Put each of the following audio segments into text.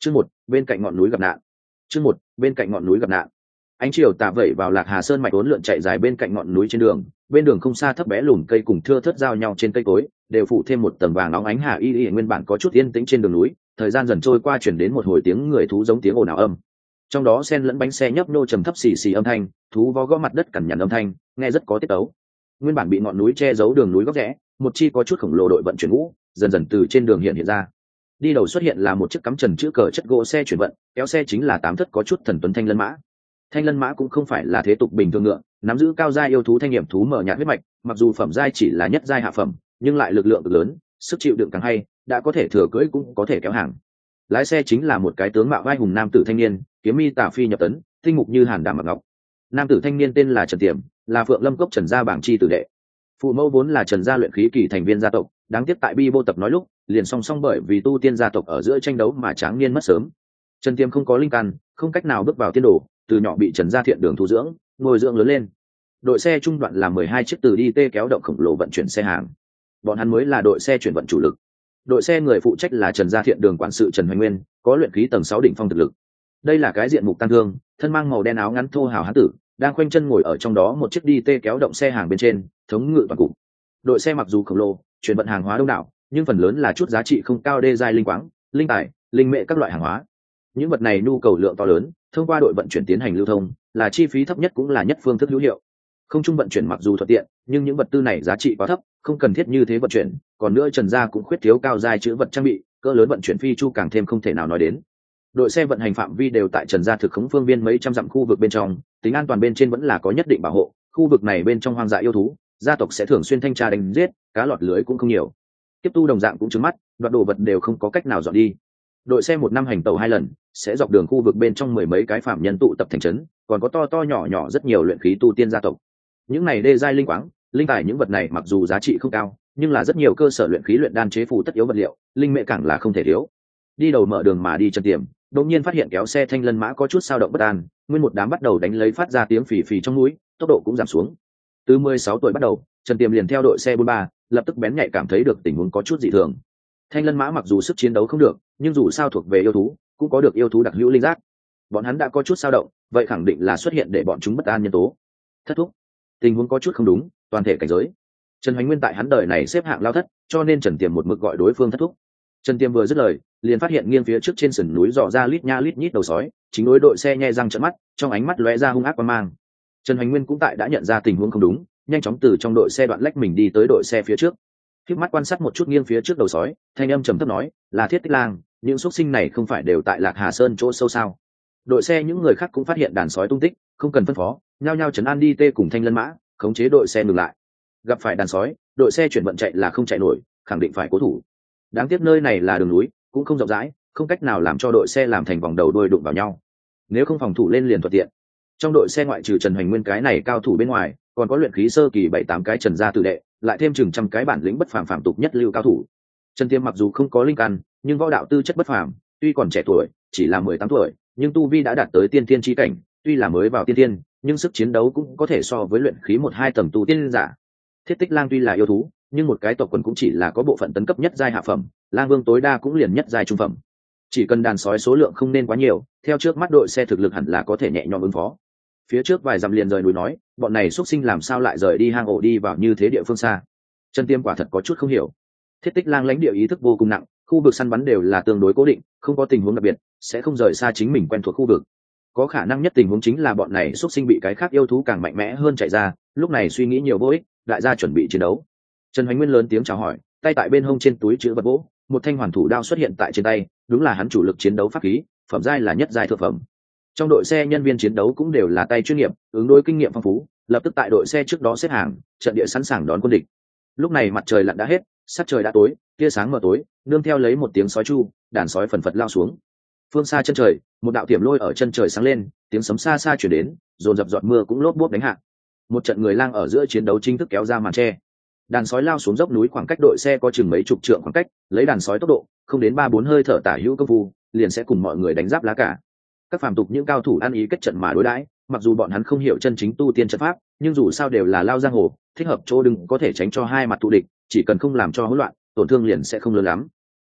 Chương 1, bên cạnh ngọn núi gặp nạn. Chương 1, bên cạnh ngọn núi gặp nạn. Ánh chiều tà vẩy vào Lạc Hà Sơn mạch uốn lượn chạy dài bên cạnh ngọn núi trên đường, bên đường không xa thấp bé lùn cây cùng thưa thớt giao nhau trên cây cối, đều phủ thêm một tầng vàng óng ánh hà y nguyên bản có chút yên tĩnh trên đường núi, thời gian dần trôi qua chuyển đến một hồi tiếng người thú giống tiếng ồn ào âm. Trong đó xen lẫn bánh xe nhấp nô trầm thấp xì xì âm thanh, thú vó gõ mặt đất cằn nhằn âm thanh, nghe rất có tiết tấu. Nguyên bản bị ngọn núi che giấu đường núi góc rẽ, một chi có chút khổng lồ đội vận chuyển ngũ, dần dần từ trên đường hiện ra. Đi đầu xuất hiện là một chiếc cắm trần chữ cờ chất gỗ xe chuyển vận, kéo xe chính là tám thất có chút thần tuấn thanh lân mã. Thanh lân mã cũng không phải là thế tục bình thường ngựa, nắm giữ cao giai yêu thú thanh nghiệm thú mở nhạt huyết mạch, mặc dù phẩm giai chỉ là nhất giai hạ phẩm, nhưng lại lực lượng cực lớn, sức chịu đựng càng hay, đã có thể thừa cưỡi cũng có thể kéo hàng. Lái xe chính là một cái tướng mạo vai hùng nam tử thanh niên, kiếm mi tả phi nhập tấn, tinh mục như hàn đảm mặc ngọc. Nam tử thanh niên tên là Trần Tiềm, là Phượng Lâm cốc Trần gia bảng chi tử đệ. Phụ mẫu vốn là Trần gia luyện khí kỳ thành viên gia tộc, đáng tiếc tại bi bô tập nói lúc, liền song song bởi vì tu tiên gia tộc ở giữa tranh đấu mà tráng niên mất sớm. Trần Tiềm không có linh căn, không cách nào bước vào tiên đồ, từ nhỏ bị Trần gia thiện đường thu dưỡng, nuôi dưỡng lớn lên. Đội xe trung đoạn là 12 chiếc từ đi tê kéo động khổng lồ vận chuyển xe hàng. Bọn hắn mới là đội xe chuyển vận chủ lực. Đội xe người phụ trách là Trần gia thiện đường quản sự Trần Hoành Nguyên, có luyện khí tầng 6 đỉnh phong thực lực. Đây là cái diện mục tăng thương, thân mang màu đen áo ngắn thô hào hán tử, đang khoanh chân ngồi ở trong đó một chiếc đi tê kéo động xe hàng bên trên, thống ngự toàn cục. Đội xe mặc dù khổng lồ, chuyển vận hàng hóa đông đảo, nhưng phần lớn là chút giá trị không cao đê giai linh quáng, linh tài, linh mệ các loại hàng hóa. Những vật này nhu cầu lượng to lớn, thông qua đội vận chuyển tiến hành lưu thông, là chi phí thấp nhất cũng là nhất phương thức hữu hiệu. Không trung vận chuyển mặc dù thuận tiện, nhưng những vật tư này giá trị quá thấp, không cần thiết như thế vận chuyển. Còn nữa Trần gia cũng khuyết thiếu cao giai chữ vật trang bị, cỡ lớn vận chuyển phi chu càng thêm không thể nào nói đến. Đội xe vận hành phạm vi đều tại Trần gia thực khống phương viên mấy trăm dặm khu vực bên trong, tính an toàn bên trên vẫn là có nhất định bảo hộ. Khu vực này bên trong hoang dã yêu thú, gia tộc sẽ thường xuyên thanh tra đánh giết, cá lọt lưới cũng không nhiều. Tiếp tu đồng dạng cũng trứng mắt, đoạt đồ vật đều không có cách nào dọn đi. Đội xe một năm hành tàu 2 lần, sẽ dọc đường khu vực bên trong 10 mấy cái phạm nhân tụ tập thành trấn, còn có to to nhỏ nhỏ rất nhiều luyện khí tu tiên gia tộc. Những này đê giai linh quáng, linh tài những vật này mặc dù giá trị không cao, nhưng là rất nhiều cơ sở luyện khí luyện đan chế phù tất yếu vật liệu, linh mệ càng là không thể thiếu. Đi đầu mở đường mà đi Trần Tiềm, đột nhiên phát hiện kéo xe thanh lân mã có chút dao động bất an, nguyên một đám bắt đầu đánh lấy phát ra tiếng phì phì trong núi, tốc độ cũng giảm xuống. Từ 16 tuổi bắt đầu, Trần Tiềm liền theo đội xe 43, lập tức bén nhạy cảm thấy được tình huống có chút dị thường. Thanh lân mã mặc dù sức chiến đấu không được, nhưng dù sao thuộc về yêu thú, cũng có được yêu thú đặc hữu linh giác. Bọn hắn đã có chút dao động, vậy khẳng định là xuất hiện để bọn chúng bất an nhân tố. Thất thúc, tình huống có chút không đúng, toàn thể cảnh giới. Trần Hoành Nguyên tại hắn đời này xếp hạng lao thất, cho nên Trần Tiềm một mực gọi đối phương thất thúc. Trần Tiềm vừa dứt lời, liền phát hiện nghiêng phía trước trên sườn núi dò ra lít nha lít nhít đầu sói, chính đối đội xe nhe răng trợn mắt, trong ánh mắt lóe ra hung ác quan mang. Trần Hoành Nguyên cũng tại đã nhận ra tình huống không đúng, nhanh chóng từ trong đội xe đoạn lách mình đi tới đội xe phía trước. Khép mắt quan sát một chút nghiêng phía trước đầu sói, thanh âm trầm thấp nói, là Thiết Tích Lang, những xuất sinh này không phải đều tại Lạc Hà Sơn chỗ sâu sao? Đội xe những người khác cũng phát hiện đàn sói tung tích, không cần phân phó, nhao nhao trấn an đi tê cùng thanh lân mã, khống chế đội xe ngừng lại. Gặp phải đàn sói, đội xe chuyển vận chạy là không chạy nổi, khẳng định phải cố thủ. Đáng tiếc nơi này là đường núi, cũng không rộng rãi, không cách nào làm cho đội xe làm thành vòng đầu đuôi đụng vào nhau. Nếu không phòng thủ lên liền thuận tiện. Trong đội xe ngoại trừ Trần Hoành Nguyên cái này cao thủ bên ngoài, còn có luyện khí sơ kỳ 7-8 cái Trần gia tử đệ, lại thêm chừng trăm cái bản lĩnh bất phàm phạm tục nhất lưu cao thủ. Trần Tiêm mặc dù không có linh căn, nhưng võ đạo tư chất bất phàm, tuy còn trẻ tuổi, chỉ là 18 tuổi, nhưng tu vi đã đạt tới tiên thiên chi cảnh, tuy là mới vào tiên thiên, nhưng sức chiến đấu cũng có thể so với luyện khí 1-2 tầng tu tiên giả. Thiết Tích Lang tuy là yêu thú, nhưng một cái tộc quần cũng chỉ là có bộ phận tấn cấp nhất giai hạ phẩm, Lang Vương tối đa cũng liền nhất giai trung phẩm. Chỉ cần đàn sói số lượng không nên quá nhiều, theo trước mắt đội xe thực lực hẳn là có thể nhẹ nhõm ứng phó. Phía trước vài dặm liền rời núi nói, bọn này xuất sinh làm sao lại rời đi hang ổ đi vào như thế địa phương xa. Trần Tiêm quả thật có chút không hiểu. Thiết Tích Lang lãnh địa ý thức vô cùng nặng, khu vực săn bắn đều là tương đối cố định, không có tình huống đặc biệt, sẽ không rời xa chính mình quen thuộc khu vực. Có khả năng nhất tình huống chính là bọn này xuất sinh bị cái khác yêu thú càng mạnh mẽ hơn chạy ra, lúc này suy nghĩ nhiều vô ích, đại gia chuẩn bị chiến đấu. Trần Hoành Nguyên lớn tiếng chào hỏi, tay tại bên hông trên túi chứa vật gỗ, một thanh hoàn thủ đao xuất hiện tại trên tay, đúng là hắn chủ lực chiến đấu pháp khí, phẩm giai là nhất giai thượng phẩm. Trong đội xe nhân viên chiến đấu cũng đều là tay chuyên nghiệp, ứng đối kinh nghiệm phong phú, lập tức tại đội xe trước đó xếp hàng, trận địa sẵn sàng đón quân địch. Lúc này mặt trời lặn đã hết, sắc trời đã tối, tia sáng mờ tối, nương theo lấy một tiếng sói chu, đàn sói phần phật lao xuống. Phương xa chân trời, một đạo tiềm lôi ở chân trời sáng lên, tiếng sấm xa xa chuyển đến, dồn dập giọt mưa cũng lốp bốp đánh hạ. Một trận người lang ở giữa chiến đấu chính thức kéo ra màn che. Đàn sói lao xuống dốc núi, khoảng cách đội xe có chừng mấy chục trượng khoảng cách, lấy đàn sói tốc độ, không đến 3-4 hơi thở tả hữu công phu, liền sẽ cùng mọi người đánh giáp lá cả. Các phàm tục những cao thủ ăn ý kết trận mà đối đãi, mặc dù bọn hắn không hiểu chân chính tu tiên trận pháp, nhưng dù sao đều là lao giang hồ, thích hợp chỗ đừng có thể tránh cho hai mặt thù địch, chỉ cần không làm cho hỗn loạn, tổn thương liền sẽ không lớn lắm.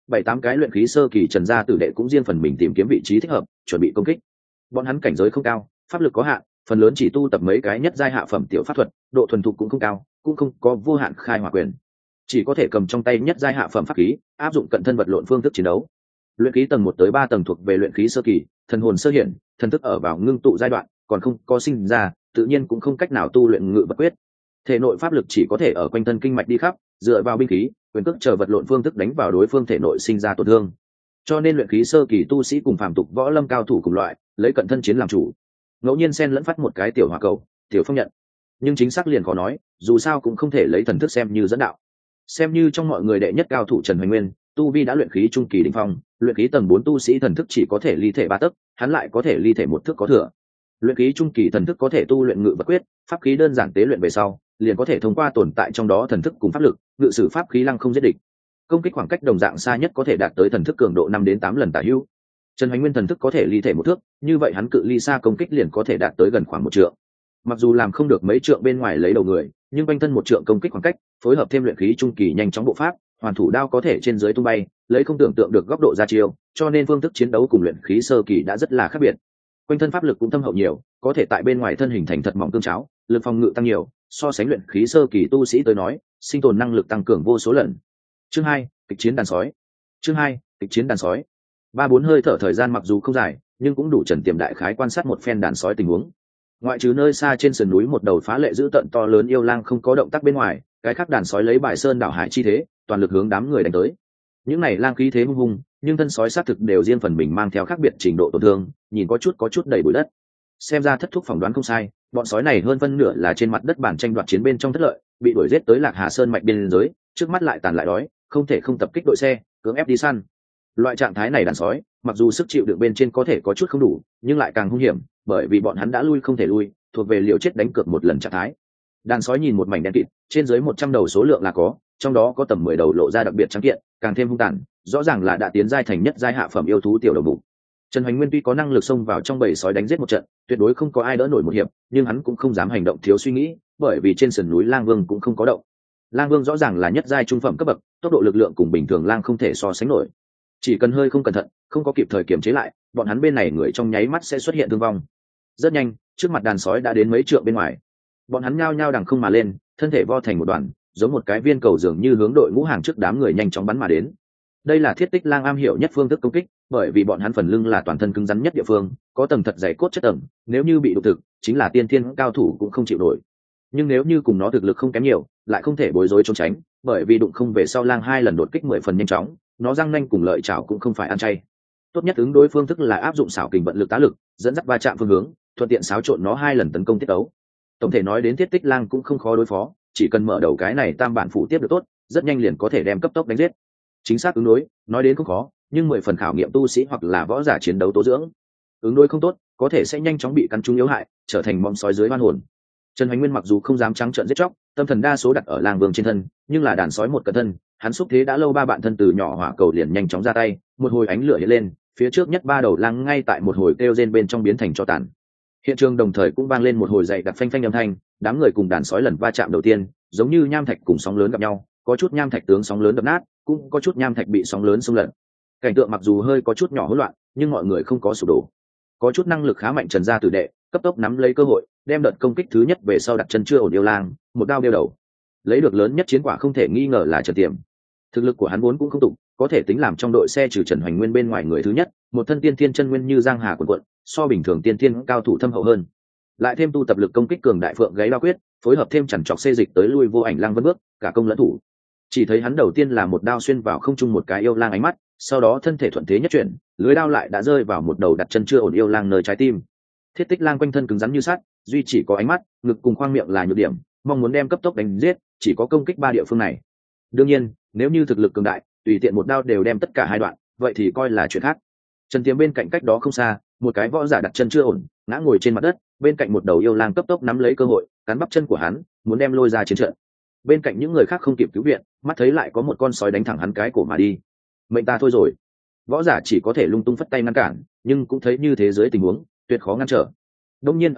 7-8 cái luyện khí sơ kỳ trần gia tử đệ cũng riêng phần mình tìm kiếm vị trí thích hợp chuẩn bị công kích. Bọn hắn cảnh giới không cao, pháp lực có hạn, phần lớn chỉ tu tập mấy cái nhất giai hạ phẩm tiểu pháp thuật, độ thuần thục cũng không cao, cũng không có vô hạn khai hỏa quyền, chỉ có thể cầm trong tay nhất giai hạ phẩm pháp khí, áp dụng cận thân vật lộn phương thức chiến đấu. Luyện khí tầng 1 tới 3 tầng thuộc về luyện khí sơ kỳ, thần hồn sơ hiển, thần thức ở vào ngưng tụ giai đoạn, còn không có sinh ra, tự nhiên cũng không cách nào tu luyện ngự vật quyết. Thể nội pháp lực chỉ có thể ở quanh thân kinh mạch đi khắp, dựa vào binh khí, quyền cước chờ vật lộn phương thức đánh vào đối phương thể nội sinh ra tổn thương. Cho nên luyện khí sơ kỳ tu sĩ cùng phàm tục võ lâm cao thủ cùng loại, lấy cận thân chiến làm chủ. Ngẫu nhiên xen lẫn phát một cái tiểu hỏa cầu, tiểu phong nhận. Nhưng chính xác liền khó nói, dù sao cũng không thể lấy thần thức xem như dẫn đạo. Xem như trong mọi người đệ nhất cao thủ Trần Hoành Nguyên, tu vi đã luyện khí trung kỳ đỉnh phong, luyện khí tầng 4 tu sĩ thần thức chỉ có thể ly thể 3 tấc, hắn lại có thể ly thể 1 thước có thừa. Luyện khí trung kỳ thần thức có thể tu luyện ngự vật quyết, pháp khí đơn giản tế luyện về sau, liền có thể thông qua tồn tại trong đó thần thức cùng pháp lực, ngự sử pháp khí lăng không giết địch. Công kích khoảng cách đồng dạng xa nhất có thể đạt tới thần thức cường độ 5 đến 8 lần tả hữu. Trần Hoành Nguyên thần thức có thể ly thể 1 thước, như vậy hắn cự ly xa công kích liền có thể đạt tới gần khoảng 1 trượng. Mặc dù làm không được mấy trượng bên ngoài lấy đầu người, nhưng quanh thân 1 trượng công kích khoảng cách, phối hợp thêm luyện khí trung kỳ nhanh chóng bộ pháp, hoàn thủ đao có thể trên dưới tung bay, lấy không tưởng tượng được góc độ ra chiêu, cho nên phương thức chiến đấu cùng luyện khí sơ kỳ đã rất là khác biệt. Quanh thân pháp lực cũng thâm hậu nhiều, có thể tại bên ngoài thân hình thành thật mỏng cương cháo, lực phòng ngự tăng nhiều, so sánh luyện khí sơ kỳ tu sĩ tới nói, sinh tồn năng lực tăng cường vô số lần. Chương 2, kịch chiến đàn sói. Chương 2, kịch chiến đàn sói. 3-4 hơi thở thời gian mặc dù không dài, nhưng cũng đủ Trần Tiềm đại khái quan sát một phen đàn sói tình huống. Ngoại trừ nơi xa trên sườn núi một đầu phá lệ dữ tợn to lớn yêu lang không có động tác bên ngoài, cái khác đàn sói lấy bài sơn đảo hải chi thế, toàn lực hướng đám người đánh tới. Những này lang khí thế hung hung, nhưng thân sói xác thực đều riêng phần mình mang theo khác biệt trình độ tổn thương, nhìn có chút đầy bụi đất. Xem ra thất thúc phỏng đoán không sai, bọn sói này hơn phân nửa là trên mặt đất bản tranh đoạt chiến bên trong thất lợi, bị đuổi giết tới Lạc Hà Sơn mạch biên giới, trước mắt lại tàn lại đói, không thể không tập kích đội xe, cưỡng ép đi săn. Loại trạng thái này đàn sói, mặc dù sức chịu đựng bên trên có thể có chút không đủ, nhưng lại càng hung hiểm, bởi vì bọn hắn đã lui không thể lui, thuộc về liều chết đánh cược một lần trạng thái. Đàn sói nhìn một mảnh đen kịt, trên dưới 100 đầu số lượng là có, trong đó có tầm 10 đầu lộ ra đặc biệt trắng kiện, càng thêm hung tàn, rõ ràng là đã tiến giai thành nhất giai hạ phẩm yêu thú tiểu đầu mục. Trần Hoành Nguyên tuy có năng lực xông vào trong bầy sói đánh giết một trận, tuyệt đối không có ai đỡ nổi một hiệp, nhưng hắn cũng không dám hành động thiếu suy nghĩ, bởi vì trên sườn núi Lang Vương cũng không có động. Lang Vương rõ ràng là nhất giai trung phẩm cấp bậc, tốc độ lực lượng cùng bình thường lang không thể so sánh nổi. Chỉ cần hơi không cẩn thận, không có kịp thời kiểm chế lại, bọn hắn bên này người trong nháy mắt sẽ xuất hiện thương vong. Rất nhanh, trước mặt đàn sói đã đến mấy trượng bên ngoài. Bọn hắn nhao nhao đằng không mà lên, thân thể vo thành một đoàn, giống một cái viên cầu dường như hướng đội ngũ hàng trước đám người nhanh chóng bắn mà đến. Đây là Thiết Tích Lang am hiểu nhất phương thức công kích, bởi vì bọn hắn phần lưng là toàn thân cứng rắn nhất địa phương, có tầng thật dày cốt chất tầng, nếu như bị đụng thực, chính là tiên thiên cao thủ cũng không chịu nổi. Nhưng nếu như cùng nó thực lực không kém nhiều, lại không thể bối rối trốn tránh, bởi vì đụng không về sau lang 2 lần đột kích 10 phần nhanh chóng, nó răng nanh cùng lợi chảo cũng không phải ăn chay. Tốt nhất ứng đối phương thức là áp dụng xảo kình vận lực tá lực, dẫn dắt va chạm phương hướng, thuận tiện xáo trộn nó 2 lần tấn công tiết ấu. Tổng thể nói đến Thiết Tích Lang cũng không khó đối phó, chỉ cần mở đầu cái này tam bản phụ tiếp được tốt, rất nhanh liền có thể đem cấp tốc đánh giết. Chính xác ứng đối, nói đến không khó, nhưng 10 phần khảo nghiệm tu sĩ hoặc là võ giả chiến đấu tố dưỡng. Ứng đối không tốt, có thể sẽ nhanh chóng bị cắn trúng yếu hại, trở thành mong sói dưới oan hồn. Trần Hoành Nguyên mặc dù không dám trắng trợn giết chóc, tâm thần đa số đặt ở Lang Vương trên thân, nhưng là đàn sói một cận thân, hắn xúc thế đã lâu ba bạn thân từ nhỏ hỏa cầu liền nhanh chóng ra tay, một hồi ánh lửa hiện lên, phía trước nhất 3 đầu lang ngay tại một hồi kêu rên bên trong biến thành tro tàn. Hiện trường đồng thời cũng vang lên một hồi dậy đặc phanh phanh âm thanh, đám người cùng đàn sói lần va chạm đầu tiên, giống như nham thạch cùng sóng lớn gặp nhau, có chút nham thạch tướng sóng lớn đập nát, cũng có chút nham thạch bị sóng lớn xung lật. Cảnh tượng mặc dù hơi có chút nhỏ hỗn loạn, nhưng mọi người không có sụp đổ. Có chút năng lực khá mạnh Trần gia tử đệ, cấp tốc nắm lấy cơ hội, đem đợt công kích thứ nhất về sau đặt chân chưa ổn yêu lang, một đao đeo đầu. Lấy được lớn nhất chiến quả không thể nghi ngờ là Trần Tiềm. Thực lực của hắn vốn cũng không tụng, có thể tính làm trong đội xe trừ Trần Hoành Nguyên bên ngoài người thứ nhất, một thân tiên thiên chân nguyên như giang hà cuộn cuộn, so bình thường tiên thiên cao thủ thâm hậu hơn. Lại thêm tu tập lực công kích cường đại phượng gáy đao quyết, phối hợp thêm chằn chọc xê dịch tới lui vô ảnh lang vân bước, cả công lẫn thủ. Chỉ thấy hắn đầu tiên là một đao xuyên vào không trung một cái yêu lang ánh mắt, sau đó thân thể thuận thế nhất chuyển, lưới đao lại đã rơi vào một đầu đặt chân chưa ổn yêu lang nơi trái tim. Thiết Tích Lang quanh thân cứng rắn như sắt, duy chỉ có ánh mắt, ngực cùng khoang miệng là nhược điểm, mong muốn đem cấp tốc đánh giết, chỉ có công kích 3 địa phương này. Đương nhiên, nếu như thực lực cường đại, tùy tiện một đao đều đem tất cả 2 đoạn, vậy thì coi là chuyện khác. Trần Tiềm bên cạnh cách đó không xa, một cái võ giả đặt chân chưa ổn, ngã ngồi trên mặt đất, bên cạnh một đầu yêu lang cấp tốc nắm lấy cơ hội, cắn bắp chân của hắn, muốn đem lôi ra chiến trận. Bên cạnh những người khác không kịp cứu viện, mắt thấy lại có một con sói đánh thẳng hắn cái cổ mà đi. Mệnh ta thôi rồi. Võ giả chỉ có thể lung tung phất tay ngăn cản, nhưng cũng thấy như thế giới tình huống, tuyệt khó ngăn trở. Đông nhiên ở giữa,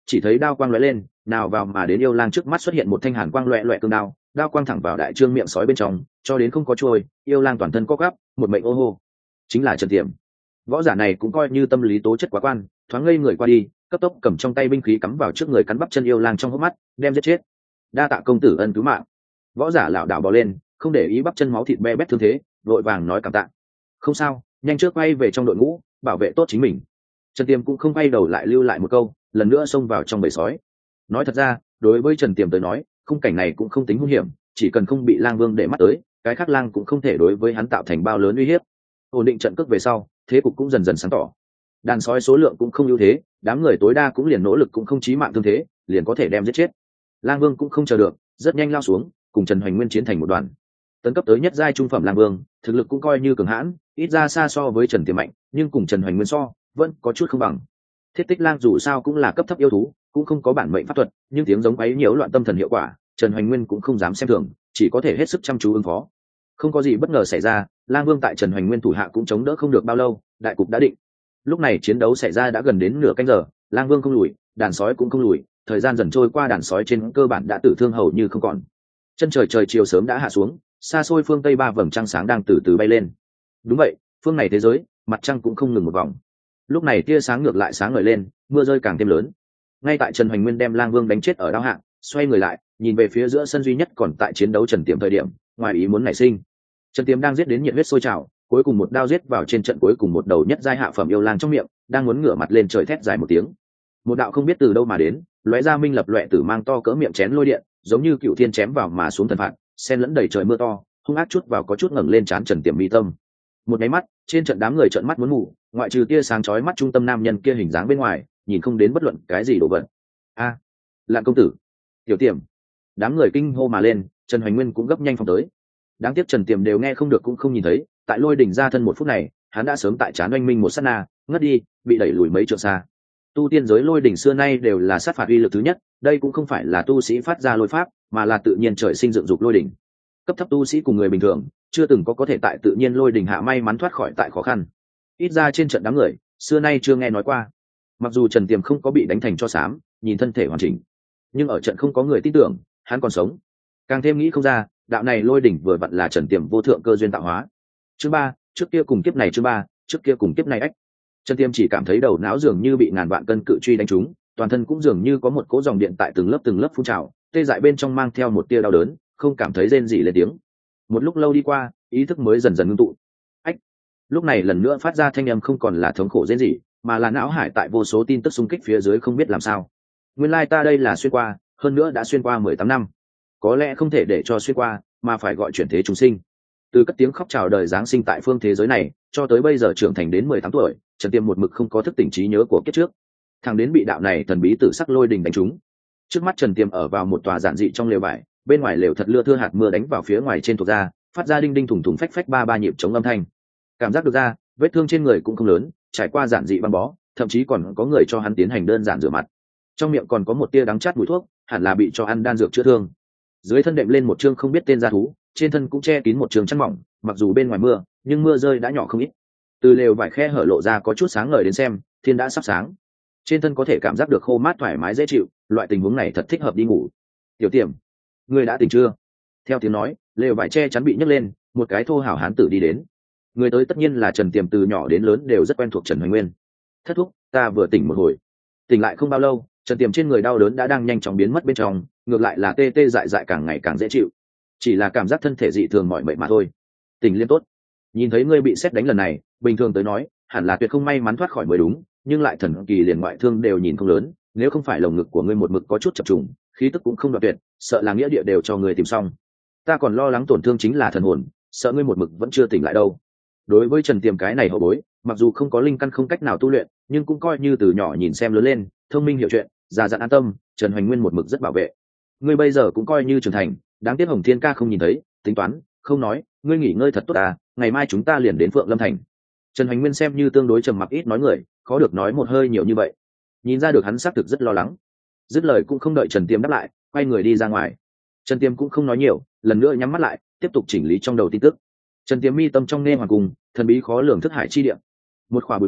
chỉ thấy đao quang lóe lên, nào vào mà đến yêu lang trước mắt xuất hiện một thanh hàn quang loẹt loẹt cương đao, đao quang thẳng vào đại trương miệng sói bên trong, cho đến không có trôi, yêu lang toàn thân co gắp, một mệnh ô hô. Chính là Trần Tiệm. Võ giả này cũng coi như tâm lý tố chất quá quan, thoáng ngây người qua đi, cấp tốc cầm trong tay binh khí cắm vào trước người, cắn bắp chân yêu lang trong hốc mắt, đem giết chết. Đa tạ công tử ân cứu mạng. Võ giả lảo đảo bò lên, không để ý bắp chân máu thịt be bét thương thế, vội vàng nói cảm tạ. Không sao, nhanh trước quay về trong đội ngũ, bảo vệ tốt chính mình. Trần Tiệm cũng không quay đầu lại lưu lại một câu, lần nữa xông vào trong bầy sói. Nói thật ra, đối với Trần Tiệm tới nói, khung cảnh này cũng không tính nguy hiểm, chỉ cần không bị lang vương để mắt tới, cái khác lang cũng không thể đối với hắn tạo thành bao lớn uy hiếp. Ổn định trận cước về sau, thế cục cũng dần dần sáng tỏ. Đàn sói số lượng cũng không ưu thế, đám người tối đa cũng liền nỗ lực cũng không chí mạng thương thế, liền có thể đem giết chết. Lang vương cũng không chờ được, rất nhanh lao xuống, cùng Trần Hoành Nguyên chiến thành một đoàn. Tấn cấp tới nhất giai trung phẩm lang vương, thực lực cũng coi như cường hãn, ít ra xa so với Trần Tiệm mạnh, nhưng cùng Trần Hoành Nguyên so, vẫn có chút không bằng. Thiết tích lang dù sao cũng là cấp thấp yêu thú, cũng không có bản mệnh pháp thuật, nhưng tiếng giống ấy nhiễu loạn tâm thần hiệu quả, Trần Hoành Nguyên cũng không dám xem thường, chỉ có thể hết sức chăm chú ứng phó. Không có gì bất ngờ xảy ra, lang vương tại Trần Hoành Nguyên thủ hạ cũng chống đỡ không được bao lâu, đại cục đã định. Lúc này chiến đấu xảy ra đã gần đến nửa canh giờ, lang vương không lùi, đàn sói cũng không lùi, thời gian dần trôi qua, đàn sói trên cơ bản đã tử thương hầu như không còn. Chân trời chiều sớm đã hạ xuống, xa xôi phương tây ba vầng trăng sáng đang từ từ bay lên. Đúng vậy, phương này thế giới, mặt trăng cũng không ngừng một vòng. Lúc này tia sáng ngược lại sáng ngời lên, mưa rơi càng thêm lớn. Ngay tại Trần Hoành Nguyên đem lang vương đánh chết ở đao hạng, xoay người lại, nhìn về phía giữa sân duy nhất còn tại chiến đấu Trần Tiệm thời điểm, ngoài ý muốn nảy sinh. Trần Tiệm đang giết đến nhiệt huyết sôi trào, cuối cùng một đao giết vào trên trận cuối cùng một đầu nhất giai hạ phẩm yêu lang trong miệng, đang muốn ngửa mặt lên trời thét dài một tiếng. Một đạo không biết từ đâu mà đến, lóe ra minh lập loè tử mang to cỡ miệng chén lôi điện, giống như cựu thiên chém vào mà xuống thần phạt, xen lẫn đầy trời mưa to, hung ác chút vào có chút ngẩng lên trán Trần Tiệm mi tâm. Một cái mắt, trên trận đám người trợn mắt muốn mù, ngoại trừ tia sáng chói mắt trung tâm nam nhân kia hình dáng bên ngoài, nhìn không đến bất luận cái gì đồ vật. A, Lạn công tử, Tiểu Tiệm. Đám người kinh hô mà lên, Trần Hoành Nguyên cũng gấp nhanh phóng tới. Đáng tiếc Trần Tiệm đều nghe không được cũng không nhìn thấy, tại lôi đỉnh ra thân một phút này, hắn đã sớm tại trán oanh minh một sát na, ngất đi, bị đẩy lùi mấy trượng xa. Tu tiên giới lôi đỉnh xưa nay đều là sát phạt uy lực thứ nhất, đây cũng không phải là tu sĩ phát ra lôi pháp, mà là tự nhiên trời sinh dựng dục lôi đỉnh. Cấp thấp tu sĩ cùng người bình thường, chưa từng có thể tại tự nhiên lôi đỉnh hạ may mắn thoát khỏi tại khó khăn. Ít ra trên trận đám người, xưa nay chưa nghe nói qua. Mặc dù Trần Tiệm không có bị đánh thành cho xám, nhìn thân thể hoàn chỉnh, nhưng ở trận không có người tin tưởng hắn còn sống. Càng thêm nghĩ không ra, đạo này lôi đỉnh vừa vặn là Trần Tiệm vô thượng cơ duyên tạo hóa. Chương 3, trước kia cùng kiếp này. Chương 3, trước kia cùng kiếp này ách. Trần Tiệm chỉ cảm thấy đầu não dường như bị ngàn vạn cân cự truy đánh trúng, toàn thân cũng dường như có một cỗ dòng điện tại từng lớp phun trào, tê dại bên trong mang theo một tia đau đớn, không cảm thấy rên gì lên tiếng. Một lúc lâu đi qua, ý thức mới dần dần ngưng tụ. Ách. Lúc này lần nữa phát ra thanh âm không còn là thống khổ rên gì, mà là não hải tại vô số tin tức xung kích phía dưới không biết làm sao. Nguyên lai ta đây là xuyên qua, hơn nữa đã xuyên qua 18 năm. Có lẽ không thể để cho xuyên qua, mà phải gọi chuyển thế chúng sinh. Từ cất tiếng khóc chào đời giáng sinh tại phương thế giới này, cho tới bây giờ trưởng thành đến 18 tuổi, Trần Tiệm một mực không có thức tỉnh trí nhớ của kiếp trước. Thằng đến bị đạo này thần bí tử sắc lôi đình đánh trúng. Trước mắt Trần Tiệm ở vào một tòa giản dị trong lều vải, bên ngoài lều thật lưa thưa hạt mưa đánh vào phía ngoài trên thuộc da, phát ra đinh đinh thủng thủng phách phách ba nhịp chống âm thanh. Cảm giác được ra, vết thương trên người cũng không lớn, trải qua giản dị băng bó, thậm chí còn có người cho hắn tiến hành đơn giản rửa mặt. Trong miệng còn có một tia đắng chát mùi thuốc, hẳn là bị cho ăn đan dược chữa thương. Dưới thân đệm lên một chương không biết tên da thú, trên thân cũng che kín một trường chăn mỏng, mặc dù bên ngoài mưa, nhưng mưa rơi đã nhỏ không ít. Từ lều vải khe hở lộ ra có chút sáng ngời đến xem, thiên đã sắp sáng. Trên thân có thể cảm giác được khô mát thoải mái dễ chịu, loại tình huống này thật thích hợp đi ngủ. Tiểu Tiệm, ngươi đã tỉnh chưa? Theo tiếng nói, lều vải che chắn bị nhấc lên, một cái thô hào hán tử đi đến. Người tới tất nhiên là Trần Tiệm, từ nhỏ đến lớn đều rất quen thuộc Trần Hoành Nguyên. Thất thúc, ta vừa tỉnh một hồi. Tỉnh lại không bao lâu, Trần Tiệm trên người đau đớn đã đang nhanh chóng biến mất bên trong, ngược lại là tê tê dại dại càng ngày càng dễ chịu. Chỉ là cảm giác thân thể dị thường mỏi mệt mà thôi. Tỉnh liên tốt. Nhìn thấy ngươi bị sét đánh lần này, bình thường tới nói, hẳn là tuyệt không may mắn thoát khỏi mới đúng, nhưng lại thần kỳ liền ngoại thương đều nhìn không lớn, nếu không phải lồng ngực của ngươi một mực có chút chập trùng, khí tức cũng không đoạn tuyệt, sợ là nghĩa địa đều cho ngươi tìm xong. Ta còn lo lắng tổn thương chính là thần hồn, sợ ngươi một mực vẫn chưa tỉnh lại đâu. Đối với Trần Tiệm cái này hậu bối, mặc dù không có linh căn không cách nào tu luyện, nhưng cũng coi như từ nhỏ nhìn xem lớn lên, thông minh hiểu chuyện, già dặn an tâm, Trần Hoành Nguyên một mực rất bảo vệ. Ngươi bây giờ cũng coi như trưởng thành, đáng tiếc Hồng Thiên ca không nhìn thấy, tính toán, không nói, ngươi nghỉ ngơi thật tốt à, ngày mai chúng ta liền đến Phượng Lâm Thành. Trần Hoành Nguyên xem như tương đối trầm mặc ít nói người, khó được nói một hơi nhiều như vậy. Nhìn ra được hắn xác thực rất lo lắng. Dứt lời cũng không đợi Trần Tiệm đáp lại, quay người đi ra ngoài. Trần Tiệm cũng không nói nhiều, lần nữa nhắm mắt lại, tiếp tục chỉnh lý trong đầu tin tức. Trần Tiệm mi tâm trong nghe hoàng cung, thần bí khó lường thức hải chi địa. Một khỏa bụi bẩn,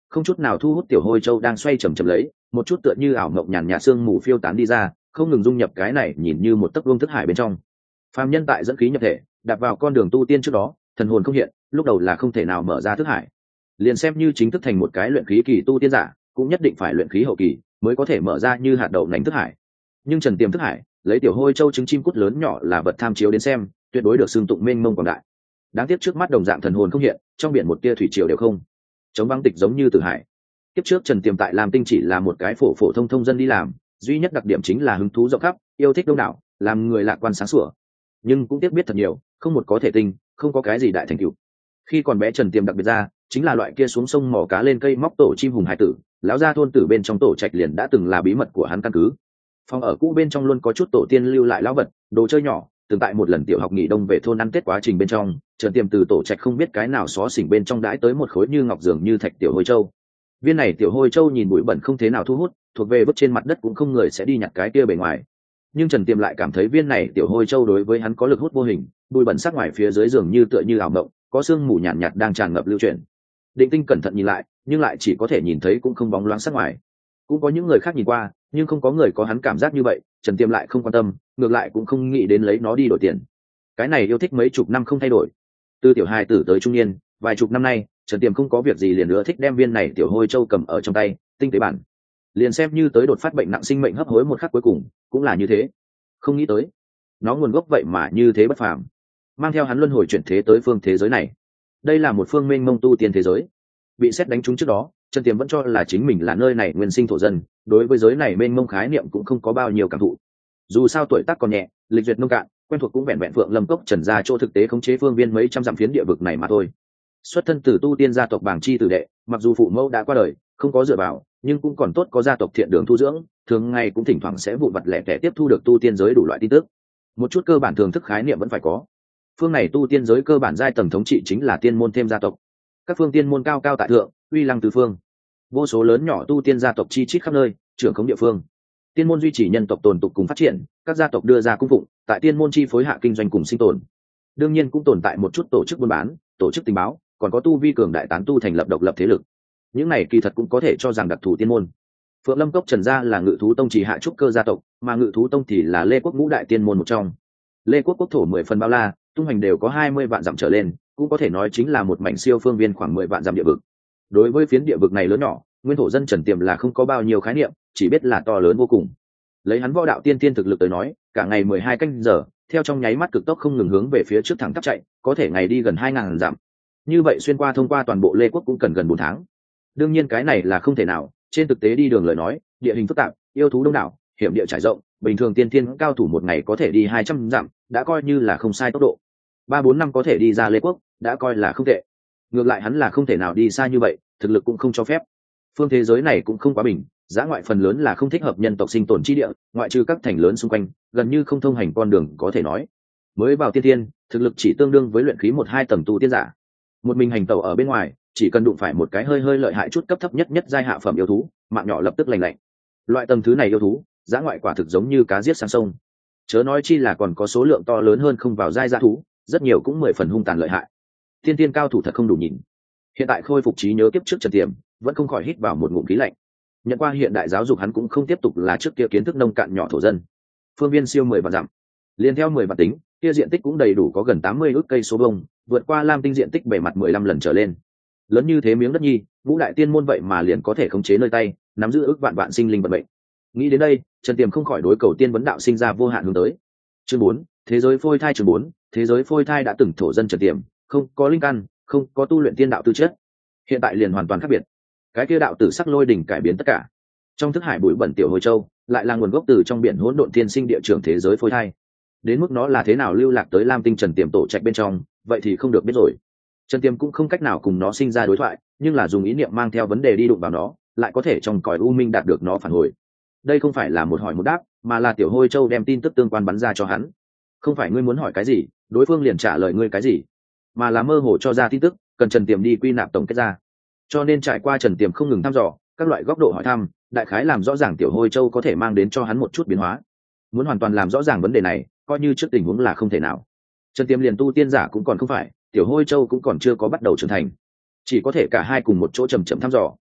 không chút nào thu hút tiểu hôi châu đang xoay chầm chầm lấy, một chút tựa như ảo mộng nhàn nhạt sương mù phiêu tán đi ra, không ngừng dung nhập cái này nhìn như một tấc vuông thức hải bên trong. Phàm nhân tại dẫn khí nhập thể, đạp vào con đường tu tiên trước đó, thần hồn không hiện, lúc đầu là không thể nào mở ra thức hải. Liền xem như chính thức thành một cái luyện khí kỳ tu tiên giả, cũng nhất định phải luyện khí hậu kỳ mới có thể mở ra như hạt đậu nành thức hải. Nhưng Trần Tiềm thức hải, lấy tiểu hôi châu trứng chim cút lớn nhỏ là vật tham chiếu đến xem, tuyệt đối được xưng tụng mênh mông quảng đại. Đáng tiếc trước mắt đồng dạng thần hồn không hiện, trong biển một tia thủy triều đều không. Chống băng tịch giống như tử hải. Tiếp trước Trần Tiềm tại Lam Tinh chỉ là một cái phổ phổ thông thông dân đi làm, duy nhất đặc điểm chính là hứng thú rộng khắp, yêu thích đông đảo, làm người lạc quan sáng sủa. Nhưng cũng tiếc biết thật nhiều, không một có thể tinh, không có cái gì đại thành tựu. Khi còn bé Trần Tiềm đặc biệt ra, chính là loại kia xuống sông mò cá lên cây móc tổ chim hùng hải tử, lão gia thôn tử bên trong tổ trạch liền đã từng là bí mật của hắn căn cứ. Phòng ở cũ bên trong luôn có chút tổ tiên lưu lại lão vật, đồ chơi nhỏ, từng tại một lần tiểu học nghỉ đông về thôn ăn tết quá trình bên trong, Trần Tiềm từ tổ trạch không biết cái nào xó xỉnh bên trong đãi tới một khối như ngọc dường như thạch tiểu hôi châu. Viên này tiểu hôi châu nhìn bụi bẩn không thế nào thu hút, thuộc về vứt trên mặt đất cũng không người sẽ đi nhặt cái kia bề ngoài. Nhưng Trần Tiềm lại cảm thấy viên này tiểu hôi châu đối với hắn có lực hút vô hình, bụi bẩn sắc ngoài phía dưới dường như tựa như ảo mộng, có sương mù nhàn nhạt đang tràn ngập lưu chuyển. Định Tinh cẩn thận nhìn lại, nhưng lại chỉ có thể nhìn thấy cũng không bóng loáng sắc ngoài. Cũng có những người khác nhìn qua, nhưng không có người có hắn cảm giác như vậy. Trần Tiềm lại không quan tâm, ngược lại cũng không nghĩ đến lấy nó đi đổi tiền. Cái này yêu thích mấy chục năm không thay đổi, từ tiểu hài tử tới trung niên, vài chục năm nay Trần Tiềm không có việc gì liền nữa thích đem viên này tiểu hôi châu cầm ở trong tay, tinh tế bản. Liền xem như tới đột phát bệnh nặng sinh mệnh hấp hối một khắc cuối cùng, cũng là như thế. Không nghĩ tới, nó nguồn gốc vậy mà như thế bất phàm, mang theo hắn luân hồi chuyển thế tới phương thế giới này. Đây là một phương mênh mông tu tiên thế giới. Bị xét đánh trúng trước đó, Trần Tiềm vẫn cho là chính mình là nơi này nguyên sinh thổ dân, đối với giới này mênh mông khái niệm cũng không có bao nhiêu cảm thụ. Dù sao tuổi tác còn nhẹ, lịch duyệt nông cạn, quen thuộc cũng vẹn vẹn Phượng Lâm Cốc Trần gia chỗ thực tế khống chế phương viên mấy trăm dặm phiến địa vực này mà thôi. Xuất thân từ tu tiên gia tộc Bàng Chi tử đệ, mặc dù phụ mẫu đã qua đời, không có dựa vào, nhưng cũng còn tốt có gia tộc thiện đường thu dưỡng, thường ngày cũng thỉnh thoảng sẽ vụn vặt lẻ tẻ tiếp thu được tu tiên giới đủ loại tin tức. Một chút cơ bản thường thức khái niệm vẫn phải có. Phương này tu tiên giới cơ bản giai tầng thống trị chính là tiên môn thêm gia tộc. Các phương tiên môn cao cao tại thượng, uy lăng tứ phương. Vô số lớn nhỏ tu tiên gia tộc chi chít khắp nơi, trưởng khống địa phương. Tiên môn duy trì nhân tộc tồn tục cùng phát triển, các gia tộc đưa ra cung phụng, tại tiên môn chi phối hạ kinh doanh cùng sinh tồn. Đương nhiên cũng tồn tại một chút tổ chức buôn bán, tổ chức tình báo, còn có tu vi cường đại tán tu thành lập độc lập thế lực. Những này kỳ thật cũng có thể cho rằng đặc thù tiên môn. Phượng Lâm Cốc Trần gia là Ngự Thú Tông chỉ hạ trúc cơ gia tộc, mà Ngự Thú Tông thì là Lê Quốc ngũ đại tiên môn một trong. Lê Quốc quốc thổ 10 phần bao la, tung hành đều có 20 vạn dặm trở lên, cũng có thể nói chính là một mảnh siêu phương viên khoảng 10 vạn dặm địa vực. Đối với phiến địa vực này lớn nhỏ, nguyên thổ dân Trần Tiềm là không có bao nhiêu khái niệm, chỉ biết là to lớn vô cùng. Lấy hắn võ đạo tiên tiên thực lực tới nói, cả ngày 12 canh giờ, theo trong nháy mắt cực tốc không ngừng hướng về phía trước thẳng tắp chạy, có thể ngày đi gần 2000 dặm. Như vậy xuyên qua thông qua toàn bộ Lê Quốc cũng cần gần 4 tháng. Đương nhiên cái này là không thể nào, trên thực tế đi đường lời nói, địa hình phức tạp, yêu thú đông đảo, hiểm địa trải rộng, bình thường tiên tiên cao thủ một ngày có thể đi 200 dặm, đã coi như là không sai tốc độ. 3-4 năm có thể đi ra Lê Quốc, đã coi là không tệ. Ngược lại hắn là không thể nào đi xa như vậy, thực lực cũng không cho phép. Phương thế giới này cũng không quá bình, dã ngoại phần lớn là không thích hợp nhân tộc sinh tồn chi địa, ngoại trừ các thành lớn xung quanh, gần như không thông hành con đường có thể nói. Mới vào tiên tiên, thực lực chỉ tương đương với luyện khí 1-2 tầng tu tiên giả. Một mình hành tẩu ở bên ngoài, chỉ cần đụng phải một cái hơi lợi hại chút cấp thấp nhất giai hạ phẩm yêu thú, mạng nhỏ lập tức lành lạnh. Loại tầng thứ này yêu thú, dã ngoại quả thực giống như cá giết sang sông. Chớ nói chi là còn có số lượng to lớn hơn không vào giai dã thú, rất nhiều cũng 10 phần hung tàn lợi hại. Tiên tiên cao thủ thật không đủ nhìn. Hiện tại khôi phục trí nhớ kiếp trước Trần Tiềm, vẫn không khỏi hít vào một ngụm khí lạnh. Nhận qua hiện đại giáo dục hắn cũng không tiếp tục là trước kia kiến thức nông cạn nhỏ thổ dân. Phương viên siêu 10 vạn dặm, liền theo 10 vạn tính, kia diện tích cũng đầy đủ có gần 80 ức cây số vuông, vượt qua Lam Tinh diện tích bề mặt 15 lần trở lên. Lớn như thế miếng đất nhi, ngũ đại tiên môn vậy mà liền có thể khống chế nơi tay, nắm giữ ức vạn vạn sinh linh vận mệnh. Nghĩ đến đây, Trần Tiềm không khỏi đối cầu tiên vấn đạo sinh ra vô hạn hướng tới. Chương 4, thế giới phôi thai. Chương 4, thế giới phôi thai đã từng thổ dân Trần Tiềm, không có linh căn, không có tu luyện tiên đạo tư chất. Hiện tại liền hoàn toàn khác biệt. Cái kia đạo tử sắc lôi đỉnh cải biến tất cả. Trong thức hải bụi bẩn tiểu hồi châu, lại là nguồn gốc từ trong biển hỗn độn thiên sinh địa trưởng thế giới phôi thai. Đến mức nó là thế nào lưu lạc tới Lam Tinh Trần Tiềm tổ trạch bên trong, vậy thì không được biết rồi. Trần Tiềm cũng không cách nào cùng nó sinh ra đối thoại, nhưng là dùng ý niệm mang theo vấn đề đi đụng vào nó, lại có thể trong cõi u minh đạt được nó phản hồi. Đây không phải là một hỏi một đáp, mà là tiểu hôi châu đem tin tức tương quan bắn ra cho hắn. Không phải ngươi muốn hỏi cái gì, đối phương liền trả lời ngươi cái gì, mà là mơ hồ cho ra tin tức, cần Trần Tiềm đi quy nạp tổng kết ra. Cho nên trải qua Trần Tiềm không ngừng thăm dò các loại góc độ hỏi thăm, đại khái làm rõ ràng tiểu hôi châu có thể mang đến cho hắn một chút biến hóa. Muốn hoàn toàn làm rõ ràng vấn đề này, coi như trước tình huống là không thể nào. Trần Tiềm liền tu tiên giả cũng còn không phải, tiểu hôi châu cũng còn chưa có bắt đầu trưởng thành, chỉ có thể cả hai cùng một chỗ chậm chậm thăm dò.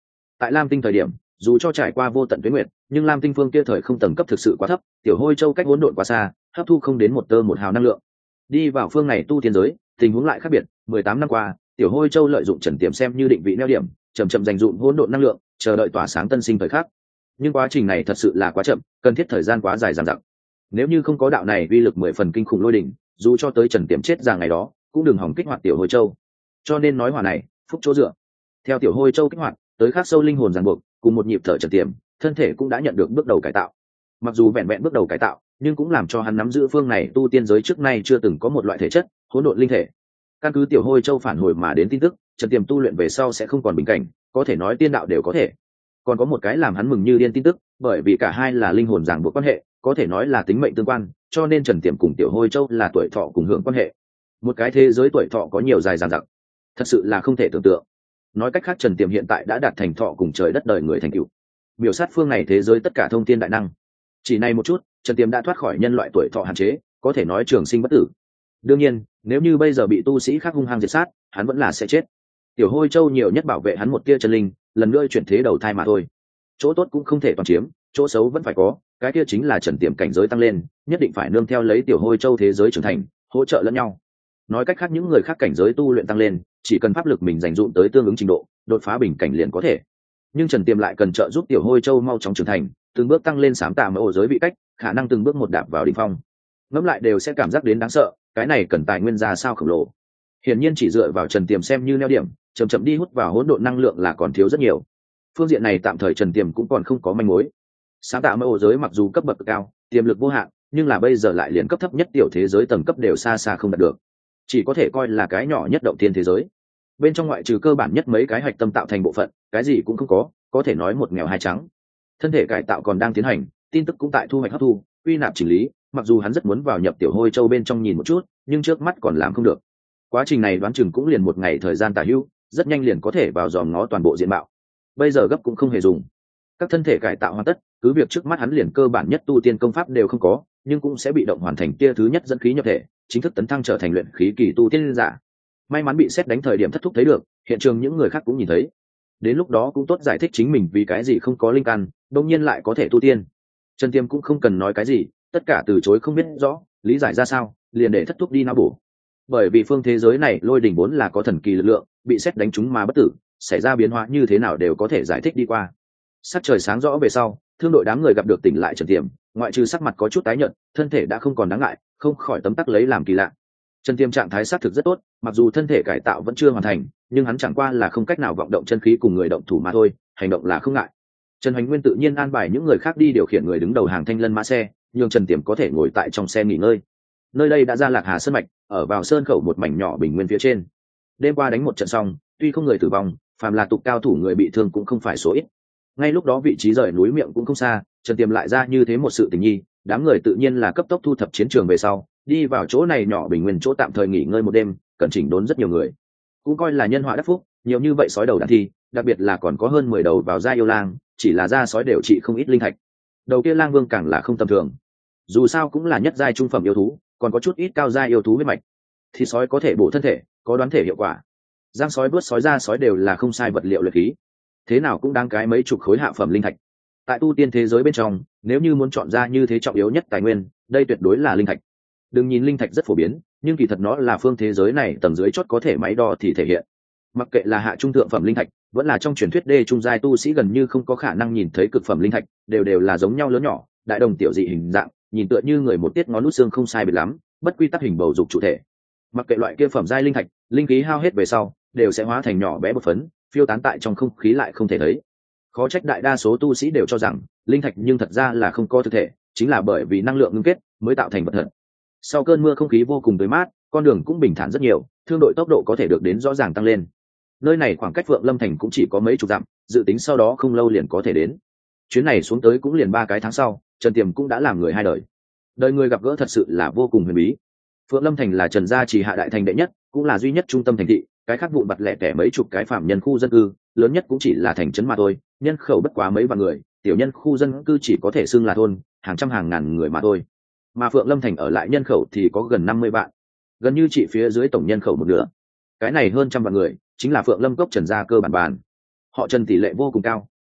Tại Lam Tinh thời điểm, dù cho trải qua vô tận tuyến nguyệt, nhưng Lam Tinh phương kia thời không tầng cấp thực sự quá thấp, tiểu hôi châu cách hỗn độn quá xa, hấp thu không đến một tơ một hào năng lượng. Đi vào phương này tu tiên giới, tình huống lại khác biệt. 18 năm qua, tiểu hôi châu lợi dụng Trần Tiềm xem như định vị neo điểm, chậm chậm dành dụm hỗn độn năng lượng, chờ đợi tỏa sáng tân sinh thời khắc. Nhưng quá trình này thật sự là quá chậm, cần thiết thời gian quá dài dằng dặc. Nếu như không có đạo này uy lực 10 phần kinh khủng lôi đỉnh, dù cho tới Trần Tiềm chết ra ngày đó, cũng đừng hỏng kích hoạt tiểu hôi châu. Cho nên nói hòa này, phúc chỗ dựa. Theo tiểu hôi châu kích hoạt, tới khắc sâu linh hồn ràng buộc, cùng một nhịp thở Trần Tiềm, thân thể cũng đã nhận được bước đầu cải tạo. Mặc dù vẹn vẹn bước đầu cải tạo, nhưng cũng làm cho hắn nắm giữ phương này tu tiên giới trước nay chưa từng có một loại thể chất, hỗn độn linh thể. Căn cứ tiểu hôi châu phản hồi mà đến tin tức, Trần Tiềm tu luyện về sau sẽ không còn bình cảnh, có thể nói tiên đạo đều có thể. Còn có một cái làm hắn mừng như điên tin tức, bởi vì cả hai là linh hồn ràng buộc quan hệ, có thể nói là tính mệnh tương quan, cho nên Trần Tiềm cùng tiểu hôi châu là tuổi thọ cùng hưởng quan hệ. Một cái thế giới tuổi thọ có nhiều dài dằng dặc, thật sự là không thể tưởng tượng. Nói cách khác, Trần Tiềm hiện tại đã đạt thành thọ cùng trời đất đời người thành tựu, biểu sát phương này thế giới tất cả thông thiên đại năng. Chỉ này một chút, Trần Tiềm đã thoát khỏi nhân loại tuổi thọ hạn chế, có thể nói trường sinh bất tử. Đương nhiên, nếu như bây giờ bị tu sĩ khác hung hăng diệt sát, hắn vẫn là sẽ chết. Tiểu hôi châu nhiều nhất bảo vệ hắn một tia chân linh, lần nữa chuyển thế đầu thai mà thôi. Chỗ tốt cũng không thể toàn chiếm, chỗ xấu vẫn phải có, cái kia chính là Trần Tiềm cảnh giới tăng lên, nhất định phải nương theo lấy tiểu hôi châu thế giới trưởng thành, hỗ trợ lẫn nhau. Nói cách khác, những người khác cảnh giới tu luyện tăng lên, chỉ cần pháp lực mình dành dụm tới tương ứng trình độ, đột phá bình cảnh liền có thể. Nhưng Trần Tiềm lại cần trợ giúp tiểu hôi châu mau chóng trưởng thành, từng bước tăng lên sám tà mỡ giới vị cách, khả năng từng bước một đạp vào đỉnh phong. Ngẫm lại đều sẽ cảm giác đến đáng sợ, cái này cần tài nguyên ra sao khổng lồ. Hiển nhiên chỉ dựa vào Trần Tiềm xem như neo điểm, chậm chậm đi hút vào hỗn độn năng lượng là còn thiếu rất nhiều. Phương diện này tạm thời Trần Tiềm cũng còn không có manh mối. Sáng tạo mơ giới mặc dù cấp bậc cao, tiềm lực vô hạn, nhưng là bây giờ lại liền cấp thấp nhất tiểu thế giới tầng cấp đều xa xa không đạt được, chỉ có thể coi là cái nhỏ nhất động thiên thế giới. Bên trong ngoại trừ cơ bản nhất mấy cái hạch tâm tạo thành bộ phận, cái gì cũng không có thể nói một nghèo hai trắng. Thân thể cải tạo còn đang tiến hành, tin tức cũng tại thu hoạch hấp thu, quy nạp chỉnh lý, mặc dù hắn rất muốn vào nhập tiểu hôi châu bên trong nhìn một chút, nhưng trước mắt còn làm không được. Quá trình này đoán chừng cũng liền một ngày thời gian tả hữu, rất nhanh liền có thể vào dòm ngó toàn bộ diện mạo. Bây giờ gấp cũng không hề dùng. Các thân thể cải tạo hoàn tất, cứ việc trước mắt hắn liền cơ bản nhất tu tiên công pháp đều không có, nhưng cũng sẽ bị động hoàn thành kia thứ nhất dẫn khí nhập thể, chính thức tấn thăng trở thành luyện khí kỳ tu tiên giả. May mắn bị xét đánh thời điểm thất thúc thấy được, hiện trường những người khác cũng nhìn thấy. Đến lúc đó cũng tốt giải thích chính mình vì cái gì không có linh căn, đương nhiên lại có thể tu tiên. Trần Tiêm cũng không cần nói cái gì, tất cả từ chối không biết rõ lý giải ra sao, liền để thất thúc đi não bổ. Bởi vì phương thế giới này lôi đỉnh vốn là có thần kỳ lực lượng, bị xét đánh chúng mà bất tử, xảy ra biến hóa như thế nào đều có thể giải thích đi qua. Sắc trời sáng rõ về sau, thương đội đám người gặp được tỉnh lại Trần Tiềm, ngoại trừ sắc mặt có chút tái nhợt, thân thể đã không còn đáng ngại, không khỏi tấm tắc lấy làm kỳ lạ. Trần Tiềm trạng thái xác thực rất tốt, mặc dù thân thể cải tạo vẫn chưa hoàn thành, nhưng hắn chẳng qua là không cách nào vọng động chân khí cùng người động thủ mà thôi, hành động là không ngại. Trần Hoành Nguyên tự nhiên an bài những người khác đi điều khiển người đứng đầu hàng thanh lân mã xe, nhưng Trần Tiềm có thể ngồi tại trong xe nghỉ ngơi. Nơi đây đã ra Lạc Hà sơn mạch, ở vào sơn khẩu một mảnh nhỏ bình nguyên phía trên. Đêm qua đánh một trận xong, tuy không người tử vong, phàm là tục cao thủ người bị thương cũng không phải số ít. Ngay lúc đó vị trí rời núi miệng cũng không xa, Trần Tiềm lại ra như thế một sự tình nhi, đám người tự nhiên là cấp tốc thu thập chiến trường về sau, đi vào chỗ này nhỏ bình nguyên chỗ tạm thời nghỉ ngơi một đêm, cẩn chỉnh đốn rất nhiều người, cũng coi là nhân họa đắc phúc. Nhiều như vậy sói đầu đàn thi, đặc biệt là còn có hơn 10 đầu vào gia yêu lang, chỉ là da sói đều trị không ít linh thạch. Đầu kia lang vương càng là không tầm thường, dù sao cũng là nhất giai trung phẩm yêu thú, còn có chút ít cao giai yêu thú huyết mạch. Thì sói có thể bổ thân thể, có đoán thể hiệu quả, giang sói bớt sói da sói đều là không sai vật liệu luyện khí, thế nào cũng đáng cái mấy chục khối hạ phẩm linh thạch. Tại tu tiên thế giới bên trong, nếu như muốn chọn ra như thế trọng yếu nhất tài nguyên, đây tuyệt đối là linh thạch. Đừng nhìn linh thạch rất phổ biến, nhưng kỳ thật nó là phương thế giới này tầng dưới chót có thể máy đo thì thể hiện. Mặc kệ là hạ trung thượng phẩm linh thạch, vẫn là trong truyền thuyết đê trung giai tu sĩ gần như không có khả năng nhìn thấy cực phẩm linh thạch, đều là giống nhau lớn nhỏ, đại đồng tiểu dị hình dạng, nhìn tựa như người một tiết ngón nút xương không sai biệt lắm, bất quy tắc hình bầu dục chủ thể. Mặc kệ loại kia phẩm giai linh thạch, linh khí hao hết về sau, đều sẽ hóa thành nhỏ bé bột phấn, phiêu tán tại trong không khí lại không thể thấy. Khó trách đại đa số tu sĩ đều cho rằng linh thạch nhưng thật ra là không có thực thể, chính là bởi vì năng lượng ngưng kết mới tạo thành vật thật. Sau cơn mưa không khí vô cùng tươi mát, con đường cũng bình thản rất nhiều, thương đội tốc độ có thể được đến rõ ràng tăng lên. Nơi này khoảng cách Phượng Lâm thành cũng chỉ có mấy chục dặm, dự tính sau đó không lâu liền có thể đến. Chuyến này xuống tới cũng liền 3 cái tháng sau, Trần Tiềm cũng đã làm người hai đời. Đời người gặp gỡ thật sự là vô cùng huyền bí. Phượng Lâm thành là Trần gia chỉ hạ đại thành đệ nhất, cũng là duy nhất trung tâm thành thị, cái khác vụn vặt lẻ tẻ mấy chục cái phạm nhân khu dân cư, lớn nhất cũng chỉ là thành trấn mà thôi, nhân khẩu bất quá mấy vạn người, tiểu nhân khu dân cư chỉ có thể xưng là thôn, hàng trăm hàng ngàn người mà thôi. Mà Phượng Lâm thành ở lại nhân khẩu thì có gần 50 vạn, gần như chỉ phía dưới tổng nhân khẩu một nửa. Cái này hơn trăm vạn người, chính là Phượng Lâm cốc Trần gia cơ bản. Họ Trần tỷ lệ vô cùng cao,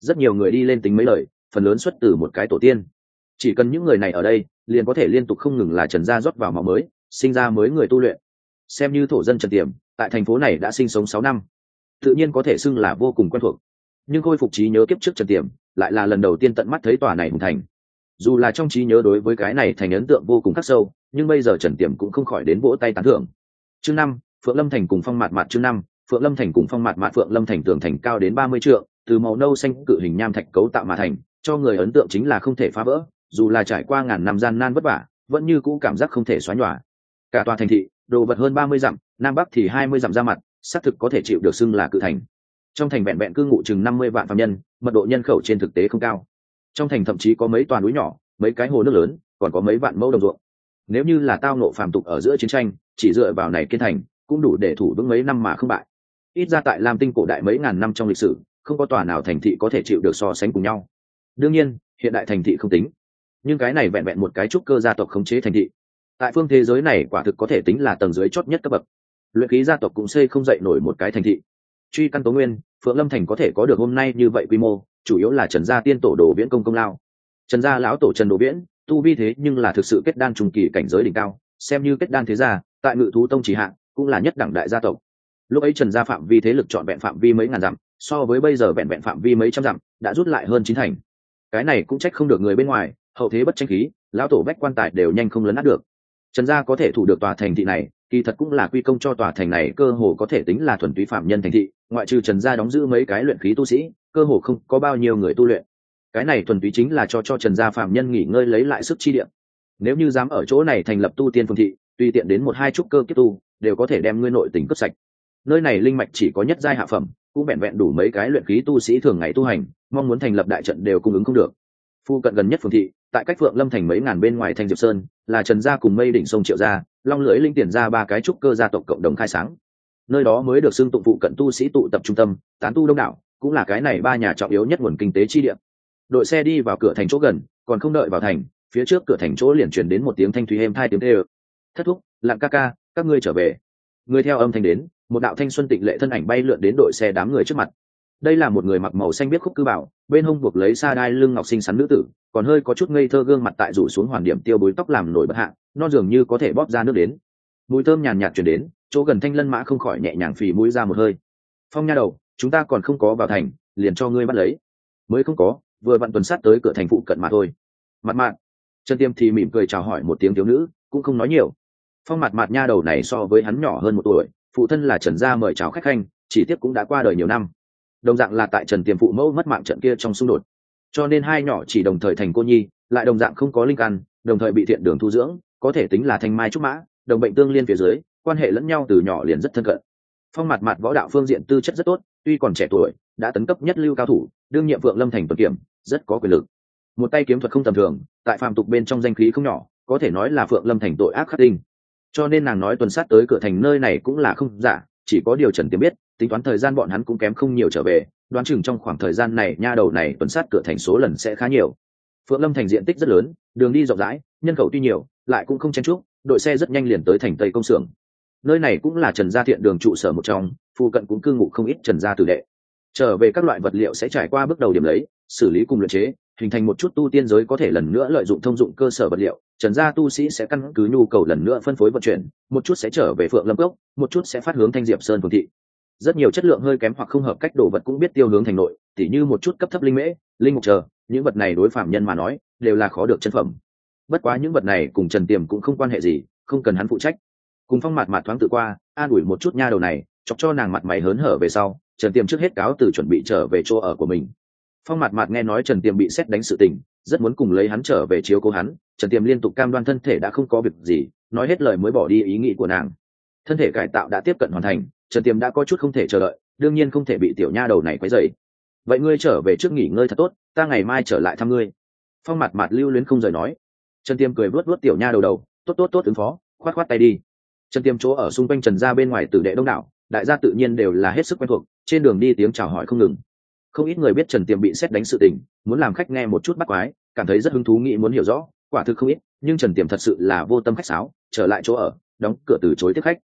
rất nhiều người đi lên tính mấy lời, phần lớn xuất từ một cái tổ tiên. Chỉ cần những người này ở đây, liền có thể liên tục không ngừng là Trần gia rót vào máu mới, sinh ra mới người tu luyện. Xem như thổ dân Trần Tiềm, tại thành phố này đã sinh sống 6 năm, tự nhiên có thể xưng là vô cùng quen thuộc. Nhưng khôi phục trí nhớ kiếp trước Trần Tiềm, lại là lần đầu tiên tận mắt thấy tòa này hùng thành. Dù là trong trí nhớ đối với cái này thành ấn tượng vô cùng khắc sâu, nhưng bây giờ Trần Tiềm cũng không khỏi đến vỗ tay tán thưởng. Chương 5, Phượng Lâm Thành cùng Phong Mạt Mạt. Chương 5, Phượng Lâm Thành cùng Phong Mạt Mạt. Phượng Lâm Thành tường thành cao đến 30 trượng, từ màu nâu xanh cự hình nham thạch cấu tạo mà thành, cho người ấn tượng chính là không thể phá vỡ, dù là trải qua ngàn năm gian nan vất vả, vẫn như cũ cảm giác không thể xóa nhòa. Cả tòa thành thị, đồ vật hơn 30 dặm, nam bắc thì 20 dặm ra mặt, xác thực có thể chịu được xưng là cự thành. Trong thành vẹn vẹn cư ngụ chừng 50 vạn phàm nhân, mật độ nhân khẩu trên thực tế không cao. Trong thành thậm chí có mấy tòa núi nhỏ, mấy cái hồ nước lớn, còn có mấy vạn mẫu đồng ruộng. Nếu như là tao ngộ phàm tục ở giữa chiến tranh, chỉ dựa vào này kiên thành, cũng đủ để thủ vững mấy năm mà không bại. Ít ra tại Lam Tinh cổ đại mấy ngàn năm trong lịch sử, không có tòa nào thành thị có thể chịu được so sánh cùng nhau. Đương nhiên, hiện đại thành thị không tính, nhưng cái này vẹn vẹn một cái trúc cơ gia tộc khống chế thành thị. Tại phương thế giới này quả thực có thể tính là tầng dưới chót nhất cấp bậc. Luyện khí gia tộc cũng xây không dậy nổi một cái thành thị. Truy căn tố nguyên, Phượng Lâm Thành có thể có được hôm nay như vậy quy mô, chủ yếu là Trần gia tiên tổ Đồ Viễn công lao. Trần gia lão tổ Trần Đồ Viễn, tu vi thế nhưng là thực sự kết đan trung kỳ cảnh giới đỉnh cao, xem như kết đan thế gia, tại Ngự thú tông chỉ hạng, cũng là nhất đẳng đại gia tộc. Lúc ấy Trần gia phạm vi thế lực trọn vẹn phạm vi mấy ngàn dặm, so với bây giờ vẹn vẹn phạm vi mấy trăm dặm, đã rút lại hơn 9 thành. Cái này cũng trách không được người bên ngoài, hậu thế bất tranh khí, lão tổ bách quan tài đều nhanh không lấn át được. Trần gia có thể thủ được tòa thành thị này, kỳ thật cũng là quy công cho tòa thành này cơ hồ có thể tính là thuần túy phạm nhân thành thị, ngoại trừ Trần gia đóng giữ mấy cái luyện khí tu sĩ, cơ hồ không có bao nhiêu người tu luyện. Cái này thuần túy chính là cho Trần gia phạm nhân nghỉ ngơi lấy lại sức chi địa. Nếu như dám ở chỗ này thành lập tu tiên phương thị, tùy tiện đến một hai trúc cơ kiếp tu, đều có thể đem ngươi nội tình cướp sạch. Nơi này linh mạch chỉ có nhất giai hạ phẩm, cũng vẹn vẹn đủ mấy cái luyện khí tu sĩ thường ngày tu hành, mong muốn thành lập đại trận đều cung ứng không được. Phu cận gần nhất phường thị, tại cách Phượng Lâm Thành mấy ngàn bên ngoài Thanh Diệp Sơn, là Trần gia cùng Mây Đỉnh sông Triệu gia, Long Lưỡi Linh Tiền gia ba cái trúc cơ gia tộc cộng đồng khai sáng. Nơi đó mới được xưng tụng phụ cận tu sĩ tụ tập trung tâm, tán tu đông đảo, cũng là cái này ba nhà trọng yếu nhất nguồn kinh tế chi địa. Đội xe đi vào cửa thành chỗ gần, còn không đợi vào thành, phía trước cửa thành chỗ liền truyền đến một tiếng thanh thúy êm tai tiếng kêu. Thất thúc, Lặng ca ca, các ngươi trở về. Người theo âm thanh đến, một đạo thanh xuân tịnh lệ thân ảnh bay lượn đến đội xe đám người trước mặt. Đây là một người mặc màu xanh biếc khúc cư bảo, bên hông buộc lấy sa đai lưng ngọc xinh xắn nữ tử, còn hơi có chút ngây thơ gương mặt tại rủ xuống hoàn điểm tiêu búi tóc làm nổi bật hạ, non dường như có thể bóp ra nước đến. Mùi thơm nhàn nhạt truyền đến, chỗ gần Thanh Lân mã không khỏi nhẹ nhàng phì mũi ra một hơi. Phong nha đầu, chúng ta còn không có vào thành, liền cho ngươi bắt lấy. Mới không có, vừa vặn tuần sát tới cửa thành phụ cận mà thôi. Mặt mạn, Trần Tiêm thì mỉm cười chào hỏi một tiếng thiếu nữ, cũng không nói nhiều. Phong mặt mạn nha đầu này so với hắn nhỏ hơn 1 tuổi, phụ thân là Trần gia mời chào khách khanh, chỉ tiếp cũng đã qua đời nhiều năm. Đồng dạng là tại Trần Tiềm phụ mẫu mất mạng trận kia trong xung đột, cho nên hai nhỏ chỉ đồng thời thành cô nhi, lại đồng dạng không có linh căn, đồng thời bị thiện đường thu dưỡng, có thể tính là thanh mai trúc mã, đồng bệnh tương liên phía dưới, quan hệ lẫn nhau từ nhỏ liền rất thân cận. Phong mặt võ đạo phương diện tư chất rất tốt, tuy còn trẻ tuổi, đã tấn cấp nhất lưu cao thủ, đương nhiệm Phượng Lâm Thành tuần kiểm, rất có quyền lực. Một tay kiếm thuật không tầm thường, tại phàm tục bên trong danh khí không nhỏ, có thể nói là Phượng Lâm Thành tội ác khắc tinh. Cho nên nàng nói tuần sát tới cửa thành nơi này cũng là không giả, chỉ có điều Trần Tiềm biết, tính toán thời gian bọn hắn cũng kém không nhiều trở về, đoán chừng trong khoảng thời gian này nha đầu này tuần sát cửa thành số lần sẽ khá nhiều. Phượng Lâm Thành diện tích rất lớn, đường đi rộng rãi, nhân khẩu tuy nhiều, lại cũng không chen chúc, đội xe rất nhanh liền tới thành Tây công xưởng. Nơi này cũng là Trần gia thiện đường trụ sở một trong, phụ cận cũng cư ngụ không ít Trần gia tử đệ. Trở về các loại vật liệu sẽ trải qua bước đầu điểm lấy, xử lý cùng luyện chế, hình thành một chút tu tiên giới có thể lần nữa lợi dụng thông dụng cơ sở vật liệu. Trần gia tu sĩ sẽ căn cứ nhu cầu lần nữa phân phối vận chuyển, một chút sẽ trở về Phượng Lâm Cốc, một chút sẽ phát hướng Thanh Diệp Sơn phường thị. Rất nhiều chất lượng hơi kém hoặc không hợp cách đồ vật cũng biết tiêu hướng thành nội, tỉ như một chút cấp thấp linh mễ, linh mục chờ, những vật này đối phạm nhân mà nói đều là khó được chân phẩm. Bất quá những vật này cùng Trần Tiềm cũng không quan hệ gì, không cần hắn phụ trách. Cùng Phong mạt thoáng tự qua, an ủi một chút nha đầu này, chọc cho nàng mặt mày hớn hở về sau, Trần Tiềm trước hết cáo từ chuẩn bị trở về chỗ ở của mình. Phong mạt nghe nói Trần Tiềm bị sét đánh sự tình, rất muốn cùng lấy hắn trở về chiếu cố hắn. Trần Tiềm liên tục cam đoan thân thể đã không có việc gì, nói hết lời mới bỏ đi ý nghĩ của nàng. Thân thể cải tạo đã tiếp cận hoàn thành, Trần Tiềm đã có chút không thể chờ đợi, đương nhiên không thể bị tiểu nha đầu này quấy rầy. Vậy ngươi trở về trước nghỉ ngơi thật tốt, ta ngày mai trở lại thăm ngươi. Phong mạt lưu luyến không rời nói. Trần Tiềm cười vuốt tiểu nha đầu, tốt ứng phó, khoát tay đi. Trần Tiềm chỗ ở xung quanh Trần gia bên ngoài tử đệ đông đảo, đại gia tự nhiên đều là hết sức quen thuộc, trên đường đi tiếng chào hỏi không ngừng. Không ít người biết Trần Tiềm bị sét đánh sự tình, muốn làm khách nghe một chút bắt quái, cảm thấy rất hứng thú nghĩ muốn hiểu rõ, quả thực không ít, nhưng Trần Tiềm thật sự là vô tâm khách sáo, trở lại chỗ ở, đóng cửa từ chối tiếp khách.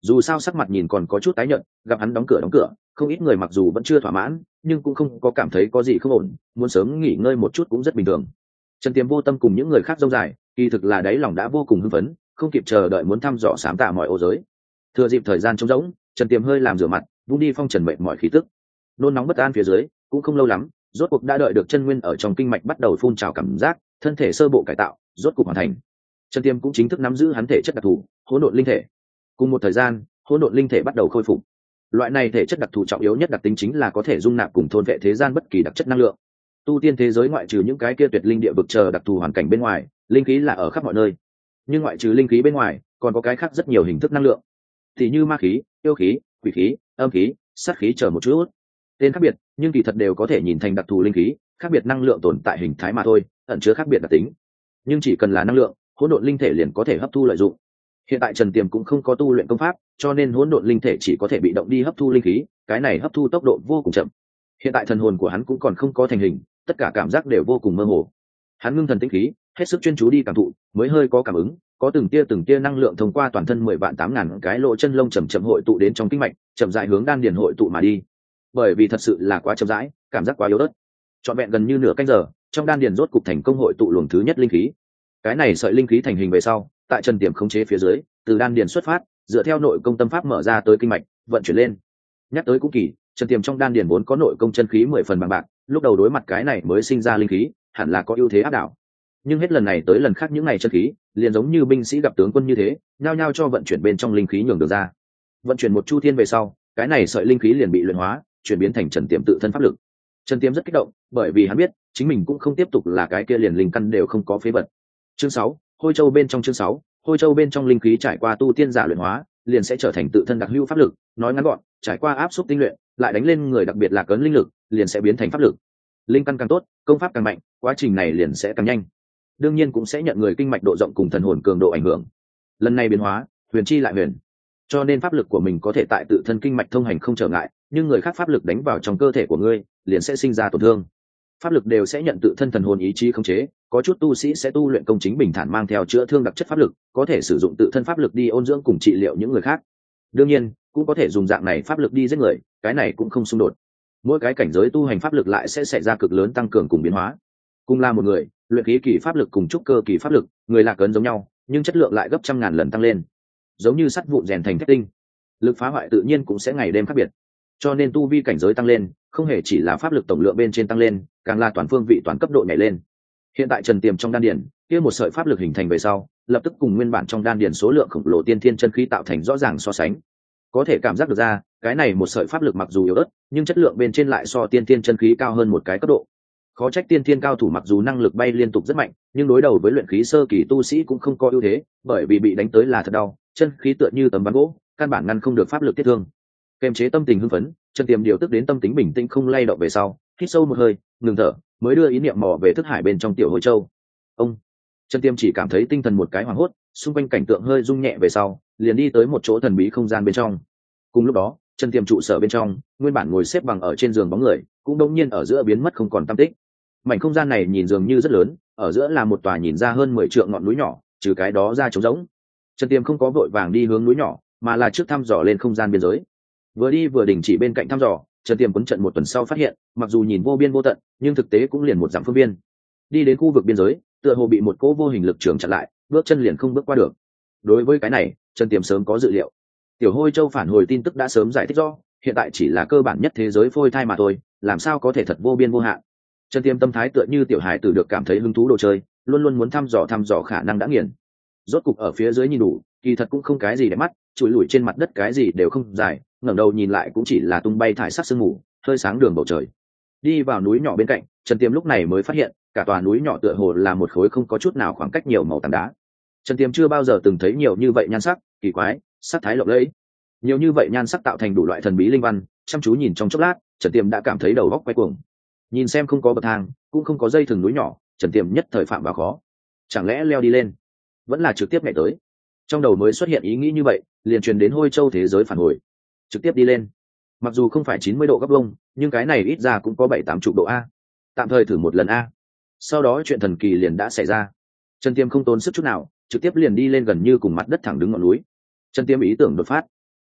dù sao sắc mặt nhìn còn có chút tái nhợt, gặp hắn đóng cửa, không ít người mặc dù vẫn chưa thỏa mãn nhưng cũng không có cảm thấy có gì không ổn, muốn sớm nghỉ ngơi một chút cũng rất bình thường. Trần Tiềm vô tâm cùng những người khác rông dài, kỳ thực là đáy lòng đã vô cùng hưng phấn, không kịp chờ đợi muốn thăm dò sáng tạo mọi ô giới. Thừa dịp thời gian trống rỗng, Trần Tiềm hơi làm rửa mặt, vung đi phong trần mệt mọi khí tức. Nôn nóng bất an phía dưới, cũng không lâu lắm, rốt cuộc đã đợi được chân nguyên ở trong kinh mạch bắt đầu phun trào cảm giác, thân thể sơ bộ cải tạo, rốt cuộc hoàn thành. Trần Tiềm cũng chính thức nắm giữ hắn thể chất đặc thù, hỗn độn linh thể. Cùng một thời gian, hỗn độn linh thể bắt đầu khôi phục. Loại này thể chất đặc thù trọng yếu nhất đặc tính chính là có thể dung nạp cùng thôn vệ thế gian bất kỳ đặc chất năng lượng. Tu tiên thế giới ngoại trừ những cái kia tuyệt linh địa vực chờ đặc thù hoàn cảnh bên ngoài, linh khí là ở khắp mọi nơi. Nhưng ngoại trừ linh khí bên ngoài, còn có cái khác rất nhiều hình thức năng lượng, thì như ma khí, yêu khí, quỷ khí, âm khí, sát khí chờ một chút. Tên khác biệt, nhưng kỳ thật đều có thể nhìn thành đặc thù linh khí, khác biệt năng lượng tồn tại hình thái mà thôi, ẩn chứa khác biệt đặc tính. Nhưng chỉ cần là năng lượng, hỗn độn linh thể liền có thể hấp thu lợi dụng. Hiện tại Trần Tiềm cũng không có tu luyện công pháp, cho nên hỗn độn linh thể chỉ có thể bị động đi hấp thu linh khí, cái này hấp thu tốc độ vô cùng chậm. Hiện tại thần hồn của hắn cũng còn không có thành hình, tất cả cảm giác đều vô cùng mơ hồ. Hắn ngưng thần tĩnh khí, hết sức chuyên chú đi cảm thụ, mới hơi có cảm ứng, có từng tia năng lượng thông qua toàn thân 10 vạn 8 ngàn cái lỗ chân lông chậm chậm hội tụ đến trong kinh mạch, chậm rãi hướng đan điền hội tụ mà đi. Bởi vì thật sự là quá chậm rãi, cảm giác quá yếu ớt. Trọn vẹn gần như nửa canh giờ, trong đan điền rốt cục thành công hội tụ luồng thứ nhất linh khí. Cái này sợi linh khí thành hình về sau, tại Trần Tiềm khống chế phía dưới, từ đan điền xuất phát, dựa theo nội công tâm pháp mở ra tới kinh mạch, vận chuyển lên. Nhắc tới cũng kỳ, Trần Tiềm trong đan điền vốn có nội công chân khí 10 phần bằng bạc, lúc đầu đối mặt cái này mới sinh ra linh khí, hẳn là có ưu thế áp đảo. Nhưng hết lần này tới lần khác những này chân khí, liền giống như binh sĩ gặp tướng quân như thế, nhao nhao cho vận chuyển bên trong linh khí nhường được ra. Vận chuyển một chu thiên về sau, cái này sợi linh khí liền bị luyện hóa, chuyển biến thành Trần Tiềm tự thân pháp lực. Trần Tiềm rất kích động, bởi vì hắn biết, chính mình cũng không tiếp tục là cái kia liền linh căn đều không có phế vật. Chương 6, Hôi Châu bên trong chương 6, Hôi Châu bên trong linh khí trải qua tu tiên giả luyện hóa, liền sẽ trở thành tự thân đặc hữu pháp lực, nói ngắn gọn, trải qua áp xúc tinh luyện, lại đánh lên người đặc biệt là cấn linh lực, liền sẽ biến thành pháp lực. Linh căn càng tốt, công pháp càng mạnh, quá trình này liền sẽ càng nhanh. Đương nhiên cũng sẽ nhận người kinh mạch độ rộng cùng thần hồn cường độ ảnh hưởng. Lần này biến hóa, huyền chi lại huyền, cho nên pháp lực của mình có thể tại tự thân kinh mạch thông hành không trở ngại, nhưng người khác pháp lực đánh vào trong cơ thể của ngươi, liền sẽ sinh ra tổn thương. Pháp lực đều sẽ nhận tự thân thần hồn ý chí khống chế, có chút tu sĩ sẽ tu luyện công chính bình thản mang theo chữa thương đặc chất pháp lực, có thể sử dụng tự thân pháp lực đi ôn dưỡng cùng trị liệu những người khác. Đương nhiên, cũng có thể dùng dạng này pháp lực đi giết người, cái này cũng không xung đột. Mỗi cái cảnh giới tu hành pháp lực lại sẽ xảy ra cực lớn tăng cường cùng biến hóa. Cùng là một người, luyện khí kỳ pháp lực cùng trúc cơ kỳ pháp lực, người là cấn giống nhau, nhưng chất lượng lại gấp trăm ngàn lần tăng lên. Giống như sắt vụn rèn thành thép tinh, lực phá hoại tự nhiên cũng sẽ ngày đêm khác biệt. Cho nên tu vi cảnh giới tăng lên, không hề chỉ là pháp lực tổng lượng bên trên tăng lên, càng là toàn phương vị toàn cấp độ nhảy lên. Hiện tại Trần Tiềm trong đan điền, kia một sợi pháp lực hình thành về sau, lập tức cùng nguyên bản trong đan điền số lượng khổng lồ tiên thiên chân khí tạo thành rõ ràng so sánh. Có thể cảm giác được ra, cái này một sợi pháp lực mặc dù yếu ớt, nhưng chất lượng bên trên lại so tiên thiên chân khí cao hơn một cái cấp độ. Khó trách tiên thiên cao thủ mặc dù năng lực bay liên tục rất mạnh, nhưng đối đầu với luyện khí sơ kỳ tu sĩ cũng không có ưu thế, bởi vì bị đánh tới là thật đau, chân khí tựa như tấm ván gỗ, căn bản ngăn không được pháp lực tiết thương. Kềm chế tâm tình hưng phấn, Trần Tiềm điều tức đến tâm tính bình tĩnh không lay động về sau, hít sâu một hơi, ngừng thở, mới đưa ý niệm mò về thức hải bên trong tiểu Hồi Châu. Ông Trần Tiềm chỉ cảm thấy tinh thần một cái hoảng hốt, xung quanh cảnh tượng hơi rung nhẹ về sau, liền đi tới một chỗ thần bí không gian bên trong. Cùng lúc đó, Trần Tiềm trụ sở bên trong, nguyên bản ngồi xếp bằng ở trên giường bóng người, cũng đột nhiên ở giữa biến mất không còn tăm tích. Mảnh không gian này nhìn dường như rất lớn, ở giữa là một tòa nhìn ra hơn 10 trượng ngọn núi nhỏ, trừ cái đó ra trống rỗng. Trần Tiềm không có vội vàng đi hướng núi nhỏ, mà là trước thăm dò lên không gian biên giới. Vừa đi vừa đình chỉ bên cạnh thăm dò, Trần Tiềm quấn trận một tuần sau phát hiện, mặc dù nhìn vô biên vô tận, nhưng thực tế cũng liền một dặm phương biên. Đi đến khu vực biên giới, tựa hồ bị một cỗ vô hình lực trường chặn lại, bước chân liền không bước qua được. Đối với cái này, Trần Tiềm sớm có dự liệu. Tiểu Hôi Châu phản hồi tin tức đã sớm giải thích rõ, hiện tại chỉ là cơ bản nhất thế giới phôi thai mà thôi, làm sao có thể thật vô biên vô hạn. Trần Tiềm tâm thái tựa như tiểu hài tử được cảm thấy hứng thú đồ chơi, luôn luôn muốn thăm dò khả năng đã nghiền. Rốt cục ở phía dưới nhìn đủ, kỳ thật cũng không cái gì để mắt, chùi lủi trên mặt đất cái gì đều không dài, ngẩng đầu nhìn lại cũng chỉ là tung bay thải sắc sương mù, hơi sáng đường bầu trời. Đi vào núi nhỏ bên cạnh, Trần Tiềm lúc này mới phát hiện, cả tòa núi nhỏ tựa hồ là một khối không có chút nào khoảng cách nhiều màu tảng đá. Trần Tiềm chưa bao giờ từng thấy nhiều như vậy nhan sắc, kỳ quái, sắc thái lộng lẫy. Nhiều như vậy nhan sắc tạo thành đủ loại thần bí linh văn, chăm chú nhìn trong chốc lát, Trần Tiềm đã cảm thấy đầu óc quay cuồng. Nhìn xem không có bậc thang, cũng không có dây thừng núi nhỏ, Trần Tiềm nhất thời phạm vào khó. Chẳng lẽ leo đi lên, vẫn là trực tiếp nhảy tới? Trong đầu mới xuất hiện ý nghĩ như vậy, liền truyền đến Hôi Châu thế giới phản hồi. Trực tiếp đi lên. Mặc dù không phải 90 độ góc vuông, nhưng cái này ít ra cũng có 7-8 độ a. Tạm thời thử một lần a. Sau đó chuyện thần kỳ liền đã xảy ra. Trần Tiềm không tốn sức chút nào, trực tiếp liền đi lên gần như cùng mặt đất thẳng đứng ngọn núi. Trần Tiềm ý tưởng đột phát.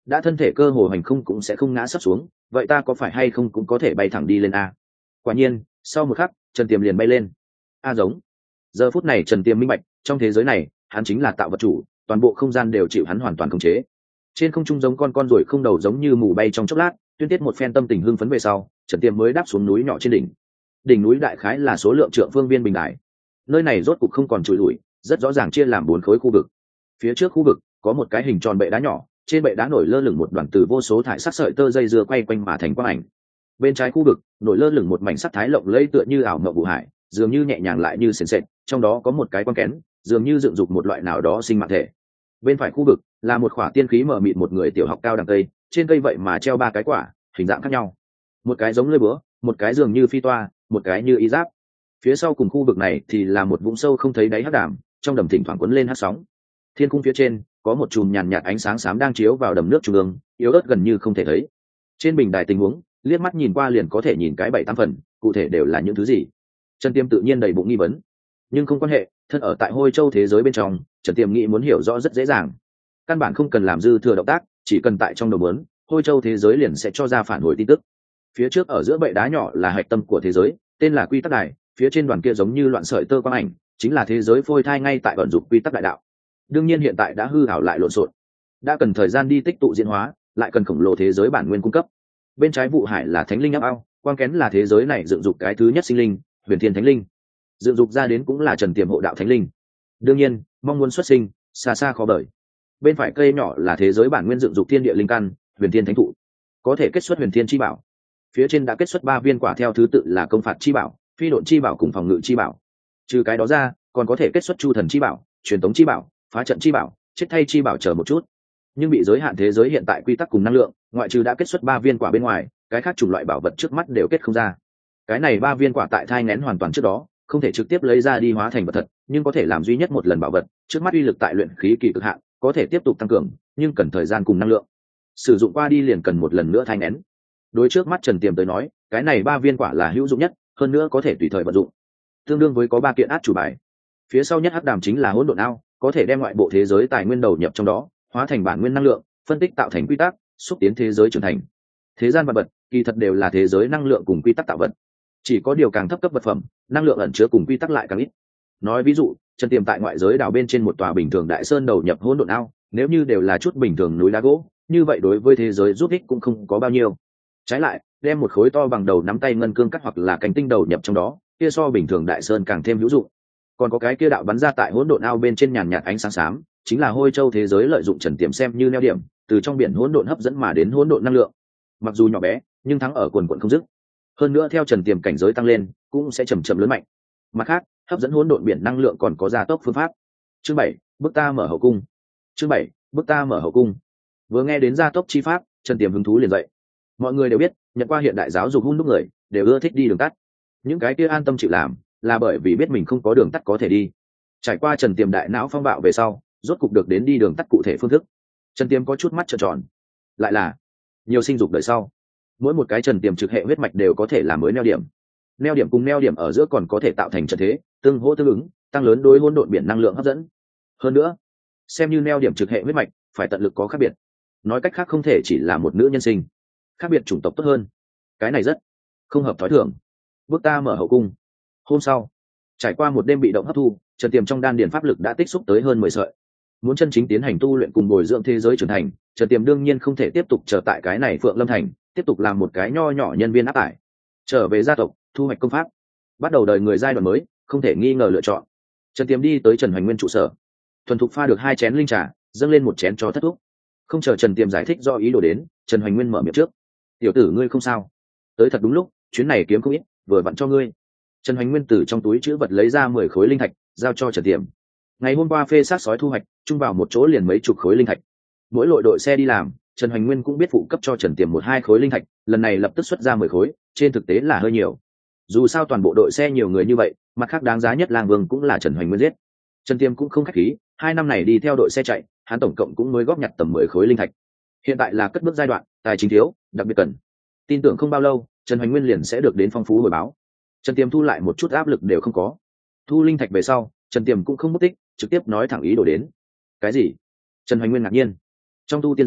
đã thân thể cơ hồ hành không cũng sẽ không ngã sấp xuống, vậy ta có phải hay không cũng có thể bay thẳng đi lên a? Quả nhiên sau một khắc Trần Tiềm liền bay lên. Giống. Giờ phút này Trần Tiềm minh bạch, trong thế giới này hắn chính là tạo vật chủ, toàn bộ không gian đều chịu hắn hoàn toàn khống chế. Trên không trung giống con ruồi không đầu giống như mù bay trong chốc lát, tuyên tiết một phen tâm tình hưng phấn về sau, Trần Tiềm mới đáp xuống núi nhỏ trên đỉnh. Đỉnh núi đại khái là số lượng trượng phương viên bình đại. Nơi này rốt cục không còn trụi lủi, rất rõ ràng chia làm 4 khối khu vực. Phía trước khu vực có một cái hình tròn bệ đá nhỏ, trên bệ đá nổi lơ lửng một đoàn từ vô số thải sắc sợi tơ dây dưa quay quanh mà thành quang ảnh. Bên trái khu vực nổi lơ lửng một mảnh sắc thái lộng lẫy tựa như ảo mộng vũ hải, dường như nhẹ nhàng lại như sền sệt, trong đó có một cái quang kén, dường như dựng dục một loại nào đó sinh mạng thể. Bên phải khu vực là một khỏa tiên khí mờ mịt một người tiểu học cao đằng cây, trên cây vậy mà treo 3 cái quả, hình dạng khác nhau. Một cái giống lưỡi búa, một cái dường như phi toa, một cái như y giáp. Phía sau cùng khu vực này thì là một vũng sâu không thấy đáy hắc đàm, trong đầm thỉnh thoảng cuốn lên hắc sóng. Thiên cung phía trên có một chùm nhàn nhạt ánh sáng xám đang chiếu vào đầm nước trung ương, yếu ớt gần như không thể thấy. Trên bình đài tình huống liếc mắt nhìn qua liền có thể nhìn cái 7-8 phần, cụ thể đều là những thứ gì. Trần Tiêm tự nhiên đầy bụng nghi vấn, nhưng không quan hệ, thân ở tại Hôi Châu thế giới bên trong, Trần Tiêm nghĩ muốn hiểu rõ rất dễ dàng. Căn bản không cần làm dư thừa động tác, chỉ cần tại trong đầu muốn, Hôi Châu thế giới liền sẽ cho ra phản hồi tin tức. Phía trước ở giữa bệ đá nhỏ là hạch tâm của thế giới, tên là quy tắc đài, phía trên đoàn kia giống như loạn sợi tơ quang ảnh, chính là thế giới phôi thai ngay tại vận dụng quy tắc đại đạo. Đương nhiên hiện tại đã hư ảo lại lộn xộn, đã cần thời gian đi tích tụ diễn hóa, lại cần khổng lồ thế giới bản nguyên cung cấp. Bên trái vụ hải là thánh linh áp ao, quang kén là thế giới này dựng dục cái thứ nhất sinh linh, huyền thiên thánh linh. Dựng dục ra đến cũng là Trần Tiềm hộ đạo thánh linh. Đương nhiên mong muốn xuất sinh xa xa khó bời. Bên phải cây nhỏ là thế giới bản nguyên dựng dục thiên địa linh căn, huyền thiên thánh thụ, có thể kết xuất huyền thiên chi bảo. Phía trên đã kết xuất 3 viên quả theo thứ tự là công phạt chi bảo, phi độn chi bảo cùng phòng ngự chi bảo. Trừ cái đó ra còn có thể kết xuất chu thần chi bảo, truyền tống chi bảo, phá trận chi bảo, chết thay chi bảo chờ một chút. Nhưng bị giới hạn thế giới hiện tại quy tắc cùng năng lượng, ngoại trừ đã kết xuất 3 viên quả bên ngoài, cái khác chủng loại bảo vật trước mắt đều kết không ra. Cái này 3 viên quả tại thai nghén hoàn toàn trước đó không thể trực tiếp lấy ra đi hóa thành vật thật, nhưng có thể làm duy nhất một lần bảo vật. Trước mắt uy lực tại luyện khí kỳ cực hạn, có thể tiếp tục tăng cường, nhưng cần thời gian cùng năng lượng. Sử dụng qua đi liền cần một lần nữa thai nghén. Đối trước mắt Trần Tiềm tới nói, cái này 3 viên quả là hữu dụng nhất, hơn nữa có thể tùy thời vận dụng. Tương đương với có 3 kiện át chủ bài. Phía sau nhất hắc đàm chính là hỗn độn ao, có thể đem ngoại bộ thế giới tài nguyên đầu nhập trong đó, hóa thành bản nguyên năng lượng, phân tích tạo thành quy tắc, xúc tiến thế giới trưởng thành. Thế gian vật vật kỳ thật đều là thế giới năng lượng cùng quy tắc tạo vật, chỉ có điều càng thấp cấp vật phẩm, năng lượng ẩn chứa cùng quy tắc lại càng ít. Nói ví dụ, Trần Tiềm tại ngoại giới đào bên trên một tòa bình thường đại sơn đầu nhập hỗn độn ao, nếu như đều là chút bình thường núi đá gỗ, như vậy đối với thế giới giúp ích cũng không có bao nhiêu. Trái lại, đem một khối to bằng đầu nắm tay ngân cương cắt hoặc là cánh tinh đầu nhập trong đó, kia so bình thường đại sơn càng thêm hữu dụng. Còn có cái kia đạo bắn ra tại hỗn độn ao bên trên nhàn nhạt ánh sáng xám, chính là Hôi Châu thế giới lợi dụng Trần Tiềm xem như neo điểm, từ trong biển hỗn độn hấp dẫn mà đến hỗn độn năng lượng. Mặc dù nhỏ bé, nhưng thắng ở quần quần không dứt. Hơn nữa theo Trần Tiềm cảnh giới tăng lên, cũng sẽ chậm chậm lớn mạnh. Mặt khác, hấp dẫn hỗn độn biển năng lượng còn có gia tốc phương pháp. Chương 7, bước ta mở hậu cung. Chương 7, bước ta mở hậu cung. Vừa nghe đến gia tốc chi pháp, Trần Tiềm hứng thú liền dậy. Mọi người đều biết, nhận qua hiện đại giáo dục hun đúc người đều ưa thích đi đường tắt. Những cái kia an tâm chịu làm, là bởi vì biết mình không có đường tắt có thể đi. Trải qua Trần Tiềm đại não phong bạo về sau, rốt cục được đến đi đường tắt cụ thể phương thức. Trần Tiềm có chút mắt trợn tròn. Lại là nhiều sinh dục đời sau, mỗi một cái Trần Tiềm trực hệ huyết mạch đều có thể làm mới neo điểm. Neo điểm cùng neo điểm ở giữa còn có thể tạo thành trận thế, tương hỗ tương ứng, tăng lớn đối hỗn độn biển năng lượng hấp dẫn. Hơn nữa, xem như neo điểm trực hệ huyết mạch, phải tận lực có khác biệt. Nói cách khác không thể chỉ là một nữ nhân sinh, khác biệt chủng tộc tốt hơn. Cái này rất không hợp thói thường. Bước ta mở hậu cung. Hôm sau, trải qua một đêm bị động hấp thu, Trần Tiềm trong đan điền pháp lực đã tích xúc tới hơn 10 sợi. Muốn chân chính tiến hành tu luyện cùng bồi dưỡng thế giới trưởng thành, Trần Tiềm đương nhiên không thể tiếp tục chờ tại cái này Phượng Lâm Thành, tiếp tục làm một cái nho nhỏ nhân viên áp tải. Trở về gia tộc, thu hoạch công pháp, bắt đầu đời người giai đoạn mới, không thể nghi ngờ lựa chọn. Trần Tiềm đi tới Trần Hoành Nguyên trụ sở, thuần thục pha được 2 chén linh trà, dâng lên một chén cho thất thúc. Không chờ Trần Tiềm giải thích do ý đồ đến, Trần Hoành Nguyên mở miệng trước. Tiểu tử ngươi không sao? Tới thật đúng lúc, chuyến này kiếm không ít, vừa vặn cho ngươi. Trần Hoành Nguyên từ trong túi trữ vật lấy ra 10 khối linh thạch, giao cho Trần Tiềm. Ngày hôm qua phê sát sói thu hoạch, chung vào một chỗ liền mấy chục khối linh thạch. Mỗi lội đội xe đi làm, Trần Hoành Nguyên cũng biết phụ cấp cho Trần Tiềm 1-2 khối linh thạch, lần này lập tức xuất ra 10 khối, trên thực tế là hơi nhiều. Dù sao toàn bộ đội xe nhiều người như vậy, mặt khác đáng giá nhất Lang Vương cũng là Trần Hoành Nguyên giết. Trần Tiềm cũng không khách khí, 2 năm này đi theo đội xe chạy, hắn tổng cộng cũng mới góp nhặt tầm 10 khối linh thạch. Hiện tại là cất bước giai đoạn, tài chính thiếu, đặc biệt cần. Tin tưởng không bao lâu, Trần Hoành Nguyên liền sẽ được đến phong phú hồi báo. Trần Tiềm thu lại một chút áp lực đều không có. Thu linh thạch về sau, Trần Tiềm cũng không mất tích, trực tiếp nói thẳng ý đồ đến. Cái gì? Trần Hoành Nguyên ngạc nhiên. Trong tu tiên giới,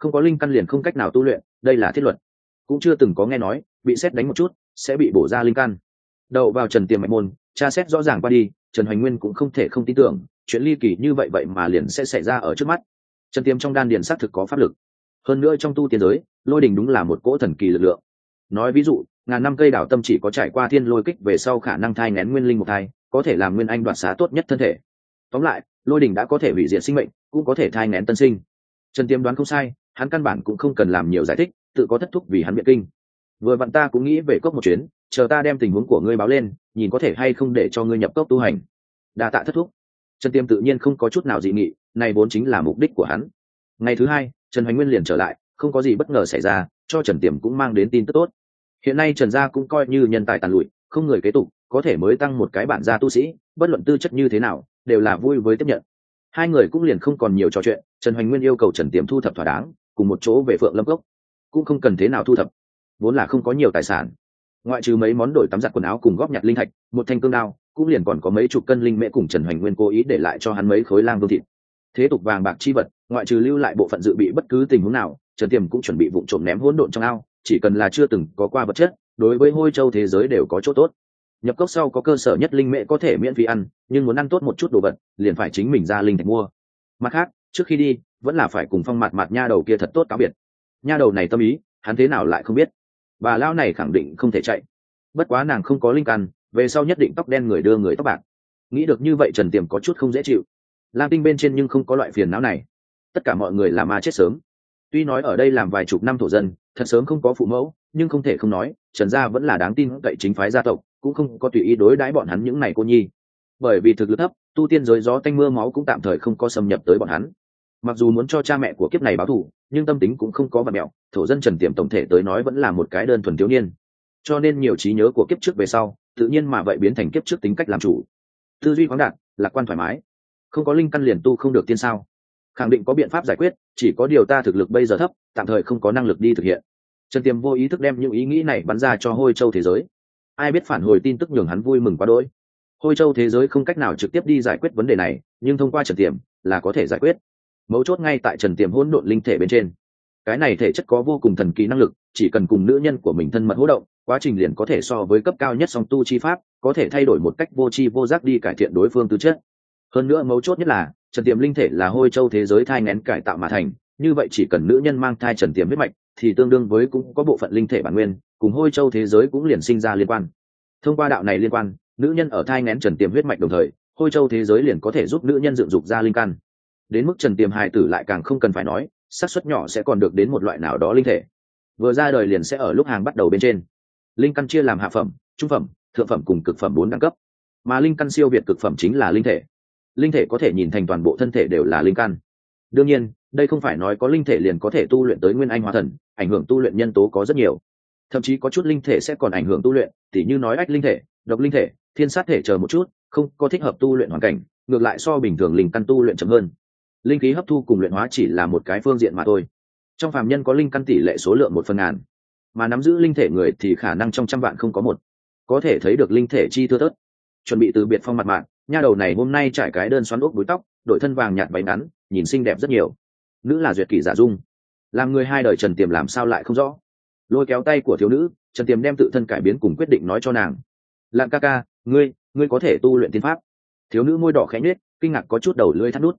không có linh căn liền không cách nào tu luyện, đây là thiết luật. Cũng chưa từng có nghe nói bị xét đánh một chút sẽ bị bổ ra linh căn. Đậu vào Trần Tiềm mạch môn, tra xét rõ ràng qua đi, Trần Hoành Nguyên cũng không thể không tin tưởng chuyện ly kỳ như vậy vậy mà liền sẽ xảy ra ở trước mắt. Trần Tiềm trong đan điền xác thực có pháp lực, hơn nữa trong tu tiên giới lôi đình đúng là một cỗ thần kỳ lực lượng. Nói ví dụ, ngàn năm cây đảo tâm chỉ có trải qua thiên lôi kích về sau khả năng thai nghén nguyên linh một thai, có thể làm nguyên anh đoạt xá tốt nhất thân thể. Tóm lại, lôi đình đã có thể hủy diệt sinh mệnh, cũng có thể thai nghén tân sinh. Trần Tiềm đoán không sai, hắn căn bản cũng không cần làm nhiều giải thích, tự có thất thúc vì hắn biện kinh. Vừa vặn ta cũng nghĩ về cốc một chuyến, chờ ta đem tình huống của ngươi báo lên, nhìn có thể hay không để cho ngươi nhập cốc tu hành. Đa tạ thất thúc. Trần Tiềm tự nhiên không có chút nào dị nghị, này vốn chính là mục đích của hắn. Ngày thứ hai, Trần Hoành Nguyên liền trở lại, không có gì bất ngờ xảy ra, cho Trần Tiềm cũng mang đến tin tức tốt. Hiện nay Trần gia cũng coi như nhân tài tàn lụi, không người kế tục, có thể mới tăng một cái bản gia tu sĩ, bất luận tư chất như thế nào, đều là vui với tiếp nhận. Hai người cũng liền không còn nhiều trò chuyện, Trần Hoành Nguyên yêu cầu Trần Tiềm thu thập thỏa đáng, cùng một chỗ về Phượng Lâm Cốc. Cũng không cần thế nào thu thập, vốn là không có nhiều tài sản, ngoại trừ mấy món đổi tắm giặt quần áo cùng góp nhặt linh thạch, một thanh cương đao, cũng liền còn có mấy chục cân linh mễ cùng Trần Hoành Nguyên cố ý để lại cho hắn mấy khối lang vương thịt. Thế tục vàng bạc chi vật, ngoại trừ lưu lại bộ phận dự bị bất cứ tình huống nào, Trần Tiềm cũng chuẩn bị vụng trộm ném hỗn độn trong ao, chỉ cần là chưa từng có qua vật chất, đối với Hôi Châu thế giới đều có chỗ tốt. Nhập cốc sau có cơ sở nhất linh mễ có thể miễn phí ăn, nhưng muốn ăn tốt một chút đồ vật, liền phải chính mình ra linh thạch mua. Mặt khác, trước khi đi, vẫn là phải cùng Phong Mạt Mạt nha đầu kia thật tốt cáo biệt. Nha đầu này tâm ý, hắn thế nào lại không biết. Bà lão này khẳng định không thể chạy. Bất quá nàng không có linh căn, về sau nhất định tóc đen người đưa người tóc bạc. Nghĩ được như vậy Trần Tiềm có chút không dễ chịu. Lam Tinh bên trên nhưng không có loại phiền não này. Tất cả mọi người là ma chết sớm. Tuy nói ở đây làm vài chục năm thổ dân, thật sớm không có phụ mẫu, nhưng không thể không nói, Trần gia vẫn là đáng tin cậy chính phái gia tộc, cũng không có tùy ý đối đãi bọn hắn những này cô nhi. Bởi vì thực lực thấp, tu tiên giới gió tanh mưa máu cũng tạm thời không có xâm nhập tới bọn hắn. Mặc dù muốn cho cha mẹ của kiếp này báo thù, nhưng tâm tính cũng không có vặn mẹo, thổ dân Trần Tiềm tổng thể tới nói vẫn là một cái đơn thuần thiếu niên. Cho nên nhiều trí nhớ của kiếp trước về sau, tự nhiên mà vậy biến thành kiếp trước tính cách làm chủ. Tư duy khoáng đạt, lạc quan thoải mái. Không có linh căn liền tu không được tiên sao? Khẳng định có biện pháp giải quyết, chỉ có điều ta thực lực bây giờ thấp, tạm thời không có năng lực đi thực hiện. Trần Tiềm vô ý thức đem những ý nghĩ này bắn ra cho Hôi Châu thế giới. Ai biết phản hồi tin tức nhường hắn vui mừng quá đỗi. Hôi Châu thế giới không cách nào trực tiếp đi giải quyết vấn đề này, nhưng thông qua Trần Tiềm là có thể giải quyết. Mấu chốt ngay tại Trần Tiềm hỗn độn linh thể bên trên. Cái này thể chất có vô cùng thần kỳ năng lực, chỉ cần cùng nữ nhân của mình thân mật hỗ động, quá trình liền có thể so với cấp cao nhất song tu chi pháp, có thể thay đổi một cách vô tri vô giác đi cải thiện đối phương tư chất. Hơn nữa mấu chốt nhất là Trần Tiềm linh thể là Hôi Châu thế giới thai nghén cải tạo mà thành, như vậy chỉ cần nữ nhân mang thai Trần Tiềm huyết mạch, thì tương đương với cũng có bộ phận linh thể bản nguyên, cùng Hôi Châu thế giới cũng liền sinh ra liên quan. Thông qua đạo này liên quan, nữ nhân ở thai nghén Trần Tiềm huyết mạch đồng thời, Hôi Châu thế giới liền có thể giúp nữ nhân dựng dục ra linh căn. Đến mức Trần Tiềm hài tử lại càng không cần phải nói, xác suất nhỏ sẽ còn được đến một loại nào đó linh thể. Vừa ra đời liền sẽ ở lúc hàng bắt đầu bên trên. Linh căn chia làm hạ phẩm, trung phẩm, thượng phẩm cùng cực phẩm 4 đẳng cấp. Mà linh căn siêu việt cực phẩm chính là linh thể. Linh thể có thể nhìn thành toàn bộ thân thể đều là linh căn. Đương nhiên, đây không phải nói có linh thể liền có thể tu luyện tới nguyên anh hóa thần, ảnh hưởng tu luyện nhân tố có rất nhiều. Thậm chí có chút linh thể sẽ còn ảnh hưởng tu luyện, tỉ như nói ách linh thể, độc linh thể, thiên sát thể chờ một chút, không có thích hợp tu luyện hoàn cảnh, ngược lại so bình thường linh căn tu luyện chậm hơn. Linh khí hấp thu cùng luyện hóa chỉ là một cái phương diện mà thôi. Trong phàm nhân có linh căn tỷ lệ số lượng 1/1000, mà nắm giữ linh thể người thì khả năng trong trăm vạn không có một. Có thể thấy được linh thể chi thưa thớt. Chuẩn bị từ biệt Phong Mạt Mạt, nha đầu này hôm nay trải cái đơn xoắn ốc búi tóc, đội thân vàng nhạt váy ngắn, nhìn xinh đẹp rất nhiều. Nữ là duyệt kỷ giả dung, làm người hai đời Trần Tiềm làm sao lại không rõ. Lôi kéo tay của thiếu nữ, Trần Tiềm đem tự thân cải biến cùng quyết định nói cho nàng. Lạn ca ca, ngươi có thể tu luyện tiên pháp. Thiếu nữ môi đỏ khẽ nhếch, kinh ngạc có chút đầu lưỡi thắt nút.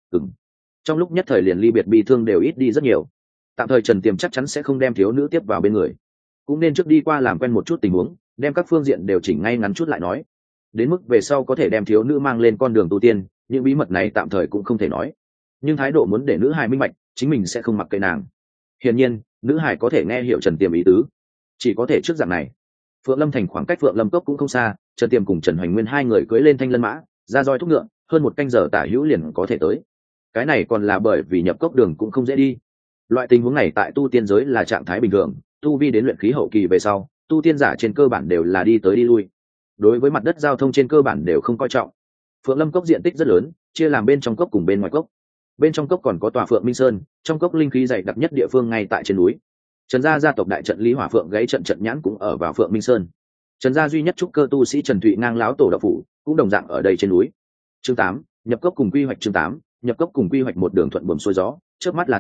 Trong lúc nhất thời liền ly biệt bi thương đều ít đi rất nhiều. Tạm thời Trần Tiềm chắc chắn sẽ không đem thiếu nữ tiếp vào bên người, cũng nên trước đi qua làm quen một chút tình huống, đem các phương diện đều chỉnh ngay ngắn chút lại nói. Đến mức về sau có thể đem thiếu nữ mang lên con đường tu tiên, những bí mật này tạm thời cũng không thể nói. Nhưng thái độ muốn để nữ hài minh bạch, chính mình sẽ không mặc kệ nàng. Hiển nhiên, nữ hài có thể nghe hiểu Trần Tiềm ý tứ, chỉ có thể trước dạng này. Phượng Lâm thành khoảng cách Phượng Lâm cốc cũng không xa, Trần Tiềm cùng Trần Hoành Nguyên hai người cưỡi lên thanh lân mã, ra roi thúc ngựa, hơn một canh giờ tả hữu liền có thể tới. Cái này còn là bởi vì nhập cốc đường cũng không dễ đi. Loại tình huống này tại tu tiên giới là trạng thái bình thường, tu vi đến luyện khí hậu kỳ về sau, tu tiên giả trên cơ bản đều là đi tới đi lui. Đối với mặt đất giao thông trên cơ bản đều không coi trọng. Phượng Lâm cốc diện tích rất lớn, chia làm bên trong cốc cùng bên ngoài cốc. Bên trong cốc còn có tòa Phượng Minh Sơn, trong cốc linh khí dày đặc nhất địa phương ngay tại trên núi. Trần gia gia tộc đại trận Lý Hỏa Phượng gáy trận trận nhãn cũng ở vào Phượng Minh Sơn. Trần gia duy nhất trúc cơ tu sĩ Trần Thụy ngang láo tổ đạo phủ cũng đồng dạng ở đây trên núi. Chương 8, nhập cốc cùng quy hoạch. Chương 8, nhập cốc cùng quy hoạch một đường thuận buồm xuôi gió, trước mắt là tới,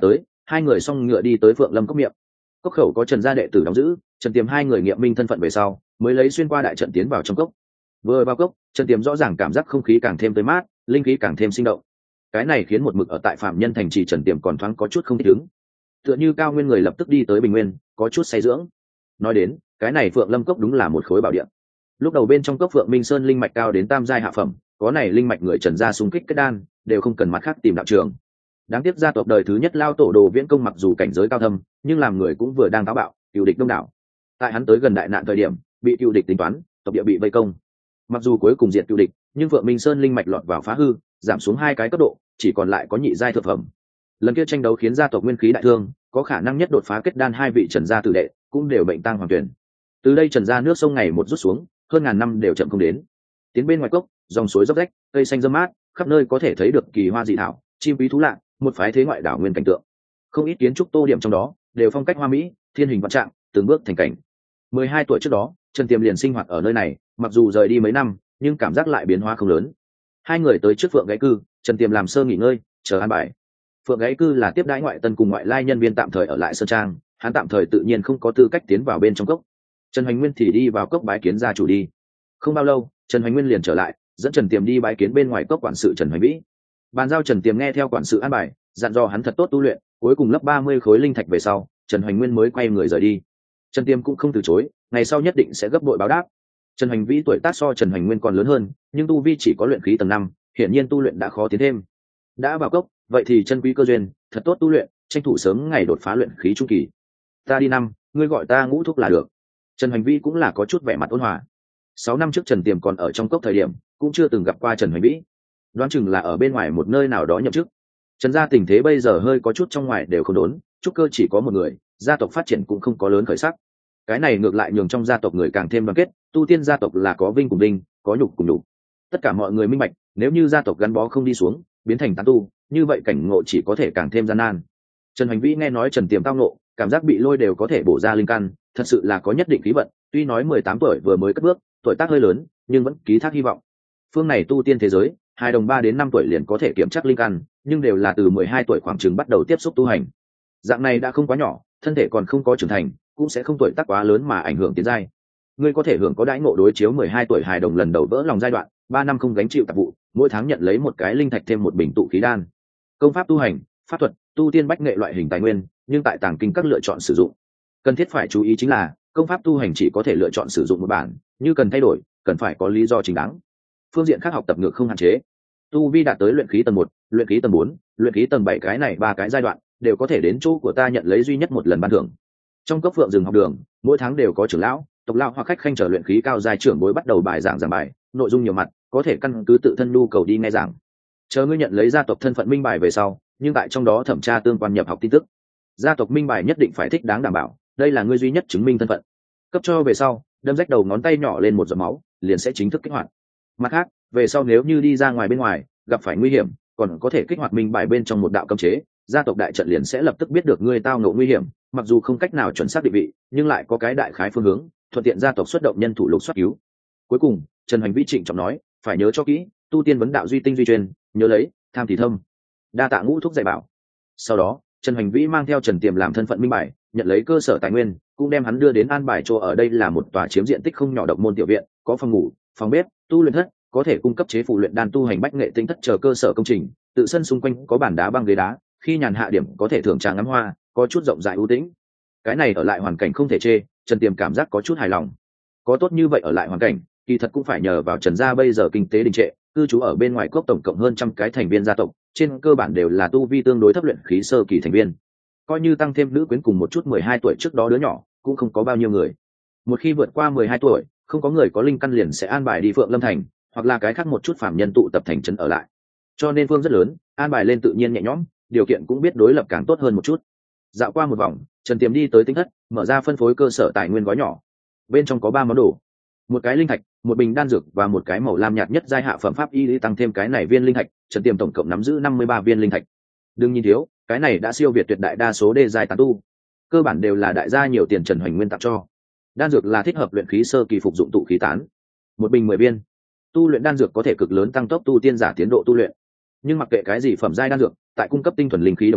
hai người song ngựa đi tới Phượng Lâm cốc miệng. Cốc khẩu có Trần gia đệ tử đóng giữ, Trần Tiềm hai người nghiệm minh thân phận về sau mới lấy xuyên qua đại trận tiến vào trong cốc. Vừa vào cốc, Trần Tiềm rõ ràng cảm giác không khí càng thêm tươi mát, linh khí càng thêm sinh động. Cái này khiến một mực ở tại phạm nhân thành trì Trần Tiềm còn thoáng có chút không thích ứng, tựa như cao nguyên người lập tức đi tới bình nguyên, có chút say dưỡng. Nói đến cái này Phượng Lâm cốc đúng là một khối bảo địa. Lúc đầu bên trong cốc Phượng Minh Sơn linh mạch cao đến tam giai hạ phẩm, có này linh mạch người Trần gia xung kích kết đan đều không cần mặt khác tìm đạo trường. Đáng tiếc gia tộc đời thứ nhất lao tổ Đồ Viễn Công mặc dù cảnh giới cao thâm, nhưng làm người cũng vừa đang táo bạo, cựu địch đông đảo. Tại hắn tới gần đại nạn thời điểm, bị cựu địch tính toán, tộc địa bị vây công. Mặc dù cuối cùng diệt cựu địch, nhưng Phượng Minh Sơn linh mạch lọt vào phá hư, giảm xuống 2 cái cấp độ, chỉ còn lại có nhị giai thượng phẩm. Lần kia tranh đấu khiến gia tộc nguyên khí đại thương, có khả năng nhất đột phá kết đan 2 vị Trần gia tử đệ cũng đều bệnh tang hoàng tuyển. Từ đây Trần gia nước sông ngày một rút xuống, hơn ngàn năm đều chậm không đến. Tiến bên ngoài cốc, dòng suối dốc rách, cây xanh râm mát, khắp nơi có thể thấy được kỳ hoa dị thảo, chim quý thú lạ, một phái thế ngoại đảo nguyên cảnh tượng. Không ít kiến trúc tô điểm trong đó, đều phong cách hoa mỹ, thiên hình vạn trạng, từng bước thành cảnh. 12 tuổi trước đó, Trần Tiềm liền sinh hoạt ở nơi này, mặc dù rời đi mấy năm, nhưng cảm giác lại biến hóa không lớn. Hai người tới trước Phượng Gáy Cư, Trần Tiềm làm sơ nghỉ ngơi, chờ an bài. Phượng Gáy Cư là tiếp đãi ngoại tân cùng ngoại lai nhân viên tạm thời ở lại sơn trang, hắn tạm thời tự nhiên không có tư cách tiến vào bên trong cốc. Trần Hoành Nguyên thì đi vào cốc bái kiến gia chủ đi. Không bao lâu, Trần Hoành Nguyên liền trở lại, dẫn Trần Tiềm đi bái kiến bên ngoài cốc quản sự Trần Hoành Vĩ. Bàn giao Trần Tiềm nghe theo quản sự an bài, dặn dò hắn thật tốt tu luyện, cuối cùng lấp 30 khối linh thạch về sau, Trần Hoành Nguyên mới quay người rời đi. Trần Tiềm cũng không từ chối, ngày sau nhất định sẽ gấp bội báo đáp. Trần Hoành Vĩ tuổi tác so Trần Hoành Nguyên còn lớn hơn, nhưng tu vi chỉ có luyện khí tầng 5, hiển nhiên tu luyện đã khó tiến thêm. Đã vào cốc, vậy thì chân quý cơ duyên, thật tốt tu luyện, tranh thủ sớm ngày đột phá luyện khí trung kỳ. Ta đi năm, ngươi gọi ta Ngũ thúc là được. Trần Hoành Vĩ cũng là có chút vẻ mặt ôn hòa. 6 năm trước Trần Tiềm còn ở trong cốc thời điểm, cũng chưa từng gặp qua Trần Hoành Vĩ. Đoán chừng là ở bên ngoài một nơi nào đó nhậm chức. Trần gia tình thế bây giờ hơi có chút trong ngoài đều không đốn, trúc cơ chỉ có một người, gia tộc phát triển cũng không có lớn khởi sắc. Cái này ngược lại nhường trong gia tộc người càng thêm đoàn kết, tu tiên gia tộc là có vinh cùng vinh, có nhục cùng nhục. Tất cả mọi người minh bạch, nếu như gia tộc gắn bó không đi xuống, biến thành tán tu, như vậy cảnh ngộ chỉ có thể càng thêm gian nan. Trần Hoành Vĩ nghe nói Trần Tiềm tao ngộ, cảm giác bị lôi đều có thể bổ ra linh căn, thật sự là có nhất định khí vận, tuy nói 18 tuổi vừa mới cất bước, tuổi tác hơi lớn, nhưng vẫn ký thác hy vọng. Phương này tu tiên thế giới, hai đồng 3 đến 5 tuổi liền có thể kiểm chắc linh căn, nhưng đều là từ 12 tuổi khoảng chừng bắt đầu tiếp xúc tu hành. Dạng này đã không quá nhỏ, thân thể còn không có trưởng thành, cũng sẽ không tuổi tác quá lớn mà ảnh hưởng tiến giai. Ngươi có thể hưởng có đãi ngộ đối chiếu 12 tuổi hài đồng lần đầu vỡ lòng giai đoạn, 3 năm không gánh chịu tạp vụ, mỗi tháng nhận lấy một cái linh thạch thêm một bình tụ khí đan. Công pháp tu hành, pháp thuật, tu tiên bách nghệ loại hình tài nguyên, nhưng tại tàng kinh các lựa chọn sử dụng. Cần thiết phải chú ý chính là, công pháp tu hành chỉ có thể lựa chọn sử dụng một bản, như cần thay đổi, cần phải có lý do chính đáng. Phương diện khác học tập ngược không hạn chế. Tu vi đạt tới luyện khí tầng 1, luyện khí tầng 4, luyện khí tầng 7 cái này 3 cái giai đoạn, đều có thể đến chỗ của ta nhận lấy duy nhất một lần ban thưởng. Trong cốc Phượng rừng học đường, mỗi tháng đều có trưởng lão, tộc lão hoặc khách khanh trở luyện khí cao giai trưởng bối bắt đầu bài giảng bài, nội dung nhiều mặt, có thể căn cứ tự thân nhu cầu đi nghe giảng. Chờ ngươi nhận lấy gia tộc thân phận minh bài về sau, nhưng tại trong đó thẩm tra tương quan nhập học tin tức. Gia tộc minh bài nhất định phải thích đáng đảm bảo, đây là ngươi duy nhất chứng minh thân phận. Cấp cho về sau, đâm rách đầu ngón tay nhỏ lên một giọt máu, liền sẽ chính thức kích hoạt. Mặt khác, về sau nếu như đi ra ngoài bên ngoài, gặp phải nguy hiểm, còn có thể kích hoạt minh bài bên trong một đạo cấm chế, gia tộc đại trận liền sẽ lập tức biết được ngươi tao ngộ nguy hiểm, mặc dù không cách nào chuẩn xác định vị, nhưng lại có cái đại khái phương hướng, thuận tiện gia tộc xuất động nhân thủ lục soát cứu. Cuối cùng, Trần Hoành Vĩ trịnh trọng nói, phải nhớ cho kỹ, tu tiên vấn đạo duy tinh duy truyền, nhớ lấy, tham thì thâm. Đa tạ Ngũ thúc dạy bảo. Sau đó, Trần Hoành Vĩ mang theo Trần Tiềm làm thân phận minh bài, nhận lấy cơ sở tài nguyên, cũng đem hắn đưa đến an bài chỗ ở đây là một tòa chiếm diện tích không nhỏ độc môn tiểu viện, có phòng ngủ, phòng bếp, tu luyện thất, có thể cung cấp chế phụ luyện đan tu hành bách nghệ tinh thất chờ cơ sở công trình, tự sân xung quanh có bàn đá băng ghế đá, khi nhàn hạ điểm có thể thưởng trà ngắm hoa, có chút rộng rãi ưu tĩnh. Cái này ở lại hoàn cảnh không thể chê, Trần Tiềm cảm giác có chút hài lòng. Có tốt như vậy ở lại hoàn cảnh, kỳ thật cũng phải nhờ vào Trần gia bây giờ kinh tế đình trệ, cư trú ở bên ngoài cốc tổng cộng hơn trăm cái thành viên gia tộc, trên cơ bản đều là tu vi tương đối thấp luyện khí sơ kỳ thành viên. Coi như tăng thêm nữ quyến cùng một chút 12 tuổi trước đó đứa nhỏ, cũng không có bao nhiêu người. Một khi vượt qua 12 tuổi, không có người có linh căn liền sẽ an bài đi Phượng Lâm thành, hoặc là cái khác một chút phàm nhân tụ tập thành trấn ở lại. Cho nên phương rất lớn, an bài lên tự nhiên nhẹ nhõm, điều kiện cũng biết đối lập càng tốt hơn một chút. Dạo qua một vòng, Trần Tiềm đi tới tinh thất, mở ra phân phối cơ sở tài nguyên gói nhỏ. Bên trong có 3 món đồ, một cái linh thạch, một bình đan dược và một cái màu lam nhạt nhất giai hạ phẩm pháp y tăng thêm cái này viên linh thạch, Trần Tiềm tổng cộng nắm giữ 53 viên linh thạch. Đừng nhìn thiếu, cái này đã siêu việt tuyệt đại đa số đê giai tán tu. Cơ bản đều là đại gia nhiều tiền Trần Hoành Nguyên tặng cho. Đan dược là thích hợp luyện khí sơ kỳ phục dụng tụ khí tán. Một bình 10 viên. Tu luyện đan dược có thể cực lớn tăng tốc tu tiên giả tiến độ tu luyện. Nhưng mặc kệ cái gì phẩm giai đan dược, tại cung cấp tinh thuần linh khí đồng thời,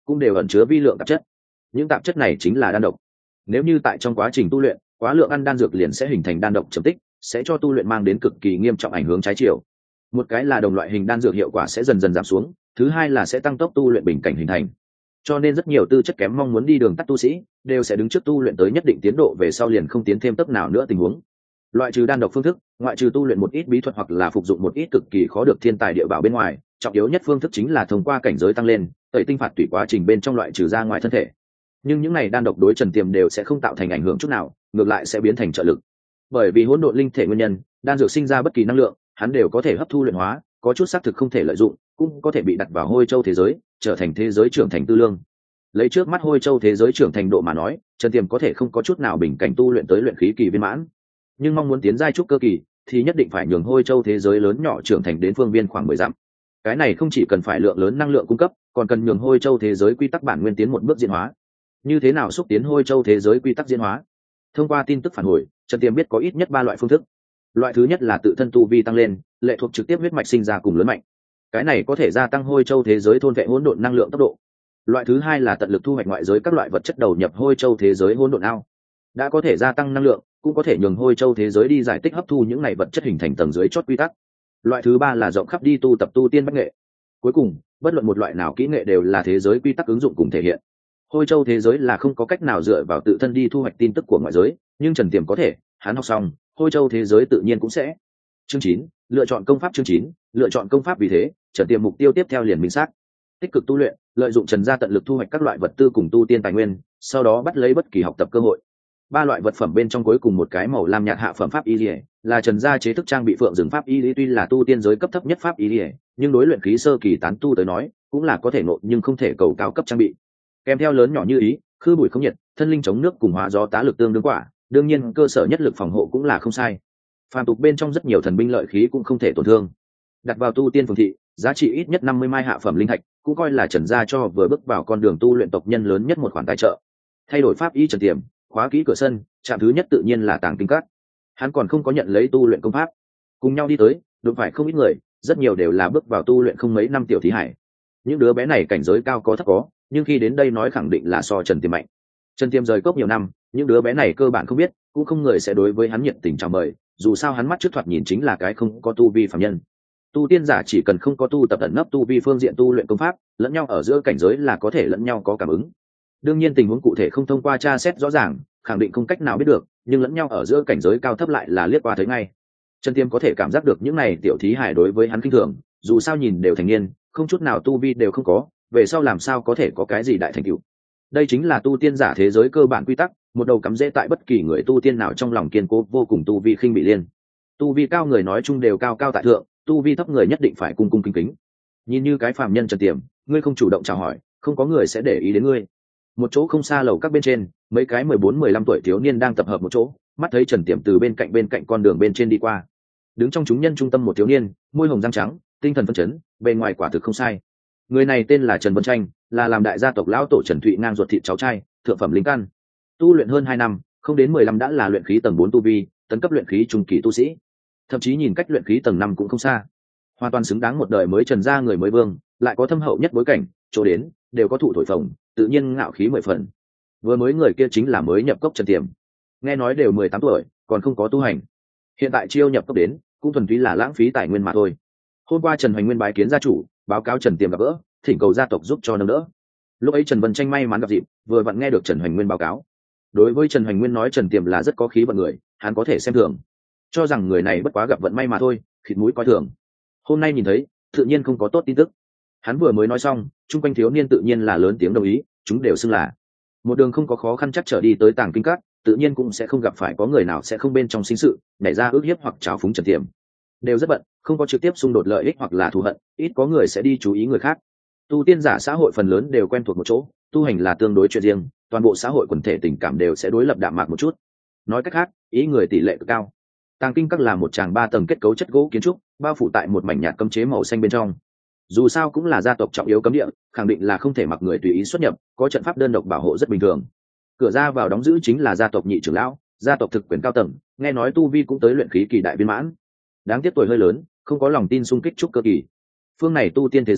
cũng đều ẩn chứa vi lượng tạp chất. Những tạp chất này chính là đan độc. Nếu như tại trong quá trình tu luyện quá lượng ăn đan dược liền sẽ hình thành đan độc trầm tích, sẽ cho tu luyện mang đến cực kỳ nghiêm trọng ảnh hưởng trái chiều. Một cái là đồng loại hình đan dược hiệu quả sẽ dần dần giảm xuống, thứ hai là sẽ tăng tốc tu luyện bình cảnh hình thành. Cho nên rất nhiều tư chất kém mong muốn đi đường tắt tu sĩ đều sẽ đứng trước tu luyện tới nhất định tiến độ về sau liền không tiến thêm tấp nào nữa tình huống. Loại trừ đan độc phương thức, ngoại trừ tu luyện một ít bí thuật hoặc là phục dụng một ít cực kỳ khó được thiên tài địa bảo bên ngoài, trọng yếu nhất phương thức chính là thông qua cảnh giới tăng lên, tẩy tinh phạt tùy quá trình bên trong loại trừ ra ngoài thân thể. Nhưng những này đan độc đối Trần Tiềm đều sẽ không tạo thành ảnh hưởng chút nào, ngược lại sẽ biến thành trợ lực. Bởi vì hỗn độn linh thể nguyên nhân, đan dược sinh ra bất kỳ năng lượng, hắn đều có thể hấp thu luyện hóa, có chút xác thực không thể lợi dụng, cũng có thể bị đặt vào hôi châu thế giới, trở thành thế giới trưởng thành tư lương. Lấy trước mắt hôi châu thế giới trưởng thành độ mà nói, Trần Tiềm có thể không có chút nào bình cảnh tu luyện tới luyện khí kỳ viên mãn, nhưng mong muốn tiến giai trúc cơ kỳ thì nhất định phải nhường hôi châu thế giới lớn nhỏ trưởng thành đến phương viên khoảng 10 dặm. Cái này không chỉ cần phải lượng lớn năng lượng cung cấp, còn cần nhường hôi châu thế giới quy tắc bản nguyên tiến một bước diễn hóa. Như thế nào xúc tiến hôi châu thế giới quy tắc diễn hóa? Thông qua tin tức phản hồi, Trần Tiềm biết có ít nhất 3 loại phương thức. Loại thứ nhất là tự thân tu vi tăng lên, lệ thuộc trực tiếp huyết mạch sinh ra cùng lớn mạnh. Cái này có thể gia tăng hôi châu thế giới thôn vệ hỗn độn năng lượng tốc độ. Loại thứ hai là tận lực thu hoạch ngoại giới các loại vật chất đầu nhập hôi châu thế giới hỗn độn ao. Đã có thể gia tăng năng lượng, cũng có thể nhường hôi châu thế giới đi giải tích hấp thu những này vật chất hình thành tầng dưới chót quy tắc. Loại thứ ba là rộng khắp đi tu tập tu tiên bách nghệ. Cuối cùng, bất luận một loại nào kỹ nghệ đều là thế giới quy tắc ứng dụng cùng thể hiện. Hôi châu thế giới là không có cách nào dựa vào tự thân đi thu hoạch tin tức của ngoại giới, nhưng Trần Tiềm có thể, hắn học xong, hôi châu thế giới tự nhiên cũng sẽ. Chương 9, lựa chọn công pháp. Chương 9, lựa chọn công pháp. Vì thế, Trần Tiềm mục tiêu tiếp theo liền minh xác: tích cực tu luyện, lợi dụng Trần gia tận lực thu hoạch các loại vật tư cùng tu tiên tài nguyên, sau đó bắt lấy bất kỳ học tập cơ hội. 3 loại vật phẩm bên trong cuối cùng một cái màu lam nhạt hạ phẩm pháp y liễu, là Trần gia chế thức trang bị phượng rừng pháp y liễu, tuy là tu tiên giới cấp thấp nhất pháp y liễu, nhưng đối luyện khí sơ kỳ tán tu tới nói, cũng là có thể nộp nhưng không thể cầu cao cấp trang bị. Kèm theo lớn nhỏ như ý, khư bụi không nhiệt, thân linh chống nước cùng hóa gió tá lực tương đương quả, đương nhiên cơ sở nhất lực phòng hộ cũng là không sai. Phàm tục bên trong rất nhiều thần binh lợi khí cũng không thể tổn thương. Đặt vào tu tiên phường thị, giá trị ít nhất 50 mai hạ phẩm linh thạch, cũng coi là Trần gia cho vừa bước vào con đường tu luyện tộc nhân lớn nhất một khoản tài trợ. Thay đổi pháp y Trần Tiềm, khóa kỹ cửa sân, trạm thứ nhất tự nhiên là Tàng Kinh Các. Hắn còn không có nhận lấy tu luyện công pháp. Cùng nhau đi tới, đụng phải không ít người, rất nhiều đều là bước vào tu luyện không mấy năm tiểu thí hải. Những đứa bé này cảnh giới cao có thấp có, nhưng khi đến đây nói khẳng định là so Trần Tiềm mạnh. Trần Tiềm rời cốc nhiều năm, những đứa bé này cơ bản không biết, cũng không người sẽ đối với hắn nhiệt tình chào mời, dù sao hắn mắt trước thoạt nhìn chính là cái không có tu vi phàm nhân. Tu tiên giả chỉ cần không có tu tập ẩn nấp tu vi phương diện tu luyện công pháp, lẫn nhau ở giữa cảnh giới là có thể lẫn nhau có cảm ứng. Đương nhiên tình huống cụ thể không thông qua tra xét rõ ràng, khẳng định không cách nào biết được, nhưng lẫn nhau ở giữa cảnh giới cao thấp lại là liếc qua thấy ngay. Trần Tiêm có thể cảm giác được những này tiểu thí hải đối với hắn kinh thường, dù sao nhìn đều thành niên, không chút nào tu vi đều không có, về sau làm sao có thể có cái gì đại thành tựu. Đây chính là tu tiên giả thế giới cơ bản quy tắc, một đầu cắm rễ tại bất kỳ người tu tiên nào trong lòng kiên cố vô cùng tu vi khinh bị liên. Tu vi cao người nói chung đều cao cao tại thượng, tu vi thấp người nhất định phải cung cung kính kính. Nhìn như cái phàm nhân Trần Tiềm, ngươi không chủ động chào hỏi, không có người sẽ để ý đến ngươi. Một chỗ không xa lầu các bên trên, mấy cái 14-15 tuổi thiếu niên đang tập hợp một chỗ, mắt thấy Trần Tiềm từ bên cạnh con đường bên trên đi qua. Đứng trong chúng nhân trung tâm một thiếu niên, môi hồng răng trắng, tinh thần phấn chấn, bề ngoài quả thực không sai. Người này tên là Trần Vân Tranh, là làm đại gia tộc lão tổ Trần Thụy ngang ruột thịt cháu trai, thượng phẩm linh căn. Tu luyện hơn 2 năm, không đến 15 đã là luyện khí tầng 4 tu vi, tấn cấp luyện khí trung kỳ tu sĩ. Thậm chí nhìn cách luyện khí tầng 5 cũng không xa. Hoàn toàn xứng đáng một đời mới Trần gia người mới vương, lại có thâm hậu nhất bối cảnh, chỗ đến đều có thụ thổi phồng, tự nhiên ngạo khí 10 phần. Vừa mới người kia chính là mới nhập cốc Trần Tiềm. Nghe nói đều 18 tuổi, còn không có tu hành. Hiện tại chiêu nhập cốc đến, cũng thuần túy là lãng phí tài nguyên mà thôi. Hôm qua Trần Hoành Nguyên bái kiến gia chủ, báo cáo Trần Tiềm gặp gỡ, thỉnh cầu gia tộc giúp cho nâng đỡ. Lúc ấy Trần Vân Tranh may mắn gặp dịp, vừa vặn nghe được Trần Hoành Nguyên báo cáo. Đối với Trần Hoành Nguyên nói Trần Tiềm là rất có khí vận người, hắn có thể xem thường, cho rằng người này bất quá gặp vận may mà thôi, khịt mũi coi thường. Hôm nay nhìn thấy, tự nhiên không có tốt tin tức. Hắn vừa mới nói xong, chung quanh thiếu niên tự nhiên là lớn tiếng đồng ý, chúng đều xưng là một đường không có khó khăn chắc trở đi tới Tàng Kinh Các, tự nhiên cũng sẽ không gặp phải có người nào sẽ không bên trong sinh sự nảy ra ước hiếp hoặc trào phúng Trần Tiềm. Đều rất bận, không có trực tiếp xung đột lợi ích hoặc là thù hận, ít có người sẽ đi chú ý người khác. Tu tiên giả xã hội phần lớn đều quen thuộc một chỗ, tu hành là tương đối chuyện riêng, toàn bộ xã hội quần thể tình cảm đều sẽ đối lập đạm mạc một chút. Nói cách khác, ý người tỷ lệ cực cao. Tàng Kinh Các là một tràng 3 tầng kết cấu chất gỗ kiến trúc, bao phủ tại một mảnh nhạt cấm chế màu xanh bên trong. Dù sao cũng là gia tộc trọng yếu cấm địa, khẳng định là không thể mặc người tùy ý xuất nhập, có trận pháp đơn độc bảo hộ rất bình thường. Cửa ra vào đóng giữ chính là gia tộc nhị trưởng lão, gia tộc thực quyền cao tầng, nghe nói tu vi cũng tới luyện khí kỳ đại viên mãn. Đáng tiếc tuổi hơi lớn, không có lòng tin xung kích trúc cơ kỳ. Phương này tu tiên thế giới,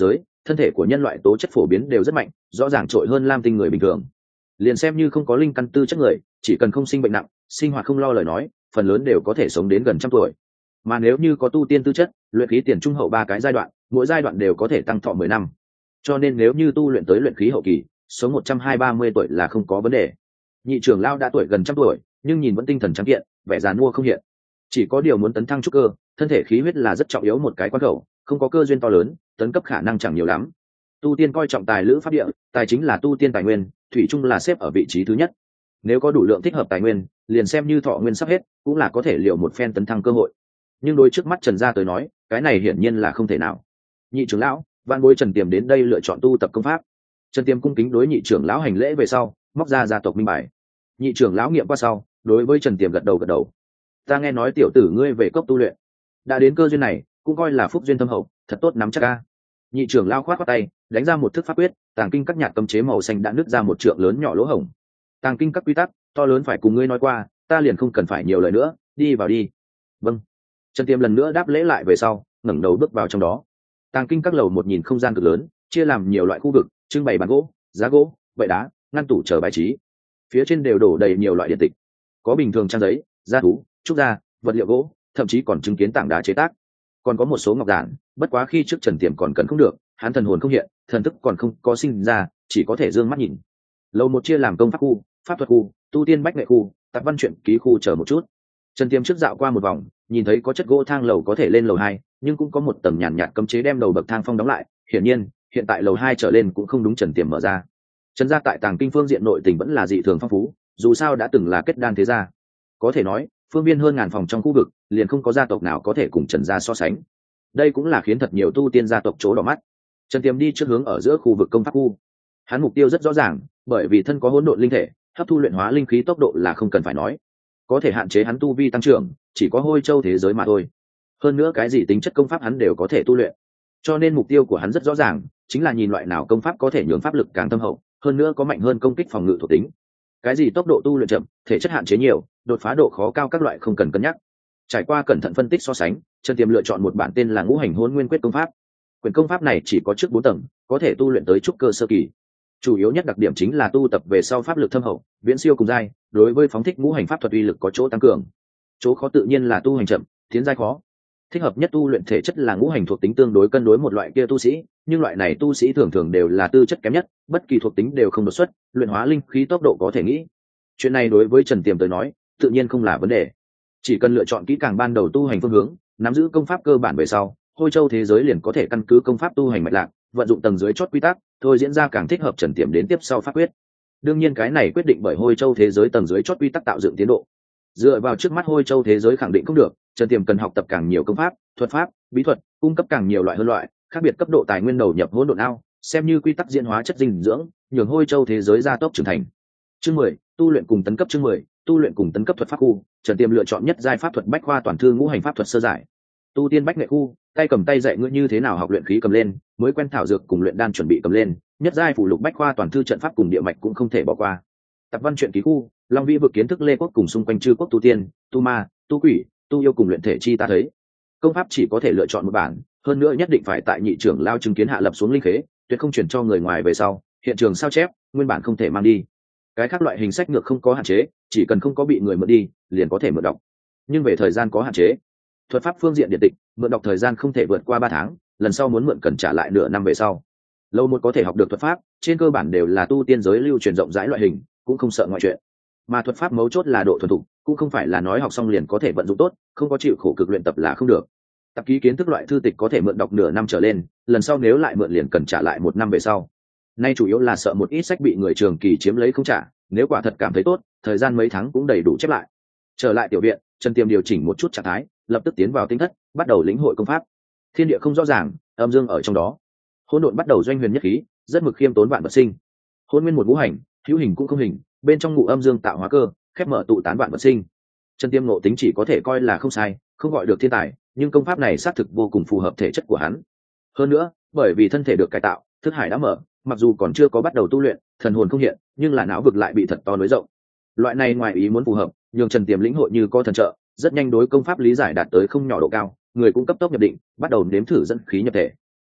thân thể của nhân loại tố chất phổ biến đều rất mạnh, rõ ràng trội hơn lam tinh người bình thường. Liền xem như không có linh căn tư chất người, chỉ cần không sinh bệnh nặng, sinh hoạt không lo lời nói, phần lớn đều có thể sống đến gần 100 tuổi. Mà nếu như có tu tiên tư chất, luyện khí tiền trung hậu 3 cái giai đoạn, mỗi giai đoạn đều có thể tăng thọ 10 năm. Cho nên nếu như tu luyện tới luyện khí hậu kỳ, sống 120-130 tuổi là không có vấn đề. Nhị trưởng lão đã tuổi gần 100 tuổi, nhưng nhìn vẫn tinh thần trắng kiện, vẻ già nua không hiện. Chỉ có điều muốn tấn thăng trúc cơ, thân thể khí huyết là rất trọng yếu một cái quan khẩu, không có cơ duyên to lớn, tấn cấp khả năng chẳng nhiều lắm. Tu tiên coi trọng tài lữ pháp địa, tài chính là tu tiên tài nguyên, thủy chung là xếp ở vị trí thứ nhất. Nếu có đủ lượng thích hợp tài nguyên, liền xem như thọ nguyên sắp hết, cũng là có thể liệu một phen tấn thăng cơ hội. Nhưng đối trước mắt Trần gia tới nói, cái này hiển nhiên là không thể nào. Nhị trưởng lão, van bối Trần Tiềm đến đây lựa chọn tu tập công pháp. Trần Tiềm cung kính đối nhị trưởng lão hành lễ về sau, móc ra gia tộc minh bài. Nhị trưởng lão nghiệm qua sau, đối với Trần Tiềm gật đầu. Ta nghe nói tiểu tử ngươi về cốc tu luyện, đã đến cơ duyên này, cũng coi là phúc duyên thâm hậu, thật tốt nắm chắc a. Nhị trưởng lão khoát tay, đánh ra một thức pháp quyết, tàng kinh các nhạc cấm chế màu xanh đã nứt ra một trượng lớn nhỏ lỗ hổng. Tàng kinh các quy tắc to lớn phải cùng ngươi nói qua, ta liền không cần phải nhiều lời nữa, đi vào đi. Vâng. Trần Tiềm lần nữa đáp lễ lại về sau, ngẩng đầu bước vào trong đó. Tàng kinh các lầu 1000 không gian cực lớn, chia làm nhiều loại khu vực, trưng bày bàn gỗ, giá gỗ, bệ đá, ngăn tủ chờ bài trí. Phía trên đều đổ đầy nhiều loại điện tịch, có bình thường trang giấy, da thú, trúc da, vật liệu gỗ, thậm chí còn chứng kiến tảng đá chế tác. Còn có một số ngọc giản, bất quá khi trước Trần Tiềm còn cần không được, hắn thần hồn không hiện, thần thức còn không có sinh ra, chỉ có thể dương mắt nhìn. Lầu 1 chia làm công pháp khu, pháp thuật khu, tu tiên bách nghệ khu, tạp văn truyện ký khu chờ một chút. Trần Tiềm trước dạo qua một vòng, nhìn thấy có chất gỗ thang lầu có thể lên lầu 2, nhưng cũng có một tầng nhàn nhạt cấm chế đem đầu bậc thang phong đóng lại, hiển nhiên, hiện tại lầu 2 trở lên cũng không đúng Trần Tiềm mở ra. Trần gia tại Tàng Kinh phương diện nội tình vẫn là dị thường phong phú, dù sao đã từng là kết đan thế gia. Có thể nói, phương viên hơn ngàn phòng trong khu vực, liền không có gia tộc nào có thể cùng Trần gia so sánh. Đây cũng là khiến thật nhiều tu tiên gia tộc chố đỏ mắt. Trần Tiềm đi trước hướng ở giữa khu vực công pháp khu. Hắn mục tiêu rất rõ ràng, bởi vì thân có hỗn độn linh thể, hấp thu luyện hóa linh khí tốc độ là không cần phải nói. Có thể hạn chế hắn tu vi tăng trưởng, chỉ có Hôi Châu thế giới mà thôi. Hơn nữa cái gì tính chất công pháp hắn đều có thể tu luyện. Cho nên mục tiêu của hắn rất rõ ràng, chính là nhìn loại nào công pháp có thể nhường pháp lực càng thâm hậu, hơn nữa có mạnh hơn công kích phòng ngự thuộc tính. Cái gì tốc độ tu luyện chậm, thể chất hạn chế nhiều, đột phá độ khó cao các loại không cần cân nhắc. Trải qua cẩn thận phân tích so sánh, Trần Tiềm lựa chọn một bản tên là Ngũ Hành Hỗn Nguyên Quyết công pháp. Quyển công pháp này chỉ có trước 4 tầng, có thể tu luyện tới trúc cơ sơ kỳ. Chủ yếu nhất đặc điểm chính là tu tập về sau pháp lực thâm hậu, viễn siêu cùng giai, đối với phóng thích ngũ hành pháp thuật uy lực có chỗ tăng cường. Chỗ khó tự nhiên là tu hành chậm, tiến giai khó. Thích hợp nhất tu luyện thể chất là ngũ hành thuộc tính tương đối cân đối một loại kia tu sĩ, nhưng loại này tu sĩ thường thường đều là tư chất kém nhất, bất kỳ thuộc tính đều không đột xuất, luyện hóa linh khí tốc độ có thể nghĩ. Chuyện này đối với Trần Tiềm tới nói, tự nhiên không là vấn đề. Chỉ cần lựa chọn kỹ càng ban đầu tu hành phương hướng, nắm giữ công pháp cơ bản về sau, Hôi Châu thế giới liền có thể căn cứ công pháp tu hành mạch lạc, vận dụng tầng dưới chót quy tắc, thôi diễn ra càng thích hợp Trần Tiềm đến tiếp sau pháp quyết. Đương nhiên cái này quyết định bởi Hôi Châu thế giới tầng dưới chót quy tắc tạo dựng tiến độ. Dựa vào trước mắt Hôi Châu thế giới khẳng định không được, Trần Tiềm cần học tập càng nhiều công pháp, thuật pháp, bí thuật, cung cấp càng nhiều loại hơn loại, khác biệt cấp độ tài nguyên đầu nhập hỗn độn ao, xem như quy tắc diễn hóa chất dinh dưỡng, nhường Hôi Châu thế giới gia tốc trưởng thành. Chương 10, tu luyện cùng tấn cấp. Chương 10, tu luyện cùng tấn cấp thuật pháp khu. Trần Tiềm lựa chọn nhất giai pháp thuật bách khoa toàn thư ngũ hành pháp thuật sơ giải. Tu tiên bách nghệ khu, tay cầm tay dạy ngươi như thế nào học luyện khí cầm lên, mới quen thảo dược cùng luyện đan chuẩn bị cầm lên, nhất giai phụ lục bách khoa toàn thư trận pháp cùng địa mạch cũng không thể bỏ qua. Tập văn truyện ký khu, Long Vĩ vực kiến thức Lê Quốc cùng xung quanh chư quốc tu tiên, tu ma, tu quỷ, tu yêu cùng luyện thể chi ta thấy. Công pháp chỉ có thể lựa chọn một bản, hơn nữa nhất định phải tại nhị trưởng lao chứng kiến hạ lập xuống linh khế, tuyệt không chuyển cho người ngoài về sau, hiện trường sao chép, nguyên bản không thể mang đi. Cái khác loại hình sách ngược không có hạn chế, chỉ cần không có bị người mượn đi, liền có thể mượn đọc. Nhưng về thời gian có hạn chế. Thuật pháp phương diện điện tịch, mượn đọc thời gian không thể vượt qua 3 tháng, lần sau muốn mượn cần trả lại nửa năm về sau. Lâu một có thể học được thuật pháp, trên cơ bản đều là tu tiên giới lưu truyền rộng rãi loại hình, cũng không sợ ngoại chuyện. Mà thuật pháp mấu chốt là độ thuần thục, cũng không phải là nói học xong liền có thể vận dụng tốt, không có chịu khổ cực luyện tập là không được. Tập ký kiến thức loại thư tịch có thể mượn đọc nửa năm trở lên, lần sau nếu lại mượn liền cần trả lại 1 năm về sau. Nay chủ yếu là sợ một ít sách bị người trường kỳ chiếm lấy không trả, nếu quả thật cảm thấy tốt, thời gian mấy tháng cũng đầy đủ chép lại. Trở lại tiểu viện, Trần Tiềm điều chỉnh một chút trạng thái, lập tức tiến vào tinh thất, bắt đầu lĩnh hội công pháp. Thiên địa không rõ ràng, âm dương ở trong đó. Hỗn độn bắt đầu doanh huyền nhất khí, rất mực khiêm tốn vạn vật sinh. Hỗn nguyên một ngũ hành, hữu hình cũng không hình, bên trong ngũ âm dương tạo hóa cơ, khép mở tụ tán vạn vật sinh. Trần Tiềm ngộ tính chỉ có thể coi là không sai, không gọi được thiên tài, nhưng công pháp này xác thực vô cùng phù hợp thể chất của hắn. Hơn nữa, bởi vì thân thể được cải tạo, thức hải đã mở, mặc dù còn chưa có bắt đầu tu luyện, thần hồn không hiện, nhưng là não vực lại bị thật to nối rộng. Loại này ngoài ý muốn phù hợp, nhường Trần Tiềm lĩnh hội như có thần trợ, rất nhanh đối công pháp lý giải đạt tới không nhỏ độ cao, người cũng cấp tốc nhập định, bắt đầu nếm thử dẫn khí nhập thể.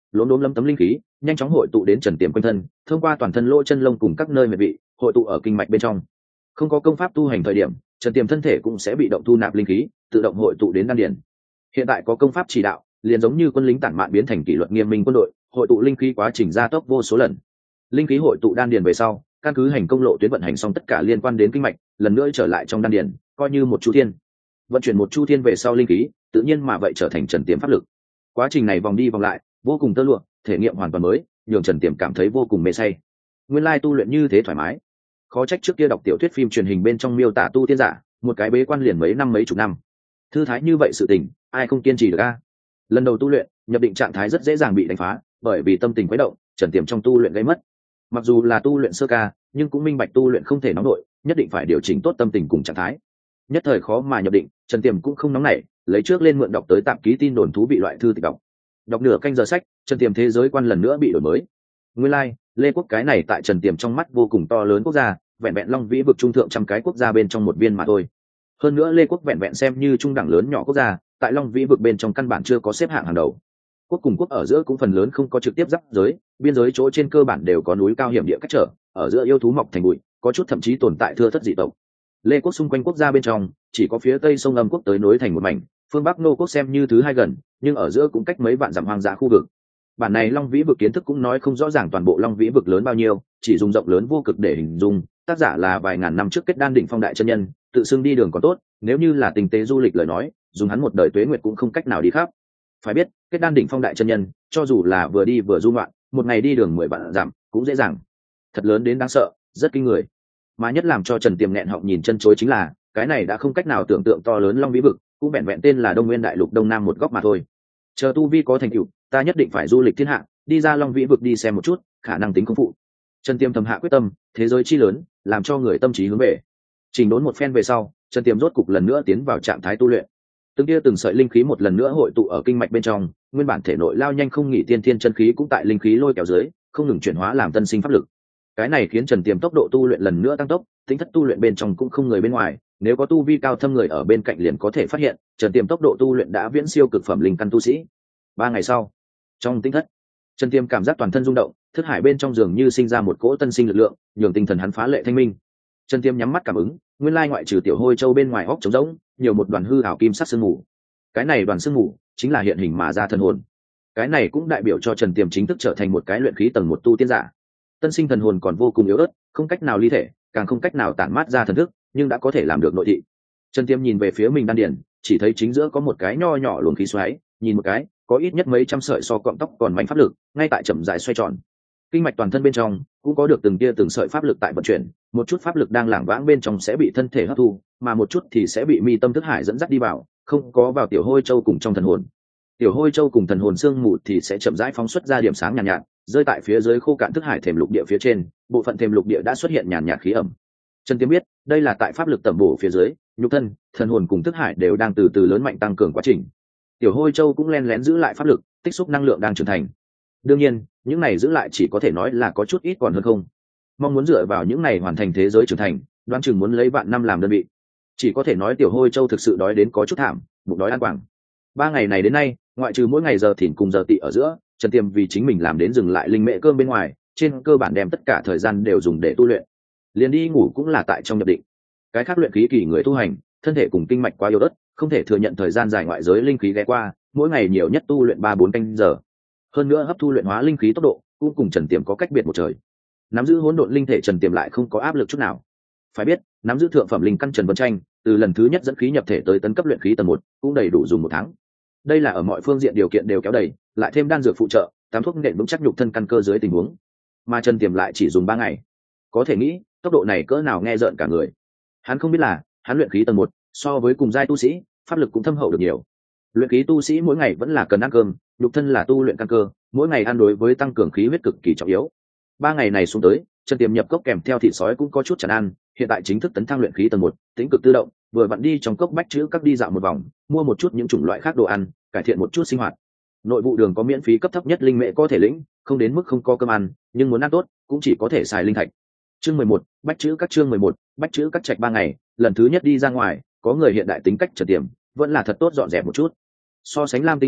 lốm đốm lấm tấm linh khí nhanh chóng hội tụ đến Trần Tiềm quanh thân, thông qua toàn thân lỗ chân lông cùng các nơi huyệt vị hội tụ ở kinh mạch bên trong. Không có công pháp tu hành thời điểm, Trần Tiềm thân thể cũng sẽ bị động thu nạp linh khí, tự động hội tụ đến đan điền. Hiện tại có công pháp chỉ đạo, liền giống như quân lính tản mạn biến thành kỷ luật nghiêm minh quân đội, hội tụ linh khí quá trình gia tốc vô số lần. Linh khí hội tụ đan điền về sau, căn cứ hành công lộ tuyến vận hành xong tất cả liên quan đến kinh mạch, lần nữa trở lại trong đan điền, coi như một chu thiên. Vận chuyển một chu thiên về sau linh khí, tự nhiên mà vậy trở thành Trần Tiềm pháp lực. Quá trình này vòng đi vòng lại, vô cùng tơ lụa, thể nghiệm hoàn toàn mới, nhường Trần Tiềm cảm thấy vô cùng mê say. Nguyên lai tu luyện như thế thoải mái. Khó trách trước kia đọc tiểu thuyết phim truyền hình bên trong miêu tả tu tiên giả, một cái bế quan liền mấy năm mấy chục năm. Thư thái như vậy sự tình, ai không kiên trì được a? Lần đầu tu luyện, nhập định trạng thái rất dễ dàng bị đánh phá, bởi vì tâm tình quấy động, Trần Tiềm trong tu luyện gây mất. Mặc dù là tu luyện sơ ca, nhưng cũng minh bạch tu luyện không thể nóng nổi, nhất định phải điều chỉnh tốt tâm tình cùng trạng thái. Nhất thời khó mà nhập định, Trần Tiềm cũng không nóng nảy, lấy trước lên mượn đọc tới tạp ký tin đồn thú bị loại thư tịch đọc nửa canh giờ sách, Trần Tiềm thế giới quan lần nữa bị đổi mới. Nguyên lai, Lê Quốc cái này tại Trần Tiềm trong mắt vô cùng to lớn quốc gia, vẹn vẹn Long Vĩ vực trung thượng trăm cái quốc gia bên trong một viên mà thôi. Hơn nữa Lê Quốc vẹn vẹn xem như trung đẳng lớn nhỏ quốc gia, tại Long Vĩ vực bên trong căn bản chưa có xếp hạng hàng đầu. Quốc cùng quốc ở giữa cũng phần lớn không có trực tiếp giáp giới, biên giới chỗ trên cơ bản đều có núi cao hiểm địa cách trở, ở giữa yêu thú mọc thành bụi, có chút thậm chí tồn tại thưa thất dị tộc. Lê Quốc xung quanh quốc gia bên trong, chỉ có phía tây sông Âm quốc tới nối thành một mảnh, phương Bắc Nô quốc xem như thứ hai gần, nhưng ở giữa cũng cách mấy vạn dặm hoang dã khu vực. Bản này Long Vĩ vực kiến thức cũng nói không rõ ràng toàn bộ Long Vĩ vực lớn bao nhiêu, chỉ dùng rộng lớn vô cực để hình dung. Tác giả là vài ngàn năm trước kết đan đỉnh phong đại chân nhân, tự xưng đi đường còn tốt, nếu như là tình tế du lịch lời nói, dùng hắn một đời tuế nguyệt cũng không cách nào đi khắp. Phải biết, kết đan đỉnh phong đại chân nhân, cho dù là vừa đi vừa du ngoạn, một ngày đi đường 10 vạn dặm cũng dễ dàng. Thật lớn đến đáng sợ, rất kinh người. Mà nhất làm cho Trần Tiềm nghẹn họng nhìn chân chối chính là, cái này đã không cách nào tưởng tượng to lớn Long Vĩ vực, cũng vẹn vẹn tên là Đông Nguyên đại lục đông nam một góc mà thôi. Chờ tu vi có thành tựu, ta nhất định phải du lịch thiên hạ, đi ra Long Vĩ vực đi xem một chút, khả năng tính không phụ. Trần Tiềm thầm hạ quyết tâm, thế giới chi lớn, làm cho người tâm trí hướng về. Chỉnh đốn một phen về sau, Trần Tiềm rốt cục lần nữa tiến vào trạng thái tu luyện. Từng tia từng sợi linh khí một lần nữa hội tụ ở kinh mạch bên trong, nguyên bản thể nội lao nhanh không nghỉ tiên thiên chân khí cũng tại linh khí lôi kéo dưới, không ngừng chuyển hóa làm tân sinh pháp lực. Cái này khiến Trần Tiềm tốc độ tu luyện lần nữa tăng tốc, tính thất tu luyện bên trong cũng không người bên ngoài, nếu có tu vi cao thâm người ở bên cạnh liền có thể phát hiện, Trần Tiềm tốc độ tu luyện đã viễn siêu cực phẩm linh căn tu sĩ. 3 ngày sau, trong tính thất, Trần Tiềm cảm giác toàn thân rung động, thức hải bên trong dường như sinh ra một cỗ tân sinh lực lượng, nhường tinh thần hắn phá lệ thanh minh. Trần Tiềm nhắm mắt cảm ứng, nguyên lai ngoại trừ tiểu hôi châu bên ngoài óc trống rỗng, nhiều một đoàn hư ảo kim sắc sương mù. Cái này đoàn sương mù chính là hiện hình mà ra thần hồn. Cái này cũng đại biểu cho Trần Tiềm chính thức trở thành một cái luyện khí tầng 1 tu tiên giả. Tân sinh thần hồn còn vô cùng yếu ớt, không cách nào ly thể, càng không cách nào tản mát ra thần thức, nhưng đã có thể làm được nội thị. Trần Tiềm nhìn về phía mình đan điền, chỉ thấy chính giữa có một cái nho nhỏ luồng khí xoáy, nhìn một cái, có ít nhất mấy trăm sợi so cọng tóc còn mạnh pháp lực, ngay tại chậm rãi xoay tròn. Kinh mạch toàn thân bên trong cũng có được từng tia từng sợi pháp lực tại vận chuyển, một chút pháp lực đang lảng vãng bên trong sẽ bị thân thể hấp thu, mà một chút thì sẽ bị mi tâm thức hải dẫn dắt đi vào, không có vào tiểu hôi châu cùng trong thần hồn. Tiểu hôi châu cùng thần hồn xương mù thì sẽ chậm rãi phóng xuất ra điểm sáng nhàn nhạt, rơi tại phía dưới khô cạn thức hải thềm lục địa phía trên, bộ phận thềm lục địa đã xuất hiện nhàn nhạt khí ẩm. Trần Tiềm biết, đây là tại pháp lực tẩm bổ phía dưới, nhục thân, thần hồn cùng thức hải đều đang từ từ lớn mạnh tăng cường quá trình. Tiểu hôi châu cũng len lén giữ lại pháp lực, tích xúc năng lượng đang trưởng thành. Đương nhiên, những này giữ lại chỉ có thể nói là có chút ít còn hơn không. Mong muốn dựa vào những này hoàn thành thế giới trưởng thành, đoán chừng muốn lấy vạn năm làm đơn vị. Chỉ có thể nói tiểu hôi châu thực sự đói đến có chút thảm, bụng đói ăn quảng. 3 ngày này đến nay, ngoại trừ mỗi ngày giờ thìn cùng giờ tị ở giữa, Trần Tiềm vì chính mình làm đến dừng lại linh mễ cơm bên ngoài, trên cơ bản đem tất cả thời gian đều dùng để tu luyện. Liền đi ngủ cũng là tại trong nhập định. Cái khác luyện khí kỳ người tu hành, thân thể cùng kinh mạch quá yếu ớt, không thể thừa nhận thời gian dài ngoại giới linh khí ghé qua, mỗi ngày nhiều nhất tu luyện 3-4 canh giờ. Hơn nữa hấp thu luyện hóa linh khí tốc độ cũng cùng Trần Tiềm có cách biệt một trời. Nắm giữ hỗn độn linh thể Trần Tiềm lại không có áp lực chút nào. Phải biết, nắm giữ thượng phẩm linh căn Trần Vân Tranh, từ lần thứ nhất dẫn khí nhập thể tới tấn cấp luyện khí tầng 1, cũng đầy đủ dùng 1 tháng. Đây là ở mọi phương diện điều kiện đều kéo đầy, lại thêm đan dược phụ trợ, tám thuốc nện vững chắc nhục thân căn cơ dưới tình huống, mà Trần Tiềm lại chỉ dùng 3 ngày. Có thể nghĩ, tốc độ này cỡ nào nghe rợn cả người. Hắn không biết là, hắn luyện khí tầng 1, so với cùng giai tu sĩ, pháp lực cũng thâm hậu được nhiều. Luyện khí tu sĩ mỗi ngày vẫn là cần ăn cơm, nhục thân là tu luyện căn cơ, mỗi ngày ăn đối với tăng cường khí huyết cực kỳ trọng yếu. 3 ngày này xuống tới, Trần Tiềm nhập cốc kèm theo thịt sói cũng có chút chán ăn, hiện tại chính thức tấn thăng luyện khí tầng 1, tính cực tự động, vừa vặn đi trong cốc bách chữ các đi dạo một vòng, mua một chút những chủng loại khác đồ ăn, cải thiện một chút sinh hoạt. Nội vụ đường có miễn phí cấp thấp nhất linh mễ có thể lĩnh, không đến mức không có cơm ăn, nhưng muốn ăn tốt, cũng chỉ có thể xài linh thạch. Chương 11, bách chữ các chương 11, bách chữ các trạch 3 ngày, lần thứ nhất đi ra ngoài, có người hiện đại tính cách Trần Tiềm, vẫn là thật tốt dọn dẹp một chút. So sánh Lam Tinh kiếp trước,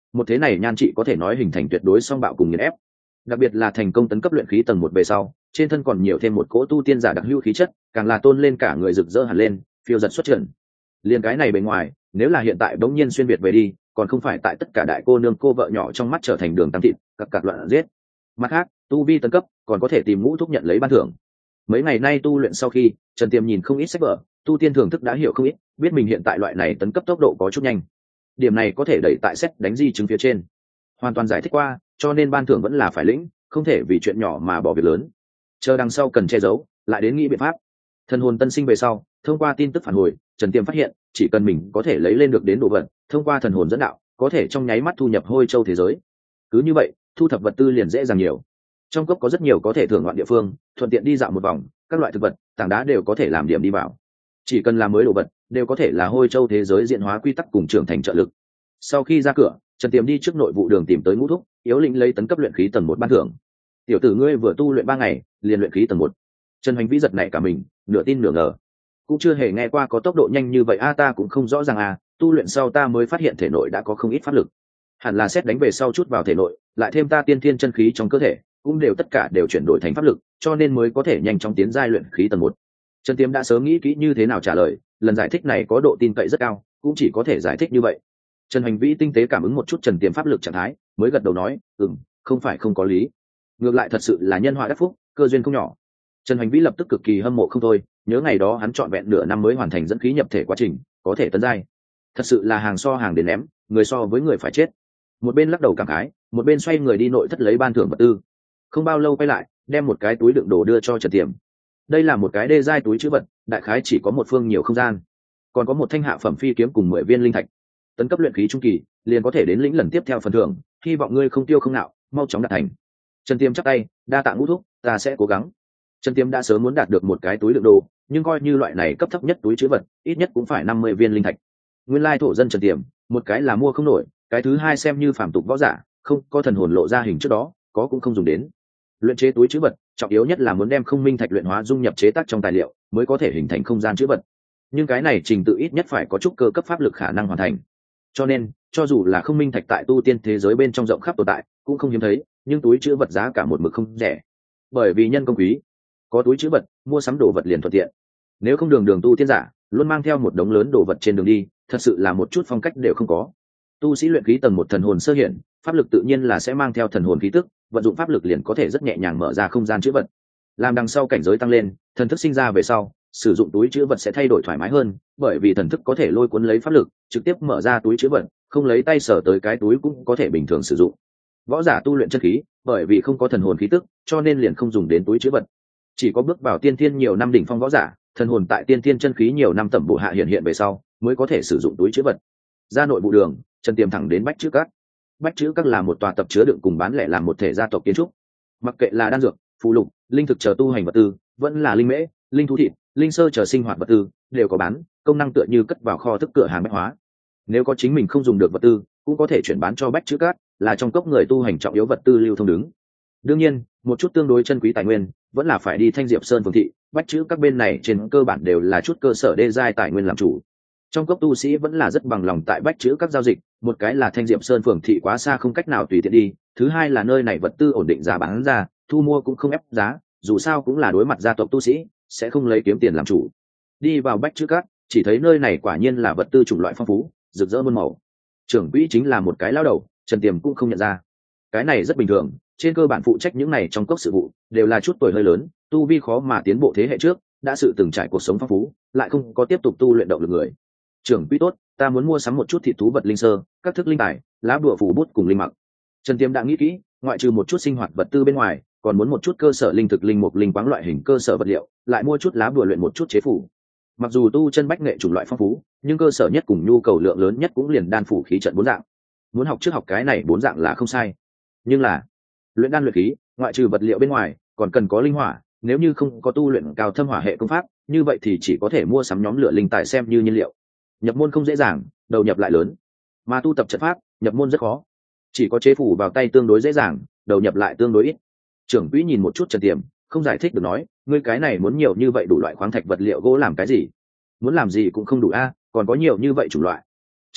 một thế này nhan trị có thể nói hình thành tuyệt đối song bạo cùng nghiền ép. Đặc biệt là thành công tấn cấp luyện khí tầng 1 về sau, trên thân còn nhiều thêm một cỗ tu tiên giả đặc hữu khí chất, càng là tôn lên cả người rực rỡ hẳn lên, phiêu giật xuất trần. Liên cái này bề ngoài, nếu là hiện tại bỗng nhiên xuyên việt về đi, còn không phải tại tất cả đại cô nương cô vợ nhỏ trong mắt trở thành đường tăng thịt, cặc loạn giết. Mặt khác, tu vi tấn cấp, còn có thể tìm Ngũ Thúc nhận lấy ban thưởng. Mấy ngày nay tu luyện sau khi, Trần Tiềm nhìn không ít sách vở, tu tiên thưởng thức đã hiểu không ít, biết mình hiện tại loại này tấn cấp tốc độ có chút nhanh. Điểm này có thể đẩy tại xét đánh di chứng phía trên. Hoàn toàn giải thích qua, cho nên ban thưởng vẫn là phải lĩnh, không thể vì chuyện nhỏ mà bỏ việc lớn. Chờ đằng sau cần che giấu, lại đến nghĩ biện pháp. Thần hồn tân sinh về sau, thông qua tin tức phản hồi, Trần Tiềm phát hiện, chỉ cần mình có thể lấy lên được đến đồ vật, thông qua thần hồn dẫn đạo, có thể trong nháy mắt thu nhập Hôi Châu thế giới. Cứ như vậy, thu thập vật tư liền dễ dàng nhiều. Trong cốc có rất nhiều có thể thưởng ngoạn địa phương, thuận tiện đi dạo một vòng, các loại thực vật, tảng đá đều có thể làm điểm đi vào. Chỉ cần làm mới đồ vật, đều có thể là Hôi Châu thế giới diễn hóa quy tắc cùng trưởng thành trợ lực. Sau khi ra cửa, Trần Tiềm đi trước nội vụ đường tìm tới Ngũ Thúc, yếu lĩnh lấy tấn cấp luyện khí tầng 1 ban thưởng. Tiểu tử ngươi vừa tu luyện 3 ngày, liền luyện khí tầng 1. Trần Hoành Vĩ giật nảy cả mình, nửa tin nửa ngờ. Cũng chưa hề nghe qua có tốc độ nhanh như vậy ta cũng không rõ ràng tu luyện sau ta mới phát hiện thể nội đã có không ít pháp lực. Hẳn là xét đánh về sau chút vào thể nội, lại thêm ta tiên thiên chân khí trong cơ thể, cũng đều tất cả đều chuyển đổi thành pháp lực, cho nên mới có thể nhanh chóng tiến giai luyện khí tầng 1. Trần Tiềm đã sớm nghĩ kỹ như thế nào trả lời, lần giải thích này có độ tin cậy rất cao, cũng chỉ có thể giải thích như vậy. Trần Hoành Vĩ tinh tế cảm ứng một chút Trần Tiềm pháp lực trạng thái, mới gật đầu nói, không phải không có lý, ngược lại thật sự là nhân họa đắc phúc, cơ duyên không nhỏ. Trần Hoành Vĩ lập tức cực kỳ hâm mộ không thôi, nhớ ngày đó hắn trọn vẹn nửa năm mới hoàn thành dẫn khí nhập thể quá trình, có thể tấn giai, thật sự là hàng so hàng đến ném, người so với người phải chết. Một bên lắc đầu cảm khái, một bên xoay người đi nội thất lấy ban thưởng vật tư. Không bao lâu quay lại, đem một cái túi đựng đồ đưa cho Trần Tiềm. Đây là một cái đê giai túi trữ vật, đại khái chỉ có một phương nhiều không gian, còn có một thanh hạ phẩm phi kiếm cùng 10 viên linh thạch. Tấn cấp luyện khí trung kỳ, liền có thể đến lĩnh lần tiếp theo phần thưởng, hy vọng ngươi không tiêu không nạo, mau chóng đạt thành. Trần Tiềm chắp tay, đa tạ Ngũ Thúc, ta sẽ cố gắng. Trần Tiềm đã sớm muốn đạt được một cái túi đựng đồ, nhưng coi như loại này cấp thấp nhất túi trữ vật, ít nhất cũng phải 50 viên linh thạch. Nguyên lai thổ dân Trần Tiềm, một cái là mua không nổi, cái thứ hai xem như phàm tục võ giả, không có thần hồn lộ ra hình trước đó, có cũng không dùng đến. Luyện chế túi trữ vật, trọng yếu nhất là muốn đem không minh thạch luyện hóa dung nhập chế tác trong tài liệu, mới có thể hình thành không gian trữ vật. Nhưng cái này trình tự ít nhất phải có chút cơ cấp pháp lực khả năng hoàn thành. Cho nên, cho dù là không minh thạch tại tu tiên thế giới bên trong rộng khắp tồn tại, cũng không hiếm thấy, nhưng túi trữ vật giá cả một mực không rẻ. Bởi vì nhân công quý, có túi trữ vật, mua sắm đồ vật liền thuận tiện. Nếu không đường tu tiên giả, luôn mang theo một đống lớn đồ vật trên đường đi, thật sự là một chút phong cách đều không có. Tu sĩ luyện khí tầng 1 thần hồn sơ hiện, pháp lực tự nhiên là sẽ mang theo thần hồn khí tức, vận dụng pháp lực liền có thể rất nhẹ nhàng mở ra không gian trữ vật. Làm đằng sau cảnh giới tăng lên, thần thức sinh ra về sau, sử dụng túi trữ vật sẽ thay đổi thoải mái hơn, bởi vì thần thức có thể lôi cuốn lấy pháp lực, trực tiếp mở ra túi trữ vật, không lấy tay sở tới cái túi cũng có thể bình thường sử dụng. Võ giả tu luyện chân khí, bởi vì không có thần hồn khí tức, cho nên liền không dùng đến túi trữ vật. Chỉ có bước vào tiên thiên nhiều năm đỉnh phong võ giả, thần hồn tại tiên thiên chân khí nhiều năm tẩm bổ hạ hiện về sau, mới có thể sử dụng túi trữ vật. Ra nội vụ đường, Trần Tiềm thẳng đến Bách Chữ Các. Bách Chữ Các là một tòa tập chứa đựng cùng bán lẻ làm một thể gia tộc kiến trúc. Mặc kệ là đan dược, phụ lục, linh thực chờ tu hành vật tư, vẫn là linh mễ, linh thú thịt, linh sơ chờ sinh hoạt vật tư, đều có bán, công năng tựa như cất vào kho thức cửa hàng bách hóa. Nếu có chính mình không dùng được vật tư, cũng có thể chuyển bán cho Bách Chữ Các, là trong cốc người tu hành trọng yếu vật tư lưu thông đứng. Đương nhiên, một chút tương đối chân quý tài nguyên, vẫn là phải đi Thanh Diệp Sơn phường thị, Bách Chữ Các bên này trên cơ bản đều là chút cơ sở đê giai tài nguyên làm chủ. Trong cốc tu sĩ vẫn là rất bằng lòng tại Bách Chữ Các giao dịch, một cái là Thanh Diệp Sơn phường thị quá xa không cách nào tùy tiện đi, thứ hai là nơi này vật tư ổn định giá bán ra, thu mua cũng không ép giá, dù sao cũng là đối mặt gia tộc tu sĩ, sẽ không lấy kiếm tiền làm chủ. Đi vào Bách Chữ Các, chỉ thấy nơi này quả nhiên là vật tư chủng loại phong phú, rực rỡ muôn màu. Trưởng quỹ chính là một cái lão đầu, Trần Tiềm cũng không nhận ra. Cái này rất bình thường, trên cơ bản phụ trách những này trong cốc sự vụ, đều là chút tuổi hơi lớn, tu vi khó mà tiến bộ thế hệ trước, đã sự từng trải cuộc sống phong phú, lại không có tiếp tục tu luyện động lực người. Trưởng quỹ tốt, ta muốn mua sắm một chút thịt thú vật linh sơ, các thức linh tài, lá bùa phù bút cùng linh mặc. Trần Tiềm đã nghĩ kỹ, ngoại trừ một chút sinh hoạt vật tư bên ngoài, còn muốn một chút cơ sở linh thực linh mục linh quáng loại hình cơ sở vật liệu, lại mua chút lá bùa luyện một chút chế phủ. Mặc dù tu chân bách nghệ chủng loại phong phú, nhưng cơ sở nhất cùng nhu cầu lượng lớn nhất cũng liền đan phủ khí trận 4 dạng. Muốn học trước học cái này 4 dạng là không sai. Nhưng là luyện đan luyện khí, ngoại trừ vật liệu bên ngoài, còn cần có linh hỏa, nếu như không có tu luyện cao thâm hỏa hệ công pháp, như vậy thì chỉ có thể mua sắm nhóm lửa linh tài xem như nhiên liệu. Nhập môn không dễ dàng, đầu nhập lại lớn. Mà tu tập trận pháp, nhập môn rất khó. Chỉ có chế phủ vào tay tương đối dễ dàng, đầu nhập lại tương đối ít. Trưởng quỹ nhìn một chút Trần Tiềm, không giải thích được nói, ngươi cái này muốn nhiều như vậy đủ loại khoáng thạch vật liệu gỗ làm cái gì? Muốn làm gì cũng không đủ còn có nhiều như vậy chủng loại.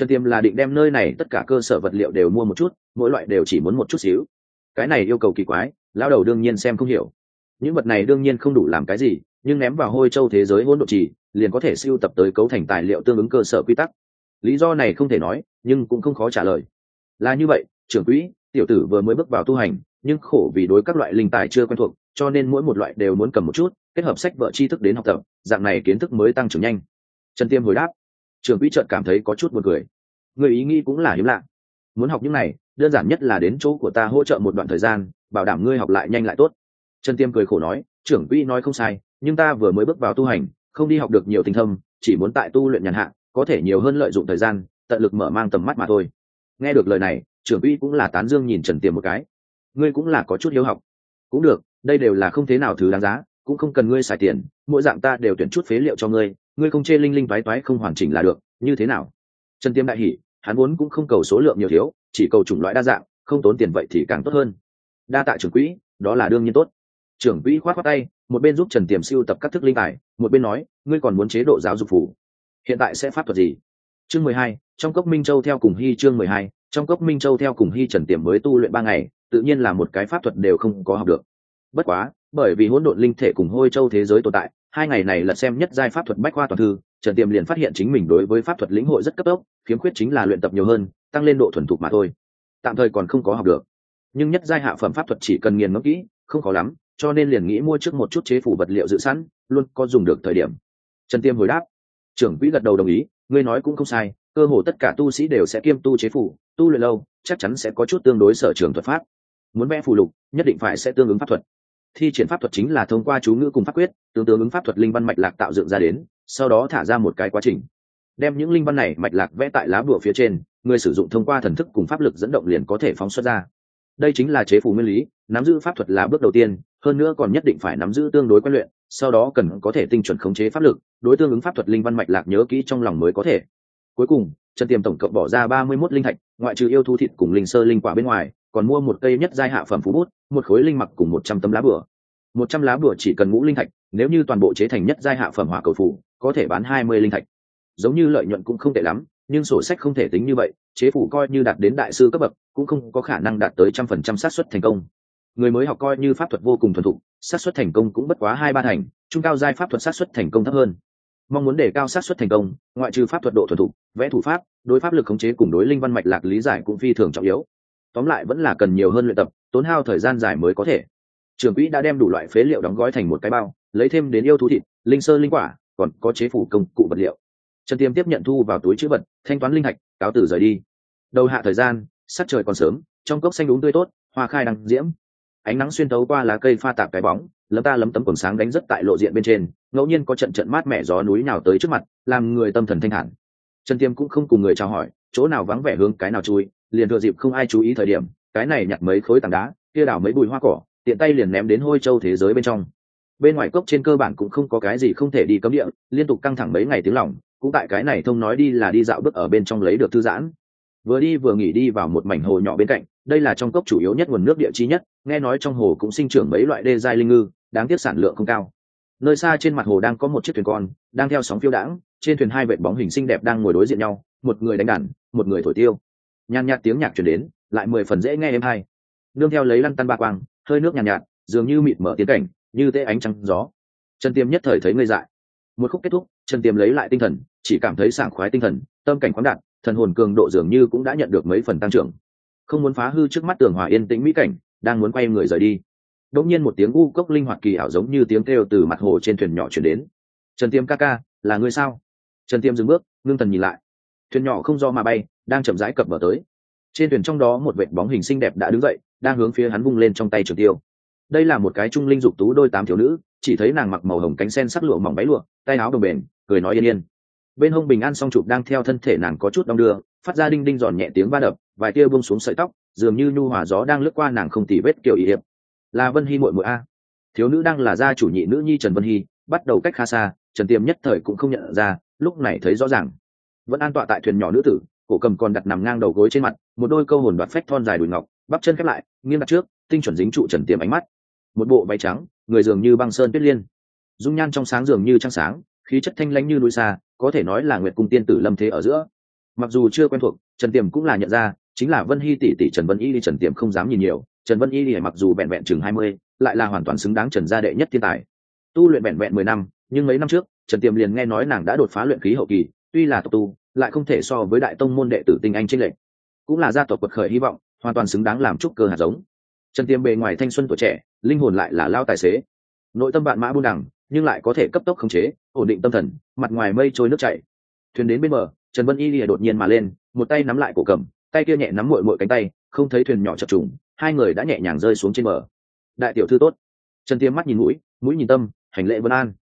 Trần Tiêm là định đem nơi này tất cả cơ sở vật liệu đều mua một chút, mỗi loại đều chỉ muốn một chút xíu. Cái này yêu cầu kỳ quái, lão đầu đương nhiên xem không hiểu. Những vật này đương nhiên không đủ làm cái gì, nhưng ném vào Hôi Châu thế giới hỗn độn trì, liền có thể sưu tập tới cấu thành tài liệu tương ứng cơ sở quy tắc. Lý do này không thể nói, nhưng cũng không khó trả lời. Là như vậy, trưởng quỹ, tiểu tử vừa mới bước vào tu hành, nhưng khổ vì đối các loại linh tài chưa quen thuộc, cho nên mỗi một loại đều muốn cầm một chút, kết hợp sách vở tri thức đến học tập, dạng này kiến thức mới tăng trưởng nhanh. Trần Tiêm hồi đáp. Trưởng quỹ chợt cảm thấy có chút buồn cười. Người ý nghĩ cũng là hiếm lạ. Muốn học những này, đơn giản nhất là đến chỗ của ta hỗ trợ một đoạn thời gian, bảo đảm ngươi học lại nhanh lại tốt. Trần Tiêm cười khổ nói, trưởng quỹ nói không sai, nhưng ta vừa mới bước vào tu hành, không đi học được nhiều tinh thâm, chỉ muốn tại tu luyện nhàn hạ, có thể nhiều hơn lợi dụng thời gian, tận lực mở mang tầm mắt mà thôi. Nghe được lời này, trưởng quỹ cũng là tán dương nhìn Trần Tiêm một cái. Ngươi cũng là có chút hiếu học. Cũng được, đây đều là không thế nào thứ đáng giá, cũng không cần ngươi xài tiền, mỗi dạng ta đều tuyển chút phế liệu cho ngươi, ngươi không chê linh linh toái toái không hoàn chỉnh là được, như thế nào? Trần Tiêm đại hỉ, hắn vốn cũng không cầu số lượng nhiều thiếu, chỉ cầu chủng loại đa dạng, không tốn tiền vậy thì càng tốt hơn. Đa tạ trưởng quỹ, đó là đương nhiên tốt. Trưởng quỹ khoát khoát tay, một bên giúp Trần Tiêm sưu tập các thức linh tài, một bên nói, ngươi còn muốn chế độ giáo dục phủ, hiện tại sẽ pháp thuật gì? Chương 12, trong cốc Minh Châu theo cùng Hy. Chương 12, trong cốc Minh Châu theo cùng Hy. Trần Tiêm mới tu luyện 3 ngày, tự nhiên là một cái pháp thuật đều không có học được. Bất quá, bởi vì hỗn độn linh thể cùng Hôi Châu thế giới tồn tại, 2 ngày này lật xem nhất giai pháp thuật bách khoa toàn thư, Trần Tiêm liền phát hiện chính mình đối với pháp thuật lĩnh hội rất cấp tốc, khiếm khuyết chính là luyện tập nhiều hơn, tăng lên độ thuần thục mà thôi. Tạm thời còn không có học được, nhưng nhất giai hạ phẩm pháp thuật chỉ cần nghiền ngẫm kỹ, không khó lắm, cho nên liền nghĩ mua trước một chút chế phủ vật liệu dự sẵn, luôn có dùng được thời điểm. Trần Tiêm hồi đáp. Trưởng quỹ gật đầu đồng ý, ngươi nói cũng không sai, cơ hồ tất cả tu sĩ đều sẽ kiêm tu chế phủ, tu luyện lâu, chắc chắn sẽ có chút tương đối sở trường thuật pháp. Muốn vẽ phù lục, nhất định phải sẽ tương ứng pháp thuật. Thi triển pháp thuật chính là thông qua chú ngữ cùng pháp quyết, tương ứng pháp thuật linh văn mạch lạc tạo dựng ra đến, sau đó thả ra một cái quá trình, đem những linh văn này mạch lạc vẽ tại lá bùa phía trên, người sử dụng thông qua thần thức cùng pháp lực dẫn động liền có thể phóng xuất ra. Đây chính là chế phù nguyên lý, nắm giữ pháp thuật là bước đầu tiên, hơn nữa còn nhất định phải nắm giữ tương đối quen luyện, sau đó cần có thể tinh chuẩn khống chế pháp lực, đối tương ứng pháp thuật linh văn mạch lạc nhớ kỹ trong lòng mới có thể. Cuối cùng, Trần Tiêm tổng cộng bỏ ra 31 linh thạch, ngoại trừ yêu thú thịt cùng linh sơ linh quả bên ngoài, còn mua một cây nhất giai hạ phẩm phú bút, một khối linh mặc cùng 100 tấm lá bùa. 100 lá bùa chỉ cần ngũ linh thạch, nếu như toàn bộ chế thành nhất giai hạ phẩm hỏa cầu phù, có thể bán 20 linh thạch. Giống như lợi nhuận cũng không tệ lắm, nhưng sổ sách không thể tính như vậy, chế phủ coi như đạt đến đại sư cấp bậc, cũng không có khả năng đạt tới 100% xác suất thành công. Người mới học coi như pháp thuật vô cùng thuần thục, xác suất thành công cũng bất quá 2-3 thành, trung cao giai pháp thuật xác suất thành công thấp hơn. Mong muốn đề cao xác suất thành công, ngoại trừ pháp thuật độ thuần thục, vẽ thủ pháp, đối pháp lực khống chế cùng đối linh văn mạch lạc lý giải cũng phi thường trọng yếu. Tóm lại vẫn là cần nhiều hơn luyện tập, tốn hao thời gian dài mới có thể. Trưởng quỹ đã đem đủ loại phế liệu đóng gói thành một cái bao, lấy thêm đến yêu thú thịt, linh sơ linh quả, còn có chế phủ công cụ vật liệu. Trần Tiêm tiếp nhận thu vào túi trữ vật, thanh toán linh thạch, cáo từ rời đi. Đầu hạ thời gian, sắc trời còn sớm, trong cốc xanh đúng tươi tốt, hoa khai đăng diễm. Ánh nắng xuyên thấu qua lá cây pha tạp cái bóng, lấm ta lấm tấm quần sáng đánh rất tại lộ diện bên trên, ngẫu nhiên có trận trận mát mẻ gió núi nào tới trước mặt, làm người tâm thần thanh thản. Trần Tiêm cũng không cùng người chào hỏi, chỗ nào vắng vẻ hướng cái nào chui, liền thừa dịp không ai chú ý thời điểm, cái này nhặt mấy khối tảng đá, kia đào mấy bụi hoa cỏ, tiện tay liền ném đến Hôi Châu thế giới bên trong. Bên ngoài cốc trên cơ bản cũng không có cái gì không thể đi cấm địa, liên tục căng thẳng mấy ngày tiếng lòng, cũng tại cái này thông nói đi là đi dạo bước ở bên trong lấy được thư giãn. Vừa đi vừa nghỉ đi vào một mảnh hồ nhỏ bên cạnh, đây là trong cốc chủ yếu nhất nguồn nước địa chi nhất, nghe nói trong hồ cũng sinh trưởng mấy loại đê giai linh ngư, đáng tiếc sản lượng không cao. Nơi xa trên mặt hồ đang có một chiếc thuyền con, đang theo sóng phiêu đãng, trên thuyền hai vệt bóng hình xinh đẹp đang ngồi đối diện nhau, một người đánh đàn, một người thổi tiêu. Nhàn nhạt tiếng nhạc truyền đến, lại 10 phần dễ nghe êm hay. Nương theo lấy lăn tăn ba quang, hơi nước nhàn nhạt, dường như mịt mở tiến cảnh, như tê ánh trăng gió. Trần Tiêm nhất thời thấy ngây dại. Một khúc kết thúc, Trần Tiêm lấy lại tinh thần, chỉ cảm thấy sảng khoái tinh thần, tâm cảnh khoáng đạt, thần hồn cường độ dường như cũng đã nhận được mấy phần tăng trưởng. Không muốn phá hư trước mắt tường hòa yên tĩnh mỹ cảnh, đang muốn quay người rời đi. Đột nhiên một tiếng u cốc linh hoạt kỳ ảo giống như tiếng kêu từ mặt hồ trên thuyền nhỏ truyền đến. Trần Tiêm ca ca, là ngươi sao? Trần Tiêm dừng bước, ngưng thần nhìn lại. Thuyền nhỏ không do mà bay, đang chậm rãi cập bờ tới. Trên thuyền trong đó một vệt bóng hình xinh đẹp đã đứng dậy, đang hướng phía hắn vung lên trong tay trường tiêu. Đây là một cái trung linh dục tú đôi tám thiếu nữ, chỉ thấy nàng mặc màu hồng cánh sen sắc lụa mỏng váy lụa, tay áo đồng bền, cười nói yên yên. Bên hông bình an song chụp đang theo thân thể nàng có chút đong đưa, phát ra đinh đinh giòn nhẹ tiếng va đập, vài tia buông xuống sợi tóc, dường như nhu hòa gió đang lướt qua nàng không tì vết kiểu ý hiệp. Là Vân Hy muội muội a. Thiếu nữ đang là gia chủ nhị nữ nhi Trần Vân Hy, bắt đầu cách khá xa, Trần Tiêm nhất thời cũng không nhận ra, lúc này thấy rõ ràng. Vẫn an tọa tại thuyền nhỏ nữ tử, cổ cầm còn đặt nằm ngang đầu gối trên mặt, một đôi câu hồn đoạt phách thon dài đùi ngọc, bắp chân khép lại, nghiêng đặt trước, tinh chuẩn dính trụ Trần Tiêm ánh mắt. Một bộ váy trắng, người dường như băng sơn tuyết liên, dung nhan trong sáng dường như trăng sáng, khí chất thanh lãnh như núi xa, có thể nói là nguyệt cung tiên tử lâm thế ở giữa. Mặc dù chưa quen thuộc, Trần Tiềm cũng là nhận ra chính là Vân Hy tỷ tỷ Trần Vân Y. Trần Tiềm không dám nhìn nhiều, Trần Vân Y mặc dù vẹn vẹn chừng 20, lại là hoàn toàn xứng đáng Trần gia đệ nhất thiên tài. Tu luyện vẹn vẹn 10 năm, nhưng mấy năm trước Trần Tiềm liền nghe nói nàng đã đột phá luyện khí hậu kỳ, tuy là tộc tu lại không thể so với đại tông môn đệ tử tinh anh chênh lệch, cũng là gia tộc quật khởi hy vọng, hoàn toàn xứng đáng làm trúc cơ hạt giống. Trần Tiềm bề ngoài thanh xuân tuổi trẻ, linh hồn lại là lao tài xế, nội tâm vạn mã buôn đẳng, nhưng lại có thể cấp tốc khống chế, ổn định tâm thần, mặt ngoài mây trôi nước chảy. Thuyền đến bên bờ, Trần Vân Y lìa đột nhiên mà lên, một tay nắm lại cổ cầm, tay kia nhẹ nắm muội muội cánh tay, không thấy thuyền nhỏ chập trùng, hai người đã nhẹ nhàng rơi xuống trên bờ. Đại tiểu thư tốt. Trần Tiềm mắt nhìn mũi, mũi nhìn tâm, hành lễ vân an.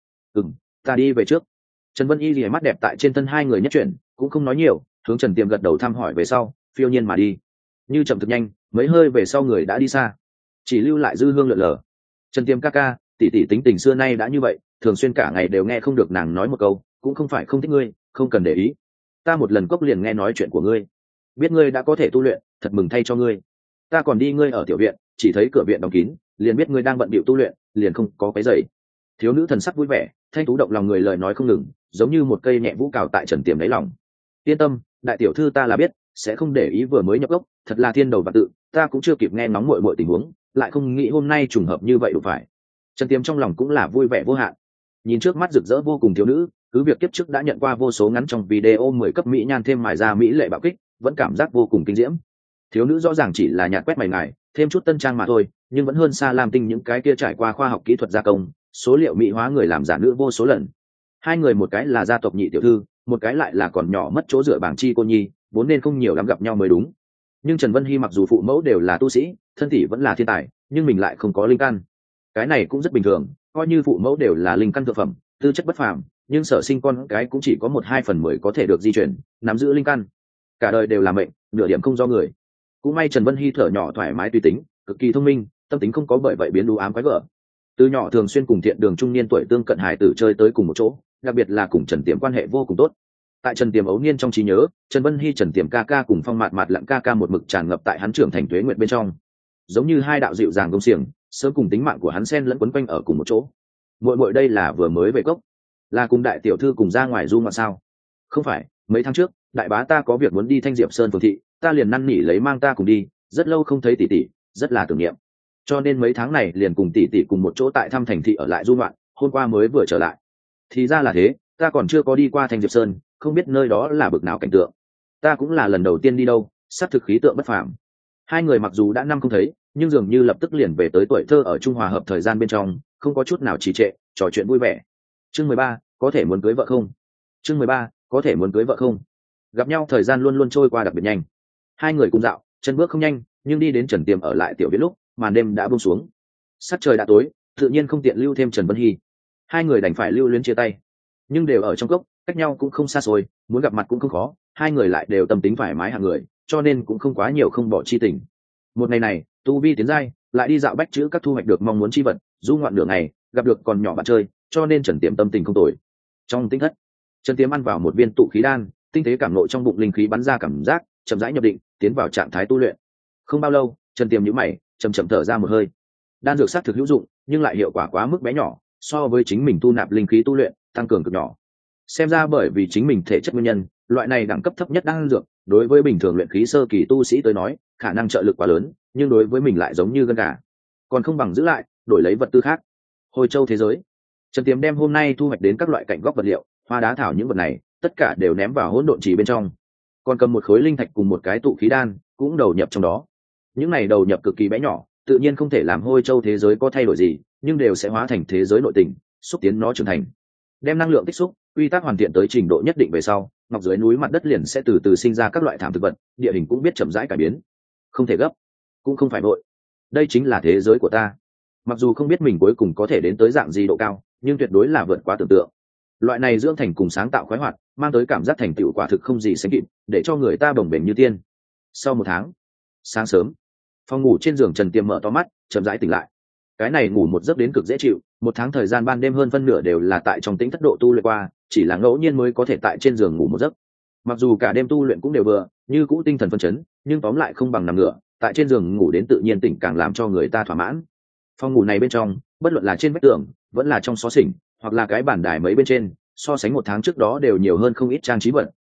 Ta đi về trước. Trần Vân Y lìa mắt đẹp tại trên thân hai người nhất chuyển, cũng không nói nhiều, hướng Trần Tiềm gật đầu thăm hỏi về sau, phiêu nhiên mà đi. Như chậm thực nhanh, mấy hơi về sau người đã đi xa, chỉ lưu lại dư hương lượn lờ. Trần Tiềm ca ca, tỷ tỷ tính tình xưa nay đã như vậy, thường xuyên cả ngày đều nghe không được nàng nói một câu, cũng không phải không thích ngươi, không cần để ý. Ta một lần cốc liền nghe nói chuyện của ngươi, biết ngươi đã có thể tu luyện, thật mừng thay cho ngươi. Ta còn đi ngươi ở tiểu viện, chỉ thấy cửa viện đóng kín, liền biết ngươi đang bận bịu tu luyện, liền không có cái giày. Thiếu nữ thần sắc vui vẻ, thanh tú động lòng người, lời nói không ngừng, giống như một cây nhẹ vũ cào tại Trần Tiềm lấy lòng. Yên tâm, đại tiểu thư ta là biết, sẽ không để ý, vừa mới nhập gốc, thật là thiên đầu và tự, ta cũng chưa kịp nghe ngóng muội muội tình huống, lại không nghĩ hôm nay trùng hợp như vậy đủ phải. Trần Tiềm trong lòng cũng là vui vẻ vô hạn, nhìn trước mắt rực rỡ vô cùng thiếu nữ, cứ việc kiếp trước đã nhận qua vô số ngắn trong video 10 cấp mỹ nhan thêm mài ra mỹ lệ bạo kích, vẫn cảm giác vô cùng kinh diễm. Thiếu nữ rõ ràng chỉ là nhạt quét mày ngài, thêm chút tân trang mà thôi, nhưng vẫn hơn xa Lam Tinh những cái kia trải qua khoa học kỹ thuật gia công, số liệu mỹ hóa người làm giả nữ vô số lần. Hai người một cái là gia tộc nhị tiểu thư, một cái lại là còn nhỏ mất chỗ dựa bảng chi cô nhi, vốn nên không nhiều lắm gặp nhau mới đúng. Nhưng Trần Vân Hy mặc dù phụ mẫu đều là tu sĩ, thân thể vẫn là thiên tài, nhưng mình lại không có linh căn. Cái này cũng rất bình thường, coi như phụ mẫu đều là linh căn thượng phẩm, tư chất bất phàm, nhưng sở sinh con cái cũng chỉ có 1/2/10 có thể được di chuyển, nắm giữ linh căn. Cả đời đều là mệnh, nửa điểm không do người. Cũng may Trần Vân Hy thở nhỏ thoải mái tùy tính, cực kỳ thông minh, tâm tính không có bởi vậy biến đu ám quái gở. Từ nhỏ thường xuyên cùng thiện đường trung niên tuổi tương cận hải tử chơi tới cùng một chỗ, đặc biệt là cùng Trần Tiềm quan hệ vô cùng tốt. Tại Trần Tiềm ấu niên trong trí nhớ, Trần Vân Hy Trần Tiềm ca ca cùng Phong Mạt Mạt Lặng ca ca một mực tràn ngập tại hắn trưởng thành tuế nguyện bên trong, giống như hai đạo dịu dàng gông xiềng, sớm cùng tính mạng của hắn xen lẫn quấn quanh ở cùng một chỗ. Muội muội đây là vừa mới về cốc, là cùng đại tiểu thư cùng ra ngoài du ngoạn sao? Không phải, mấy tháng trước đại bá ta có việc muốn đi Thanh Diệp Sơn phường thị, ta liền năn nỉ lấy mang ta cùng đi, rất lâu không thấy tỷ tỷ, rất là tưởng niệm, cho nên mấy tháng này liền cùng tỷ tỷ cùng một chỗ tại thăm thành thị ở lại du ngoạn, hôm qua mới vừa trở lại. Thì ra là thế, ta còn chưa có đi qua Thanh Diệp Sơn, không biết nơi đó là bực nào cảnh tượng. Ta cũng là lần đầu tiên đi đâu, xác thực khí tượng bất phàm. Hai người mặc dù đã năm không thấy, nhưng dường như lập tức liền về tới tuổi thơ ở Trung Hòa hợp thời gian bên trong, không có chút nào trì trệ, trò chuyện vui vẻ. Chương 13, có thể muốn cưới vợ không? Chương 13, có thể muốn cưới vợ không? Gặp nhau thời gian luôn luôn trôi qua đặc biệt nhanh. Hai người cùng dạo, chân bước không nhanh, nhưng đi đến Trần Tiềm ở lại tiểu viện lúc, màn đêm đã buông xuống. Sắc trời đã tối, tự nhiên không tiện lưu thêm Trần Vân Hy. Hai người đành phải lưu luyến chia tay. Nhưng đều ở trong cốc, cách nhau cũng không xa xôi, muốn gặp mặt cũng không khó, hai người lại đều tâm tính thoải mái hạng người, cho nên cũng không quá nhiều không bỏ chi tình. Một ngày này, tu vi tiến giai, lại đi dạo bách chữ các thu hoạch được mong muốn chi vật, du ngoạn nửa ngày, gặp được còn nhỏ bạn chơi, cho nên Trần Tiềm tâm tình không tồi. Trong tinh thất, Trần Tiềm ăn vào một viên tụ khí đan, tinh tế cảm ngộ trong bụng linh khí bắn ra cảm giác, chậm rãi nhập định, tiến vào trạng thái tu luyện. Không bao lâu, Trần Tiềm nhíu mày, chậm chậm thở ra một hơi. Đan dược xác thực hữu dụng, nhưng lại hiệu quả quá mức bé nhỏ, so với chính mình tu nạp linh khí tu luyện, tăng cường cực nhỏ. Xem ra bởi vì chính mình thể chất nguyên nhân, loại này đẳng cấp thấp nhất đan dược, đối với bình thường luyện khí sơ kỳ tu sĩ tới nói, khả năng trợ lực quá lớn, nhưng đối với mình lại giống như gân gà, còn không bằng giữ lại, đổi lấy vật tư khác. Hồi châu thế giới, Trần Tiềm đem hôm nay thu hoạch đến các loại cạnh góc vật liệu, hoa đá thảo những vật này, tất cả đều ném vào hỗn độn trì bên trong, còn cầm một khối linh thạch cùng một cái tụ khí đan, cũng đầu nhập trong đó. Những này đầu nhập cực kỳ bé nhỏ, tự nhiên không thể làm Hôi châu thế giới có thay đổi gì, nhưng đều sẽ hóa thành thế giới nội tình, xúc tiến nó trưởng thành. Đem năng lượng tích xúc, quy tắc hoàn thiện tới trình độ nhất định về sau, ngọc dưới núi mặt đất liền sẽ từ từ sinh ra các loại thảm thực vật, địa hình cũng biết chậm rãi cải biến. Không thể gấp, cũng không phải vội. Đây chính là thế giới của ta. Mặc dù không biết mình cuối cùng có thể đến tới dạng gì độ cao, nhưng tuyệt đối là vượt quá tưởng tượng. Loại này dưỡng thành cùng sáng tạo khoái hoạt, mang tới cảm giác thành tựu quả thực không gì sánh kịp, để cho người ta bồng bềnh như tiên. Sau một tháng, sáng sớm, phòng ngủ trên giường Trần Tiềm mở to mắt, chậm rãi tỉnh lại. Cái này ngủ một giấc đến cực dễ chịu, một tháng thời gian ban đêm hơn phân nửa đều là tại trong tĩnh thất độ tu luyện qua, chỉ là ngẫu nhiên mới có thể tại trên giường ngủ một giấc. Mặc dù cả đêm tu luyện cũng đều vừa, như cũ tinh thần phấn chấn, nhưng tóm lại không bằng nằm ngửa, tại trên giường ngủ đến tự nhiên tỉnh càng làm cho người ta thỏa mãn. Phòng ngủ này bên trong, bất luận là trên vách tường, vẫn là trong xó xỉnh, hoặc là cái bàn đài mấy bên trên, so sánh một tháng trước đó đều nhiều hơn không ít trang trí vật,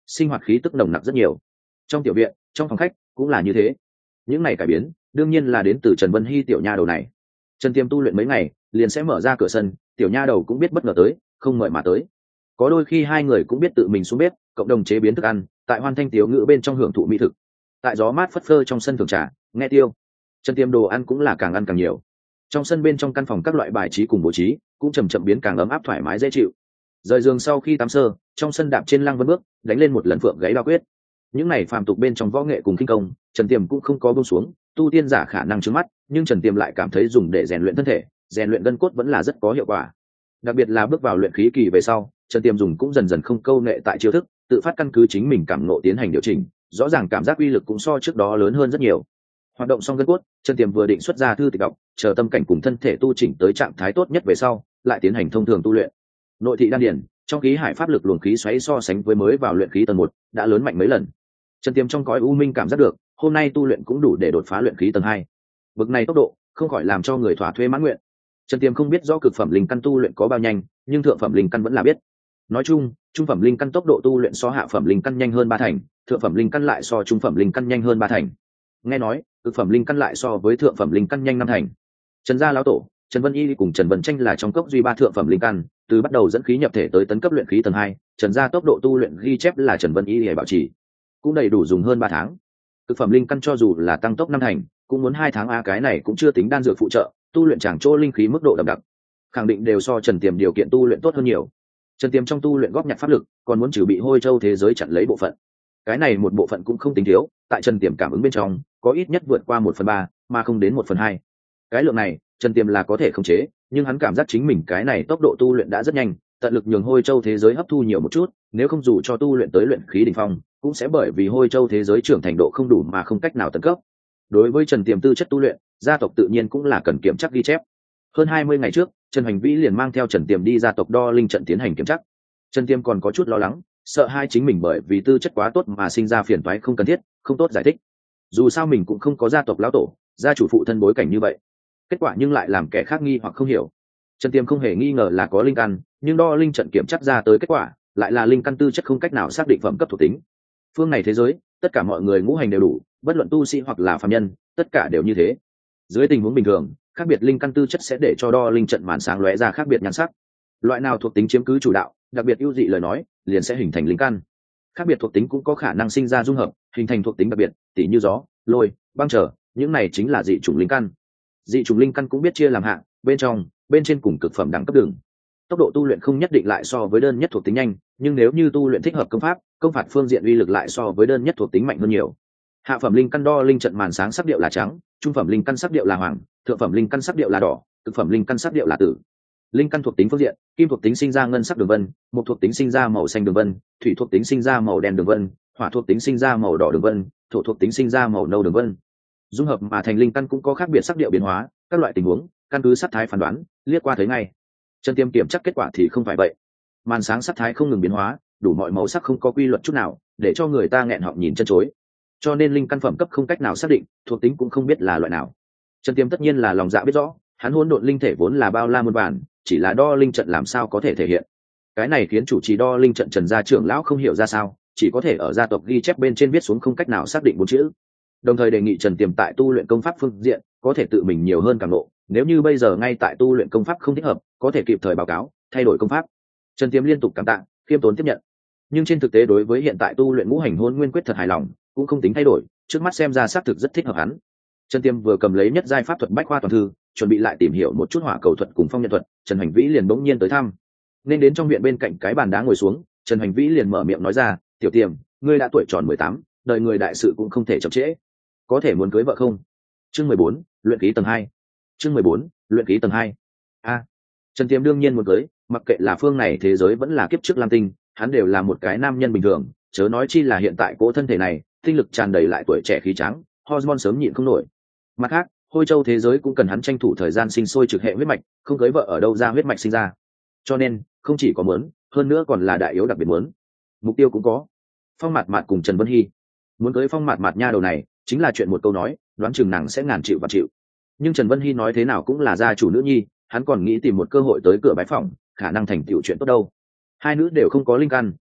sinh hoạt khí tức nồng nặc rất nhiều. Trong tiểu viện, trong phòng khách cũng là như thế. Những ngày cải biến đương nhiên là đến từ Trần Vân Hy tiểu nha đầu này. Trần Tiêm tu luyện mấy ngày liền sẽ mở ra cửa sân, tiểu nha đầu cũng biết bất ngờ tới, không mời mà tới. Có đôi khi hai người cũng biết tự mình xuống bếp cộng đồng chế biến thức ăn, tại hoan thanh tiếu ngữ bên trong hưởng thụ mỹ thực, tại gió mát phất phơ trong sân thưởng trà nghe tiêu. Trần Tiêm đồ ăn cũng là càng ăn càng nhiều. Trong sân bên trong căn phòng các loại bài trí cùng bố trí cũng chầm chậm biến càng ấm áp thoải mái dễ chịu. Rời giường sau khi tắm sơ, trong sân đạp trên lăng vân bước đánh lên một lần phượng gáy ba quyết. Những này phàm tục bên trong võ nghệ cùng kinh công, Trần Tiêm cũng không có buông xuống. Tu tiên giả khả năng trướng mắt, nhưng Trần Tiêm lại cảm thấy dùng để rèn luyện thân thể, rèn luyện gân cốt vẫn là rất có hiệu quả. Đặc biệt là bước vào luyện khí kỳ về sau, Trần Tiêm dùng cũng dần dần không câu nệ tại chiêu thức, tự phát căn cứ chính mình cảm ngộ tiến hành điều chỉnh, rõ ràng cảm giác uy lực cũng so trước đó lớn hơn rất nhiều. Hoạt động xong gân cốt, Trần Tiêm vừa định xuất ra thư tịch đọc, chờ tâm cảnh cùng thân thể tu chỉnh tới trạng thái tốt nhất về sau, lại tiến hành thông thường tu luyện. Nội thị đan điển, trong khí hải pháp lực luồng khí xoáy so sánh với mới vào luyện khí tầng 1, đã lớn mạnh mấy lần. Trần Tiêm trong cõi u minh cảm giác được, hôm nay tu luyện cũng đủ để đột phá luyện khí tầng 2. Bực này tốc độ, không khỏi làm cho người thỏa thuê mãn nguyện. Trần Tiêm không biết rõ cực phẩm linh căn tu luyện có bao nhanh, nhưng thượng phẩm linh căn vẫn là biết. Nói chung, trung phẩm linh căn tốc độ tu luyện so hạ phẩm linh căn nhanh hơn 3 thành, thượng phẩm linh căn lại so trung phẩm linh căn nhanh hơn 3 thành. Nghe nói, cực phẩm linh căn lại so với thượng phẩm linh căn nhanh 5 thành. Trần gia lão tổ, Trần Vân Y cùng Trần Vân Tranh là trong cốc duy 3 thượng phẩm linh căn, từ bắt đầu dẫn khí nhập thể tới tấn cấp luyện khí tầng 2, Trần gia tốc độ tu luyện ghi chép là Trần Vân Y để bảo trì, cũng đầy đủ dùng hơn 3 tháng. Cực phẩm linh căn cho dù là tăng tốc 5 thành, cũng muốn 2 tháng a, cái này cũng chưa tính đan dược phụ trợ, tu luyện chẳng chỗ linh khí mức độ đậm đặc, khẳng định đều so Trần Tiềm điều kiện tu luyện tốt hơn nhiều. Trần Tiềm trong tu luyện góp nhặt pháp lực, còn muốn trừ bị hôi châu thế giới chặn lấy bộ phận. Cái này một bộ phận cũng không tính thiếu, tại Trần Tiềm cảm ứng bên trong, có ít nhất vượt qua 1/3, mà không đến 1/2. Cái lượng này, Trần Tiềm là có thể khống chế, nhưng hắn cảm giác chính mình cái này tốc độ tu luyện đã rất nhanh, tận lực nhường hôi châu thế giới hấp thu nhiều một chút, nếu không dù cho tu luyện tới luyện khí đỉnh phong, cũng sẽ bởi vì hôi châu thế giới trưởng thành độ không đủ mà không cách nào tấn cấp. Đối với Trần Tiềm tư chất tu luyện, gia tộc tự nhiên cũng là cần kiểm tra ghi chép. Hơn 20 ngày trước, Trần Hành Vĩ liền mang theo Trần Tiềm đi gia tộc đo linh trận tiến hành kiểm tra. Trần Tiềm còn có chút lo lắng, sợ hai chính mình bởi vì tư chất quá tốt mà sinh ra phiền toái không cần thiết, không tốt giải thích. Dù sao mình cũng không có gia tộc lão tổ, gia chủ phụ thân bối cảnh như vậy. Kết quả nhưng lại làm kẻ khác nghi hoặc không hiểu. Trần Tiềm không hề nghi ngờ là có linh căn, nhưng đo linh trận kiểm tra ra tới kết quả lại là linh căn tư chất không cách nào xác định phẩm cấp thuộc tính. Phương này thế giới, tất cả mọi người ngũ hành đều đủ, bất luận tu sĩ hoặc là phàm nhân, tất cả đều như thế. Dưới tình huống bình thường, khác biệt linh căn tư chất sẽ để cho đo linh trận màn sáng lóe ra khác biệt nhan sắc. Loại nào thuộc tính chiếm cứ chủ đạo, đặc biệt ưu dị lời nói, liền sẽ hình thành linh căn. Khác biệt thuộc tính cũng có khả năng sinh ra dung hợp, hình thành thuộc tính đặc biệt, tỉ như gió, lôi, băng trở, những này chính là dị chủng linh căn. Dị chủng linh căn cũng biết chia làm hạng, bên trong, bên trên cùng cực phẩm đẳng cấp đường. Tốc độ tu luyện không nhất định lại so với đơn nhất thuộc tính nhanh, nhưng nếu như tu luyện thích hợp công pháp, công phạt phương diện uy lực lại so với đơn nhất thuộc tính mạnh hơn nhiều. Hạ phẩm linh căn đo linh trận màn sáng sắc điệu là trắng, trung phẩm linh căn sắc điệu là hoàng, thượng phẩm linh căn sắc điệu là đỏ, cực phẩm linh căn sắc điệu là tử. Linh căn thuộc tính phương diện, kim thuộc tính sinh ra ngân sắc đường vân, mộc thuộc tính sinh ra màu xanh đường vân, thủy thuộc tính sinh ra màu đen đường vân, hỏa thuộc tính sinh ra màu đỏ đường vân, thổ thuộc tính sinh ra màu nâu đường vân. Dung hợp mà thành linh căn cũng có khác biệt sắc điệu biến hóa, các loại tình huống, căn cứ sắc thái phán đoán, liếc qua thấy ngay. Trần Tiêm kiểm chắc kết quả thì không phải vậy. Màn sáng sắc thái không ngừng biến hóa, đủ mọi màu sắc không có quy luật chút nào, để cho người ta nghẹn họng nhìn chân chối. Cho nên linh căn phẩm cấp không cách nào xác định, thuộc tính cũng không biết là loại nào. Trần Tiêm tất nhiên là lòng dạ biết rõ, hắn hỗn độn linh thể vốn là bao la muôn vàn, chỉ là đo linh trận làm sao có thể thể hiện. Cái này khiến chủ trì đo linh trận Trần gia trưởng lão không hiểu ra sao, chỉ có thể ở gia tộc ghi chép bên trên viết xuống không cách nào xác định 4 chữ. Đồng thời đề nghị Trần Tiềm tại tu luyện công pháp phương diện có thể tự mình nhiều hơn cảm ngộ, nếu như bây giờ ngay tại tu luyện công pháp không thích hợp, có thể kịp thời báo cáo, thay đổi công pháp. Trần Tiềm liên tục cảm tạ, khiêm tốn tiếp nhận. Nhưng trên thực tế đối với hiện tại tu luyện ngũ hành hôn nguyên quyết thật hài lòng, cũng không tính thay đổi, trước mắt xem ra xác thực rất thích hợp hắn. Trần Tiêm vừa cầm lấy nhất giai pháp thuật bách khoa toàn thư, chuẩn bị lại tìm hiểu một chút hỏa cầu thuật cùng phong nhận thuật, Trần Hành Vĩ liền bỗng nhiên tới thăm. Nên đến trong viện bên cạnh cái bàn đá ngồi xuống, Trần Hành Vĩ liền mở miệng nói ra, "Tiểu Tiềm, ngươi đã tuổi tròn 18, đời người đại sự cũng không thể chậm trễ. Có thể muốn cưới vợ không?" Chương 14, luyện khí tầng 2. Chương 14, luyện khí tầng 2. A. Trần Tiêm đương nhiên muốn cưới, mặc kệ là phương này thế giới vẫn là kiếp trước Lam Tinh, hắn đều là một cái nam nhân bình thường, chớ nói chi là hiện tại cố thân thể này, tinh lực tràn đầy lại tuổi trẻ khí trắng, hormone sớm nhịn không nổi. Mặt khác, hôi châu thế giới cũng cần hắn tranh thủ thời gian sinh sôi trực hệ huyết mạch, không cưới vợ ở đâu ra huyết mạch sinh ra. Cho nên, không chỉ có muốn, hơn nữa còn là đại yếu đặc biệt muốn. Mục tiêu cũng có. Phong Mạt Mạt cùng Trần Vân Hy. Muốn cưới Phong Mạt Mạt nha đầu này, chính là chuyện một câu nói, đoán chừng nàng sẽ ngàn chịu và chịu. Nhưng Trần Vân Hy nói thế nào cũng là gia chủ nữ nhi, hắn còn nghĩ tìm một cơ hội tới cửa bái phỏng, khả năng thành tựu chuyện tốt đâu. Hai nữ đều không có linh căn,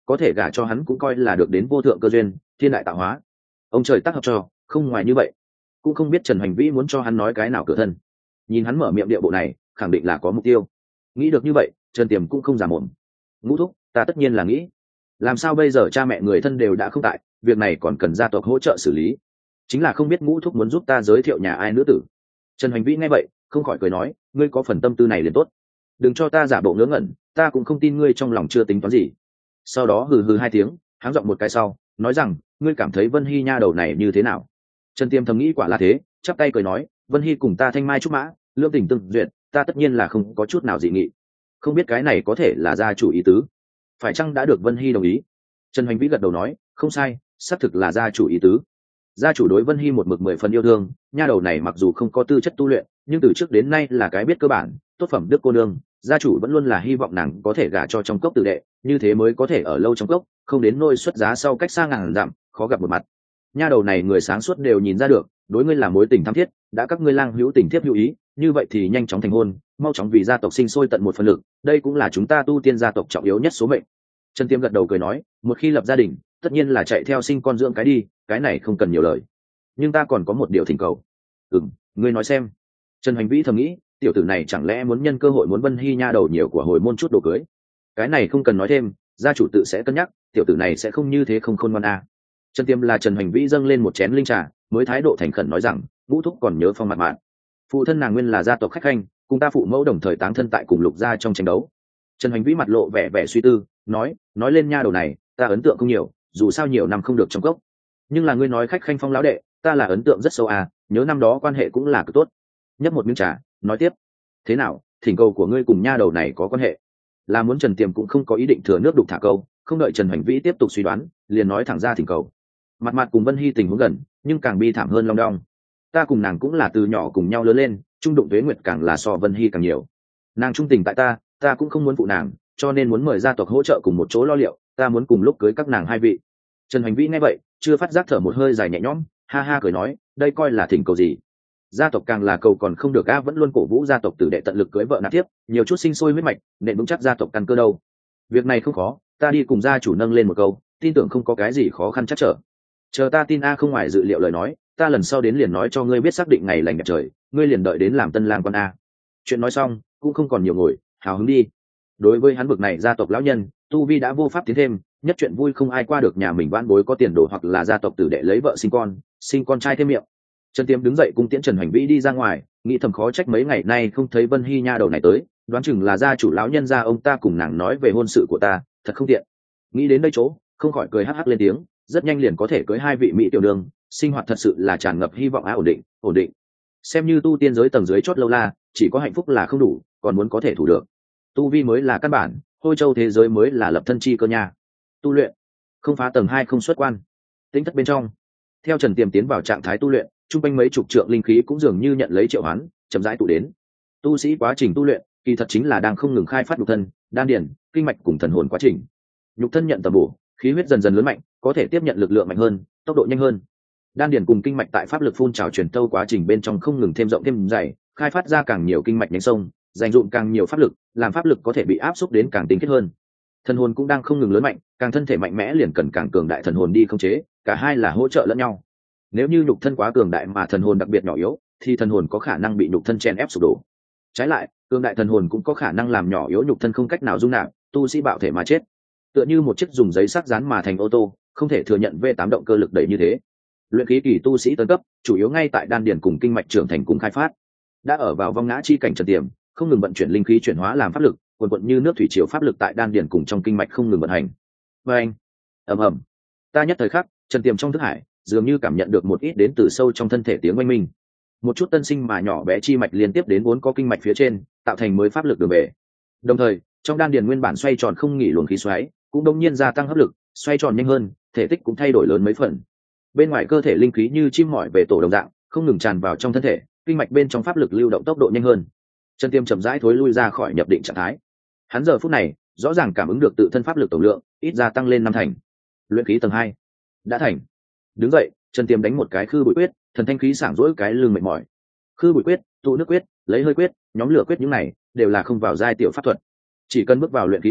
có thể gả cho hắn cũng coi là được đến vô thượng cơ duyên, thiên đại tạo hóa. Ông trời tác hợp cho, không ngoài như vậy. Cũng không biết Trần Hoành Vĩ muốn cho hắn nói cái nào cửa thân. Nhìn hắn mở miệng địa bộ này, khẳng định là có mục tiêu. Nghĩ được như vậy, Trần Tiềm cũng không giả mồm. Ngũ thúc, ta tất nhiên là nghĩ, làm sao bây giờ cha mẹ người thân đều đã không tại, việc này còn cần gia tộc hỗ trợ xử lý. Chính là không biết Ngũ thúc muốn giúp ta giới thiệu nhà ai nữ tử. Trần Hoành Vĩ nghe vậy, không khỏi cười nói, ngươi có phần tâm tư này liền tốt. Đừng cho ta giả bộ ngớ ngẩn, ta cũng không tin ngươi trong lòng chưa tính toán gì. Sau đó hừ hừ hai tiếng, háng giọng một cái sau, nói rằng, ngươi cảm thấy Vân Hy nha đầu này như thế nào? Trần Tiềm thầm nghĩ quả là thế, chắp tay cười nói, Vân Hy cùng ta thanh mai trúc mã, lương tình tương duyệt, ta tất nhiên là không có chút nào dị nghị. Không biết cái này có thể là gia chủ ý tứ, phải chăng đã được Vân Hy đồng ý? Trần Hoành Vĩ gật đầu nói, không sai, xác thực là gia chủ ý tứ. Gia chủ đối Vân Hy một mực 10 phần yêu thương, nha đầu này mặc dù không có tư chất tu luyện, nhưng từ trước đến nay là cái biết cơ bản, tốt phẩm đức cô nương, gia chủ vẫn luôn là hy vọng nàng có thể gả cho trong cốc tử đệ, như thế mới có thể ở lâu trong cốc, không đến nôi xuất giá sau cách xa ngàn dặm, khó gặp một mặt. Nha đầu này người sáng suốt đều nhìn ra được, đối ngươi là mối tình thắm thiết, đã các ngươi lang hữu tình thiếp hữu ý, như vậy thì nhanh chóng thành hôn, mau chóng vì gia tộc sinh sôi tận một phần lực, đây cũng là chúng ta tu tiên gia tộc trọng yếu nhất số mệnh. Trần Tiêm gật đầu cười nói, một khi lập gia đình, tất nhiên là chạy theo sinh con dưỡng cái đi, cái này không cần nhiều lời. Nhưng ta còn có một điều thỉnh cầu. Ngươi nói xem. Trần Hoành Vĩ thầm nghĩ, tiểu tử này chẳng lẽ muốn nhân cơ hội muốn Vân Hy nha đầu nhiều của hồi môn chút đồ cưới. Cái này không cần nói thêm, gia chủ tự sẽ cân nhắc, tiểu tử này sẽ không như thế không khôn ngoan a. Trần Tiêm là Trần Hoành Vĩ dâng lên một chén linh trà, mới thái độ thành khẩn nói rằng, Ngũ thúc còn nhớ phong mặt mạn. Phụ thân nàng nguyên là gia tộc khách khanh, cùng ta phụ mẫu đồng thời táng thân tại cùng Lục gia trong tranh đấu. Trần Hoành Vĩ mặt lộ vẻ vẻ suy tư, nói lên nha đầu này, ta ấn tượng không nhiều, dù sao nhiều năm không được trong cốc. Nhưng là ngươi nói khách khanh phong lão đệ, ta là ấn tượng rất sâu à, nhớ năm đó quan hệ cũng là cực tốt. Nhấp một miếng trà, nói tiếp, thế nào, thỉnh cầu của ngươi cùng nha đầu này có quan hệ? Là muốn Trần Tiềm cũng không có ý định thừa nước đục thả câu, không đợi Trần Hoành Vĩ tiếp tục suy đoán, liền nói thẳng ra thỉnh cầu. Mặt mặt cùng Vân Hy tình huống gần, nhưng càng bi thảm hơn long đong. Ta cùng nàng cũng là từ nhỏ cùng nhau lớn lên, trung đụng tuế nguyệt càng là so Vân Hy càng nhiều. Nàng trung tình tại ta cũng không muốn phụ nàng, cho nên muốn mời gia tộc hỗ trợ cùng một chỗ lo liệu, ta muốn cùng lúc cưới các nàng hai vị. Trần Hoành Vĩ nghe vậy, chưa phát giác thở một hơi dài nhẹ nhõm, ha ha cười nói, đây coi là thỉnh cầu gì? Gia tộc càng là cầu còn không được a, vẫn luôn cổ vũ gia tộc tử đệ tận lực cưới vợ nạp tiếp, nhiều chút sinh sôi huyết mạch, nện vững chắc gia tộc căn cơ đâu. Việc này không khó, ta đi cùng gia chủ nâng lên một câu, tin tưởng không có cái gì khó khăn chắc trở. Chờ ta tin a không ngoài dự liệu lời nói, ta lần sau đến liền nói cho ngươi biết xác định ngày lành đẹp trời, ngươi liền đợi đến làm tân lang quan a. Chuyện nói xong, cũng không còn nhiều ngồi, hào hứng đi. Đối với hắn bực này gia tộc lão nhân, tu vi đã vô pháp tiến thêm, nhất chuyện vui không ai qua được nhà mình vãn bối có tiền đồ hoặc là gia tộc tử đệ lấy vợ sinh con trai thêm miệng. Trần Tiêm đứng dậy cung tiễn Trần Hoành Vĩ đi ra ngoài, nghĩ thầm khó trách mấy ngày nay không thấy Vân Hy nha đầu này tới, đoán chừng là gia chủ lão nhân gia ông ta cùng nàng nói về hôn sự của ta, thật không tiện. Nghĩ đến đây chỗ, không khỏi cười hắc hắc lên tiếng, rất nhanh liền có thể cưới hai vị mỹ tiểu đường, sinh hoạt thật sự là tràn ngập hy vọng ổn định. Xem như tu tiên giới tầng dưới chót lâu la, chỉ có hạnh phúc là không đủ, còn muốn có thể thủ được. Tu vi mới là căn bản, hôi châu thế giới mới là lập thân chi cơ nhà. Tu luyện, không phá tầng 2 không xuất quan. Tính thất bên trong, theo Trần Tiềm tiến vào trạng thái tu luyện, trung quanh mấy chục trượng linh khí cũng dường như nhận lấy triệu hoán, chậm rãi tụ đến. Tu sĩ quá trình tu luyện, kỳ thật chính là đang không ngừng khai phát nhục thân, đan điền, kinh mạch cùng thần hồn quá trình. Nhục thân nhận tầm bổ, khí huyết dần dần lớn mạnh, có thể tiếp nhận lực lượng mạnh hơn, tốc độ nhanh hơn. Đan điền cùng kinh mạch tại pháp lực phun trào truyền tâu quá trình bên trong không ngừng thêm rộng thêm dày, khai phát ra càng nhiều kinh mạch nhánh sông, dành dụm càng nhiều pháp lực, làm pháp lực có thể bị áp xúc đến càng tinh khiết hơn. Thần hồn cũng đang không ngừng lớn mạnh, càng thân thể mạnh mẽ liền cần càng cường đại thần hồn đi khống chế, cả hai là hỗ trợ lẫn nhau. Nếu như nhục thân quá cường đại mà thần hồn đặc biệt nhỏ yếu, thì thần hồn có khả năng bị nhục thân chen ép sụp đổ. Trái lại, cường đại thần hồn cũng có khả năng làm nhỏ yếu nhục thân không cách nào dung nạp, tu sĩ bạo thể mà chết. Tựa như một chiếc dùng giấy sắc dán mà thành ô tô, không thể thừa nhận V8 động cơ lực đẩy như thế. Luyện khí kỳ tu sĩ tấn cấp, chủ yếu ngay tại đan điền cùng kinh mạch trưởng thành cùng khai phát. Đã ở vào vong ngã chi cảnh Trần Tiềm, không ngừng vận chuyển linh khí chuyển hóa làm pháp lực, cuồn cuộn như nước thủy triều pháp lực tại đan điền cùng trong kinh mạch không ngừng vận hành. Oeng, ầm ầm. Ta nhất thời khắc, Trần Tiềm trong thức hải, dường như cảm nhận được một ít đến từ sâu trong thân thể tiếng oanh minh. Một chút tân sinh mà nhỏ bé chi mạch liên tiếp đến vốn có kinh mạch phía trên, tạo thành mới pháp lực đường về. Đồng thời, trong đan điền nguyên bản xoay tròn không nghỉ luồng khí xoáy, cũng đột nhiên gia tăng hấp lực, xoay tròn nhanh hơn, thể tích cũng thay đổi lớn mấy phần. Bên ngoài cơ thể linh khí như chim mỏi về tổ đồng dạng, không ngừng tràn vào trong thân thể, kinh mạch bên trong pháp lực lưu động tốc độ nhanh hơn. Trần Tiêm chậm rãi thối lui ra khỏi nhập định trạng thái. Hắn giờ phút này, rõ ràng cảm ứng được tự thân pháp lực tổng lượng ít gia tăng lên 5 thành. Luyện khí tầng 2 đã thành. Đứng dậy, Trần Tiêm đánh một cái khư bụi quyết, thần thanh khí sảng rỗi cái lưng mệt mỏi. Khư bụi quyết, tụ nước quyết, lấy hơi quyết, nhóm lửa quyết những này đều là không vào giai tiểu pháp thuật. Chỉ cần bước vào luyện khí kỳ,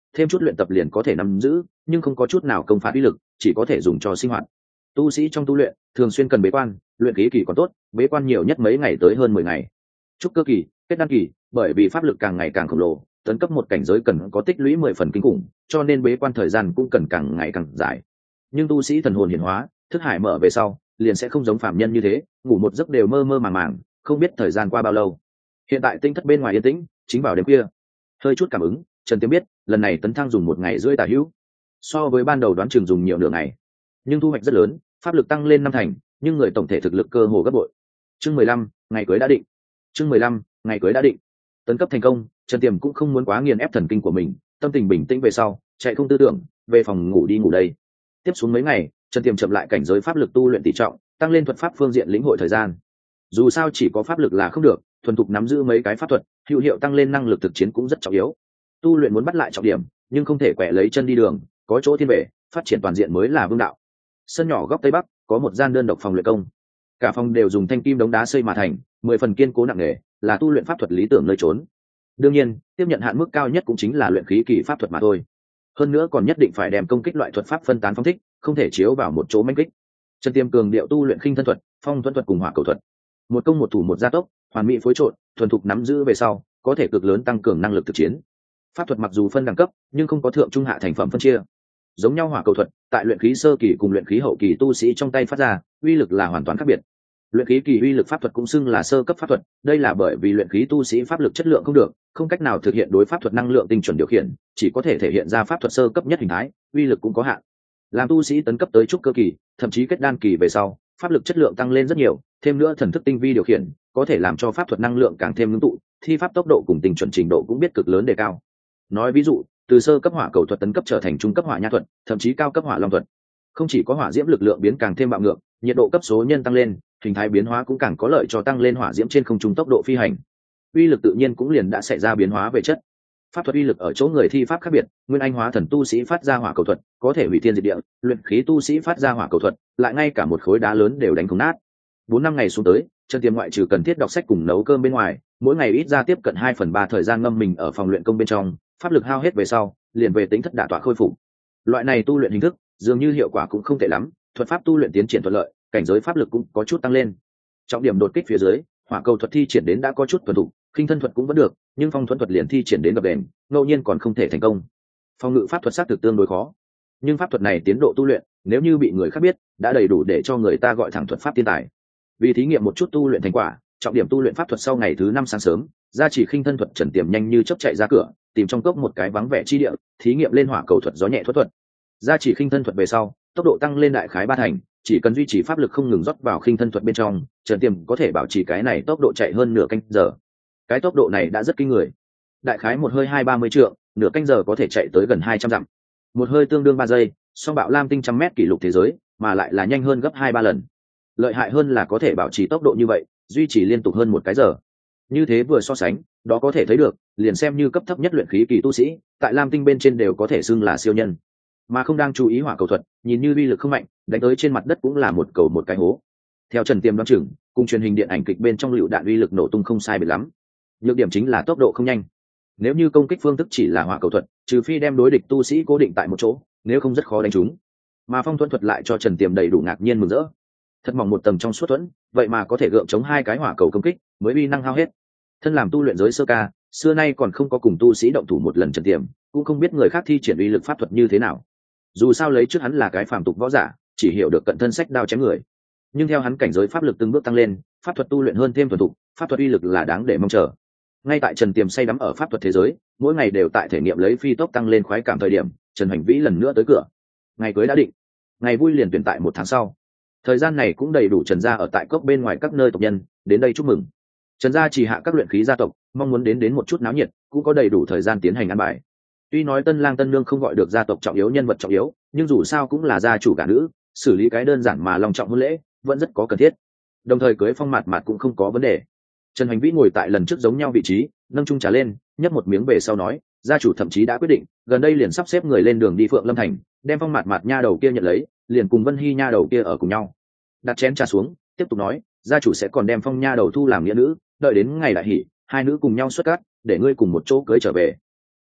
thêm chút luyện tập liền có thể nắm giữ, nhưng không có chút nào công phạt uy lực, chỉ có thể dùng cho sinh hoạt. Tu sĩ trong tu luyện thường xuyên cần bế quan, luyện khí kỳ còn tốt, bế quan nhiều nhất mấy ngày tới hơn 10 ngày. Trúc cơ kỳ, kết đan kỳ, bởi vì pháp lực càng ngày càng khổng lồ, tấn cấp một cảnh giới cần có tích lũy 10 phần kinh khủng, cho nên bế quan thời gian cũng cần càng ngày càng dài. Nhưng tu sĩ thần hồn hiển hóa, thức hải mở về sau, liền sẽ không giống phàm nhân như thế, ngủ một giấc đều mơ mơ màng màng, không biết thời gian qua bao lâu. Hiện tại tinh thất bên ngoài yên tĩnh, chính vào đêm khuya. Hơi chút cảm ứng, Trần Tiêm biết, lần này tấn thăng dùng 1 ngày rưỡi tả hữu, so với ban đầu đoán chừng dùng nhiều nửa ngày, nhưng thu hoạch rất lớn, pháp lực tăng lên 5 thành, nhưng người tổng thể thực lực cơ hồ gấp bội. Chương 15, ngày cưới đã định. Chương 15, ngày cưới đã định. Tấn cấp thành công, Trần Tiềm cũng không muốn quá nghiền ép thần kinh của mình, tâm tình bình tĩnh về sau, chạy không tư tưởng, về phòng ngủ đi ngủ đây. Tiếp xuống mấy ngày, Trần Tiềm chậm lại cảnh giới pháp lực tu luyện tỷ trọng, tăng lên thuật pháp phương diện lĩnh hội thời gian. Dù sao chỉ có pháp lực là không được, thuần thục nắm giữ mấy cái pháp thuật, hữu hiệu tăng lên năng lực thực chiến cũng rất trọng yếu. Tu luyện muốn bắt lại trọng điểm, nhưng không thể quẹ lấy chân đi đường, có chỗ thiên về, phát triển toàn diện mới là vương đạo. Sân nhỏ góc tây bắc có một gian đơn độc phòng luyện công, cả phòng đều dùng thanh kim đống đá xây mà thành, 10 phần kiên cố nặng nề, là tu luyện pháp thuật lý tưởng nơi trốn. Đương nhiên, tiếp nhận hạn mức cao nhất cũng chính là luyện khí kỳ pháp thuật mà thôi. Hơn nữa còn nhất định phải đem công kích loại thuật pháp phân tán phóng thích, không thể chiếu vào một chỗ mãnh kích. Trần Tiêm cường điệu tu luyện khinh thân thuật, phong thuẫn thuật cùng hỏa cầu thuật, một công một thủ một gia tốc, hoàn mỹ phối trộn, thuần thục nắm giữ về sau, có thể cực lớn tăng cường năng lực thực chiến. Pháp thuật mặc dù phân đẳng cấp, nhưng không có thượng trung hạ thành phẩm phân chia. Giống nhau hỏa cầu thuật, tại luyện khí sơ kỳ cùng luyện khí hậu kỳ tu sĩ trong tay phát ra, uy lực là hoàn toàn khác biệt. Luyện khí kỳ uy lực pháp thuật cũng xưng là sơ cấp pháp thuật, đây là bởi vì luyện khí tu sĩ pháp lực chất lượng không được, không cách nào thực hiện đối pháp thuật năng lượng tinh chuẩn điều khiển, chỉ có thể thể hiện ra pháp thuật sơ cấp nhất hình thái, uy lực cũng có hạn. Làm tu sĩ tấn cấp tới trúc cơ kỳ, thậm chí kết đan kỳ về sau, pháp lực chất lượng tăng lên rất nhiều, thêm nữa thần thức tinh vi điều khiển, có thể làm cho pháp thuật năng lượng càng thêm ngưng tụ, thi pháp tốc độ cùng tinh chuẩn trình độ cũng biết cực lớn đề cao. Nói ví dụ, từ sơ cấp hỏa cầu thuật tấn cấp trở thành trung cấp hỏa nha thuật, thậm chí cao cấp hỏa long thuật, không chỉ có hỏa diễm lực lượng biến càng thêm bạo ngược, nhiệt độ cấp số nhân tăng lên, hình thái biến hóa cũng càng có lợi cho tăng lên hỏa diễm trên không trung tốc độ phi hành. Uy lực tự nhiên cũng liền đã xảy ra biến hóa về chất. Pháp thuật uy lực ở chỗ người thi pháp khác biệt, nguyên anh hóa thần tu sĩ phát ra hỏa cầu thuật có thể hủy thiên diệt địa, luyện khí tu sĩ phát ra hỏa cầu thuật lại ngay cả một khối đá lớn đều đánh không nát. 4-5 ngày xuống tới, Trần Tiềm ngoại trừ cần thiết đọc sách cùng nấu cơm bên ngoài, mỗi ngày ít ra tiếp cận 2/3 thời gian ngâm mình ở phòng luyện công bên trong, pháp lực hao hết về sau, liền về tính thất đả tọa khôi phục. Loại này tu luyện hình thức, dường như hiệu quả cũng không tệ lắm, thuật pháp tu luyện tiến triển thuận lợi, cảnh giới pháp lực cũng có chút tăng lên. Trọng điểm đột kích phía dưới, hỏa cầu thuật thi triển đến đã có chút thuần thục, khinh thân thuật cũng vẫn được, nhưng phong thuẫn thuật liền thi triển đến gập đền, ngẫu nhiên còn không thể thành công. Phong ngự pháp thuật xác thực tương đối khó, nhưng pháp thuật này tiến độ tu luyện, nếu như bị người khác biết, đã đầy đủ để cho người ta gọi thẳng thuật pháp tiên tài. Vì thí nghiệm một chút tu luyện thành quả, trọng điểm tu luyện pháp thuật sau ngày thứ 5 sáng sớm, gia chỉ khinh thân thuật Trần Tiềm nhanh như chớp chạy ra cửa, tìm trong cốc một cái vắng vẻ chi địa, thí nghiệm lên hỏa cầu thuật gió nhẹ thuật. Gia chỉ khinh thân thuật về sau, tốc độ tăng lên đại khái 3 thành, chỉ cần duy trì pháp lực không ngừng rót vào khinh thân thuật bên trong, Trần Tiềm có thể bảo trì cái này tốc độ chạy hơn nửa canh giờ. Cái tốc độ này đã rất kinh người. Đại khái một hơi 230 trượng, nửa canh giờ có thể chạy tới gần 200 dặm. Một hơi tương đương 3 giây, song bạo lam tinh 100m kỷ lục thế giới, mà lại là nhanh hơn gấp 2-3 lần. Lợi hại hơn là có thể bảo trì tốc độ như vậy, duy trì liên tục hơn 1 cái giờ. Như thế vừa so sánh, đó có thể thấy được, liền xem như cấp thấp nhất luyện khí kỳ tu sĩ, tại lam tinh bên trên đều có thể xưng là siêu nhân. Mà không đang chú ý hỏa cầu thuật, nhìn như uy lực không mạnh, đánh tới trên mặt đất cũng là một cầu một cái hố. Theo Trần Tiềm đoán chừng, cùng truyền hình điện ảnh kịch bên trong lựu đạn uy lực nổ tung không sai biệt lắm. Nhược điểm chính là tốc độ không nhanh. Nếu như công kích phương thức chỉ là hỏa cầu thuật, trừ phi đem đối địch tu sĩ cố định tại một chỗ, nếu không rất khó đánh trúng. Mà phong thuẫn thuật lại cho Trần Tiềm đầy đủ ngạc nhiên mừng rỡ. Thật mỏng một tầng trong suốt thuẫn, vậy mà có thể gượng chống 2 cái hỏa cầu công kích, mới uy năng hao hết. Thân làm tu luyện giới sơ ca, xưa nay còn không có cùng tu sĩ động thủ một lần Trần Tiềm, cũng không biết người khác thi triển uy lực pháp thuật như thế nào. Dù sao lấy trước hắn là cái phàm tục võ giả, chỉ hiểu được cận thân sách đao chém người. Nhưng theo hắn cảnh giới pháp lực từng bước tăng lên, pháp thuật tu luyện hơn thêm thuần thục, pháp thuật uy lực là đáng để mong chờ. Ngay tại Trần Tiềm say đắm ở pháp thuật thế giới, mỗi ngày đều tại thể nghiệm lấy phi tốc tăng lên khoái cảm thời điểm, Trần Hoành Vĩ lần nữa tới cửa. Ngày cưới đã định, ngày vui liền tuyển tại 1 tháng sau. Thời gian này cũng đầy đủ Trần gia ở tại cốc bên ngoài các nơi tộc nhân đến đây chúc mừng. Trần gia chỉ hạ các luyện khí gia tộc mong muốn đến một chút náo nhiệt, cũng có đầy đủ thời gian tiến hành ăn bài. Tuy nói tân lang tân nương không gọi được gia tộc trọng yếu nhân vật trọng yếu, nhưng dù sao cũng là gia chủ cả nữ, xử lý cái đơn giản mà long trọng hôn lễ vẫn rất có cần thiết. Đồng thời cưới phong mạt cũng không có vấn đề. Trần Hoành Vĩ ngồi tại lần trước giống nhau vị trí, nâng chung trà lên, nhấp một miếng về sau nói, gia chủ thậm chí đã quyết định, gần đây liền sắp xếp người lên đường đi Phượng Lâm Thành, đem phong mạt nha đầu kia nhận lấy, liền cùng Vân Hy nha đầu kia ở cùng nhau. Đặt chén trà xuống, tiếp tục nói, gia chủ sẽ còn đem phong nha đầu thu làm nghĩa nữ, đợi đến ngày đại hỷ, 2 nữ cùng nhau xuất cát, để ngươi cùng một chỗ cưới trở về.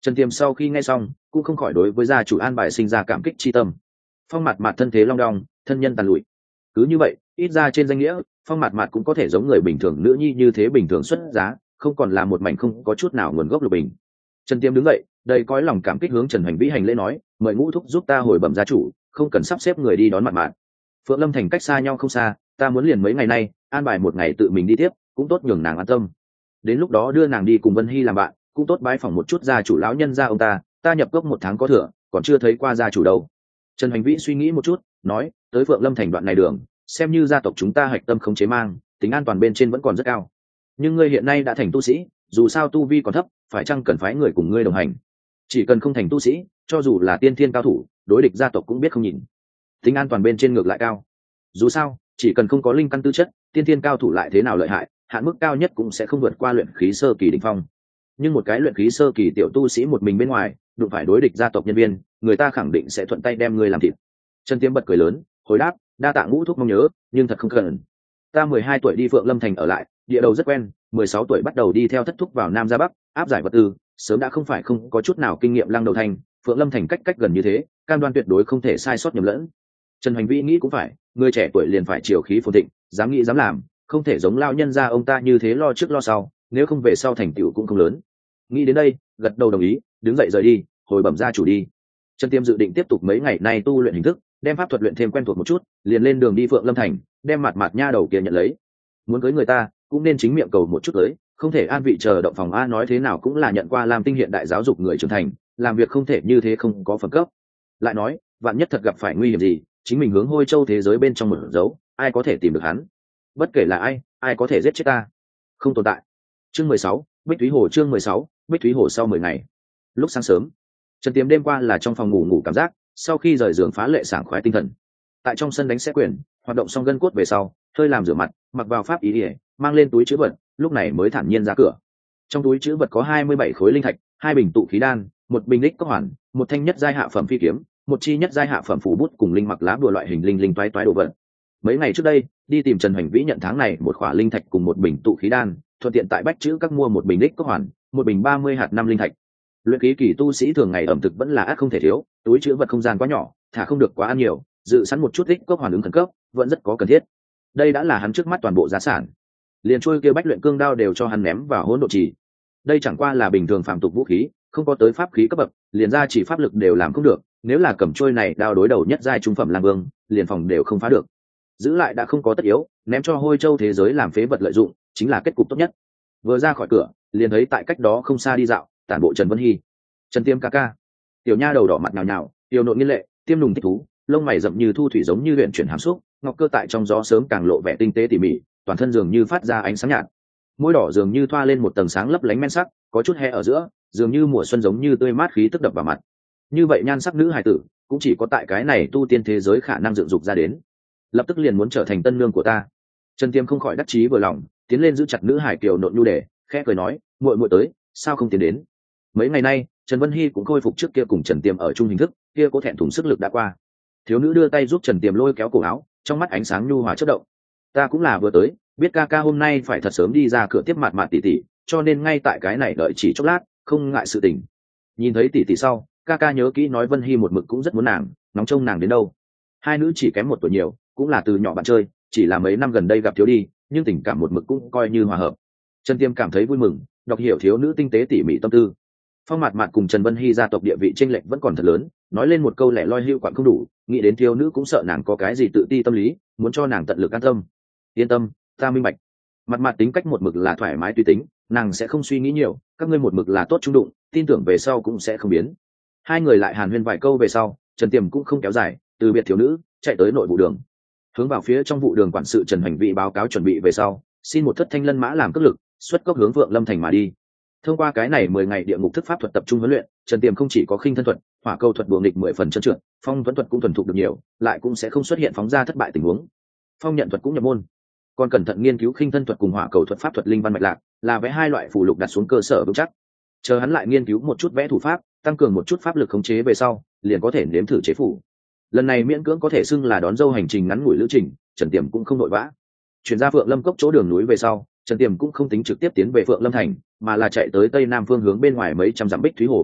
Trần Tiềm sau khi nghe xong cũng không khỏi đối với gia chủ an bài sinh ra cảm kích chi tâm. Phong Mạt Mạt thân thế long đong, thân nhân tàn lụi, cứ như vậy ít ra trên danh nghĩa Phong Mạt Mạt cũng có thể giống người bình thường nữ nhi như thế bình thường xuất giá, không còn là một mảnh không có chút nào nguồn gốc lục bình. Trần Tiêm đứng dậy đầy cõi lòng cảm kích hướng Trần Hoành Vĩ hành lễ nói, mời Ngũ thúc giúp ta hồi bẩm gia chủ, không cần sắp xếp người đi đón Mạt Mạt. Phượng Lâm thành cách xa nhau không xa, ta muốn liền mấy ngày nay an bài một ngày tự mình đi tiếp, cũng tốt nhường nàng an tâm. Đến lúc đó đưa nàng đi cùng Vân Hy làm bạn, cũng tốt bái phỏng một chút gia chủ lão nhân gia ông ta nhập cốc 1 tháng có thừa, còn chưa thấy qua gia chủ đâu. Trần Hoành Vĩ suy nghĩ một chút nói, tới Phượng Lâm thành đoạn này đường xem như gia tộc chúng ta hạch tâm khống chế mang, tính an toàn bên trên vẫn còn rất cao, nhưng ngươi hiện nay đã thành tu sĩ, dù sao tu vi còn thấp, phải chăng cần phái người cùng ngươi đồng hành? Chỉ cần không thành tu sĩ, cho dù là tiên thiên cao thủ, đối địch gia tộc cũng biết không nhìn. Tính an toàn bên trên ngược lại cao, dù sao chỉ cần không có linh căn tư chất, tiên thiên cao thủ lại thế nào lợi hại, hạn mức cao nhất cũng sẽ không vượt qua luyện khí sơ kỳ đỉnh phong. Nhưng một cái luyện khí sơ kỳ tiểu tu sĩ một mình bên ngoài, đụng phải đối địch gia tộc nhân viên, người ta khẳng định sẽ thuận tay đem ngươi làm thịt. Trần Tiêm bật cười lớn hồi đáp, đa tạ Ngũ thúc mong nhớ, nhưng thật không cần. Ta 12 tuổi đi Phượng Lâm thành ở lại, địa đầu rất quen, 16 tuổi bắt đầu đi theo thất thúc vào Nam ra Bắc, áp giải vật tư, sớm đã không phải không có chút nào kinh nghiệm lăng đầu thành, Phượng Lâm thành cách gần như thế, cam đoan tuyệt đối không thể sai sót nhầm lẫn. Trần Hoành Vĩ nghĩ cũng phải, người trẻ tuổi liền phải chiều khí phồn thịnh, dám nghĩ dám làm, không thể giống lao nhân gia ông ta như thế lo trước lo sau, nếu không về sau thành tựu cũng không lớn. Nghĩ đến đây, gật đầu đồng ý, đứng dậy rời đi, hồi bẩm gia chủ đi. Trần Tiêm dự định tiếp tục mấy ngày nay tu luyện hình thức, đem pháp thuật luyện thêm quen thuộc một chút, liền lên đường đi Phượng Lâm thành, đem Mạt Mạt nha đầu kia nhận lấy. Muốn cưới người ta, cũng nên chính miệng cầu một chút tới, không thể an vị chờ động phòng a, nói thế nào cũng là nhận qua Lam Tinh hiện đại giáo dục người trưởng thành, làm việc không thể như thế không có phẩm cấp. Lại nói, vạn nhất thật gặp phải nguy hiểm gì, chính mình hướng Hôi Châu thế giới bên trong mở dấu, ai có thể tìm được hắn? Bất kể là ai có thể giết chết ta? Không tồn tại. Chương 16, Bích Thúy Hồ. Chương 16, Bích Thúy Hồ. Sau 10 ngày, lúc sáng sớm, Trần Tiêm đêm qua là trong phòng ngủ cảm giác, sau khi rời giường phá lệ sảng khoái tinh thần. Tại trong sân đánh xe quyền, hoạt động xong gân cốt về sau, hơi làm rửa mặt, mặc vào pháp ý ỉa, mang lên túi trữ vật, lúc này mới thản nhiên ra cửa. Trong túi trữ vật có 27 khối linh thạch, 2 bình tụ khí đan, 1 bình đích cốc hoàn, 1 thanh nhất giai hạ phẩm phi kiếm, 1 chi nhất giai hạ phẩm phủ bút cùng linh mặc lá bùa loại hình linh toái đồ vật. Mấy ngày trước đây, đi tìm Trần Hoành Vĩ nhận tháng này một khỏa linh thạch cùng 1 bình tụ khí đan, thuận tiện tại bách chữ các mua 1 bình đích cốc hoàn, 1 bình 30 hạt năm linh thạch. Luyện khí kỳ tu sĩ thường ngày ẩm thực vẫn là ác không thể thiếu, túi trữ vật không gian quá nhỏ, thả không được quá ăn nhiều, dự sẵn một chút đích cốc hoàn ứng khẩn cấp, vẫn rất có cần thiết. Đây đã là hắn trước mắt toàn bộ giá sản. Liền trôi kia bách luyện cương đao đều cho hắn ném vào hỗn độ trì. Đây chẳng qua là bình thường phàm tục vũ khí, không có tới pháp khí cấp bậc, liền ra chỉ pháp lực đều làm không được, nếu là cầm trôi này đao đối đầu nhất giai trung phẩm lang vương, liền phòng đều không phá được. Giữ lại đã không có tất yếu, ném cho Hôi Châu thế giới làm phế vật lợi dụng, chính là kết cục tốt nhất. Vừa ra khỏi cửa, liền thấy tại cách đó không xa đi dạo, tản bộ Trần Vân Hy. Trần Tiêm ca ca. Tiểu nha đầu đỏ mặt nhào nhào, tiểu nộn nghiên lệ, tiêm nùng thích thú, lông mày rậm như thu thủy giống như luyện chuyển hàm xúc, ngọc cơ tại trong gió sớm càng lộ vẻ tinh tế tỉ mỉ, toàn thân dường như phát ra ánh sáng nhạt. Môi đỏ dường như thoa lên một tầng sáng lấp lánh men sắc, có chút he ở giữa, dường như mùa xuân giống như tươi mát khí tức đập vào mặt. Như vậy nhan sắc nữ hài tử, cũng chỉ có tại cái này tu tiên thế giới khả năng dựng dục ra đến. Lập tức liền muốn trở thành tân nương của ta. Trần Tiêm không khỏi đắc chí vừa lòng, tiến lên giữ chặt nữ hải kiều nộn nhu đề, khẽ cười nói, muội muội tới, sao không tiến đến? Mấy ngày nay, Trần Vân Hy cũng khôi phục trước kia cùng Trần Tiêm ở chung hình thức, kia có thẹn thùng sức lực đã qua. Thiếu nữ đưa tay giúp Trần Tiêm lôi kéo cổ áo, trong mắt ánh sáng nhu hòa chớp động. Ta cũng là vừa tới, biết ca ca hôm nay phải thật sớm đi ra cửa tiếp Mạt Mạt tỷ tỷ, cho nên ngay tại cái này đợi chỉ chốc lát, không ngại sự tình. Nhìn thấy tỷ tỷ sau, ca ca nhớ kỹ nói Vân Hy một mực cũng rất muốn nàng, nóng trông nàng đến đâu. Hai nữ chỉ kém 1 tuổi nhiều, cũng là từ nhỏ bạn chơi, chỉ là mấy năm gần đây gặp thiếu đi, nhưng tình cảm một mực cũng coi như hòa hợp. Trần Tiêm cảm thấy vui mừng, đọc hiểu thiếu nữ tinh tế tỉ mỉ tâm tư. Phong Mạt Mạt cùng Trần Vân Hy gia tộc địa vị chênh lệch vẫn còn thật lớn, nói lên một câu lẻ loi hưu quạnh không đủ, nghĩ đến thiếu nữ cũng sợ nàng có cái gì tự ti tâm lý, muốn cho nàng tận lực an tâm. Yên tâm, ta minh bạch. Mạt Mạt tính cách một mực là thoải mái tùy tính, nàng sẽ không suy nghĩ nhiều, các ngươi một mực là tốt trung đụng, tin tưởng về sau cũng sẽ không biến. Hai người lại hàn huyên vài câu về sau, Trần Tiêm cũng không kéo dài, từ biệt thiếu nữ, chạy tới nội vụ đường. Hướng vào phía trong vụ đường quản sự Trần Hoành Vĩ báo cáo chuẩn bị về sau, xin một thất thanh lân mã làm cước lực, xuất cốc hướng Vượng Lâm thành mà đi. Thông qua cái này 10 ngày địa ngục thức pháp thuật tập trung huấn luyện, Trần Tiêm không chỉ có khinh thân thuật, hỏa câu thuật buồng địch 10 phần trơn trượt, phong tuấn thuật cũng thuần thục được nhiều, lại cũng sẽ không xuất hiện phóng ra thất bại tình huống. Phong nhận thuật cũng nhập môn, còn cẩn thận nghiên cứu khinh thân thuật cùng hỏa cầu thuật pháp thuật linh văn mạch lạc, là vẽ 2 loại phù lục đặt xuống cơ sở vững chắc. Chờ hắn lại nghiên cứu một chút vẽ thủ pháp, tăng cường một chút pháp lực khống chế về sau, liền có thể nếm thử chế phủ. Lần này miễn cưỡng có thể xưng là đón dâu hành trình ngắn ngủi lữ trình, Trần Tiêm cũng không vội vã. Chuyển ra Phượng Lâm cốc chỗ đường núi về sau, Trần Tiêm cũng không tính trực tiếp tiến về Phượng Lâm thành, mà là chạy tới tây nam phương hướng bên ngoài mấy trăm dặm Bích Thúy Hồ.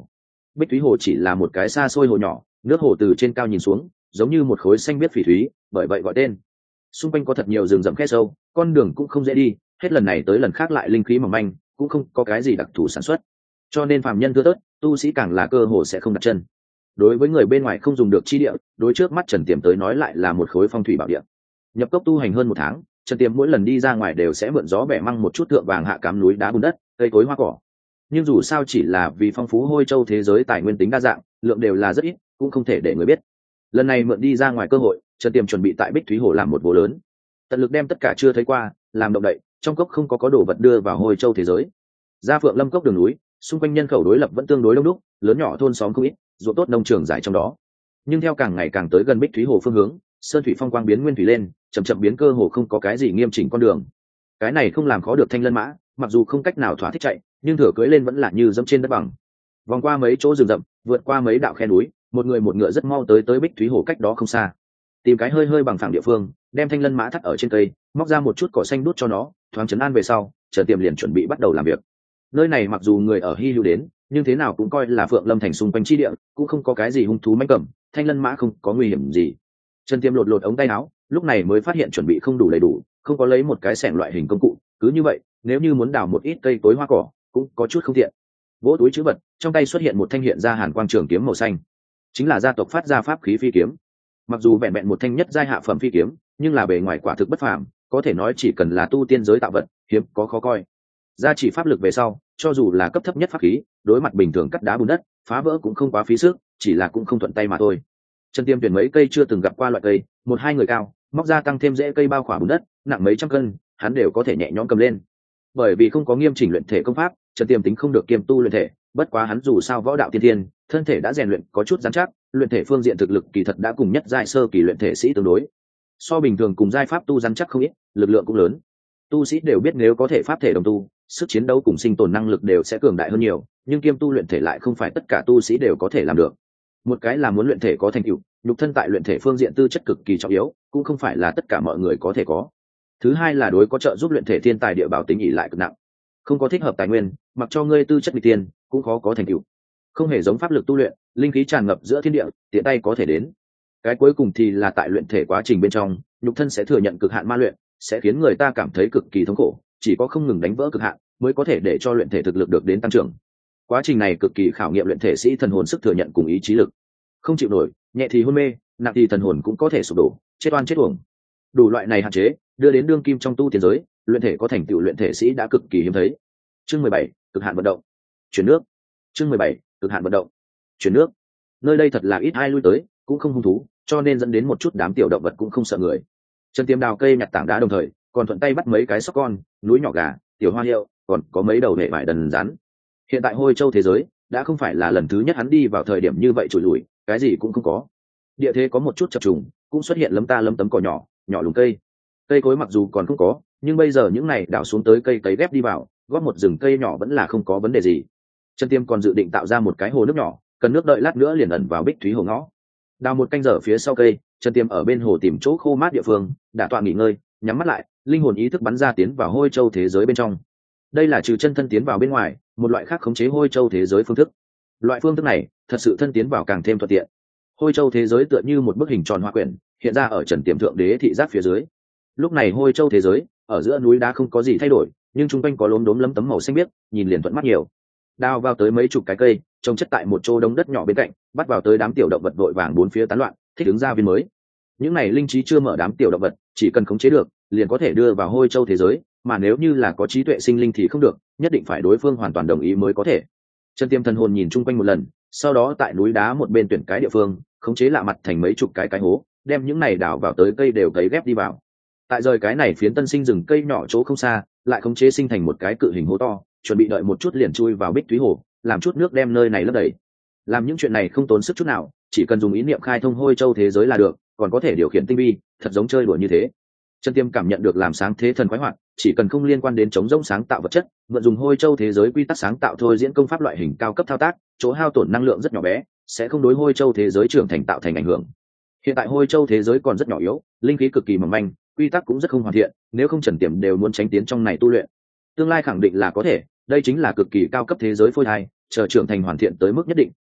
Bích Thúy Hồ chỉ là một cái xa xôi hồ nhỏ, nước hồ từ trên cao nhìn xuống giống như một khối xanh biếc phỉ thúy, bởi vậy gọi tên. Xung quanh có thật nhiều rừng rậm khe sâu, con đường cũng không dễ đi, hết lần này tới lần khác lại linh khí mỏng manh, cũng không có cái gì đặc thù sản xuất, cho nên phàm nhân thưa thớt, tu sĩ càng là cơ hồ sẽ không đặt chân. Đối với người bên ngoài không dùng được chi địa, đối trước mắt Trần Tiềm tới nói lại là một khối phong thủy bảo địa. Nhập cốc tu hành hơn 1 tháng, Trần Tiềm mỗi lần đi ra ngoài đều sẽ mượn gió bẻ măng một chút thượng vàng hạ cám núi đá bùn đất, cây cối hoa cỏ. Nhưng dù sao chỉ là vì phong phú Hôi Châu thế giới tài nguyên tính đa dạng, lượng đều là rất ít, cũng không thể để người biết. Lần này mượn đi ra ngoài cơ hội, Trần Tiềm chuẩn bị tại Bích Thúy Hồ làm một vô lớn, tận lực đem tất cả chưa thấy qua làm động đậy, trong cốc không có đồ vật đưa vào Hôi Châu thế giới. Ra Phượng Lâm cốc đường núi, xung quanh nhân khẩu đối lập vẫn tương đối đông đúc, lớn nhỏ thôn xóm không ít, ruộng tốt nông trường giải trong đó. Nhưng theo càng ngày càng tới gần Bích Thúy Hồ phương hướng, sơn thủy phong quang biến nguyên thủy lên, chậm chậm biến cơ hồ không có cái gì nghiêm chỉnh con đường. Cái này không làm khó được Thanh Lân mã, mặc dù không cách nào thỏa thích chạy, nhưng thừa cưỡi lên vẫn là như dẫm trên đất bằng. Vòng qua mấy chỗ rừng rậm, vượt qua mấy đạo khe núi, một người một ngựa rất mau tới Bích Thúy Hồ cách đó không xa. Tìm cái hơi bằng phẳng địa phương, đem Thanh Lân mã thắt ở trên cây, móc ra một chút cỏ xanh đút cho nó, thoáng trấn an về sau, Trần Tiềm liền chuẩn bị bắt đầu làm việc. Nơi này mặc dù người ở hy hữu đến, nhưng thế nào cũng coi là Phượng Lâm thành xung quanh chi địa, cũng không có cái gì hung thú mãnh cầm, Thanh Lân mã không có nguy hiểm gì. Trần Tiềm lột ống tay áo, lúc này mới phát hiện chuẩn bị không đủ đầy đủ, không có lấy một cái xẻng loại hình công cụ, cứ như vậy, nếu như muốn đào một ít cây cối hoa cỏ, cũng có chút không tiện. Vỗ túi trữ vật, trong tay xuất hiện một thanh hiện ra hàn quang trường kiếm màu xanh, chính là gia tộc phát ra pháp khí phi kiếm. Mặc dù vẹn vẹn một thanh nhất giai hạ phẩm phi kiếm, nhưng là bề ngoài quả thực bất phàm, có thể nói chỉ cần là tu tiên giới tạo vật, hiếm có khó coi. Gia chỉ pháp lực về sau, cho dù là cấp thấp nhất pháp khí, đối mặt bình thường cắt đá bùn đất, phá vỡ cũng không quá phí sức, chỉ là cũng không thuận tay mà thôi. Trần Tiêm tuyển mấy cây chưa từng gặp qua loại cây, 1-2 người cao, móc ra tăng thêm rễ cây bao khỏa bùn đất, nặng mấy trăm cân, hắn đều có thể nhẹ nhõm cầm lên. Bởi vì không có nghiêm chỉnh luyện thể công pháp, Trần Tiêm tính không được kiêm tu luyện thể, bất quá hắn dù sao võ đạo tiên thiên, thân thể đã rèn luyện có chút rắn chắc, luyện thể phương diện thực lực kỳ thật đã cùng nhất giai sơ kỳ luyện thể sĩ tương đối. So bình thường cùng giai pháp tu rắn chắc không ít, lực lượng cũng lớn. Tu sĩ đều biết nếu có thể pháp thể đồng tu, sức chiến đấu cùng sinh tồn năng lực đều sẽ cường đại hơn nhiều, nhưng kiêm tu luyện thể lại không phải tất cả tu sĩ đều có thể làm được. Một cái là muốn luyện thể có thành tựu, nhục thân tại luyện thể phương diện tư chất cực kỳ trọng yếu, cũng không phải là tất cả mọi người có thể có. Thứ hai là đối có trợ giúp luyện thể thiên tài địa bảo tính ỷ lại cực nặng, không có thích hợp tài nguyên, mặc cho ngươi tư chất bị tiền, cũng khó có thành tựu. Không hề giống pháp lực tu luyện, linh khí tràn ngập giữa thiên địa, tiện tay có thể đến. Cái cuối cùng thì là tại luyện thể quá trình bên trong, nhục thân sẽ thừa nhận cực hạn ma luyện, sẽ khiến người ta cảm thấy cực kỳ thống khổ, chỉ có không ngừng đánh vỡ cực hạn mới có thể để cho luyện thể thực lực được đến tăng trưởng. Quá trình này cực kỳ khảo nghiệm luyện thể sĩ thần hồn sức thừa nhận cùng ý chí lực. Không chịu nổi, nhẹ thì hôn mê, nặng thì thần hồn cũng có thể sụp đổ, chết oan chết uổng. Đủ loại này hạn chế, đưa đến đương kim trong tu tiên giới, luyện thể có thành tựu luyện thể sĩ đã cực kỳ hiếm thấy. Chương 17, cực hạn vận động. Chuyển nước. Chương 17, cực hạn vận động. Chuyển nước. Nơi đây thật là ít ai lui tới, cũng không hung thú, cho nên dẫn đến một chút đám tiểu động vật cũng không sợ người. Trần Tiêm đào cây nhặt tảng đá đồng thời, còn thuận tay bắt mấy cái sóc con, núi nhỏ gà, tiểu hoa hiệu, còn có mấy đầu hệ vải đần rắn. Hiện tại Hôi Châu thế giới đã không phải là lần thứ nhất hắn đi vào thời điểm như vậy trụi lùi, cái gì cũng không có. Địa thế có một chút chập trùng, cũng xuất hiện lấm ta lấm tấm cỏ nhỏ, nhỏ lùm cây. Cây cối mặc dù còn không có, nhưng bây giờ những này đào xuống tới cây cấy ghép đi vào, góp một rừng cây nhỏ vẫn là không có vấn đề gì. Trần Tiêm còn dự định tạo ra một cái hồ nước nhỏ, cần nước đợi lát nữa liền ẩn vào Bích Thúy Hồ ngõ. Đào một canh giờ phía sau cây, Trần Tiêm ở bên hồ tìm chỗ khô mát địa phương, đả tọa nghỉ ngơi, nhắm mắt lại, linh hồn ý thức bắn ra tiến vào Hôi Châu thế giới bên trong. Đây là trừ chân thân tiến vào bên ngoài, một loại khác khống chế Hôi Châu thế giới phương thức. Loại phương thức này, thật sự thân tiến vào càng thêm thuận tiện. Hôi Châu thế giới tựa như một bức hình tròn hoa quyển, hiện ra ở Trần Tiêm thượng đế thị giác phía dưới. Lúc này Hôi Châu thế giới, ở giữa núi đá không có gì thay đổi, nhưng chung quanh có lốm đốm lấm tấm màu xanh biếc, nhìn liền thuận mắt nhiều. Đào vào tới mấy chục cái cây, trồng chất tại một chỗ đống đất nhỏ bên cạnh, bắt vào tới đám tiểu động vật vội vàng bốn phía tán loạn, thích ứng ra viên mới. Những này linh trí chưa mở đám tiểu động vật, chỉ cần khống chế được, liền có thể đưa vào Hôi Châu thế giới, mà nếu như là có trí tuệ sinh linh thì không được, nhất định phải đối phương hoàn toàn đồng ý mới có thể. Trần Tiêm thần hồn nhìn chung quanh một lần, sau đó tại núi đá một bên tuyển cái địa phương, khống chế lạ mặt thành mấy chục cái hố, đem những này đào vào tới cây đều cấy ghép đi vào. Tại rời cái này phiến tân sinh rừng cây nhỏ chỗ không xa, lại khống chế sinh thành một cái cự hình hố to, chuẩn bị đợi một chút liền chui vào Bích Thúy Hồ, làm chút nước đem nơi này lấp đầy. Làm những chuyện này không tốn sức chút nào, chỉ cần dùng ý niệm khai thông Hôi Châu thế giới là được, còn có thể điều khiển tinh vi, thật giống chơi đùa như thế. Trần Tiêm cảm nhận được làm sáng thế thần khoái hoạt, chỉ cần không liên quan đến chống rỗng sáng tạo vật chất, mượn dùng Hôi Châu thế giới quy tắc sáng tạo thôi diễn công pháp loại hình cao cấp thao tác, chỗ hao tổn năng lượng rất nhỏ bé, sẽ không đối Hôi Châu thế giới trưởng thành tạo thành ảnh hưởng. Hiện tại Hôi Châu thế giới còn rất nhỏ yếu, linh khí cực kỳ mỏng manh, quy tắc cũng rất không hoàn thiện, nếu không Trần Tiêm đều muốn tránh tiến trong này tu luyện. Tương lai khẳng định là có thể, đây chính là cực kỳ cao cấp thế giới phôi thai, chờ trưởng thành hoàn thiện tới mức nhất định,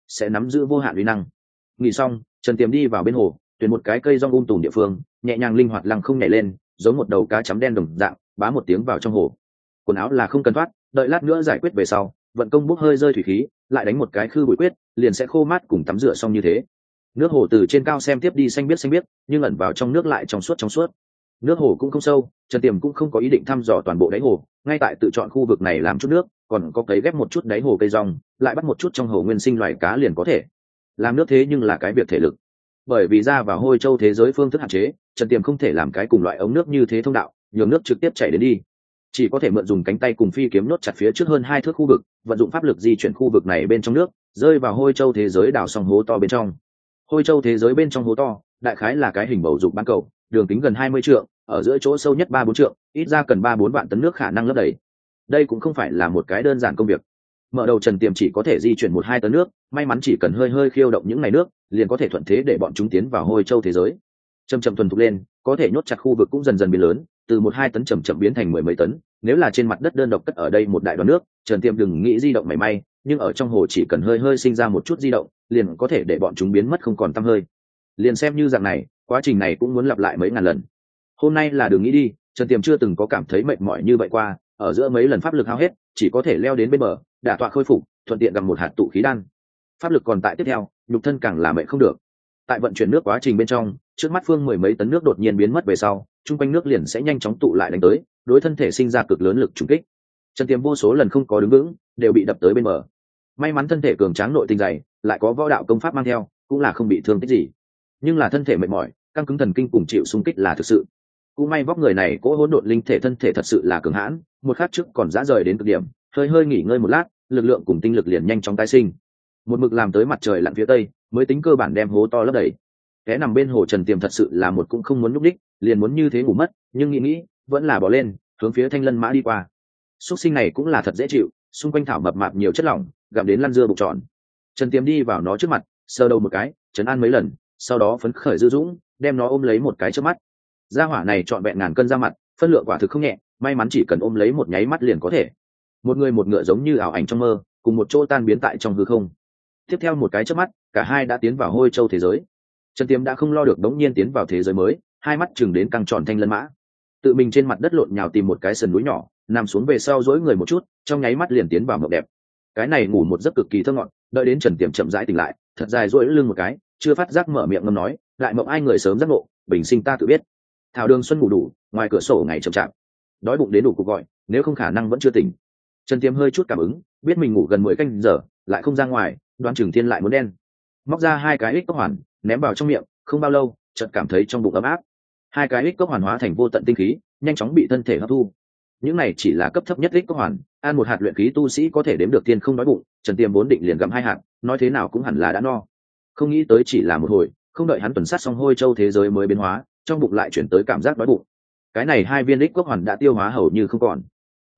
sẽ nắm giữ vô hạn uy năng. Nghỉ xong, Trần Tiềm đi vào bên hồ, tuyển một cái cây rong tùm địa phương, nhẹ nhàng linh hoạt lăng không nhảy lên, giống một đầu cá chấm đen đồng dạng, bá một tiếng vào trong hồ. Quần áo là không cần thoát, đợi lát nữa giải quyết về sau, vận công bốc hơi rơi thủy khí, lại đánh một cái khư bụi quyết, liền sẽ khô mát cùng tắm rửa xong như thế. Nước hồ từ trên cao xem tiếp đi xanh biếc, nhưng ẩn vào trong nước lại trong suốt. Nước hồ cũng không sâu, Trần Tiềm cũng không có ý định thăm dò toàn bộ đáy hồ, ngay tại tự chọn khu vực này làm chút nước, còn có cấy ghép một chút đáy hồ cây rong, lại bắt một chút trong hồ nguyên sinh loài cá liền có thể. Làm nước thế nhưng là cái việc thể lực. Bởi vì ra vào Hôi Châu thế giới phương thức hạn chế, Trần Tiềm không thể làm cái cùng loại ống nước như thế thông đạo, nhường nước trực tiếp chảy đến đi. Chỉ có thể mượn dùng cánh tay cùng phi kiếm nốt chặt phía trước hơn 2 thước khu vực, vận dụng pháp lực di chuyển khu vực này bên trong nước, rơi vào Hôi Châu thế giới đào xong hố to bên trong. Hôi Châu thế giới bên trong hố to, đại khái là cái hình bầu dục bán cầu, đường kính gần 20 trượng, ở giữa chỗ sâu nhất 3-4 trượng, ít ra cần 3-4 vạn tấn nước khả năng lấp đầy. Đây cũng không phải là một cái đơn giản công việc. Mở đầu Trần Tiềm chỉ có thể di chuyển 1-2 tấn nước, may mắn chỉ cần hơi khiêu động những này nước, liền có thể thuận thế để bọn chúng tiến vào Hôi Châu thế giới. Chậm thuần thục lên, có thể nhốt chặt khu vực cũng dần dần biến lớn, từ 1-2 tấn chậm biến thành 10 mấy tấn. Nếu là trên mặt đất đơn độc cất ở đây một đại đoàn nước, Trần Tiềm đừng nghĩ di động mảy may, nhưng ở trong hồ chỉ cần hơi sinh ra một chút di động, liền có thể để bọn chúng biến mất không còn tăm hơi. Liền xem như dạng này, quá trình này cũng muốn lặp lại mấy ngàn lần. Hôm nay là đừng nghĩ đi, Trần Tiềm chưa từng có cảm thấy mệt mỏi như vậy qua, ở giữa mấy lần pháp lực hao hết, chỉ có thể leo đến bên bờ, đả tọa khôi phục, thuận tiện gặp một hạt tụ khí đan. Pháp lực còn tại tiếp theo, nhục thân càng là mệt không được. Tại vận chuyển nước quá trình bên trong, trước mắt phương 10 mấy tấn nước đột nhiên biến mất về sau, trung quanh nước liền sẽ nhanh chóng tụ lại đánh tới, đối thân thể sinh ra cực lớn lực trùng kích. Trần Tiềm vô số lần không có đứng vững, đều bị đập tới bên bờ. May mắn thân thể cường tráng nội tinh dày, lại có võ đạo công pháp mang theo, cũng là không bị thương tích gì. Nhưng là thân thể mệt mỏi, căng cứng thần kinh cùng chịu xung kích là thực sự. Cũng may vóc người này cỗ hỗn độn linh thể thân thể thật sự là cường hãn, một khắc trước còn dã rời đến cực điểm, hơi nghỉ ngơi một lát, lực lượng cùng tinh lực liền nhanh chóng tái sinh. Một mực làm tới mặt trời lặn phía tây, mới tính cơ bản đem hố to lấp đầy. Cái nằm bên hồ Trần Tiềm thật sự là một cũng không muốn nhúc đích, liền muốn như thế ngủ mất, nhưng nghĩ vẫn là bỏ lên, hướng phía Thanh Lân Mã đi qua. Súc sinh này cũng là thật dễ chịu, xung quanh thảo mập mạp nhiều chất lỏng, gặm đến lăn dưa bụng tròn. Trần Tiềm đi vào nó trước mặt, sờ đầu một cái, trấn an mấy lần, sau đó phấn khởi dư dũng, đem nó ôm lấy một cái trước mắt. Gia hỏa này trọn vẹn ngàn cân ra mặt, phân lượng quả thực không nhẹ, may mắn chỉ cần ôm lấy một nháy mắt liền có thể. Một người một ngựa giống như ảo ảnh trong mơ, cùng một chỗ tan biến tại trong hư không. Tiếp theo một cái chớp mắt, cả hai đã tiến vào Hôi Châu thế giới. Trần Tiềm đã không lo được đống nhiên tiến vào thế giới mới, hai mắt chừng đến căng tròn Thanh Lân Mã. Tự mình trên mặt đất lộn nhào tìm một cái sườn núi nhỏ, nằm xuống về sau duỗi người một chút, trong nháy mắt liền tiến vào mộng đẹp. Cái này ngủ một giấc cực kỳ thơ ngọt, đợi đến Trần Tiềm chậm rãi tỉnh lại, thật dài duỗi lưng một cái, chưa phát giác mở miệng ngâm nói, lại mộng ai người sớm giấc ngộ, bình sinh ta tự biết. Thảo đường xuân ngủ đủ, ngoài cửa sổ ngày chậm chạp, đói bụng đến đủ cuộc gọi, nếu không khả năng vẫn chưa tỉnh. Trần Tiềm hơi chút cảm ứng, biết mình ngủ gần 10 canh giờ, lại không ra ngoài, đoán chừng thiên lại muốn đen. Móc ra 2 cái ích cốc hoàn, ném vào trong miệng, không bao lâu, chợt cảm thấy trong bụng ấm áp. 2 cái ích cốc hoàn hóa thành vô tận tinh khí, nhanh chóng bị thân thể hấp thu. Những này chỉ là cấp thấp nhất ích cốc hoàn, ăn một hạt luyện khí tu sĩ có thể đếm được tiên không đói bụng. Trần Tiềm vốn định liền gặm 2 hạt, nói thế nào cũng hẳn là đã no. Không nghĩ tới chỉ là một hồi, không đợi hắn tuần sát xong Hôi Châu thế giới mới biến hóa, trong bụng lại chuyển tới cảm giác đói bụng. Cái này 2 viên ích cốc hoàn đã tiêu hóa hầu như không còn.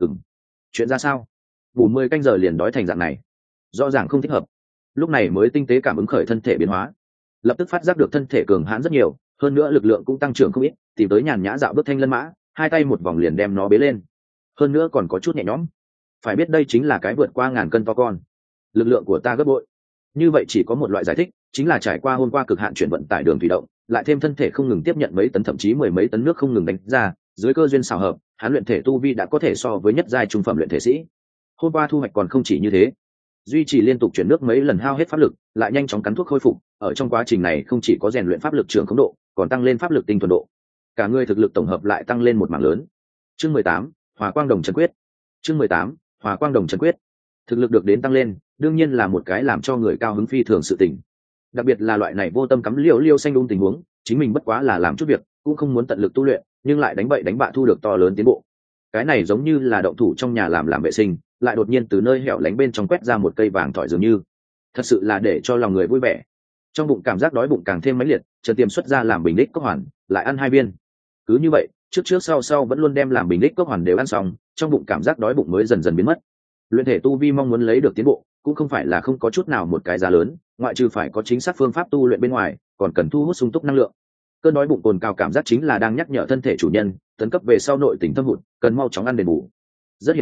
Chuyện ra sao? Ngủ 10 canh giờ liền đói thành dạng này, rõ ràng không thích hợp. Lúc này mới tinh tế cảm ứng khởi thân thể biến hóa, lập tức phát giác được thân thể cường hãn rất nhiều, hơn nữa lực lượng cũng tăng trưởng không ít, tìm tới nhàn nhã dạo bước Thanh Lân Mã, 2 tay một vòng liền đem nó bế lên, hơn nữa còn có chút nhẹ nhõm. Phải biết đây chính là cái vượt qua ngàn cân to con, lực lượng của ta gấp bội. Như vậy chỉ có một loại giải thích, chính là trải qua hôm qua cực hạn chuyển vận tải đường thủy động, lại thêm thân thể không ngừng tiếp nhận mấy tấn thậm chí 10 mấy tấn nước không ngừng đánh ra, dưới cơ duyên xảo hợp, hắn luyện thể tu vi đã có thể so với nhất giai trung phẩm luyện thể sĩ. Hôm qua thu hoạch còn không chỉ như thế, duy trì liên tục chuyển nước mấy lần hao hết pháp lực, lại nhanh chóng cắn thuốc khôi phục, ở trong quá trình này không chỉ có rèn luyện pháp lực trưởng khống độ, còn tăng lên pháp lực tinh thuần độ, cả người thực lực tổng hợp lại tăng lên một mảng lớn. Chương 18, Hỏa Quang Đồng Trần Quyết. Chương 18, Hỏa Quang Đồng Trần Quyết. Thực lực được đến tăng lên, đương nhiên là một cái làm cho người cao hứng phi thường sự tình. Đặc biệt là loại này vô tâm cắm liêu xanh tình huống, chính mình bất quá là làm chút việc, cũng không muốn tận lực tu luyện, nhưng lại đánh bậy đánh bạ thu được to lớn tiến bộ. Cái này giống như là động thủ trong nhà làm vệ sinh, lại đột nhiên từ nơi hẻo lánh bên trong quét ra một cây vàng thỏi dường như, thật sự là để cho lòng người vui vẻ. Trong bụng cảm giác đói bụng càng thêm mãnh liệt, Trần Tiềm xuất ra làm bình đích cốc hoàn, lại ăn 2 viên. Cứ như vậy, trước sau vẫn luôn đem làm bình đích cốc hoàn đều ăn xong, trong bụng cảm giác đói bụng mới dần dần biến mất. Luyện thể tu vi mong muốn lấy được tiến bộ, cũng không phải là không có chút nào một cái giá lớn, ngoại trừ phải có chính xác phương pháp tu luyện bên ngoài, còn cần thu hút sung túc năng lượng. Cơn đói bụng cồn cào cảm giác chính là đang nhắc nhở thân thể chủ nhân, tấn cấp về sau nội tình thâm hụt, cần mau chóng ăn đền bù. Rất hiển nhiên,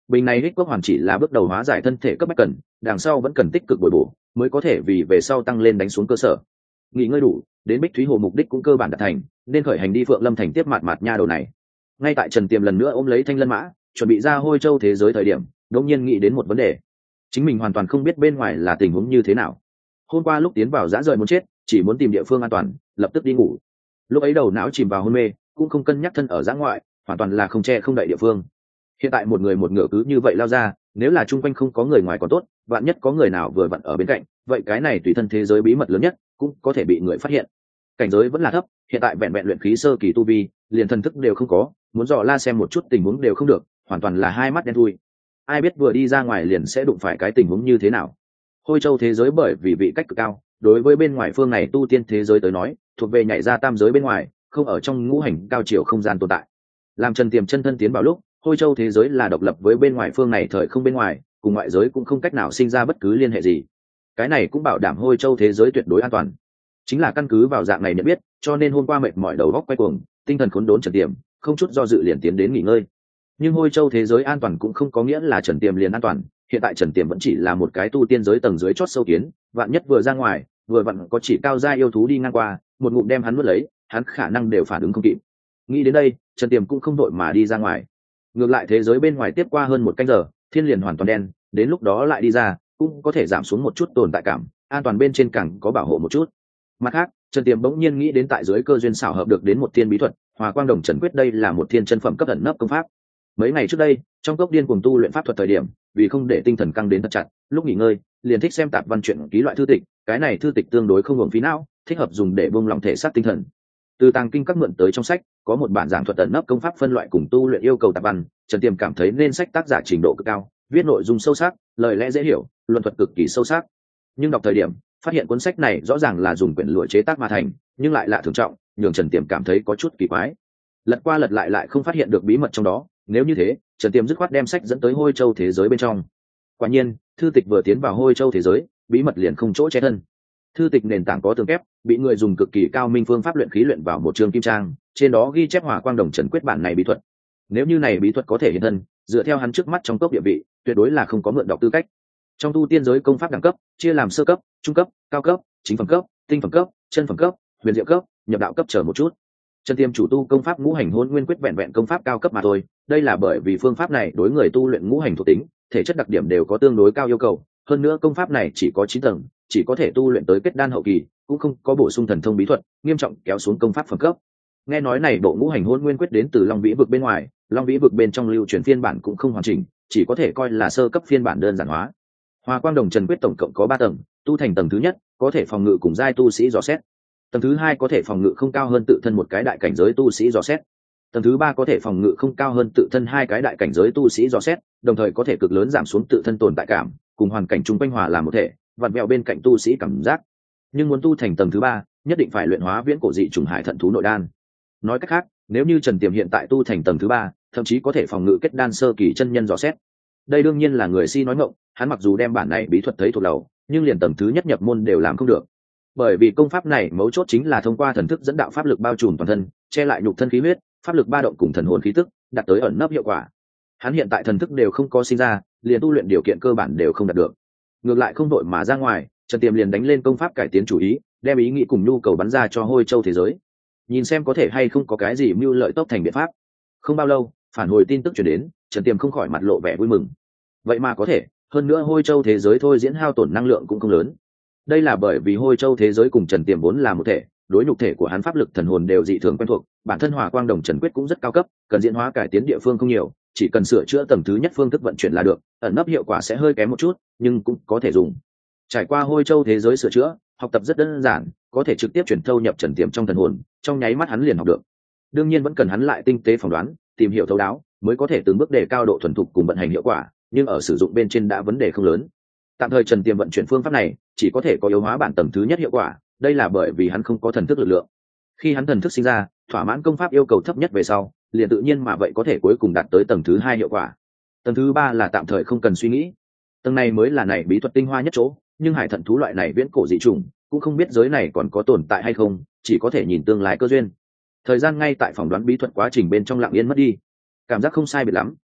Bình này ích quốc hoàn chỉ là bước đầu hóa giải thân thể cấp bách cần, đằng sau vẫn cần tích cực bồi bổ mới có thể vì về sau tăng lên đánh xuống cơ sở. Nghỉ ngơi đủ, đến Bích Thúy Hồ mục đích cũng cơ bản đạt thành, nên khởi hành đi Phượng Lâm thành tiếp mặt nha đầu này. Ngay tại Trần Tiềm lần nữa ôm lấy Thanh Lân mã, chuẩn bị ra Hôi Châu thế giới thời điểm, đột nhiên nghĩ đến một vấn đề. Chính mình hoàn toàn không biết bên ngoài là tình huống như thế nào. Hôm qua lúc tiến vào dã rời muốn chết, chỉ muốn tìm địa phương an toàn, lập tức đi ngủ. Lúc ấy đầu não chìm vào hôn mê, cũng không cân nhắc thân ở dã ngoại, hoàn toàn là không che không đậy địa phương. Hiện tại một người một ngựa cứ như vậy lao ra, nếu là chung quanh không có người ngoài còn tốt, vạn nhất có người nào vừa vặn ở bên cạnh, vậy cái này tùy thân thế giới bí mật lớn nhất cũng có thể bị người phát hiện. Cảnh giới vẫn là thấp, hiện tại vẹn vẹn luyện khí sơ kỳ tu vi, liền thần thức đều không có, muốn dò la xem một chút tình huống đều không được, hoàn toàn là hai mắt đen thui. Ai biết vừa đi ra ngoài liền sẽ đụng phải cái tình huống như thế nào. Hôi Châu thế giới bởi vì vị cách cực cao, đối với bên ngoài phương này tu tiên thế giới tới nói, thuộc về nhảy ra tam giới bên ngoài, không ở trong ngũ hành cao chiều không gian tồn tại. Làm Trần Tiềm chân thân tiến vào lúc, Hôi Châu thế giới là độc lập với bên ngoài phương này thời không bên ngoài, cùng ngoại giới cũng không cách nào sinh ra bất cứ liên hệ gì. Cái này cũng bảo đảm Hôi Châu thế giới tuyệt đối an toàn. Chính là căn cứ vào dạng này nhận biết, cho nên hôm qua mệt mỏi đầu óc quay cuồng, tinh thần khốn đốn Trần Tiềm không chút do dự liền tiến đến nghỉ ngơi. Nhưng Hôi Châu thế giới an toàn cũng không có nghĩa là Trần Tiềm liền an toàn, hiện tại Trần Tiềm vẫn chỉ là một cái tu tiên giới tầng dưới chót sâu kiến, vạn nhất vừa ra ngoài, vừa vặn có chỉ cao gia yêu thú đi ngang qua, một ngụm đem hắn nuốt lấy, hắn khả năng đều phản ứng không kịp. Nghĩ đến đây, Trần Tiềm cũng không đội mà đi ra ngoài. Ngược lại thế giới bên ngoài tiếp qua hơn một canh giờ, thiên liền hoàn toàn đen, đến lúc đó lại đi ra, cũng có thể giảm xuống một chút tồn tại cảm, an toàn bên trên càng có bảo hộ một chút. Mặt khác, Trần Tiềm bỗng nhiên nghĩ đến tại dưới cơ duyên xảo hợp được đến một thiên bí thuật, Hòa Quang Đồng Trần Quyết, đây là một thiên chân phẩm cấp ẩn nấp công pháp. Mấy ngày trước đây, trong cốc điên cuồng tu luyện pháp thuật thời điểm, vì không để tinh thần căng đến thật chặt, lúc nghỉ ngơi, liền thích xem tạp văn truyện ký loại thư tịch, cái này thư tịch tương đối không hưởng phí não, thích hợp dùng để buông lỏng thể xác tinh thần. Từ tàng kinh các mượn tới trong sách, có một bản giảng thuật ẩn nấp công pháp phân loại cùng tu luyện yêu cầu tạp văn, Trần Tiềm cảm thấy nên sách tác giả trình độ cực cao, viết nội dung sâu sắc, lời lẽ dễ hiểu, luận thuật cực kỳ sâu sắc. Nhưng đọc thời điểm, phát hiện cuốn sách này rõ ràng là dùng quyển lụa chế tác mà thành, nhưng lại lạ thường trọng, nhường Trần Tiềm cảm thấy có chút kỳ quái. Lật qua lật lại không phát hiện được bí mật trong đó, nếu như thế, Trần Tiềm dứt khoát đem sách dẫn tới Hôi Châu thế giới bên trong. Quả nhiên, thư tịch vừa tiến vào Hôi Châu thế giới, bí mật liền không chỗ che thân. Thư tịch nền tảng có tường kép, bị người dùng cực kỳ cao minh phương pháp luyện khí luyện vào một chương kim trang, trên đó ghi chép Hỏa Quang Đồng Trần Quyết bản này bí thuật. Nếu như này bí thuật có thể hiện thân, dựa theo hắn trước mắt trong cốc địa vị, tuyệt đối là không có mượn đọc tư cách. Trong tu tiên giới công pháp đẳng cấp, chia làm sơ cấp, trung cấp, cao cấp, chính phẩm cấp, tinh phẩm cấp, chân phẩm cấp, huyền diệu cấp, nhập đạo cấp chờ một chút. Trần Tiềm chủ tu công pháp ngũ hành hôn nguyên quyết vẹn vẹn công pháp cao cấp mà thôi, đây là bởi vì phương pháp này đối người tu luyện ngũ hành thuộc tính, thể chất đặc điểm đều có tương đối cao yêu cầu, hơn nữa công pháp này chỉ có 9 tầng, chỉ có thể tu luyện tới kết đan hậu kỳ, cũng không có bổ sung thần thông bí thuật, nghiêm trọng kéo xuống công pháp phẩm cấp. Nghe nói này bộ ngũ hành hôn nguyên quyết đến từ Long Vĩ vực bên ngoài, Long Vĩ vực bên trong lưu truyền phiên bản cũng không hoàn chỉnh, chỉ có thể coi là sơ cấp phiên bản đơn giản hóa. Hòa Quang Đồng Trần Quyết tổng cộng có 3 tầng, tu thành tầng thứ nhất, có thể phòng ngự cùng giai tu sĩ dò xét. Tầng thứ hai có thể phòng ngự không cao hơn tự thân một cái đại cảnh giới tu sĩ dò xét. Tầng thứ ba có thể phòng ngự không cao hơn tự thân hai cái đại cảnh giới tu sĩ dò xét, đồng thời có thể cực lớn giảm xuống tự thân tồn tại cảm, cùng hoàn cảnh chung quanh hòa làm một thể, vặn vẹo bên cạnh tu sĩ cảm giác. Nhưng muốn tu thành tầng thứ ba, nhất định phải luyện hóa viễn cổ dị trùng hải thận thú nội đan. Nói cách khác, nếu như Trần Tiềm hiện tại tu thành tầng thứ ba, thậm chí có thể phòng ngự kết đan sơ kỳ chân nhân dò xét. Đây đương nhiên là người si nói ngọng, hắn mặc dù đem bản này bí thuật thấy thuộc đầu, nhưng liền tầng thứ nhất nhập môn đều làm không được. Bởi vì công pháp này mấu chốt chính là thông qua thần thức dẫn đạo pháp lực bao trùm toàn thân, che lại nhục thân khí huyết, pháp lực ba động cùng thần hồn khí tức, đạt tới ẩn nấp hiệu quả. Hắn hiện tại thần thức đều không có sinh ra, liền tu luyện điều kiện cơ bản đều không đạt được. Ngược lại không đội mà ra ngoài, Trần Tiềm liền đánh lên công pháp cải tiến chủ ý, đem ý nghĩ cùng nhu cầu bắn ra cho Hôi Châu thế giới, nhìn xem có thể hay không có cái gì mưu lợi tốc thành biện pháp. Không bao lâu, phản hồi tin tức truyền đến, Trần Tiềm không khỏi mặt lộ vẻ vui mừng. Vậy mà có thể, hơn nữa Hôi Châu thế giới thôi diễn hao tổn năng lượng cũng không lớn. Đây là bởi vì Hôi Châu thế giới cùng Trần Tiềm vốn là một thể, đối nhục thể của hắn pháp lực thần hồn đều dị thường quen thuộc, bản thân Hỏa Quang Đồng Trần Quyết cũng rất cao cấp, cần diễn hóa cải tiến địa phương không nhiều, chỉ cần sửa chữa tầng thứ nhất phương thức vận chuyển là được, ẩn nấp hiệu quả sẽ hơi kém một chút, nhưng cũng có thể dùng. Trải qua Hôi Châu thế giới sửa chữa, học tập rất đơn giản, có thể trực tiếp chuyển thâu nhập Trần Tiềm trong thần hồn, trong nháy mắt hắn liền học được. Đương nhiên vẫn cần hắn lại tinh tế phỏng đoán, tìm hiểu thấu đáo, mới có thể từng bước đề cao độ thuần thục cùng vận hành hiệu quả, nhưng ở sử dụng bên trên đã vấn đề không lớn. Tạm thời Trần Tiềm vận chuyển phương pháp này chỉ có thể có yếu hóa bản tầng thứ nhất hiệu quả, đây là bởi vì hắn không có thần thức lực lượng. Khi hắn thần thức sinh ra, thỏa mãn công pháp yêu cầu thấp nhất về sau, liền tự nhiên mà vậy có thể cuối cùng đạt tới tầng thứ hai hiệu quả. Tầng thứ ba là tạm thời không cần suy nghĩ. Tầng này mới là này bí thuật tinh hoa nhất chỗ, nhưng hải thận thú loại này viễn cổ dị trùng, cũng không biết giới này còn có tồn tại hay không, chỉ có thể nhìn tương lai cơ duyên. Thời gian ngay tại phỏng đoán bí thuật quá trình bên trong lặng yên mất đi. Cảm giác không sai biệt lắm,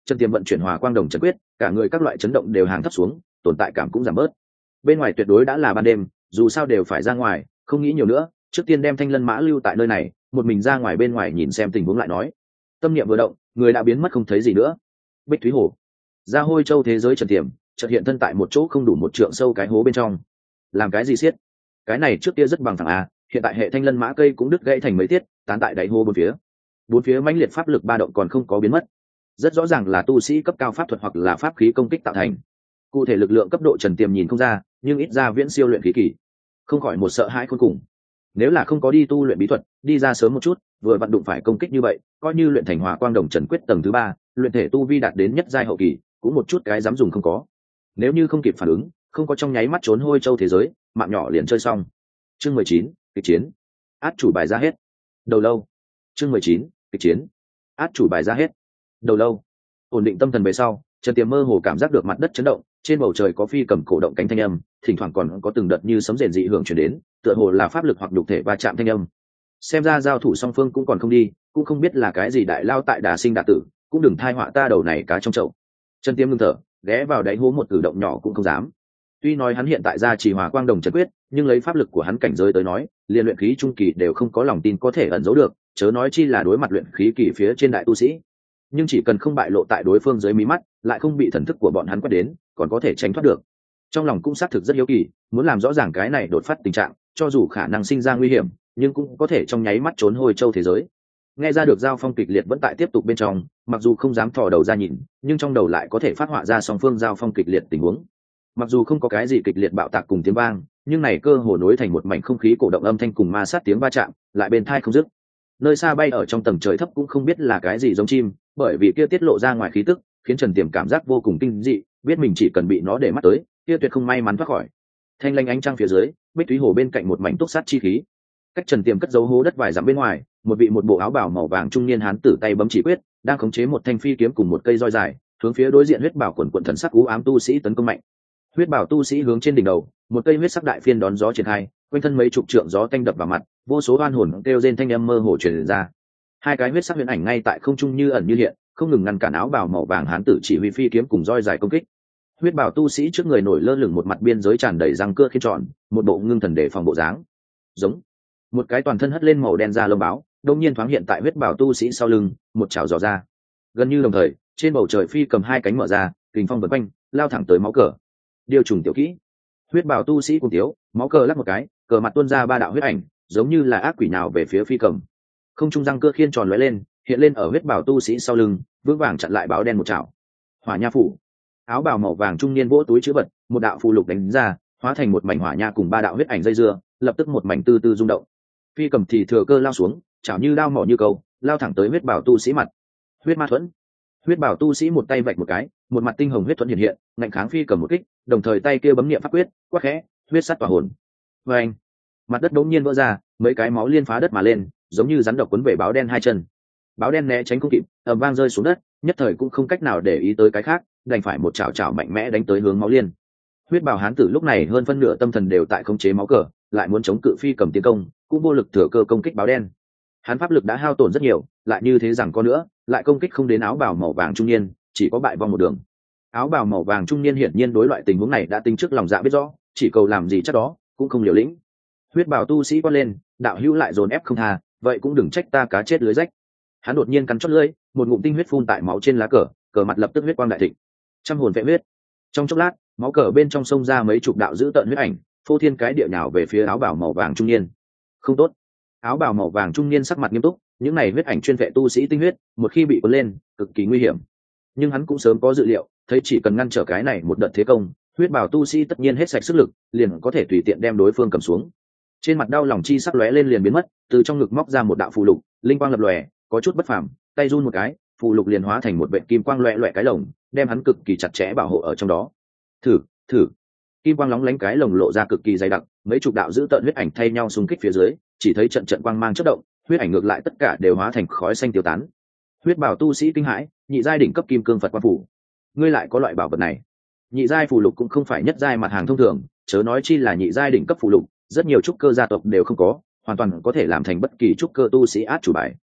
Trần Tiềm vận chuyển Hòa Quang Đồng Trần Quyết, cả người các loại chấn động đều hàng thấp xuống, tồn tại cảm cũng giảm bớt. Bên ngoài tuyệt đối đã là ban đêm, dù sao đều phải ra ngoài, không nghĩ nhiều nữa, trước tiên đem Thanh Lân Mã lưu tại nơi này, một mình ra ngoài bên ngoài nhìn xem tình huống lại nói. Tâm niệm vừa động, người đã biến mất không thấy gì nữa. Bích Thúy Hồ, ra Hôi Châu thế giới Trần Tiềm, chợt hiện thân tại một chỗ không đủ một trượng sâu cái hố bên trong. Làm cái gì xiết? Cái này trước kia rất bằng thẳng à, hiện tại hệ Thanh Lân Mã cây cũng đứt gãy thành mấy tiết, tán tại đáy hố bốn phía mãnh liệt pháp lực ba động còn không có biến mất, rất rõ ràng là tu sĩ cấp cao pháp thuật hoặc là pháp khí công kích tạo thành. Cụ thể lực lượng cấp độ Trần Tiềm nhìn không ra, nhưng ít ra viễn siêu luyện khí kỳ, không khỏi một sợ hãi khôn cùng. Nếu là không có đi tu luyện bí thuật, đi ra sớm một chút, vừa vặn đụng phải công kích như vậy, coi như luyện thành Hòa Quang Đồng Trần Quyết tầng thứ 3, luyện thể tu vi đạt đến nhất giai hậu kỳ, cũng một chút cái dám dùng không có. Nếu như không kịp phản ứng, không có trong nháy mắt trốn Hôi Châu thế giới, mạng nhỏ liền chơi xong. Chương 19, kịch chiến. Át chủ bài ra hết. Đầu lâu. Chương 19, kịch chiến. Át chủ bài ra hết. Đầu lâu. Ổn định tâm thần về sau, Trần Tiềm mơ hồ cảm giác được mặt đất chấn động, trên bầu trời có phi cầm cổ động cánh thanh âm, thỉnh thoảng còn có từng đợt như sấm rền dị hưởng truyền đến, tựa hồ là pháp lực hoặc nhục thể va chạm thanh âm. Xem ra giao thủ song phương cũng còn không đi, cũng không biết là cái gì đại lao tại đà sinh đà tử, cũng đừng thai họa ta đầu này cá trong chậu. Trần Tiềm ngưng thở, ghé vào đáy hố một cử động nhỏ cũng không dám. Tuy nói hắn hiện tại ra chỉ Hòa Quang Đồng Trần Quyết, nhưng lấy pháp lực của hắn cảnh giới tới nói, liên luyện khí trung kỳ đều không có lòng tin có thể ẩn giấu được, chớ nói chi là đối mặt luyện khí kỳ phía trên đại tu sĩ. Nhưng chỉ cần không bại lộ tại đối phương dưới mí mắt, lại không bị thần thức của bọn hắn quét đến, còn có thể tránh thoát được. Trong lòng cũng xác thực rất hiếu kỳ, muốn làm rõ ràng cái này đột phát tình trạng, cho dù khả năng sinh ra nguy hiểm, nhưng cũng có thể trong nháy mắt trốn Hôi Châu thế giới. Nghe ra được giao phong kịch liệt vẫn tại tiếp tục bên trong, mặc dù không dám thò đầu ra nhìn, nhưng trong đầu lại có thể phát họa ra song phương giao phong kịch liệt tình huống. Mặc dù không có cái gì kịch liệt bạo tạc cùng tiếng vang, nhưng này cơ hồ nối thành một mảnh không khí cổ động âm thanh cùng ma sát tiếng va chạm, lại bên tai không dứt. Nơi xa bay ở trong tầng trời thấp cũng không biết là cái gì giống chim, bởi vì kia tiết lộ ra ngoài khí tức, khiến Trần Tiềm cảm giác vô cùng kinh dị, biết mình chỉ cần bị nó để mắt tới, kia tuyệt không may mắn thoát khỏi. Thanh lanh ánh trăng phía dưới, Bích Thúy Hồ bên cạnh một mảnh túc sát chi khí. Cách Trần Tiềm cất giấu hố đất vài dặm bên ngoài, một bộ áo bào màu vàng trung niên hán tử tay bấm chỉ quyết, đang khống chế một thanh phi kiếm cùng một cây roi dài, hướng phía đối diện huyết bảo quần thần sắc u ám tu sĩ tấn công mạnh. Huyết bảo tu sĩ hướng trên đỉnh đầu, một cây huyết sắc đại phiên đón gió triển khai, quanh thân mấy chục trượng gió tanh đập vào mặt, vô số oan hồn kêu rên thanh âm mơ hồ truyền ra. Hai cái huyết sắc huyền ảnh ngay tại không trung như ẩn như hiện, không ngừng ngăn cản áo bào màu vàng hán tử chỉ huy phi kiếm cùng roi dài công kích. Huyết bảo tu sĩ trước người nổi lơ lửng một mặt biên giới tràn đầy răng cưa khiên tròn, một bộ ngưng thần để phòng bộ dáng. Giống một cái toàn thân hất lên màu đen da lông báo, đột nhiên thoáng hiện tại huyết bảo tu sĩ sau lưng, một chảo dò ra. Gần như đồng thời, trên bầu trời phi cầm hai cánh mở ra, kình phong vần quanh, lao thẳng tới máu cờ. Điều trùng tiểu kỹ. Huyết bảo tu sĩ cùng tiếu, máu cờ lắc một cái, cờ mặt tuôn ra ba đạo huyết ảnh, giống như là ác quỷ nào về phía phi cầm. Không trung răng cưa khiên tròn lóe lên, hiện lên ở huyết bảo tu sĩ sau lưng, vững vàng chặn lại báo đen một chảo. Hỏa nha phủ. Áo bào màu vàng trung niên vỗ túi chữ vật, một đạo phù lục đánh ra, hóa thành một mảnh hỏa nha cùng ba đạo huyết ảnh dây dưa, lập tức một mảnh tư tư rung động. Phi cầm thì thừa cơ lao xuống, chảo như đao mỏ như câu, lao thẳng tới huyết bảo tu sĩ mặt. Huyết ma thuẫn. Huyết bảo tu sĩ một tay vạch một cái, một mặt tinh hồng huyết thuẫn hiện hiện, ngạnh kháng phi cầm một kích, đồng thời tay kia bấm niệm pháp quyết, quát khẽ, huyết sắt tỏa hồn. Và anh, mặt đất đống nhiên vỡ ra, mấy cái máu liên phá đất mà lên, giống như rắn độc quấn về báo đen hai chân. Báo đen né tránh không kịp, ầm vang rơi xuống đất, nhất thời cũng không cách nào để ý tới cái khác, đành phải một chảo chảo mạnh mẽ đánh tới hướng máu liên. Huyết bảo hán tử lúc này hơn phân nửa tâm thần đều tại khống chế máu cờ, lại muốn chống cự phi cầm tiến công, cũng vô lực thừa cơ công kích báo đen. Hắn pháp lực đã hao tổn rất nhiều, lại như thế rằng có nữa, lại công kích không đến áo bào màu vàng trung niên, chỉ có bại vong một đường. Áo bào màu vàng trung niên hiển nhiên đối loại tình huống này đã tính trước lòng dạ biết rõ, chỉ cầu làm gì chắc đó, cũng không liều lĩnh. Huyết bảo tu sĩ quát lên, đạo hữu lại dồn ép không tha, vậy cũng đừng trách ta cá chết lưới rách. Hắn đột nhiên cắn chót lưỡi, một ngụm tinh huyết phun tại máu trên lá cờ, cờ mặt lập tức huyết quang đại thịnh. Trăm hồn vệ huyết. Trong chốc lát, máu cờ bên trong sông ra mấy chục đạo dữ tợn huyết ảnh, phô thiên cái địa nhào về phía áo bào màu vàng trung niên. Không tốt. Áo bào màu vàng trung niên sắc mặt nghiêm túc, những này huyết ảnh chuyên vệ tu sĩ tinh huyết, một khi bị cuốn lên, cực kỳ nguy hiểm. Nhưng hắn cũng sớm có dự liệu, thấy chỉ cần ngăn trở cái này một đợt thế công, huyết bào tu sĩ tất nhiên hết sạch sức lực, liền có thể tùy tiện đem đối phương cầm xuống. Trên mặt đau lòng chi sắc lóe lên liền biến mất, từ trong ngực móc ra một đạo phù lục, linh quang lập lòe, có chút bất phàm, tay run một cái, phù lục liền hóa thành một vệt kim quang loẹt loẹt cái lồng, đem hắn cực kỳ chặt chẽ bảo hộ ở trong đó. Thử, thử. Kim quang lóng lánh cái lồng lộ ra cực kỳ dày đặc, mấy chục đạo giữ tợn huyết ảnh thay nhau xung kích phía dưới, chỉ thấy trận trận quang mang chớp động, huyết ảnh ngược lại tất cả đều hóa thành khói xanh tiêu tán. Huyết bảo tu sĩ kinh hãi, nhị giai đỉnh cấp kim cương Phật quan phủ, ngươi lại có loại bảo vật này? Nhị giai phù lục cũng không phải nhất giai mặt hàng thông thường, chớ nói chi là nhị giai đỉnh cấp phù lục, rất nhiều trúc cơ gia tộc đều không có, hoàn toàn có thể làm thành bất kỳ trúc cơ tu sĩ át chủ bài.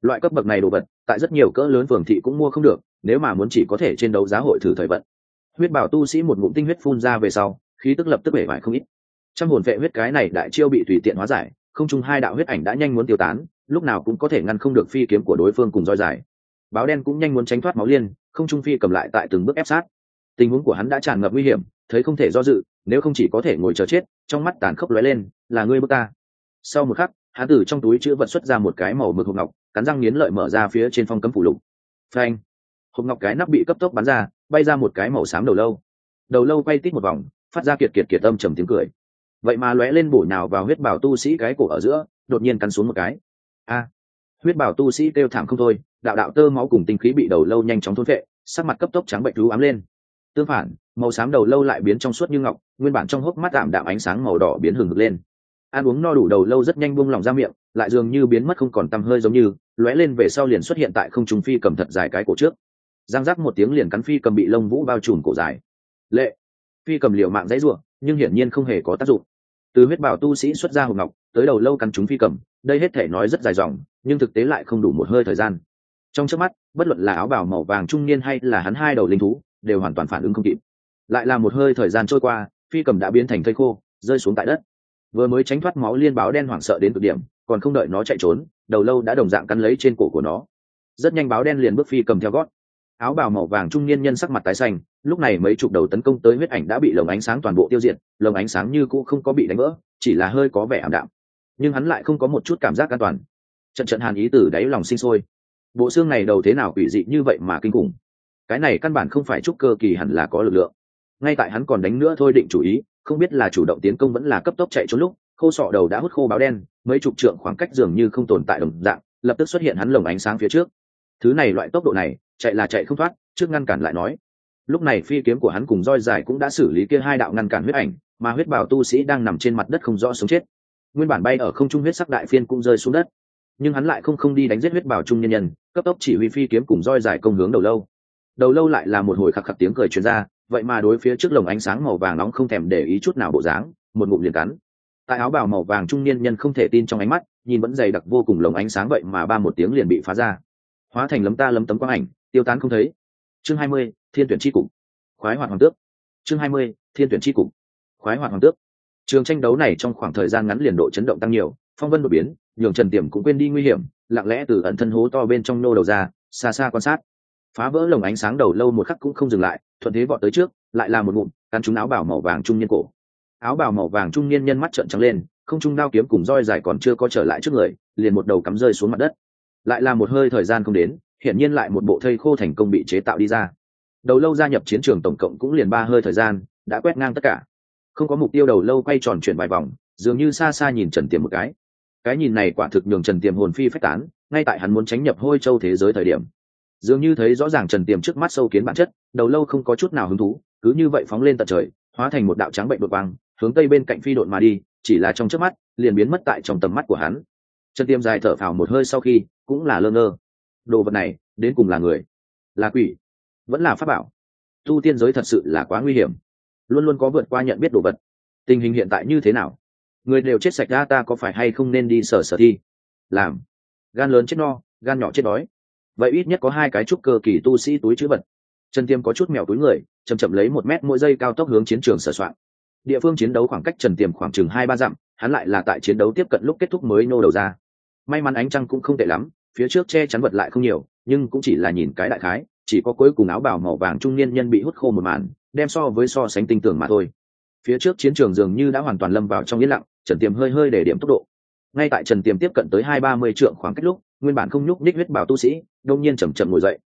Loại cấp bậc này đồ vật tại rất nhiều cỡ lớn phường thị cũng mua không được, nếu mà muốn chỉ có thể trên đấu giá hội thử thời vận. Huyết bảo tu sĩ một ngụm tinh huyết phun ra về sau, khí tức lập tức bể bại không ít. Trăm hồn vệ huyết cái này đại chiêu bị tùy tiện hóa giải, không trung hai đạo huyết ảnh đã nhanh muốn tiêu tán, lúc nào cũng có thể ngăn không được phi kiếm của đối phương cùng roi dài. Báo đen cũng nhanh muốn tránh thoát máu liên, không trung phi cầm lại tại từng bước ép sát. Tình huống của hắn đã tràn ngập nguy hiểm, thấy không thể do dự, nếu không chỉ có thể ngồi chờ chết. Trong mắt tàn khốc lóe lên, là ngươi bước ta. Sau một khắc, hắn từ trong túi chữ vật xuất ra một cái màu mực hộp ngọc, cắn răng nghiến lợi mở ra phía trên phong cấm phủ lục. Phanh! Hộp ngọc cái nắp bị cấp tốc bắn ra, bay ra một cái màu xám đầu lâu. Đầu lâu quay tít một vòng, phát ra kiệt kiệt kiệt âm trầm tiếng cười. Vậy mà lóe lên bổ nhào vào huyết bảo tu sĩ cái cổ ở giữa, đột nhiên cắn xuống một cái. A! Huyết bảo tu sĩ kêu thảm không thôi, đạo đạo tơ máu cùng tinh khí bị đầu lâu nhanh chóng thôn phệ, sắc mặt cấp tốc trắng bệnh rú ám lên. Tương phản, màu xám đầu lâu lại biến trong suốt như ngọc, nguyên bản trong hốc mắt đạm đạm ánh sáng màu đỏ biến hừng hực lên. Ăn uống no đủ đầu lâu rất nhanh buông lỏng ra miệng, lại dường như biến mất không còn tăm hơi, giống như lóe lên về sau liền xuất hiện tại không trung phi cầm thật dài cái cổ trước. Giang giác một tiếng liền cắn phi cầm bị lông vũ bao trùm cổ dài. Lệ! Phi cầm liều mạng dãy rủa, nhưng hiển nhiên không hề có tác dụng. Từ huyết bảo tu sĩ xuất ra hộp ngọc, tới đầu lâu cắn trúng phi cầm, đây hết thể nói rất dài dòng, nhưng thực tế lại không đủ một hơi thời gian. Trong chớp mắt, bất luận là áo bào màu vàng trung niên hay là hắn hai đầu linh thú, đều hoàn toàn phản ứng không kịp. Lại là một hơi thời gian trôi qua, phi cầm đã biến thành thây khô, rơi xuống tại đất. Vừa mới tránh thoát máu liên, báo đen hoảng sợ đến cực điểm, còn không đợi nó chạy trốn, đầu lâu đã đồng dạng cắn lấy trên cổ của nó. Rất nhanh báo đen liền bước phi cầm theo gót. Áo bào màu vàng trung niên nhân sắc mặt tái xanh, lúc này mấy chục đầu tấn công tới huyết ảnh đã bị lồng ánh sáng toàn bộ tiêu diệt, lồng ánh sáng như cũ không có bị đánh vỡ, chỉ là hơi có vẻ ảm đạm. Nhưng hắn lại không có một chút cảm giác an toàn. Trận trận hàn ý từ đáy lòng sinh sôi. Bộ xương này đầu thế nào quỷ dị như vậy mà kinh khủng. Cái này căn bản không phải trúc cơ kỳ hẳn là có lực lượng. Ngay tại hắn còn đánh nữa thôi định chủ ý, không biết là chủ động tiến công vẫn là cấp tốc chạy trốn lúc, khô sọ đầu đã hút khô báo đen, mấy chục trượng khoảng cách dường như không tồn tại đồng dạng, lập tức xuất hiện hắn lồng ánh sáng phía trước. Thứ này loại tốc độ này, chạy là chạy không thoát, trước ngăn cản lại nói. Lúc này phi kiếm của hắn cùng roi dài cũng đã xử lý kia hai đạo ngăn cản huyết ảnh, mà huyết bảo tu sĩ đang nằm trên mặt đất không rõ sống chết. Nguyên bản bay ở không trung huyết sắc đại phiên cũng rơi xuống đất, nhưng hắn lại không đi đánh giết huyết bảo trung nhân nhân, cấp tốc chỉ huy phi kiếm cùng roi dài công hướng đầu lâu. Đầu lâu lại là một hồi khạc khạc tiếng cười truyền ra, vậy mà đối phía trước lồng ánh sáng màu vàng nóng không thèm để ý chút nào bộ dáng, một ngụm liền cắn. Tại áo bào màu vàng trung niên nhân không thể tin trong ánh mắt, nhìn vẫn dày đặc vô cùng lồng ánh sáng, vậy mà ba một tiếng liền bị phá ra, hóa thành lấm ta lấm tấm quang ảnh, tiêu tán không thấy. Chương 20, Thiên tuyển chi cục. Khoái hoạt hoàng tước. Chương 20, Thiên tuyển chi cục. Khoái hoạt hoàng tước. Trường tranh đấu này trong khoảng thời gian ngắn liền độ chấn động tăng nhiều, phong vân đột biến, nhường Trần Tiềm cũng quên đi nguy hiểm, lặng lẽ từ ẩn thân hố to bên trong nô đầu ra, xa xa quan sát. Phá vỡ lồng ánh sáng đầu lâu một khắc cũng không dừng lại, thuận thế vọt tới trước, lại là một ngụm cắn trúng áo bào màu vàng trung niên cổ. Áo bào màu vàng trung niên nhân mắt trợn trắng lên, không trung đao kiếm cùng roi dài còn chưa có trở lại trước người, liền một đầu cắm rơi xuống mặt đất. Lại là một hơi thời gian không đến, hiển nhiên lại một bộ thây khô thành công bị chế tạo đi ra. Đầu lâu gia nhập chiến trường tổng cộng cũng liền 3 hơi thời gian, đã quét ngang tất cả. Không có mục tiêu đầu lâu quay tròn chuyển vài vòng, dường như xa xa nhìn Trần Tiềm một cái nhìn này quả thực nhường Trần Tiềm hồn phi phách tán, ngay tại hắn muốn tránh nhập Hôi Châu thế giới thời điểm, dường như thấy rõ ràng Trần Tiềm trước mắt sâu kiến bản chất, đầu lâu không có chút nào hứng thú, cứ như vậy phóng lên tận trời, hóa thành một đạo trắng bệnh đột quang, hướng tây bên cạnh phi độn mà đi, chỉ là trong chớp mắt, liền biến mất tại trong tầm mắt của hắn. Trần Tiềm dài thở phào một hơi sau khi, cũng là lơ ngơ. Đồ vật này, đến cùng là người, là quỷ, vẫn là pháp bảo? Tu tiên giới thật sự là quá nguy hiểm, luôn luôn có vượt qua nhận biết đồ vật. Tình hình hiện tại như thế nào? Người đều chết sạch ra, ta có phải hay không nên đi sở thi? Làm gan lớn chết no, gan nhỏ chết đói. Vậy ít nhất có 2 cái trúc cơ kỳ tu sĩ túi chữ vật. Trần Tiềm có chút mèo túi người, chậm chậm lấy 1 mét mỗi giây cao tốc hướng chiến trường sửa soạn. Địa phương chiến đấu khoảng cách Trần Tiềm khoảng chừng 2-3 dặm, hắn lại là tại chiến đấu tiếp cận lúc kết thúc mới nô đầu ra. May mắn ánh trăng cũng không tệ lắm, phía trước che chắn vật lại không nhiều, nhưng cũng chỉ là nhìn cái đại khái, chỉ có cuối cùng áo bào màu vàng trung niên nhân bị hút khô một màn, đem so sánh tinh tường mà thôi. Phía trước chiến trường dường như đã hoàn toàn lâm vào trong yên lặng, Trần Tiềm hơi để điểm tốc độ. Ngay tại Trần Tiềm tiếp cận tới 20-30 trượng khoảng cách lúc, nguyên bản không nhúc nhích huyết bảo tu sĩ đột nhiên chậm ngồi dậy.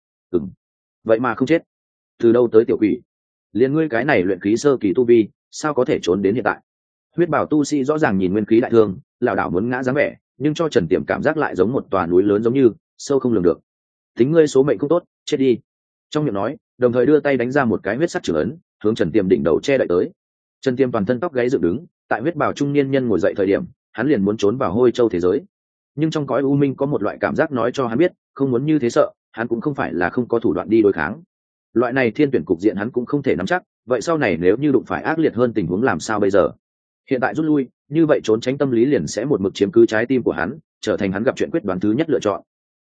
Vậy mà không chết? Từ đâu tới tiểu quỷ? Liên ngươi cái này luyện khí sơ kỳ tu vi, sao có thể trốn đến hiện tại? Huyết bảo tu sĩ rõ ràng nhìn nguyên khí đại thương, lảo đảo muốn ngã dáng vẻ, nhưng cho Trần Tiềm cảm giác lại giống một tòa núi lớn, giống như sâu không lường được. Tính ngươi số mệnh không tốt, chết đi. Trong miệng nói, đồng thời đưa tay đánh ra một cái huyết sắc trưởng ấn, hướng Trần Tiềm đỉnh đầu che đậy tới. Trần Tiềm toàn thân tóc gáy dựng đứng, tại huyết bào trung niên nhân ngồi dậy thời điểm, hắn liền muốn trốn vào Hôi Châu thế giới. Nhưng trong cõi u minh có một loại cảm giác nói cho hắn biết, không muốn như thế sợ, hắn cũng không phải là không có thủ đoạn đi đối kháng. Loại này thiên tuyển cục diện hắn cũng không thể nắm chắc, vậy sau này nếu như đụng phải ác liệt hơn tình huống làm sao bây giờ? Hiện tại rút lui, như vậy trốn tránh tâm lý liền sẽ một mực chiếm cứ trái tim của hắn, trở thành hắn gặp chuyện quyết đoán thứ nhất lựa chọn.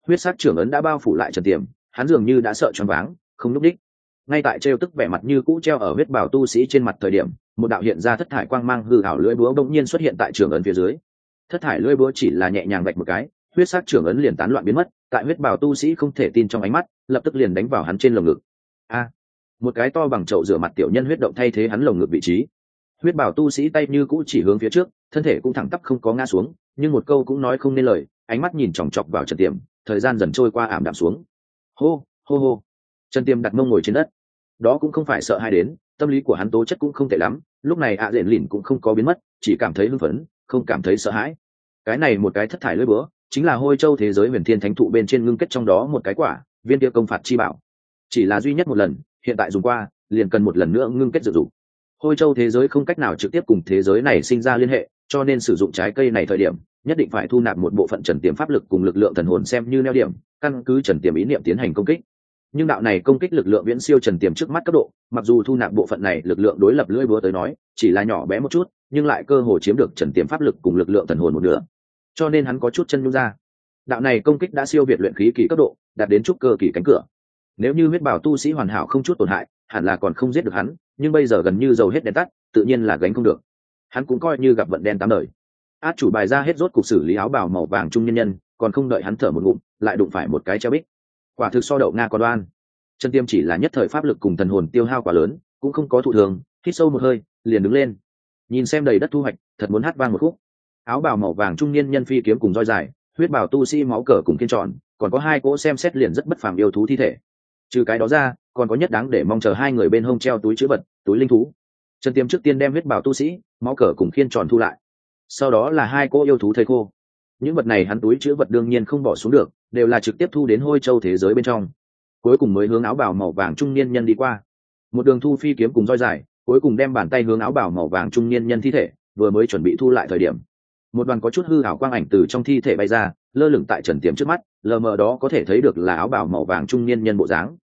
huyết sắc trưởng ấn đã bao phủ lại Trần Tiềm, hắn dường như đã sợ choáng váng, không lúc đích. Ngay tại trêu tức vẻ mặt như cũ treo ở huyết bảo tu sĩ trên mặt thời điểm, một đạo hiện ra thất thải quang mang hư ảo lưỡi búa bỗng nhiên xuất hiện tại trưởng ấn phía dưới. Thất thải lưỡi búa chỉ là nhẹ nhàng vạch một cái, huyết sắc trưởng ấn liền tán loạn biến mất, tại huyết bảo tu sĩ không thể tin trong ánh mắt, lập tức liền đánh vào hắn trên lồng ngực. A! Một cái to bằng chậu rửa mặt tiểu nhân huyết động thay thế hắn lồng ngực vị trí. Huyết bảo tu sĩ tay như cũ chỉ hướng phía trước, thân thể cũng thẳng tắp không có ngã xuống, nhưng một câu cũng nói không nên lời, ánh mắt nhìn chòng chọc vào Trần Tiềm, thời gian dần trôi qua ảm đạm xuống. Hô, hô hô. Trần Tiềm đặt mông ngồi trên đất. Đó cũng không phải sợ hai đến, tâm lý của hắn tố chất cũng không tệ lắm, lúc này ạ dện lìn cũng không có biến mất, chỉ cảm thấy hưng phấn, không cảm thấy sợ hãi. Cái này một cái thất thải lưỡi búa, chính là Hôi Châu thế giới Huyền Thiên Thánh thụ bên trên ngưng kết trong đó một cái quả, viên kia công phạt chi bảo. Chỉ là duy nhất một lần, hiện tại dùng qua, liền cần một lần nữa ngưng kết sử dụng. Hôi Châu thế giới không cách nào trực tiếp cùng thế giới này sinh ra liên hệ, cho nên sử dụng trái cây này thời điểm, nhất định phải thu nạp một bộ phận Trần Tiềm pháp lực cùng lực lượng thần hồn xem như neo điểm, căn cứ Trần Tiềm ý niệm tiến hành công kích. Nhưng đạo này công kích lực lượng viễn siêu Trần Tiềm trước mắt cấp độ, mặc dù thu nạp bộ phận này lực lượng đối lập lưỡi búa tới nói, chỉ là nhỏ bé một chút, nhưng lại cơ hồ chiếm được Trần Tiềm pháp lực cùng lực lượng thần hồn một nửa. Cho nên hắn có chút chân nhung ra. Đạo này công kích đã siêu việt luyện khí kỳ cấp độ, đạt đến trúc cơ kỳ cánh cửa. Nếu như huyết bảo tu sĩ hoàn hảo không chút tổn hại, hẳn là còn không giết được hắn, nhưng bây giờ gần như dầu hết đèn tắt, tự nhiên là gánh không được. Hắn cũng coi như gặp vận đen tám đời. Át chủ bài ra hết rốt cục xử lý áo bào màu vàng trung nhân nhân, còn không đợi hắn thở một ngụm, lại đụng phải một cái treo bích. Quả thực so đậu nga có đoan. Trần Tiêm chỉ là nhất thời pháp lực cùng thần hồn tiêu hao quá lớn, cũng không có thụ thường, hít sâu một hơi, liền đứng lên. Nhìn xem đầy đất thu hoạch, thật muốn hát vang một khúc. Áo bào màu vàng trung niên nhân phi kiếm cùng roi dài, huyết bào tu sĩ máu cờ cùng kiên tròn, còn có hai cỗ xem xét liền rất bất phàm yêu thú thi thể. Trừ cái đó ra, còn có nhất đáng để mong chờ hai người bên hông treo túi chữ vật, túi linh thú. Trần Tiêm trước tiên đem huyết bào tu sĩ, máu cờ cùng kiên tròn thu lại. Sau đó là hai cỗ yêu thú thây khô. Những vật này hắn túi chữ vật đương nhiên không bỏ xuống được, đều là trực tiếp thu đến Hôi Châu thế giới bên trong. Cuối cùng mới hướng áo bào màu vàng trung niên nhân đi qua. Một đường thu phi kiếm cùng roi dài, cuối cùng đem bàn tay hướng áo bào màu vàng trung niên nhân thi thể, vừa mới chuẩn bị thu lại thời điểm, một đoàn có chút hư ảo quang ảnh từ trong thi thể bay ra, lơ lửng tại Trần Tiềm trước mắt, lờ mờ đó có thể thấy được là áo bào màu vàng trung niên nhân bộ dáng.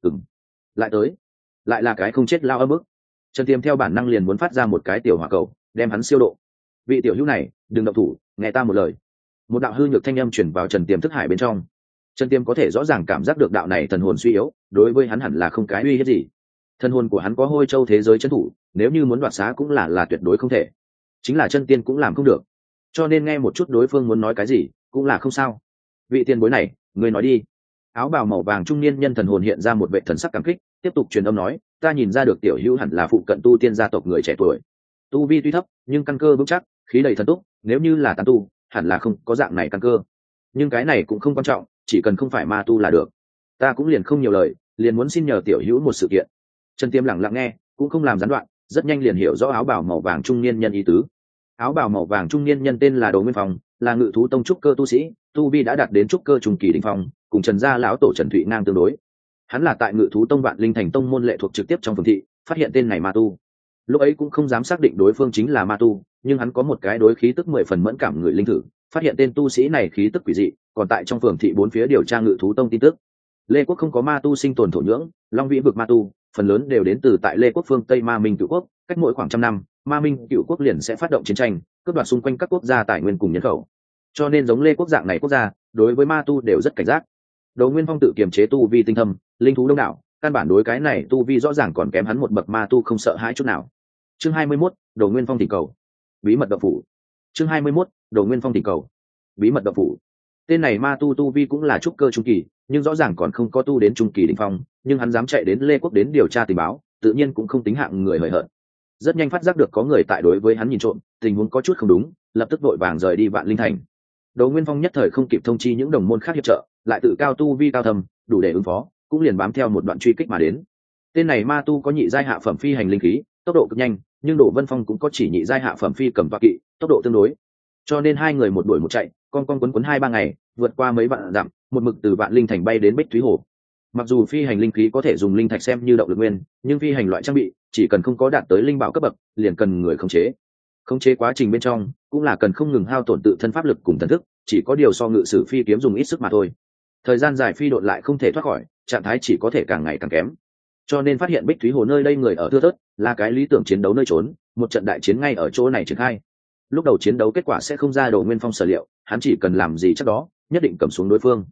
Lại tới, lại là cái không chết lao âm ức. Trần Tiềm theo bản năng liền muốn phát ra một cái tiểu hỏa cầu, đem hắn siêu độ. Vị tiểu hữu này, đừng động thủ, nghe ta một lời. Một đạo hư nhược thanh âm truyền vào Trần Tiềm thức hải bên trong. Trần Tiềm có thể rõ ràng cảm giác được đạo này thần hồn suy yếu, đối với hắn hẳn là không cái uy hiếp gì. Thần hồn của hắn có Hôi Châu thế giới trấn thủ, nếu như muốn đoạt xá cũng là tuyệt đối không thể. Chính là chân tiên cũng làm không được. Cho nên nghe một chút đối phương muốn nói cái gì, cũng là không sao. Vị tiền bối này, người nói đi. Áo bào màu vàng trung niên nhân thần hồn hiện ra một vệ thần sắc cảm kích, tiếp tục truyền âm nói, ta nhìn ra được tiểu hữu hẳn là phụ cận tu tiên gia tộc người trẻ tuổi. Tu vi tuy thấp, nhưng căn cơ vững chắc, khí đầy thần túc, nếu như là tán tu, hẳn là không có dạng này căn cơ. Nhưng cái này cũng không quan trọng, chỉ cần không phải ma tu là được. Ta cũng liền không nhiều lời, liền muốn xin nhờ tiểu hữu một sự kiện. Trần Tiêm lặng lặng nghe, cũng không làm gián đoạn, rất nhanh liền hiểu rõ áo bào màu vàng trung niên nhân ý tứ. Áo bào màu vàng trung niên nhân tên là Đồ Nguyên Phong, là ngự thú tông trúc cơ tu sĩ, tu vi đã đạt đến trúc cơ trung kỳ đỉnh phong, cùng Trần gia lão tổ Trần Thụy ngang tương đối. Hắn là tại ngự thú tông Vạn Linh Thành tông môn lệ thuộc trực tiếp trong phường thị, phát hiện tên này ma tu. Lúc ấy cũng không dám xác định đối phương chính là ma tu, nhưng hắn có một cái đối khí tức 10 phần mẫn cảm người linh thử, phát hiện tên tu sĩ này khí tức quỷ dị, còn tại trong phường thị bốn phía điều tra ngự thú tông tin tức. Lê Quốc không có ma tu sinh tồn thổ nhưỡng, Long Vĩ vực ma tu, phần lớn đều đến từ tại Lê Quốc phương Tây Ma Minh Cửu Quốc, cách mỗi khoảng trăm năm, Ma Minh Cửu Quốc liền sẽ phát động chiến tranh, cướp đoạt xung quanh các quốc gia tài nguyên cùng nhân khẩu. Cho nên giống Lê Quốc dạng này quốc gia, đối với ma tu đều rất cảnh giác. Đồ Nguyên Phong tự kiềm chế tu vi tinh thâm, linh thú đông đảo, căn bản đối cái này tu vi rõ ràng còn kém hắn một bậc ma tu không sợ hãi chút nào. Chương 21, Đồ Nguyên Phong thỉnh cầu. Bí mật động phủ. Chương 21, Đồ Nguyên Phong thỉnh cầu. Bí mật động phủ. Tên này ma tu vi cũng là trúc cơ trung kỳ, nhưng rõ ràng còn không có tu đến trung kỳ đỉnh phong, nhưng hắn dám chạy đến Lê Quốc đến điều tra tình báo, tự nhiên cũng không tính hạng người hời hợt. Rất nhanh phát giác được có người tại đối với hắn nhìn trộm, tình huống có chút không đúng, lập tức vội vàng rời đi Vạn Linh Thành. Đồ Nguyên Phong nhất thời không kịp thông chi những đồng môn khác hiệp trợ, lại tự cao tu vi cao thầm, đủ để ứng phó, cũng liền bám theo một đoạn truy kích mà đến. Tên này ma tu có nhị giai hạ phẩm phi hành linh khí, tốc độ cực nhanh, nhưng Đồ Vân Phong cũng có chỉ nhị giai hạ phẩm phi cầm toa kỵ, tốc độ tương đối. Cho nên hai người một đuổi một chạy, con quấn 2-3 ngày, vượt qua mấy vạn dặm, một mực từ Vạn Linh Thành bay đến Bích Thúy Hồ. Mặc dù phi hành linh khí có thể dùng linh thạch xem như động lực nguyên, nhưng phi hành loại trang bị chỉ cần không có đạt tới linh bảo cấp bậc, liền cần người khống chế. Khống chế quá trình bên trong cũng là cần không ngừng hao tổn tự thân pháp lực cùng thần thức, chỉ có điều so ngự sử phi kiếm dùng ít sức mà thôi. Thời gian dài phi độn lại không thể thoát khỏi, trạng thái chỉ có thể càng ngày càng kém. Cho nên phát hiện Bích Thúy Hồ nơi đây người ở thưa thớt, là cái lý tưởng chiến đấu nơi trốn, một trận đại chiến ngay ở chỗ này triển khai. Lúc đầu chiến đấu kết quả sẽ không ra Đồ Nguyên Phong sở liệu, hắn chỉ cần làm gì chắc đó, nhất định cầm xuống đối phương.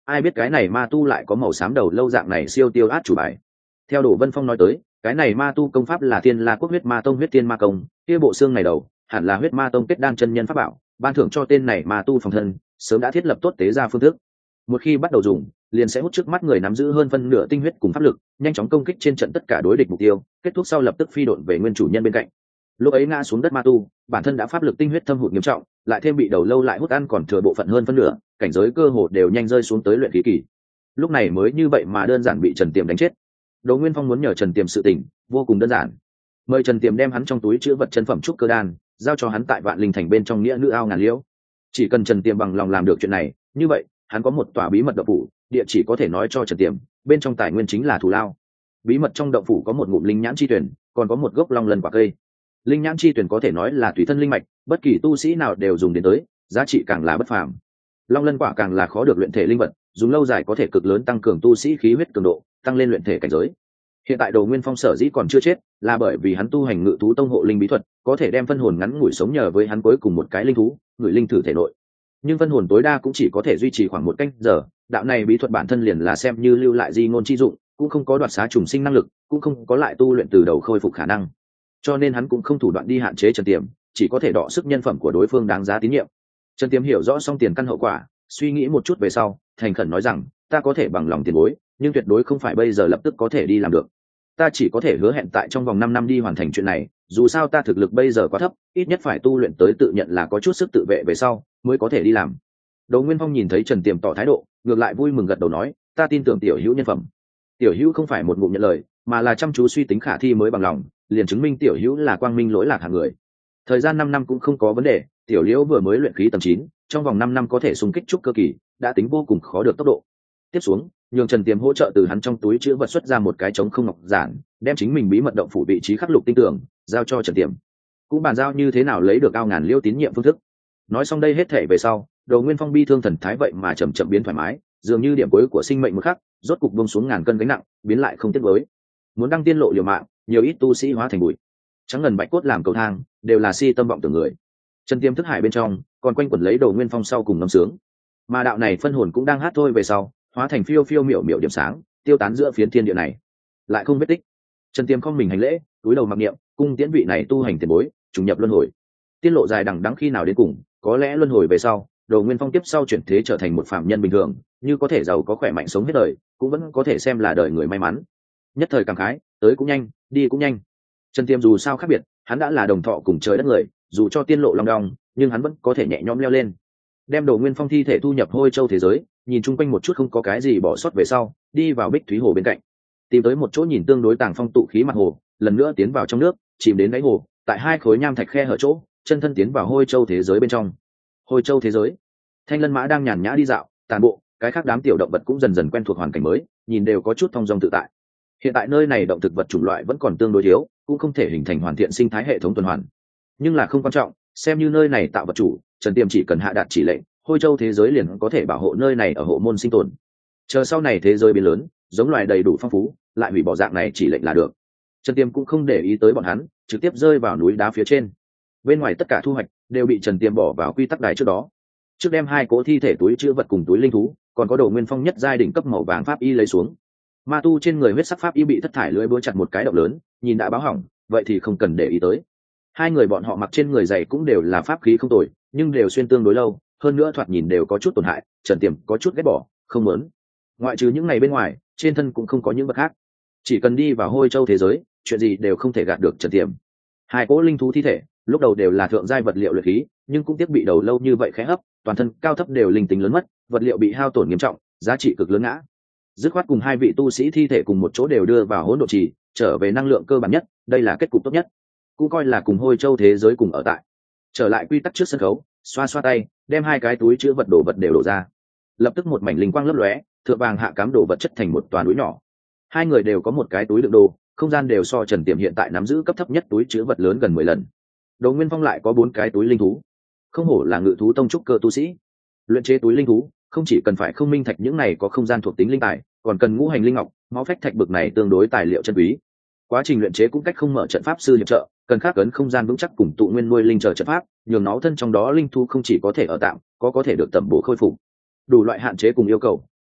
ai biết cái này ma tu lại có màu xám đầu lâu dạng này siêu tiêu át chủ bài. Theo Đỗ Vân Phong nói tới, cái này ma tu công pháp là Thiên La Quốc huyết ma tông huyết tiên ma công, kia bộ xương này đầu hẳn là huyết ma tông kết đan chân nhân pháp bảo, ban thưởng cho tên này ma tu phòng thân, sớm đã thiết lập tốt tế ra phương thức. Một khi bắt đầu dùng, liền sẽ hút trước mắt người nắm giữ hơn phân nửa tinh huyết cùng pháp lực, nhanh chóng công kích trên trận tất cả đối địch mục tiêu, kết thúc sau lập tức phi độn về nguyên chủ nhân bên cạnh. Lúc ấy ngã xuống đất ma tu, bản thân đã pháp lực tinh huyết thâm hụt nghiêm trọng, lại thêm bị đầu lâu lại hút ăn còn thừa bộ phận hơn phân nửa, cảnh giới cơ hồ đều nhanh rơi xuống tới luyện khí kỳ. Lúc này mới như vậy mà đơn giản bị Trần Tiềm đánh chết. Đỗ Nguyên Phong muốn nhờ Trần Tiềm sự tình, vô cùng đơn giản. Mời Trần Tiềm đem hắn trong túi chứa vật chân phẩm trúc cơ đan, giao cho hắn tại Vạn Linh Thành bên trong nghĩa nữ ao ngàn liễu. Chỉ cần Trần Tiềm bằng lòng làm được chuyện này, như vậy, hắn có một tòa bí mật động phủ, địa chỉ có thể nói cho Trần Tiềm, bên trong tài nguyên chính là thù lao. Bí mật trong động phủ có một ngụm linh nhãn chi tuyển, còn có một gốc long lân quả cây. Linh nhãn chi tuyển có thể nói là tùy thân linh mạch, bất kỳ tu sĩ nào đều dùng đến tới, giá trị càng là bất phàm. Long lân quả càng là khó được luyện thể linh vật, dùng lâu dài có thể cực lớn tăng cường tu sĩ khí huyết cường độ, tăng lên luyện thể cảnh giới. Hiện tại Đồ Nguyên Phong sở dĩ còn chưa chết, là bởi vì hắn tu hành Ngự thú tông hộ linh bí thuật, có thể đem phân hồn ngắn ngủi sống nhờ với hắn cuối cùng một cái linh thú, người linh thử thể nội. Nhưng phân hồn tối đa cũng chỉ có thể duy trì khoảng 1 canh giờ, đạo này bí thuật bản thân liền là xem như lưu lại di ngôn chi dụng, cũng không có đoạt xá trùng sinh năng lực, cũng không có lại tu luyện từ đầu khôi phục khả năng. Cho nên hắn cũng không thủ đoạn đi hạn chế Trần Tiềm, chỉ có thể đọ sức nhân phẩm của đối phương đáng giá tín nhiệm. Trần Tiềm hiểu rõ xong tiền căn hậu quả, suy nghĩ một chút về sau, thành khẩn nói rằng, ta có thể bằng lòng tiền bối, nhưng tuyệt đối không phải bây giờ lập tức có thể đi làm được. Ta chỉ có thể hứa hẹn tại trong vòng 5 năm đi hoàn thành chuyện này, dù sao ta thực lực bây giờ quá thấp, ít nhất phải tu luyện tới tự nhận là có chút sức tự vệ về sau, mới có thể đi làm. Đỗ Nguyên Phong nhìn thấy Trần Tiềm tỏ thái độ, ngược lại vui mừng gật đầu nói, ta tin tưởng tiểu hữu nhân phẩm. Tiểu hữu không phải một ngụm nhận lời, mà là chăm chú suy tính khả thi mới bằng lòng, liền chứng minh tiểu hữu là quang minh lỗi lạc hạng người. Thời gian 5 năm cũng không có vấn đề, tiểu liễu vừa mới luyện khí tầng 9, trong vòng 5 năm có thể xung kích trúc cơ kỳ, đã tính vô cùng khó được tốc độ. Tiếp xuống, nhường Trần Tiềm hỗ trợ từ hắn trong túi chứa vật xuất ra một cái trống không ngọc giản, đem chính mình bí mật động phủ vị trí khắc lục tinh tường, giao cho Trần Tiềm. Cũng bàn giao như thế nào lấy được ao ngàn liêu tín nhiệm phương thức. Nói xong đây hết thể về sau, Đồ Nguyên Phong bi thương thần thái vậy mà chậm chậm biến thoải mái, dường như điểm cuối của sinh mệnh một khắc, rốt cục buông xuống ngàn cân gánh nặng, biến lại không tiếc nuối. Muốn đăng tiên lộ liều mạng, nhiều ít tu sĩ hóa thành bụi, trắng ngần bạch cốt làm cầu thang, đều là si tâm vọng tưởng người. Trần Tiềm thức hải bên trong, còn quanh quẩn lấy Đồ Nguyên Phong sau cùng ngâm sướng. Mà đạo này phân hồn cũng đang hát thôi về sau, hóa thành phiêu phiêu miểu miểu điểm sáng, tiêu tán giữa phiến thiên địa này, lại không vết tích. Trần Tiềm không mình hành lễ, cúi đầu mặc niệm, cung tiễn vị này tu hành tiền bối, trùng nhập luân hồi. Tiên lộ dài đằng đẵng khi nào đến cùng, có lẽ luân hồi về sau, Đồ Nguyên Phong tiếp sau chuyển thế trở thành một phàm nhân bình thường, như có thể giàu có khỏe mạnh sống hết đời, cũng vẫn có thể xem là đời người may mắn. Nhất thời cảm khái, tới cũng nhanh, đi cũng nhanh. Trần Tiềm dù sao khác biệt, hắn đã là đồng thọ cùng trời đất người, dù cho tiên lộ long đong, nhưng hắn vẫn có thể nhẹ nhõm leo lên. Đem Đồ Nguyên Phong thi thể thu nhập Hôi Châu thế giới, nhìn chung quanh một chút không có cái gì bỏ sót về sau, đi vào Bích Thúy Hồ bên cạnh, tìm tới một chỗ nhìn tương đối tàng phong tụ khí mặt hồ, lần nữa tiến vào trong nước, chìm đến đáy hồ, tại 2 khối nham thạch khe hở chỗ, chân thân tiến vào Hôi Châu thế giới bên trong. Hôi Châu thế giới, Thanh Lân Mã đang nhàn nhã đi dạo, tàn bộ, cái khác đám tiểu động vật cũng dần dần quen thuộc hoàn cảnh mới, nhìn đều có chút thong dong tự tại. Hiện tại nơi này động thực vật chủng loại vẫn còn tương đối thiếu, cũng không thể hình thành hoàn thiện sinh thái hệ thống tuần hoàn. Nhưng là không quan trọng, xem như nơi này tạo vật chủ, Trần Tiềm chỉ cần hạ đạt chỉ lệnh, Hôi Châu thế giới liền có thể bảo hộ nơi này ở hộ môn sinh tồn. Chờ sau này thế giới biến lớn, giống loài đầy đủ phong phú, lại hủy bỏ dạng này chỉ lệnh là được. Trần Tiềm cũng không để ý tới bọn hắn, trực tiếp rơi vào núi đá phía trên. Bên ngoài tất cả thu hoạch đều bị Trần Tiềm bỏ vào quy tắc đài trước đó. Trước đem 2 cỗ thi thể túi chứa vật cùng túi linh thú, còn có Đồ Nguyên Phong nhất giai đỉnh cấp màu vàng pháp y lấy xuống. Ma tu trên người huyết sắc pháp y bị thất thải lưỡi búa chặt một cái động lớn, nhìn đã báo hỏng, vậy thì không cần để ý tới. 2 người bọn họ mặc trên người giày cũng đều là pháp khí không tồi, nhưng đều xuyên tương đối lâu, hơn nữa thoạt nhìn đều có chút tổn hại, Trần Tiềm có chút ghét bỏ, không muốn. Ngoại trừ những ngày bên ngoài, trên thân cũng không có những vật khác. Chỉ cần đi vào Hôi Châu thế giới, chuyện gì đều không thể gạt được Trần Tiềm. 2 cỗ linh thú thi thể, lúc đầu đều là thượng giai vật liệu luyện khí, nhưng cũng tiếc bị đầu lâu như vậy khẽ hấp, toàn thân cao thấp đều linh tính lớn mất, vật liệu bị hao tổn nghiêm trọng, giá trị cực lớn ngã. Dứt khoát cùng 2 vị tu sĩ thi thể cùng một chỗ đều đưa vào hỗn độn trì, trở về năng lượng cơ bản nhất, đây là kết cục tốt nhất. Cũng coi là cùng Hôi Châu thế giới cùng ở tại. Trở lại quy tắc trước sân khấu, xoa xoa tay, đem 2 cái túi chứa vật đồ vật đều đổ ra. Lập tức một mảnh linh quang lấp lóe, thượng vàng hạ cám đồ vật chất thành một toàn núi nhỏ. 2 người đều có một cái túi đựng đồ, không gian đều so Trần Tiềm hiện tại nắm giữ cấp thấp nhất túi chứa vật lớn gần 10 lần. Đồ Nguyên Phong lại có 4 cái túi linh thú. Không hổ là Ngự thú tông trúc cơ tu sĩ. Luyện chế túi linh thú, không chỉ cần phải không minh thạch những này có không gian thuộc tính linh tài, còn cần ngũ hành linh ngọc, máu phách thạch bực này tương đối tài liệu chân quý. Quá trình luyện chế cũng cách không mở trận pháp sư hiệp trợ, cần khắc ấn không gian vững chắc cùng tụ nguyên nuôi linh chờ trận pháp, nhường nó thân trong đó linh thú không chỉ có thể ở tạm, có thể được tẩm bổ khôi phục. Đủ loại hạn chế cùng yêu cầu,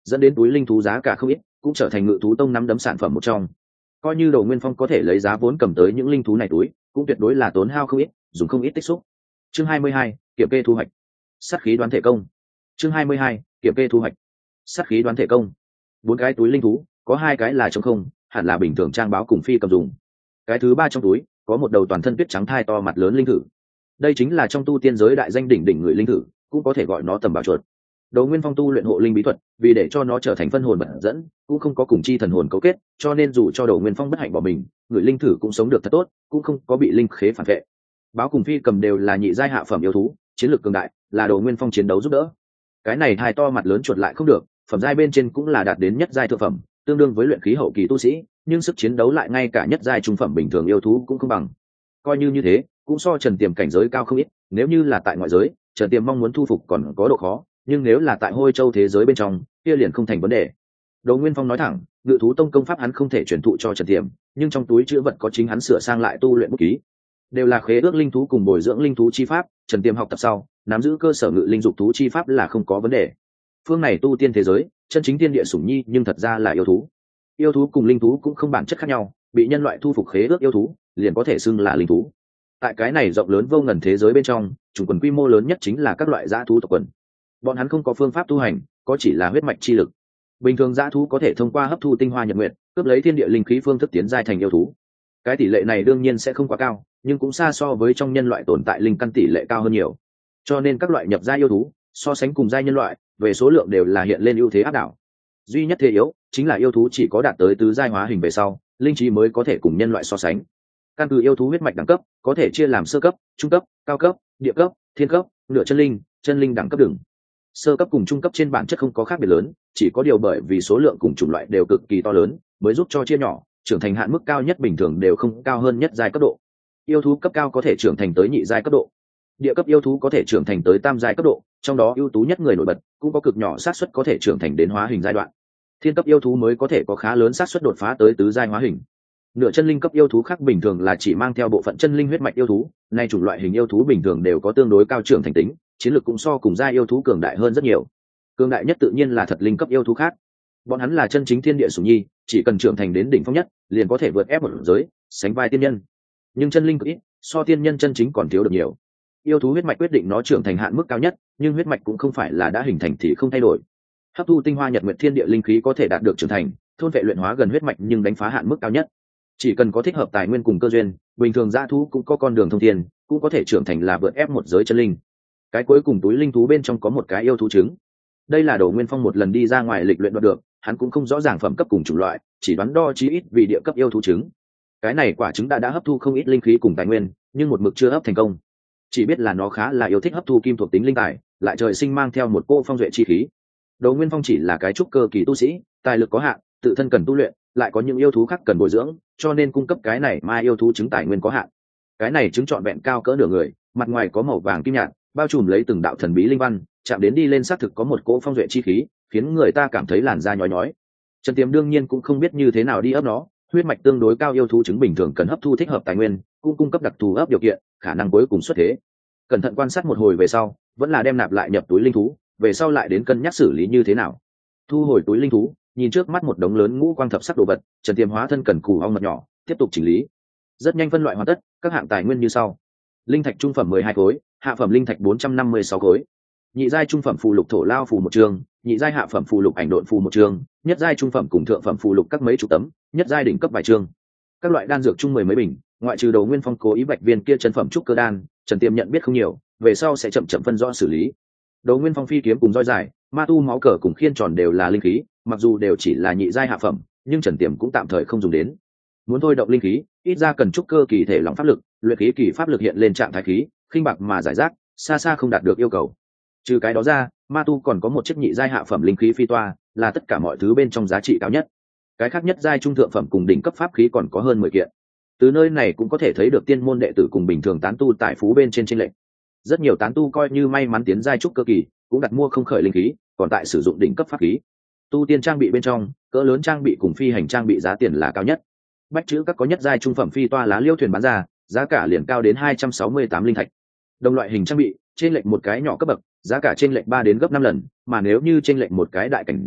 dẫn đến túi linh thú giá cả không ít, cũng trở thành Ngự thú tông nắm đấm sản phẩm một trong. Coi như Đồ Nguyên Phong có thể lấy giá vốn cầm tới những linh thú này túi, cũng tuyệt đối là tốn hao không ít, dùng không ít tích xúc. Chương 22, kiểm kê thu hoạch. Sát khí đoán thể công. Chương 22, kiểm kê thu hoạch. Sát khí đoán thể công. 4 cái túi linh thú, có 2 cái là trống không, hẳn là bình thường trang báo cùng phi cầm dùng. Cái thứ 3 trong túi, có một đầu toàn thân tuyết trắng thai to mặt lớn linh thử. Đây chính là trong tu tiên giới đại danh đỉnh đỉnh người linh thử, cũng có thể gọi nó tầm bảo chuột. Đồ Nguyên Phong tu luyện hộ linh bí thuật, vì để cho nó trở thành phân hồn bẩn dẫn, cũng không có cùng chi thần hồn cấu kết, cho nên dù cho Đồ Nguyên Phong bất hạnh bỏ mình, người linh thử cũng sống được thật tốt, cũng không có bị linh khế phản vệ. Báo cùng phi cầm đều là nhị giai hạ phẩm yêu thú, chiến lược cường đại, là Đồ Nguyên Phong chiến đấu giúp đỡ. Cái này thai to mặt lớn chuột lại không được, phẩm giai bên trên cũng là đạt đến nhất giai thượng phẩm, tương đương với luyện khí hậu kỳ tu sĩ, nhưng sức chiến đấu lại ngay cả nhất giai trung phẩm bình thường yêu thú cũng không bằng. Coi như thế, cũng so Trần Tiềm cảnh giới cao không ít, nếu như là tại ngoại giới, Trần Tiềm mong muốn thu phục còn có độ khó, nhưng nếu là tại Hôi Châu thế giới bên trong, kia liền không thành vấn đề. Đồ Nguyên Phong nói thẳng, Ngự thú tông công pháp hắn không thể truyền thụ cho Trần Tiềm, nhưng trong túi trữ vật có chính hắn sửa sang lại tu luyện bút ký, đều là khế ước linh thú cùng bồi dưỡng linh thú chi pháp, Trần Tiềm học tập sau, nắm giữ cơ sở ngự linh dục thú chi pháp là không có vấn đề. Phương này tu tiên thế giới, chân chính tiên địa sủng nhi nhưng thật ra là yêu thú. Yêu thú cùng linh thú cũng không bản chất khác nhau, bị nhân loại thu phục khế ước yêu thú, liền có thể xưng là linh thú. Tại cái này rộng lớn vô ngần thế giới bên trong, chủng quần quy mô lớn nhất chính là các loại dã thú tộc quần. Bọn hắn không có phương pháp tu hành, có chỉ là huyết mạch chi lực. Bình thường dã thú có thể thông qua hấp thu tinh hoa nhật nguyệt, cướp lấy thiên địa linh khí phương thức tiến giai thành yêu thú. Cái tỷ lệ này đương nhiên sẽ không quá cao, nhưng cũng xa so với trong nhân loại tồn tại linh căn tỷ lệ cao hơn nhiều. Cho nên các loại nhập giai yêu thú, so sánh cùng giai nhân loại, về số lượng đều là hiện lên ưu thế áp đảo. Duy nhất thế yếu chính là yêu thú chỉ có đạt tới tứ giai hóa hình về sau, linh trí mới có thể cùng nhân loại so sánh. Căn cứ yêu thú huyết mạch đẳng cấp, có thể chia làm sơ cấp, trung cấp, cao cấp, địa cấp, thiên cấp, nửa chân linh đẳng cấp đường. Sơ cấp cùng trung cấp trên bản chất không có khác biệt lớn, chỉ có điều bởi vì số lượng cùng chủng loại đều cực kỳ to lớn, mới giúp cho chia nhỏ, trưởng thành hạn mức cao nhất bình thường đều không cao hơn nhất giai cấp độ. Yêu thú cấp cao có thể trưởng thành tới nhị giai cấp độ. Địa cấp yêu thú có thể trưởng thành tới tam giai cấp độ, trong đó ưu tú nhất người nổi bật, cũng có cực nhỏ xác suất có thể trưởng thành đến hóa hình giai đoạn. Thiên cấp yêu thú mới có thể có khá lớn xác suất đột phá tới tứ giai hóa hình. Nửa chân linh cấp yêu thú khác bình thường là chỉ mang theo bộ phận chân linh huyết mạch yêu thú, nay chủng loại hình yêu thú bình thường đều có tương đối cao trưởng thành tính, chiến lược cũng so cùng giai yêu thú cường đại hơn rất nhiều. Cường đại nhất tự nhiên là thật linh cấp yêu thú khác. Bọn hắn là chân chính thiên địa sủng nhi, chỉ cần trưởng thành đến đỉnh phong nhất, liền có thể vượt ép một giới, sánh vai tiên nhân. Nhưng chân linh cực ít, so tiên nhân chân chính còn thiếu được nhiều. Yêu thú huyết mạch quyết định nó trưởng thành hạn mức cao nhất, nhưng huyết mạch cũng không phải là đã hình thành thì không thay đổi. Hấp thu tinh hoa nhật nguyệt thiên địa linh khí có thể đạt được trưởng thành, thôn vệ luyện hóa gần huyết mạch nhưng đánh phá hạn mức cao nhất. Chỉ cần có thích hợp tài nguyên cùng cơ duyên, bình thường dã thú cũng có con đường thông thiên, cũng có thể trưởng thành là vượt ép một giới chân linh. Cái cuối cùng túi linh thú bên trong có một cái yêu thú trứng. Đây là Đồ Nguyên Phong một lần đi ra ngoài lịch luyện đoạt được, hắn cũng không rõ ràng phẩm cấp cùng chủng loại, chỉ đoán đo chí ít vì địa cấp yêu thú trứng. Cái này quả trứng đã hấp thu không ít linh khí cùng tài nguyên, nhưng một mực chưa hấp thành công. Chỉ biết là nó khá là yêu thích hấp thu kim thuộc tính linh tài, lại trời sinh mang theo một cỗ phong duệ chi khí. Đồ Nguyên Phong chỉ là cái trúc cơ kỳ tu sĩ, tài lực có hạn, tự thân cần tu luyện, lại có những yêu thú khác cần bồi dưỡng, cho nên cung cấp cái này mai yêu thú trứng tài nguyên có hạn. Cái này trứng trọn vẹn cao cỡ nửa người, mặt ngoài có màu vàng kim nhạt, bao trùm lấy từng đạo thần bí linh văn, chạm đến đi lên xác thực có một cỗ phong duệ chi khí, khiến người ta cảm thấy làn da nhói nhói. Trần Tiềm đương nhiên cũng không biết như thế nào đi ấp nó, huyết mạch tương đối cao yêu thú trứng bình thường cần hấp thu thích hợp tài nguyên, cũng cung cấp đặc thù ấp điều kiện, khả năng cuối cùng xuất thế. Cẩn thận quan sát một hồi về sau, vẫn là đem nạp lại nhập túi linh thú, về sau lại đến cân nhắc xử lý như thế nào. Thu hồi túi linh thú, nhìn trước mắt một đống lớn ngũ quang thập sắc đồ vật, Trần Tiềm hóa thân cần cù ong mật nhỏ, tiếp tục chỉnh lý. Rất nhanh phân loại hoàn tất, các hạng tài nguyên như sau: linh thạch trung phẩm 12 khối, hạ phẩm linh thạch 456 khối, nhị giai trung phẩm phù lục thổ lao phù một chương, nhị giai hạ phẩm phù lục ảnh độn phù một chương, nhất giai trung phẩm cùng thượng phẩm phù lục các mấy chục tấm, nhất giai đỉnh cấp vài chương. Các loại đan dược chung 10 mấy bình, ngoại trừ Đồ Nguyên Phong cố ý bạch viên kia chân phẩm trúc cơ đan, Trần Tiềm nhận biết không nhiều, về sau sẽ chậm chậm phân rõ xử lý. Đồ Nguyên Phong phi kiếm cùng roi dài, ma tu máu cờ cùng khiên tròn đều là linh khí, mặc dù đều chỉ là nhị giai hạ phẩm, nhưng Trần Tiềm cũng tạm thời không dùng đến. Muốn thôi động linh khí, ít ra cần trúc cơ kỳ thể lòng pháp lực, luyện khí kỳ pháp lực hiện lên trạng thái khí, khinh bạc mà giải rác, xa xa không đạt được yêu cầu. Trừ cái đó ra, ma tu còn có một chiếc nhị giai hạ phẩm linh khí phi toa, là tất cả mọi thứ bên trong giá trị cao nhất. Cái khác nhất giai trung thượng phẩm cùng đỉnh cấp pháp khí còn có hơn 10 kiện. Từ nơi này cũng có thể thấy được tiên môn đệ tử cùng bình thường tán tu tại phú bên trên chênh lệch. Rất nhiều tán tu coi như may mắn tiến giai trúc cơ kỳ, cũng đặt mua không khởi linh khí, còn tại sử dụng đỉnh cấp pháp khí. Tu tiên trang bị bên trong, cỡ lớn trang bị cùng phi hành trang bị giá tiền là cao nhất. Bách chữ các có nhất giai trung phẩm phi toa lá liêu thuyền bán ra, giá cả liền cao đến 268 linh thạch. Đồng loại hình trang bị, trên lệch một cái nhỏ cấp bậc, giá cả trên lệch 3 đến gấp 5 lần, mà nếu như trên lệch một cái đại cảnh giới,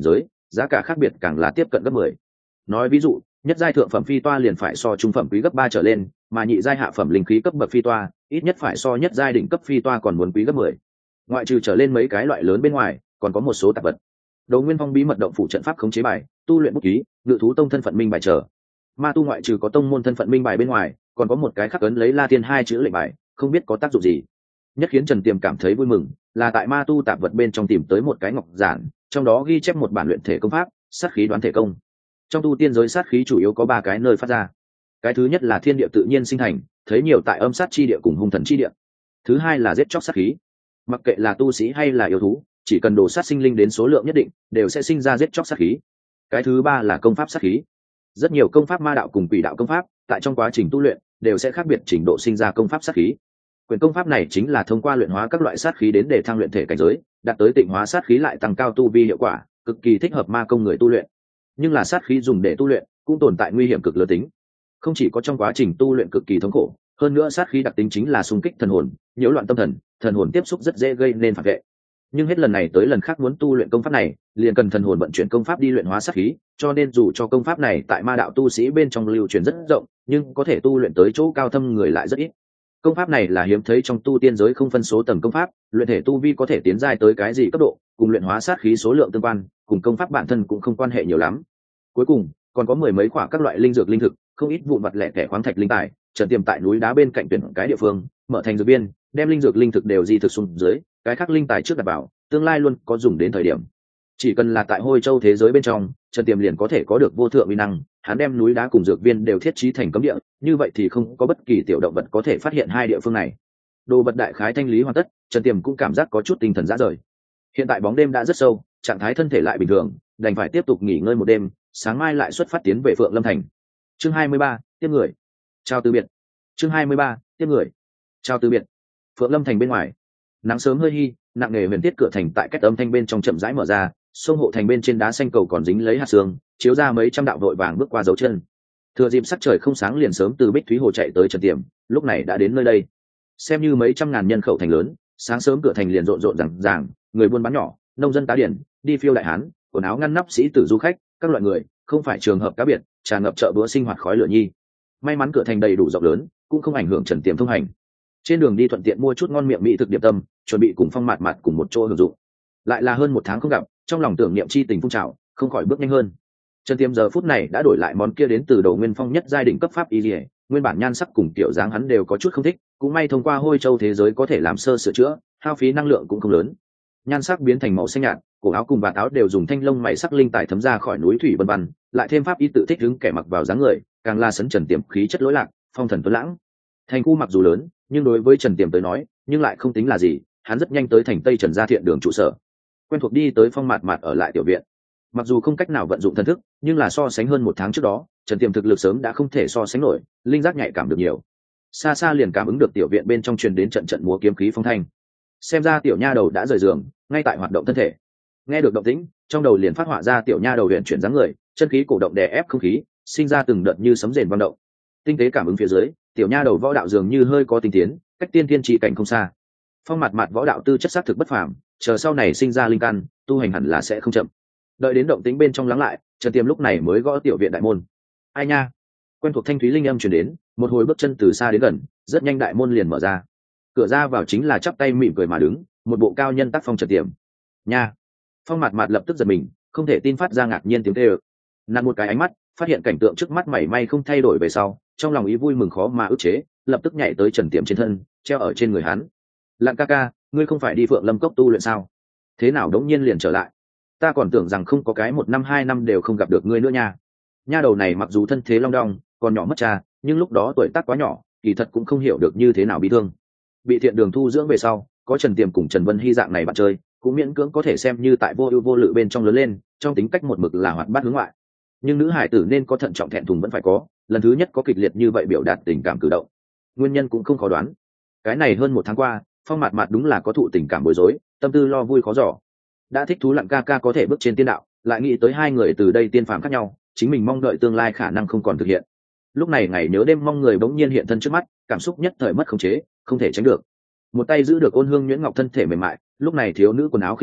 giá cả khác biệt càng là tiếp cận gấp 10. Nói ví dụ, nhất giai thượng phẩm phi toa liền phải so trung phẩm quý gấp 3 trở lên, mà nhị giai hạ phẩm linh khí cấp bậc phi toa ít nhất phải so nhất giai đỉnh cấp phi toa còn muốn quý gấp 10. Ngoại trừ trở lên mấy cái loại lớn bên ngoài, còn có một số tạp vật. Đồ Nguyên Phong bí mật động phủ trận pháp khống chế bài, tu luyện bút ký, ngự thú tông thân phận minh bài trở. Ma tu ngoại trừ có tông môn thân phận minh bài bên ngoài, còn có một cái khắc ấn lấy La Tiên hai chữ lệnh bài, không biết có tác dụng gì. Nhất khiến Trần Tiềm cảm thấy vui mừng, là tại ma tu tạp vật bên trong tìm tới một cái ngọc giản, trong đó ghi chép một bản luyện thể công pháp, sát khí đoán thể công. Trong tu tiên giới sát khí chủ yếu có 3 cái nơi phát ra. Cái thứ nhất là thiên địa tự nhiên sinh thành, thấy nhiều tại âm sát chi địa cùng hung thần chi địa. Thứ hai là giết chóc sát khí. Mặc kệ là tu sĩ hay là yêu thú, chỉ cần đổ sát sinh linh đến số lượng nhất định, đều sẽ sinh ra giết chóc sát khí. Cái thứ ba là công pháp sát khí. Rất nhiều công pháp ma đạo cùng quỷ đạo công pháp, tại trong quá trình tu luyện, đều sẽ khác biệt trình độ sinh ra công pháp sát khí. Quyền công pháp này chính là thông qua luyện hóa các loại sát khí đến để thăng luyện thể cảnh giới, đạt tới tịnh hóa sát khí lại tăng cao tu vi hiệu quả, cực kỳ thích hợp ma công người tu luyện. Nhưng là sát khí dùng để tu luyện, cũng tồn tại nguy hiểm cực lớn tính. Không chỉ có trong quá trình tu luyện cực kỳ thống khổ, hơn nữa sát khí đặc tính chính là xung kích thần hồn, nhiễu loạn tâm thần, thần hồn tiếp xúc rất dễ gây nên phản vệ. Nhưng hết lần này tới lần khác muốn tu luyện công pháp này, liền cần thần hồn vận chuyển công pháp đi luyện hóa sát khí, cho nên dù cho công pháp này tại ma đạo tu sĩ bên trong lưu truyền rất rộng, nhưng có thể tu luyện tới chỗ cao thâm người lại rất ít. Công pháp này là hiếm thấy trong tu tiên giới, không phân số tầng công pháp, luyện thể tu vi có thể tiến giai tới cái gì cấp độ, cùng luyện hóa sát khí số lượng tương quan, cùng công pháp bản thân cũng không quan hệ nhiều lắm. Cuối cùng, còn có 10 mấy khoả các loại linh dược linh thực, không ít vụn vặt lẻ tẻ khoáng thạch linh tài, Trần Tiềm tại núi đá bên cạnh tuyển cái địa phương, mở thành dược biên, đem linh dược linh thực đều di thực xuống dưới, cái khác linh tài trước đặt vào, tương lai luôn có dùng đến thời điểm. Chỉ cần là tại Hôi Châu thế giới bên trong, Trần Tiềm liền có thể có được vô thượng uy năng, hắn đem núi đá cùng dược viên đều thiết trí thành cấm địa, như vậy thì không có bất kỳ tiểu động vật có thể phát hiện hai địa phương này. Đồ vật đại khái thanh lý hoàn tất, Trần Tiềm cũng cảm giác có chút tinh thần rã rời. Hiện tại bóng đêm đã rất sâu, trạng thái thân thể lại bình thường, đành phải tiếp tục nghỉ ngơi một đêm, sáng mai lại xuất phát tiến về Phượng Lâm thành. Chương 23, tiếp người. Chào từ biệt. Chương 23, tiếp người. Chào từ biệt. Phượng Lâm thành bên ngoài, nắng sớm hơi hi, nặng nề huyền tiết cửa thành tại cách âm thanh bên trong chậm rãi mở ra, sông hộ thành bên trên đá xanh cầu còn dính lấy hạt sương, chiếu ra mấy trăm đạo đội vàng bước qua dấu chân. Thừa dịp sắc trời không sáng liền sớm từ Bích Thúy Hồ chạy tới Trần Tiềm, lúc này đã đến nơi đây. Xem như mấy trăm ngàn nhân khẩu thành lớn, sáng sớm cửa thành liền rộn rộn ràng ràng, người buôn bán nhỏ, nông dân tá điển, đi phiêu đại hán, quần áo ngăn nắp sĩ tử du khách, các loại người, không phải trường hợp cá biệt, tràn ngập chợ bữa sinh hoạt khói lửa nhi. May mắn cửa thành đầy đủ rộng lớn, cũng không ảnh hưởng Trần Tiềm thông hành. Trên đường đi thuận tiện mua chút ngon miệng mỹ thực điểm tâm, chuẩn bị cùng Phong Mạt Mạt cùng một chỗ hưởng dụng. Lại là hơn 1 tháng không gặp, trong lòng tưởng niệm chi tình phun trào, không khỏi bước nhanh hơn. Trần Tiềm giờ phút này đã đổi lại món kia đến từ Đồ Nguyên Phong nhất giai đỉnh cấp pháp y liễu, nguyên bản nhan sắc cùng tiểu dáng hắn đều có chút không thích, cũng may thông qua Hôi Châu thế giới có thể làm sơ sửa chữa, hao phí năng lượng cũng không lớn. Nhan sắc biến thành màu xanh nhạt, cổ áo cùng vạt áo đều dùng thanh lông mày sắc linh tài thấm ra khỏi núi thủy vân vân, lại thêm pháp y tự thích hứng kẻ mặc vào dáng người, càng là sấn Trần Tiềm khí chất lỗi lạc, phong thần tuấn lãng. Thành khu mặc dù lớn, nhưng đối với Trần Tiềm tới nói, nhưng lại không tính là gì, hắn rất nhanh tới thành Tây Trần Gia Thiện đường trụ sở. Quen thuộc đi tới Phong Mạt Mạt ở lại tiểu viện. Mặc dù không cách nào vận dụng thần thức, nhưng là so sánh hơn 1 tháng trước đó, Trần Tiềm thực lực sớm đã không thể so sánh nổi, linh giác nhạy cảm được nhiều. Xa xa liền cảm ứng được tiểu viện bên trong truyền đến trận trận múa kiếm khí phong thanh. Xem ra tiểu nha đầu đã rời giường, ngay tại hoạt động thân thể. Nghe được động tĩnh, trong đầu liền phát họa ra tiểu nha đầu huyền chuyển dáng người, chân khí cổ động đè ép không khí, sinh ra từng đợt như sấm rền vang động. Tinh tế cảm ứng phía dưới, tiểu nha đầu võ đạo dường như hơi có tinh tiến, cách tiên thiên chỉ cảnh không xa. Phong Mạt Mạt võ đạo tư chất xác thực bất phàm, chờ sau này sinh ra linh căn, tu hành hẳn là sẽ không chậm. Đợi đến động tĩnh bên trong lắng lại, Trần Tiềm lúc này mới gõ tiểu viện đại môn. Ai nha? Quen thuộc thanh thúy linh âm truyền đến, một hồi bước chân từ xa đến gần, rất nhanh đại môn liền mở ra. Cửa ra vào chính là chắp tay mỉm cười mà đứng, một bộ cao nhân tác phong Trần Tiềm. Nha! Phong Mạt Mạt lập tức giật mình, không thể tin phát ra ngạc nhiên tiếng kêu. Nặn một cái ánh mắt, phát hiện cảnh tượng trước mắt mảy may không thay đổi về sau, trong lòng ý vui mừng khó mà ức chế, lập tức nhảy tới Trần Tiềm trên thân, treo ở trên người hắn. Lặng ca ca, ngươi không phải đi Phượng Lâm cốc tu luyện sao? Thế nào đống nhiên liền trở lại? Ta còn tưởng rằng không có cái 1 năm 2 năm đều không gặp được ngươi nữa nha. Nha đầu này mặc dù thân thế long đong, còn nhỏ mất cha, nhưng lúc đó tuổi tác quá nhỏ, kỳ thật cũng không hiểu được như thế nào bị thương. Bị Thiện đường thu dưỡng về sau, có Trần Tiềm cùng Trần Vân Hy dạng này bạn chơi, cũng miễn cưỡng có thể xem như tại vô ưu vô lự bên trong lớn lên, trong tính cách một mực là hoạt bát hướng ngoại. Nhưng nữ hải tử nên có thận trọng thẹn thùng vẫn phải có, lần thứ nhất có kịch liệt như vậy biểu đạt tình cảm cử động. Nguyên nhân cũng không khó đoán. Cái này hơn 1 tháng qua, Phong Mạt Mạt đúng là có thụ tình cảm bối rối, tâm tư lo vui khó dò. Đã thích thú Lặng ca ca có thể bước trên tiên đạo, lại nghĩ tới hai người từ đây tiên phàm khác nhau, chính mình mong đợi tương lai khả năng không còn thực hiện. Lúc này ngày nhớ đêm mong người bỗng nhiên hiện thân trước mắt, cảm xúc nhất thời mất khống chế, không thể tránh được. Một tay giữ được ôn hương nhuyễn ngọc thân thể mềm mại, lúc này thiếu nữ quần áo khinh bạc,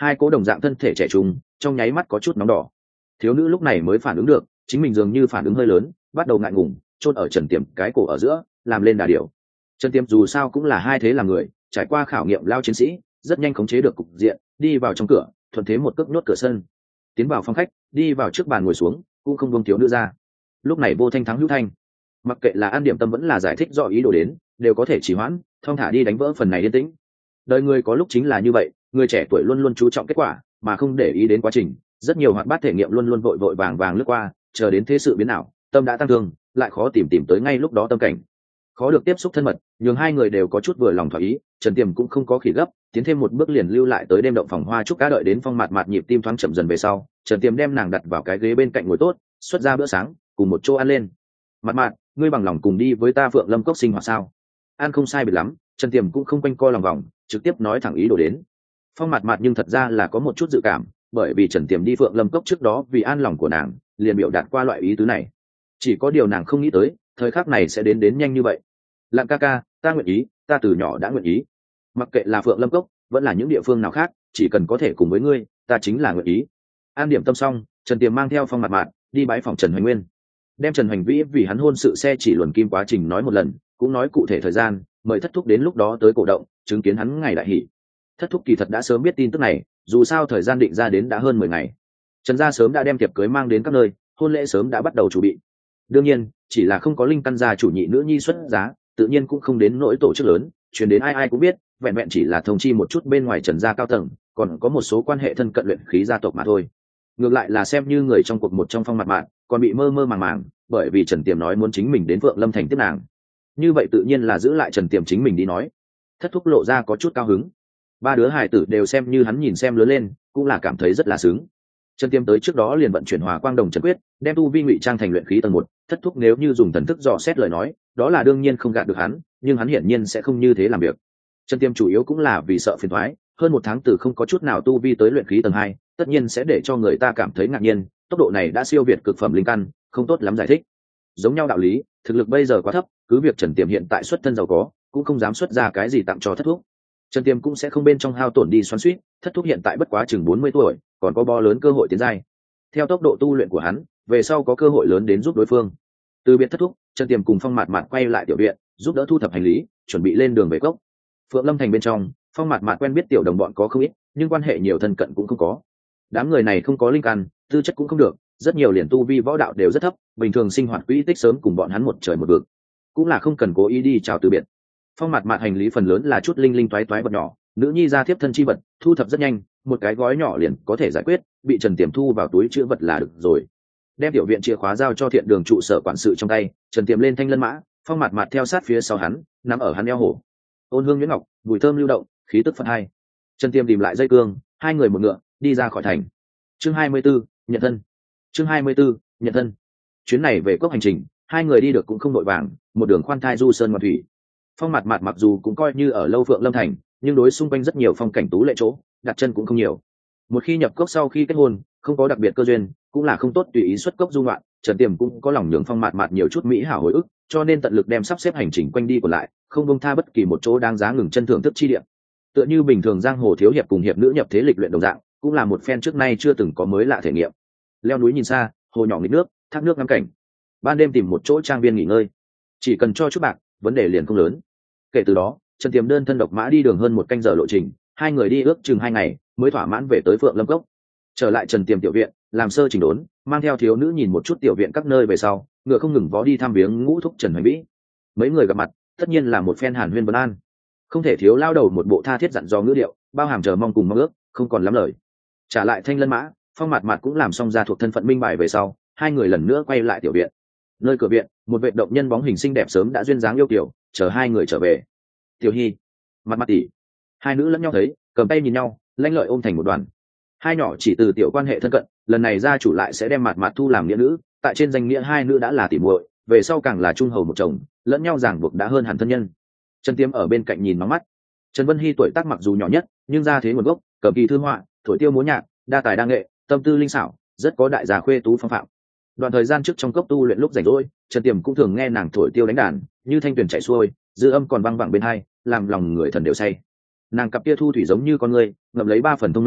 hai cố đồng dạng thân thể trẻ trung trong nháy mắt có chút nóng đỏ. Thiếu nữ lúc này mới phản ứng được chính mình dường như phản ứng hơi lớn, bắt đầu ngại ngùng chôn ở Trần Tiềm cái cổ ở giữa làm lên đà điểu. Trần Tiềm dù sao cũng là hai thế làm người, trải qua khảo nghiệm lao chiến sĩ, rất nhanh khống chế được cục diện, đi vào trong cửa, thuận thế một cước nhốt cửa sân, tiến vào phòng khách, đi vào trước bàn ngồi xuống, cũng không buông thiếu nữ ra. Lúc này vô thanh thắng hữu thanh, mặc kệ là An Điểm Tâm vẫn là giải thích rõ ý đồ đến, đều có thể trì hoãn, thong thả đi đánh vỡ phần này yên tĩnh. Đời người có lúc chính là như vậy, người trẻ tuổi luôn luôn chú trọng kết quả, mà không để ý đến quá trình. Rất nhiều hoạt bát thể nghiệm luôn luôn vội vội vàng vàng lướt qua, chờ đến thế sự biến ảo, tâm đã tăng thương, lại khó tìm tới ngay lúc đó tâm cảnh. Khó được tiếp xúc thân mật, nhường hai người đều có chút vừa lòng thỏa ý. Trần Tiềm cũng không có khỉ gấp, tiến thêm một bước liền lưu lại tới đêm động phòng hoa chúc cá, đợi đến Phong Mạt Mạt nhịp tim thoáng chậm dần về sau, Trần Tiềm đem nàng đặt vào cái ghế bên cạnh ngồi tốt, xuất ra bữa sáng, cùng một chỗ ăn lên. Mạt Mạt, ngươi bằng lòng cùng đi với ta Phượng Lâm Cốc sinh hoạt sao? Ăn không sai biệt lắm. Trần Tiềm cũng không quanh co lòng vòng, trực tiếp nói thẳng ý đồ đến. Phong Mạt Mạt nhưng thật ra là có một chút dự cảm, bởi vì Trần Tiềm đi Phượng Lâm Cốc trước đó vì an lòng của nàng, liền biểu đạt qua loại ý tứ này. Chỉ có điều nàng không nghĩ tới, thời khắc này sẽ đến nhanh như vậy. Lặng ca ca, ta nguyện ý, ta từ nhỏ đã nguyện ý. Mặc kệ là Phượng Lâm Cốc, vẫn là những địa phương nào khác, chỉ cần có thể cùng với ngươi, ta chính là nguyện ý. An điểm tâm xong, Trần Tiềm mang theo Phong Mạt Mạt đi bái phòng Trần Hoành Nguyên, đem Trần Hoành Vĩ vì hắn hôn sự xe chỉ luồn kim quá trình nói một lần, cũng nói cụ thể thời gian, mời Thất Thúc đến lúc đó tới cổ động, chứng kiến hắn ngày đại hỷ. Thất Thúc kỳ thật đã sớm biết tin tức này, dù sao thời gian định ra đến đã hơn 10 ngày. Trần gia sớm đã đem tiệc cưới mang đến các nơi, hôn lễ sớm đã bắt đầu chuẩn bị. Đương nhiên, chỉ là không có Linh Căn gia chủ nhị nữ nhi xuất giá, tự nhiên cũng không đến nỗi tổ chức lớn, truyền đến ai cũng biết, vẹn vẹn chỉ là thông chi một chút bên ngoài Trần gia cao tầng, còn có một số quan hệ thân cận luyện khí gia tộc mà thôi. Ngược lại là xem như người trong cuộc một trong Phong Mạt Mạt, còn bị mơ mơ màng, bởi vì Trần Tiềm nói muốn chính mình đến Vượng Lâm thành tiếp nàng. Như vậy tự nhiên là giữ lại Trần Tiềm chính mình đi nói. Thất Thúc lộ ra có chút cao hứng. Ba đứa hài tử đều xem như hắn nhìn xem lớn lên, cũng là cảm thấy rất là sướng. Trần Tiềm tới trước đó liền vận chuyển Hòa Quang Đồng Trần Quyết, đem tu vi ngụy trang thành luyện khí tầng 1, Thất Thúc nếu như dùng thần thức dò xét lời nói, đó là đương nhiên không gạt được hắn, nhưng hắn hiển nhiên sẽ không như thế làm việc. Trần Tiềm chủ yếu cũng là vì sợ phiền toái, hơn 1 tháng từ không có chút nào tu vi tới luyện khí tầng 2, tất nhiên sẽ để cho người ta cảm thấy ngạc nhiên, tốc độ này đã siêu việt cực phẩm linh căn, không tốt lắm giải thích. Giống nhau đạo lý, thực lực bây giờ quá thấp, cứ việc Trần Tiềm hiện tại xuất thân giàu có, cũng không dám xuất ra cái gì tặng cho Thất Thúc. Trần Tiềm cũng sẽ không bên trong hao tổn đi xoắn xuýt, Thất Thúc hiện tại bất quá chừng 40 tuổi, còn có bo lớn cơ hội tiến giai. Theo tốc độ tu luyện của hắn, về sau có cơ hội lớn đến giúp đối phương. Từ biệt Thất Thúc, Trần Tiềm cùng Phong Mạt Mạt quay lại tiểu viện, giúp đỡ thu thập hành lý, chuẩn bị lên đường về cốc. Phượng Lâm thành bên trong, Phong Mạt Mạt quen biết tiểu đồng bọn có không ít, nhưng quan hệ nhiều thân cận cũng không có. Đám người này không có linh căn, tư chất cũng không được, rất nhiều liền tu vi võ đạo đều rất thấp, bình thường sinh hoạt quỹ tích sớm cùng bọn hắn một trời một vực, cũng là không cần cố ý đi chào từ biệt. Phong Mạt Mạt hành lý phần lớn là chút linh linh toái toái vật nhỏ, nữ nhi gia thiếp thân chi vật, thu thập rất nhanh, một cái gói nhỏ liền có thể giải quyết, bị Trần Tiềm thu vào túi chứa vật là được rồi. Đem tiểu viện chìa khóa giao cho Thiện Đường trụ sở quản sự trong tay, Trần Tiềm lên thanh lân mã, Phong Mạt Mạt theo sát phía sau hắn, nằm ở hắn eo hổ. Ôn hương nhuyễn ngọc, mùi thơm lưu động, khí tức phật hai. Trần Tiềm tìm lại dây cương, hai người một ngựa, đi ra khỏi thành. Chương 24, nhận thân. Chương 24, nhận thân. Chuyến này về cốc hành trình, hai người đi được cũng không vội vàng, một đường khoan thai du sơn ngoạn thủy. Phong Mạt Mạt mặc dù cũng coi như ở lâu Phượng Lâm thành, nhưng đối xung quanh rất nhiều phong cảnh tú lệ chỗ, đặt chân cũng không nhiều. Một khi nhập cốc sau khi kết hôn, không có đặc biệt cơ duyên, cũng là không tốt tùy ý xuất cốc du ngoạn. Trần Tiềm cũng có lòng nhường Phong Mạt Mạt nhiều chút mỹ hảo hồi ức, cho nên tận lực đem sắp xếp hành trình quanh đi của lại, không buông tha bất kỳ một chỗ đáng giá ngừng chân thưởng thức chi địa. Tựa như bình thường giang hồ thiếu hiệp cùng hiệp nữ nhập thế lịch luyện đồng dạng, cũng là một phen trước nay chưa từng có mới lạ thể nghiệm. Leo núi nhìn xa, hồ nhỏ nghịch nước, thác nước ngắm cảnh. Ban đêm tìm một chỗ trang viên nghỉ ngơi, chỉ cần cho chút bạc, vấn đề liền không lớn. Kể từ đó, Trần Tiềm đơn thân độc mã đi đường hơn 1 canh giờ lộ trình, hai người đi ước chừng 2 ngày mới thỏa mãn về tới Phượng Lâm Cốc. Trở lại Trần Tiềm tiểu viện, làm sơ chỉnh đốn, mang theo thiếu nữ nhìn một chút tiểu viện các nơi về sau, ngựa không ngừng vó đi thăm viếng Ngũ Thúc Trần Hoành Vĩ. Mấy người gặp mặt, tất nhiên là một phen hàn huyên vấn an, không thể thiếu lao đầu một bộ tha thiết dặn dò ngữ điệu, bao hàm chờ mong cùng mong ước, không còn lắm lời. Trả lại thanh lân mã, Phong Mạt Mạt cũng làm xong ra thuộc thân phận minh bài về sau, hai người lần nữa quay lại tiểu viện. Nơi cửa viện, một vệ động nhân bóng hình xinh đẹp sớm đã duyên dáng yêu kiều, chờ hai người trở về. Tiểu Hi, Mặt Mặt tỷ. Hai nữ lẫn nhau thấy, cầm tay nhìn nhau, lanh lợi ôm thành một đoàn. Hai nhỏ chỉ từ tiểu quan hệ thân cận, lần này gia chủ lại sẽ đem Mạt Mạt thu làm nghĩa nữ, tại trên danh nghĩa hai nữ đã là tỉ muội, về sau càng là trung hầu một chồng, lẫn nhau ràng buộc đã hơn hẳn thân nhân. Trần Tiêm ở bên cạnh nhìn nóng mắt. Trần Vân Hi tuổi tác mặc dù nhỏ nhất, nhưng gia thế nguồn gốc, cầm kỳ thư họa, thổi tiêu múa nhạc, đa tài đa nghệ, tâm tư linh xảo, rất có đại gia khuê tú phong phạm. Đoạn thời gian trước trong cốc tu luyện lúc rảnh rỗi, Trần Tiềm cũng thường nghe nàng thổi tiêu đánh đàn, như thanh tuyền chảy xuôi, dư âm còn vang vẳng bên tai, làm lòng người thần đều say. Nàng cặp kia thu thủy giống như con người, ngậm lấy 3 phần thông minh,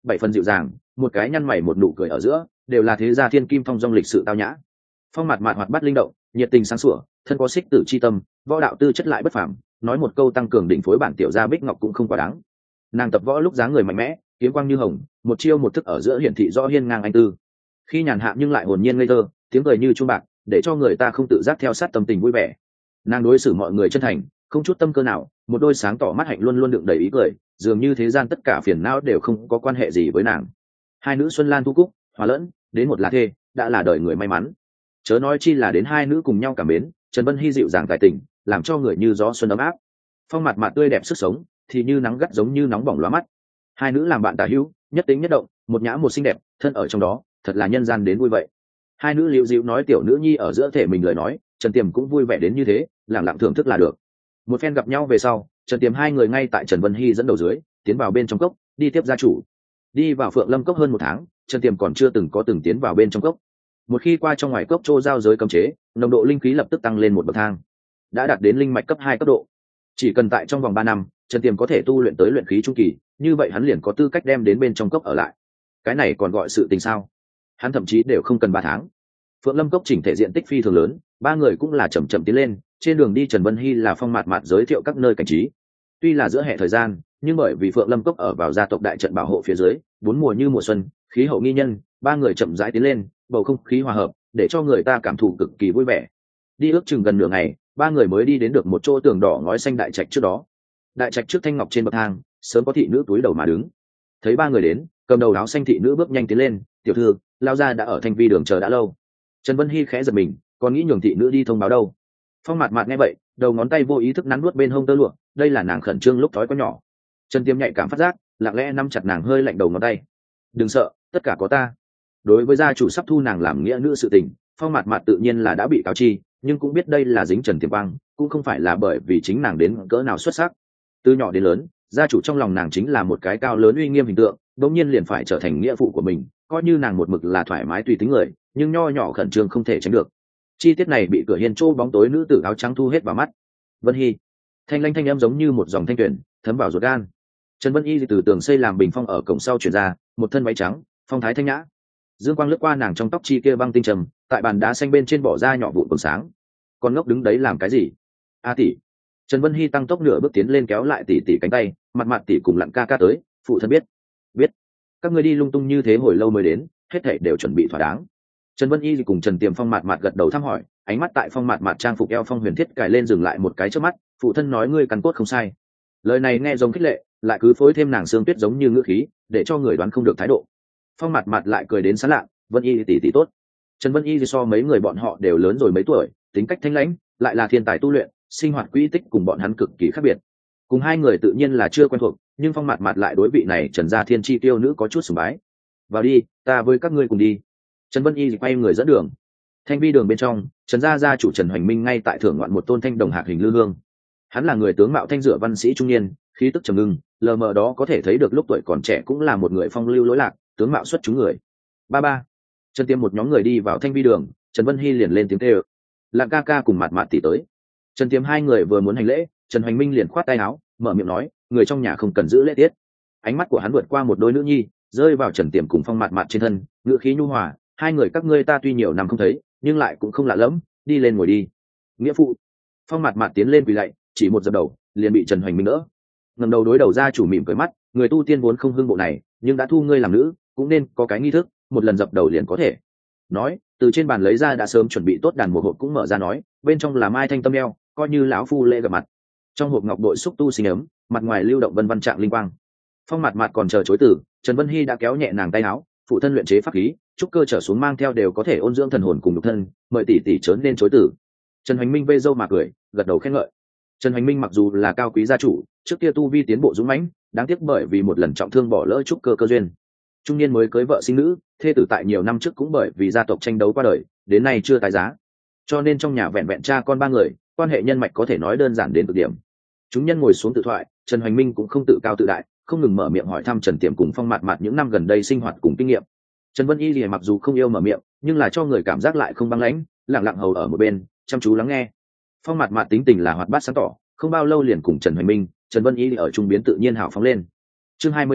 bảy phần dịu dàng, một cái nhăn mày một nụ cười ở giữa, đều là thế gia thiên kim phong dong lịch sự tao nhã. Phong Mạt Mạt hoạt bát linh động, nhiệt tình sáng sủa, thân có xích tử chi tâm, võ đạo tư chất lại bất phàm, nói một câu tăng cường đỉnh phối bản tiểu gia Bích Ngọc cũng không quá đáng. Nàng tập võ lúc dáng người mạnh mẽ, kiếm quang như hồng, một chiêu một thức ở giữa hiển thị rõ hiên ngang anh tư. Khi nhàn hạ nhưng lại hồn nhiên ngây thơ, tiếng cười như chuông bạc, để cho người ta không tự giác theo sát tâm tình vui vẻ. Nàng đối xử mọi người chân thành, không chút tâm cơ nào, một đôi sáng tỏ mắt hạnh luôn luôn đựng đầy ý cười, dường như thế gian tất cả phiền não đều không có quan hệ gì với nàng. Hai nữ Xuân Lan Thu Cúc, hòa lẫn, đến một là thê, đã là đời người may mắn. Chớ nói chi là đến hai nữ cùng nhau cảm mến, Trần Vân Hy dịu dàng tài tình, làm cho người như gió xuân ấm áp. Phong Mạt Mạt tươi đẹp sức sống, thì như nắng gắt giống như nóng bỏng lóa mắt. Hai nữ làm bạn tả hữu, nhất tính nhất động, một nhã một xinh đẹp, thân ở trong đó, thật là nhân gian đến vui vậy. Hai nữ liễu dịu nói tiểu nữ nhi ở giữa thể mình lời nói, Trần Tiềm cũng vui vẻ đến như thế, lặng lặng thưởng thức là được. Một phen gặp nhau về sau, Trần Tiềm hai người ngay tại Trần Vân Hy dẫn đầu dưới, tiến vào bên trong cốc, đi tiếp gia chủ. Đi vào Phượng Lâm cốc hơn một tháng, Trần Tiềm còn chưa từng tiến vào bên trong cốc. Một khi qua trong ngoài cốc trô giao giới cấm chế, nồng độ linh khí lập tức tăng lên một bậc thang, đã đạt đến linh mạch cấp 2 cấp độ. Chỉ cần tại trong vòng 3 năm, Trần Tiềm có thể tu luyện tới luyện khí trung kỳ, như vậy hắn liền có tư cách đem đến bên trong cốc ở lại. Cái này còn gọi sự tình sao? Hắn thậm chí đều không cần 3 tháng. Phượng Lâm cốc chỉnh thể diện tích phi thường lớn, ba người cũng là chậm chậm tiến lên, trên đường đi Trần Vân Hy là Phong Mạt Mạt giới thiệu các nơi cảnh trí. Tuy là giữa hè thời gian, nhưng bởi vì Phượng Lâm cốc ở vào gia tộc đại trận bảo hộ phía dưới, bốn mùa như mùa xuân, khí hậu nghi nhân, ba người chậm rãi tiến lên, bầu không khí hòa hợp, để cho người ta cảm thụ cực kỳ vui vẻ. Đi ước chừng gần nửa ngày, ba người mới đi đến được một chỗ tường đỏ ngói xanh đại trạch trước đó. Đại trạch trước thanh ngọc trên bậc thang, sớm có thị nữ túi đầu mà đứng. Thấy ba người đến, cầm đầu áo xanh thị nữ bước nhanh tiến lên, "Tiểu thư, lao gia đã ở Thanh Vi đường chờ đã lâu." Trần Vân Hy khẽ giật mình, còn nghĩ nhường thị nữ đi thông báo đâu. Phong Mạt Mạt nghe vậy, đầu ngón tay vô ý thức nắn nuốt bên hông tơ lụa, đây là nàng khẩn trương lúc thói có nhỏ. Trần Tiêm nhạy cảm phát giác, lặng lẽ nắm chặt nàng hơi lạnh đầu ngón tay. "Đừng sợ, tất cả có ta." Đối với gia chủ sắp thu nàng làm nghĩa nữ sự tình, Phong Mạt Mạt tự nhiên là đã bị cáo chi, nhưng cũng biết đây là dính Trần Tiềm Quang, cũng không phải là bởi vì chính nàng đến cỡ nào xuất sắc. Từ nhỏ đến lớn, gia chủ trong lòng nàng chính là một cái cao lớn uy nghiêm hình tượng, đột nhiên liền phải trở thành nghĩa phụ của mình, coi như nàng một mực là thoải mái tùy tính người, nhưng nho nhỏ khẩn trương không thể tránh được. Chi tiết này bị cửa hiên trô bóng tối nữ tử áo trắng thu hết vào mắt. Vân Hy, thanh lanh thanh em giống như một dòng thanh tuyển, thấm vào ruột gan. Trần Vân Hy từ tường xây làm bình phong ở cổng sau chuyển ra, một thân váy trắng, phong thái thanh nhã. Dương quang lướt qua nàng trong tóc chi kia băng tinh trầm, tại bàn đá xanh bên trên bỏ ra nhỏ vụn vầng sáng. Con ngốc đứng đấy làm cái gì? A tỷ. Trần Vân Hy tăng tốc nửa bước tiến lên kéo lại tỷ tỷ cánh tay, mặt mặt tỷ cùng Lặng ca ca tới, phụ thân biết. Biết. Các ngươi đi lung tung như thế hồi lâu mới đến, hết thảy đều chuẩn bị thỏa đáng. Trần Vân Y cùng Trần Tiềm Phong mặt mặt gật đầu thăm hỏi, ánh mắt tại Phong mặt mặt trang phục eo phong huyền thiết cài lên dừng lại một cái trước mắt, phụ thân nói ngươi căn cốt không sai. Lời này nghe giống khích lệ, lại cứ phối thêm nàng xương tuyết giống như ngữ khí, để cho người đoán không được thái độ. Phong mặt mặt lại cười đến sán lạ, Vân Y tỷ tỷ tốt. Trần Vân Y so mấy người bọn họ đều lớn rồi mấy tuổi, tính cách thanh lãnh, lại là thiên tài tu luyện, sinh hoạt quỹ tích cùng bọn hắn cực kỳ khác biệt. Cùng hai người tự nhiên là chưa quen thuộc, nhưng Phong mặt mặt lại đối vị này Trần gia thiên chi tiêu nữ có chút sùng bái. Vào đi, ta với các ngươi cùng đi. Trần Vân Y quay người dẫn đường. Thanh Vi đường bên trong, Trần gia gia chủ Trần Hoành Minh ngay tại thưởng ngoạn một tôn thanh đồng hạc hình lư hương. Hắn là người tướng mạo thanh dựa văn sĩ trung niên, khí tức trầm ngưng, lờ mờ đó có thể thấy được lúc tuổi còn trẻ cũng là một người phong lưu lỗi lạc, tướng mạo xuất chúng người. Ba ba. Trần Tiêm một nhóm người đi vào Thanh Vi đường, Trần Vân Hy liền lên tiếng kêu. Lặng ca ca cùng mặt mặt tỷ tới. Trần Tiêm hai người vừa muốn hành lễ, Trần Hoành Minh liền khoát tay áo, mở miệng nói, người trong nhà không cần giữ lễ tiết. Ánh mắt của hắn vượt qua một đôi nữ nhi, rơi vào Trần Tiêm cùng Phong mặt mặt trên thân, ngữ khí nhu hòa, hai người các ngươi ta tuy nhiều năm không thấy, nhưng lại cũng không lạ lẫm, đi lên ngồi đi. Nghĩa phụ. Phong mặt mặt tiến lên quỳ lạy, chỉ một dập đầu, liền bị Trần Hoành Minh đỡ. Ngẩng đầu đối đầu gia chủ mỉm cười mắt, người tu tiên vốn không hương bộ này, nhưng đã thu ngươi làm nữ, cũng nên có cái nghi thức, một lần dập đầu liền có thể. Nói, từ trên bàn lấy ra đã sớm chuẩn bị tốt đàn một hộp cũng mở ra nói, bên trong là mai thanh tâm eo, coi như lão phu lễ gặp mặt. Trong hộp ngọc bội xúc tu sinh ấm, mặt ngoài lưu động vân văn trạng linh quang. Phong mặt mặt còn chờ chối từ, Trần Vân Hy đã kéo nhẹ nàng tay áo, phụ thân luyện chế pháp khí, trúc cơ trở xuống mang theo đều có thể ôn dưỡng thần hồn cùng nhục thân, mời tỷ tỷ chớ nên chối từ. Trần Hoành Minh vây dâu mà cười, gật đầu khen ngợi. Trần Hoành Minh mặc dù là cao quý gia chủ, trước kia tu vi tiến bộ dũng mãnh, đáng tiếc bởi vì một lần trọng thương bỏ lỡ trúc cơ cơ duyên. Trung niên mới cưới vợ sinh nữ, thê tử tại nhiều năm trước cũng bởi vì gia tộc tranh đấu qua đời, đến nay chưa tái giá. Cho nên trong nhà vẹn vẹn cha con ba người, quan hệ nhân mạch có thể nói đơn giản đến cực điểm. Chúng nhân ngồi xuống tự thoại, Trần Hoành Minh cũng không tự cao tự đại, không ngừng mở miệng hỏi thăm Trần Tiềm cùng Phong mặt mặt những năm gần đây sinh hoạt cùng kinh nghiệm. Trần Vân Y mặc dù không yêu mở miệng, nhưng là cho người cảm giác lại không băng lãnh, lặng lặng hầu ở một bên, chăm chú lắng nghe. Phong mặt mặt tính tình là hoạt bát sáng tỏ, không bao lâu liền cùng Trần Hoành Minh, Trần Vân Y ở trung biến tự nhiên hào phóng lên. Chương 25,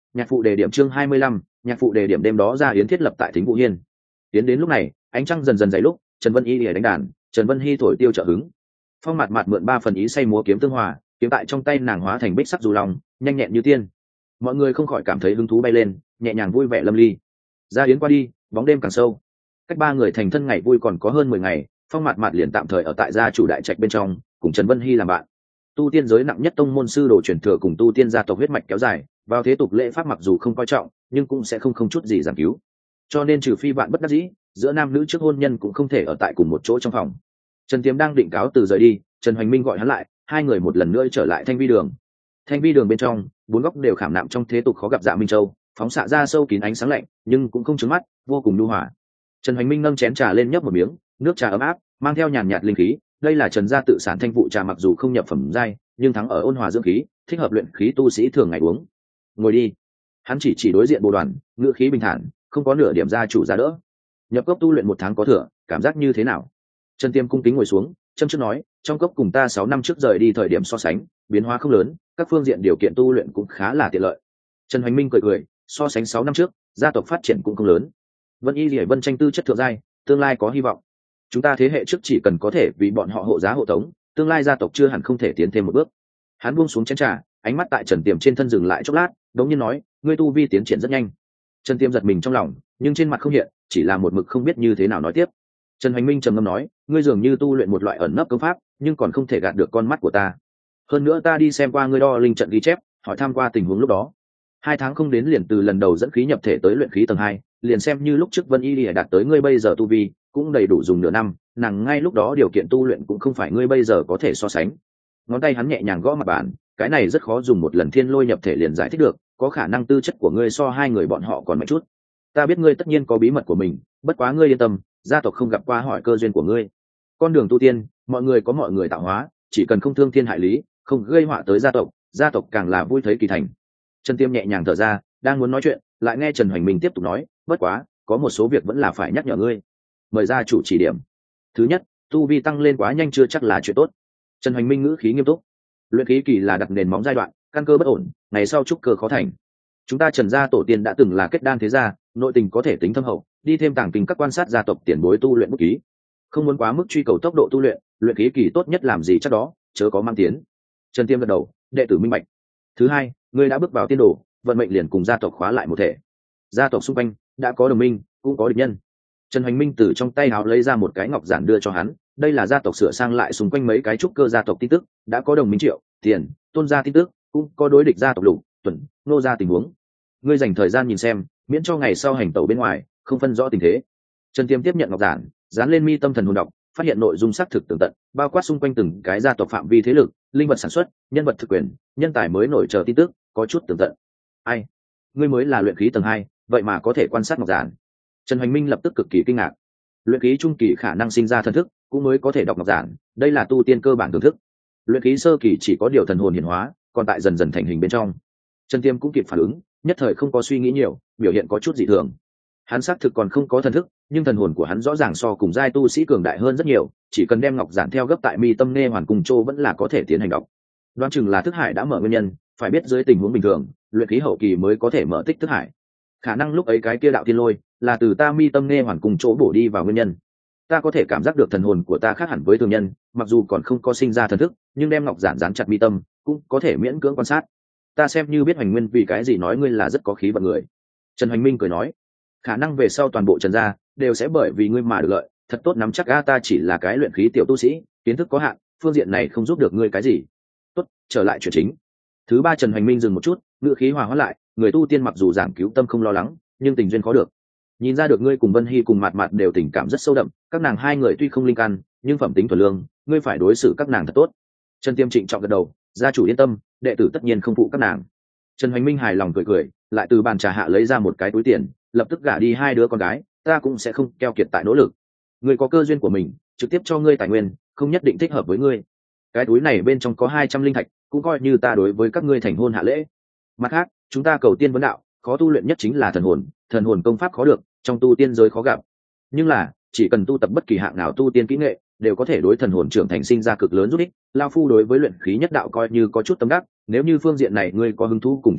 Nhạc phụ đề điểm chương 25, nhạc phụ đề điểm đêm đó ra yến thiết lập tại Thính Vũ Hiên. Tiến đến lúc này, ánh trăng dần dần dày lúc, Trần Vân Y lìa đánh đàn, Trần Vân Hy thổi tiêu trợ hứng. Phong Mạt Mạt mượn 3 phần ý say múa kiếm tương hòa, kiếm tại trong tay nàng hóa thành bích sắc dù lòng, nhanh nhẹn như tiên. Mọi người không khỏi cảm thấy hứng thú bay lên, nhẹ nhàng vui vẻ lâm ly. Ra yến qua đi, bóng đêm càng sâu. Cách 3 người thành thân ngày vui còn có hơn 10 ngày, Phong Mạt Mạt liền tạm thời ở tại gia chủ đại trạch bên trong, cùng Trần Vân Hy làm bạn. Tu tiên giới nặng nhất tông môn sư đồ truyền thừa cùng tu tiên gia tộc huyết mạch kéo dài, vào thế tục lễ pháp mặc dù không coi trọng, nhưng cũng sẽ không chút gì giảm cứu. Cho nên trừ phi bạn bất đắc dĩ, giữa nam nữ trước hôn nhân cũng không thể ở tại cùng một chỗ trong phòng. Trần Tiếm đang định cáo từ rời đi, Trần Hoành Minh gọi hắn lại, hai người một lần nữa trở lại Thanh Vi đường. Thanh Vi đường bên trong, 4 góc đều khảm nạm trong thế tục khó gặp Dạ Minh Châu, phóng xạ ra sâu kín ánh sáng lạnh, nhưng cũng không chướng mắt, vô cùng nhu hòa. Trần Hoành Minh nâng chén trà lên nhấp một miếng, nước trà ấm áp, mang theo nhàn nhạt linh khí. Đây là Trần gia tự sản thanh vụ trà, mặc dù không nhập phẩm giai, nhưng thắng ở ôn hòa dưỡng khí, thích hợp luyện khí tu sĩ thường ngày uống. Ngồi đi. Hắn chỉ đối diện Bồ Đoàn, ngữ khí bình thản, không có nửa điểm gia chủ giá đỡ. Nhập cốc tu luyện 1 tháng có thừa, cảm giác như thế nào? Trần Tiêm cung kính ngồi xuống, châm trước nói, trong cốc cùng ta 6 năm trước rời đi thời điểm so sánh, biến hóa không lớn, các phương diện điều kiện tu luyện cũng khá là tiện lợi. Trần Hoành Minh cười, so sánh 6 năm trước, gia tộc phát triển cũng không lớn. Vân Y Liễu Vân tranh tư chất thượng giai, tương lai có hy vọng. Chúng ta thế hệ trước chỉ cần có thể vì bọn họ hộ giá hộ tống, tương lai gia tộc chưa hẳn không thể tiến thêm một bước. Hắn buông xuống chén trà, ánh mắt tại Trần Tiềm trên thân dừng lại chốc lát, đống nhiên nói, ngươi tu vi tiến triển rất nhanh. Trần Tiềm giật mình trong lòng, nhưng trên mặt không hiện, chỉ là một mực không biết như thế nào nói tiếp. Trần Hoành Minh trầm ngâm nói, ngươi dường như tu luyện một loại ẩn nấp công pháp, nhưng còn không thể gạt được con mắt của ta. Hơn nữa ta đi xem qua ngươi đo linh trận ghi chép, hỏi tham qua tình huống lúc đó. 2 tháng không đến liền từ lần đầu dẫn khí nhập thể tới luyện khí tầng 2, liền xem như lúc trước Vân Y Lìa đạt tới ngươi bây giờ tu vi, cũng đầy đủ dùng nửa năm, nàng ngay lúc đó điều kiện tu luyện cũng không phải ngươi bây giờ có thể so sánh. Ngón tay hắn nhẹ nhàng gõ mặt bàn, cái này rất khó dùng một lần thiên lôi nhập thể liền giải thích được, có khả năng tư chất của ngươi so 2 người bọn họ còn mạnh chút. Ta biết ngươi tất nhiên có bí mật của mình, bất quá ngươi yên tâm, gia tộc không gặp qua hỏi cơ duyên của ngươi. Con đường tu tiên, mọi người có mọi người tạo hóa, chỉ cần không thương thiên hại lý, không gây họa tới gia tộc càng là vui thấy kỳ thành. Trần Tiêm nhẹ nhàng thở ra, đang muốn nói chuyện, lại nghe Trần Hoành Minh tiếp tục nói, bất quá, có một số việc vẫn là phải nhắc nhở ngươi. Mời gia chủ chỉ điểm. Thứ nhất, tu vi tăng lên quá nhanh chưa chắc là chuyện tốt. Trần Hoành Minh ngữ khí nghiêm túc. Luyện khí kỳ là đặt nền móng giai đoạn, căn cơ bất ổn, ngày sau trúc cơ khó thành. Chúng ta Trần gia tổ tiên đã từng là kết đan thế gia, nội tình có thể tính thâm hậu, đi thêm tàng kinh các quan sát gia tộc tiền bối tu luyện bút ký. Không muốn quá mức truy cầu tốc độ tu luyện, luyện khí kỳ tốt nhất làm gì chắc đó, chớ có mang tiến. Trần Tiêm gật đầu, đệ tử minh bạch. Thứ hai, ngươi đã bước vào tiên đồ, vận mệnh liền cùng gia tộc khóa lại một thể. Gia tộc xung quanh đã có đồng minh, cũng có địch nhân. Trần Hoành Minh từ trong tay áo lấy ra một cái ngọc giản đưa cho hắn, đây là gia tộc sửa sang lại xung quanh mấy cái trúc cơ gia tộc tin tức, đã có đồng minh Triệu, Tiền, Tôn gia tin tức, cũng có đối địch gia tộc Lục, Tuần, Nô gia tình huống. Ngươi dành thời gian nhìn xem, miễn cho ngày sau hành tẩu bên ngoài không phân rõ tình thế. Trần Tiêm tiếp nhận ngọc giản, dán lên mi tâm thần hồn đọc, phát hiện nội dung xác thực tường tận, bao quát xung quanh từng cái gia tộc phạm vi thế lực, linh vật sản xuất, nhân vật thực quyền, nhân tài mới nổi chờ tin tức, có chút tường tận. Ai? Ngươi mới là luyện khí tầng 2, vậy mà có thể quan sát ngọc giản? Trần Hoành Minh lập tức cực kỳ kinh ngạc. Luyện khí trung kỳ khả năng sinh ra thần thức, cũng mới có thể đọc ngọc giản, đây là tu tiên cơ bản thưởng thức. Luyện khí sơ kỳ chỉ có điều thần hồn hiển hóa, còn tại dần dần thành hình bên trong. Trần Tiêm cũng kịp phản ứng, nhất thời không có suy nghĩ nhiều, biểu hiện có chút dị thường. Hắn xác thực còn không có thần thức, nhưng thần hồn của hắn rõ ràng so cùng giai tu sĩ cường đại hơn rất nhiều, chỉ cần đem ngọc giản theo gấp tại mi tâm nghe hoàn cùng châu vẫn là có thể tiến hành đọc. Đoán chừng là thức hải đã mở nguyên nhân, phải biết dưới tình huống bình thường, luyện khí hậu kỳ mới có thể mở tích thức hải. Khả năng lúc ấy cái kia đạo thiên lôi là từ ta mi tâm nghe hoàn cùng chỗ bổ đi vào nguyên nhân. Ta có thể cảm giác được thần hồn của ta khác hẳn với thường nhân, mặc dù còn không có sinh ra thần thức, nhưng đem ngọc giản dán chặt mi tâm, cũng có thể miễn cưỡng quan sát. Ta xem như biết Hoành Nguyên vì cái gì nói ngươi là rất có khí vận người. Trần Hoành Minh cười nói, khả năng về sau toàn bộ Trần gia đều sẽ bởi vì ngươi mà được lợi, thật tốt nắm chắc ta chỉ là cái luyện khí tiểu tu sĩ, kiến thức có hạn, phương diện này không giúp được ngươi cái gì. Tốt, trở lại chuyện chính. Thứ ba, Trần Hoành Minh dừng một chút, ngữ khí hòa hóa lại, người tu tiên mặc dù giảng cứu tâm không lo lắng, nhưng tình duyên khó được. Nhìn ra được ngươi cùng Vân Hy cùng Mạt Mạt đều tình cảm rất sâu đậm, các nàng 2 người tuy không linh căn, nhưng phẩm tính thuần lương, ngươi phải đối xử các nàng thật tốt. Trần Tiêm trịnh trọng gật đầu, gia chủ yên tâm, đệ tử tất nhiên không phụ các nàng. Trần Hoành Minh hài lòng cười, lại từ bàn trà hạ lấy ra một cái túi tiền, lập tức gả đi 2 đứa con gái, ta cũng sẽ không keo kiệt tại nỗ lực. Ngươi có cơ duyên của mình, trực tiếp cho ngươi tài nguyên, không nhất định thích hợp với ngươi. Cái túi này bên trong có 200 linh thạch, cũng coi như ta đối với các ngươi thành hôn hạ lễ. Mặt khác, chúng ta cầu tiên vấn đạo, khó tu luyện nhất chính là thần hồn công pháp khó được, trong tu tiên giới khó gặp. Nhưng là, chỉ cần tu tập bất kỳ hạng nào tu tiên kỹ nghệ, đều có thể đối thần hồn trưởng thành sinh ra cực lớn giúp ích. Lao phu đối với luyện khí nhất đạo coi như có chút tâm đắc, nếu như phương diện này ngươi có hứng thú cùng thiên phú,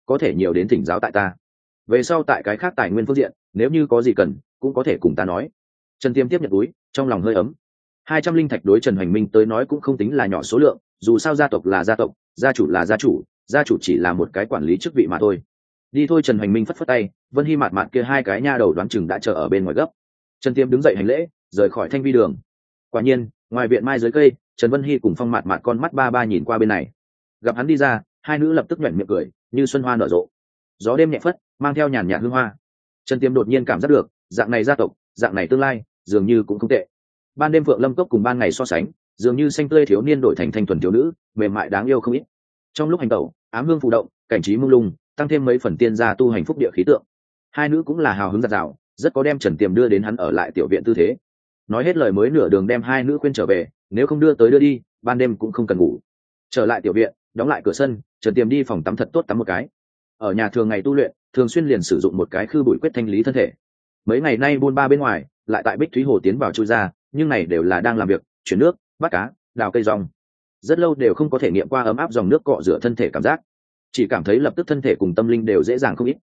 có thể nhiều đến thỉnh giáo tại ta. Về sau tại cái khác tài nguyên phương diện, nếu như có gì cần cũng có thể cùng ta nói. Trần Tiêm tiếp nhận túi, trong lòng hơi ấm. 200 linh thạch đối Trần Hoành Minh tới nói cũng không tính là nhỏ số lượng, dù sao gia tộc là gia tộc, gia chủ là gia chủ, gia chủ chỉ là một cái quản lý chức vị mà thôi. Đi thôi. Trần Hoành Minh phất phất tay, Vân Hy mạt mạt kia hai cái nha đầu đoán chừng đã chờ ở bên ngoài gấp. Trần Tiêm đứng dậy hành lễ, rời khỏi thanh vi đường. Quả nhiên, ngoài viện mai dưới cây, Trần Vân Hy cùng Phong mạt mạt con mắt ba ba nhìn qua bên này. Gặp hắn đi ra, hai nữ lập tức nhoẻn miệng cười, như xuân hoa nở rộ. Gió đêm nhẹ phất, mang theo nhàn nhạt hương hoa. Trần Tiêm đột nhiên cảm giác được, dạng này gia tộc, dạng này tương lai, dường như cũng không tệ. Ban đêm Phượng Lâm Cốc cùng ban ngày so sánh, dường như xanh tươi thiếu niên đổi thành thanh thuần thiếu nữ, mềm mại đáng yêu không ít. Trong lúc hành tẩu, ám hương phù động, cảnh trí mông lung, tăng thêm mấy phần tiên gia tu hành phúc địa khí tượng. Hai nữ cũng là hào hứng dạt dào, rất có đem Trần Tiềm đưa đến hắn ở lại tiểu viện tư thế. Nói hết lời mới nửa đường đem hai nữ khuyên trở về, nếu không đưa tới đưa đi, ban đêm cũng không cần ngủ. Trở lại tiểu viện, đóng lại cửa sân, Trần Tiềm đi phòng tắm thật tốt tắm một cái. Ở nhà thường ngày tu luyện, thường xuyên liền sử dụng một cái khư bụi quyết thanh lý thân thể. Mấy ngày nay buôn ba bên ngoài, lại tại Bích Thúy Hồ tiến vào chui ra, nhưng này đều là đang làm việc, chuyển nước, bắt cá, đào cây rong. Rất lâu đều không có thể nghiệm qua ấm áp dòng nước cọ rửa thân thể cảm giác, chỉ cảm thấy lập tức thân thể cùng tâm linh đều dễ dàng không ít.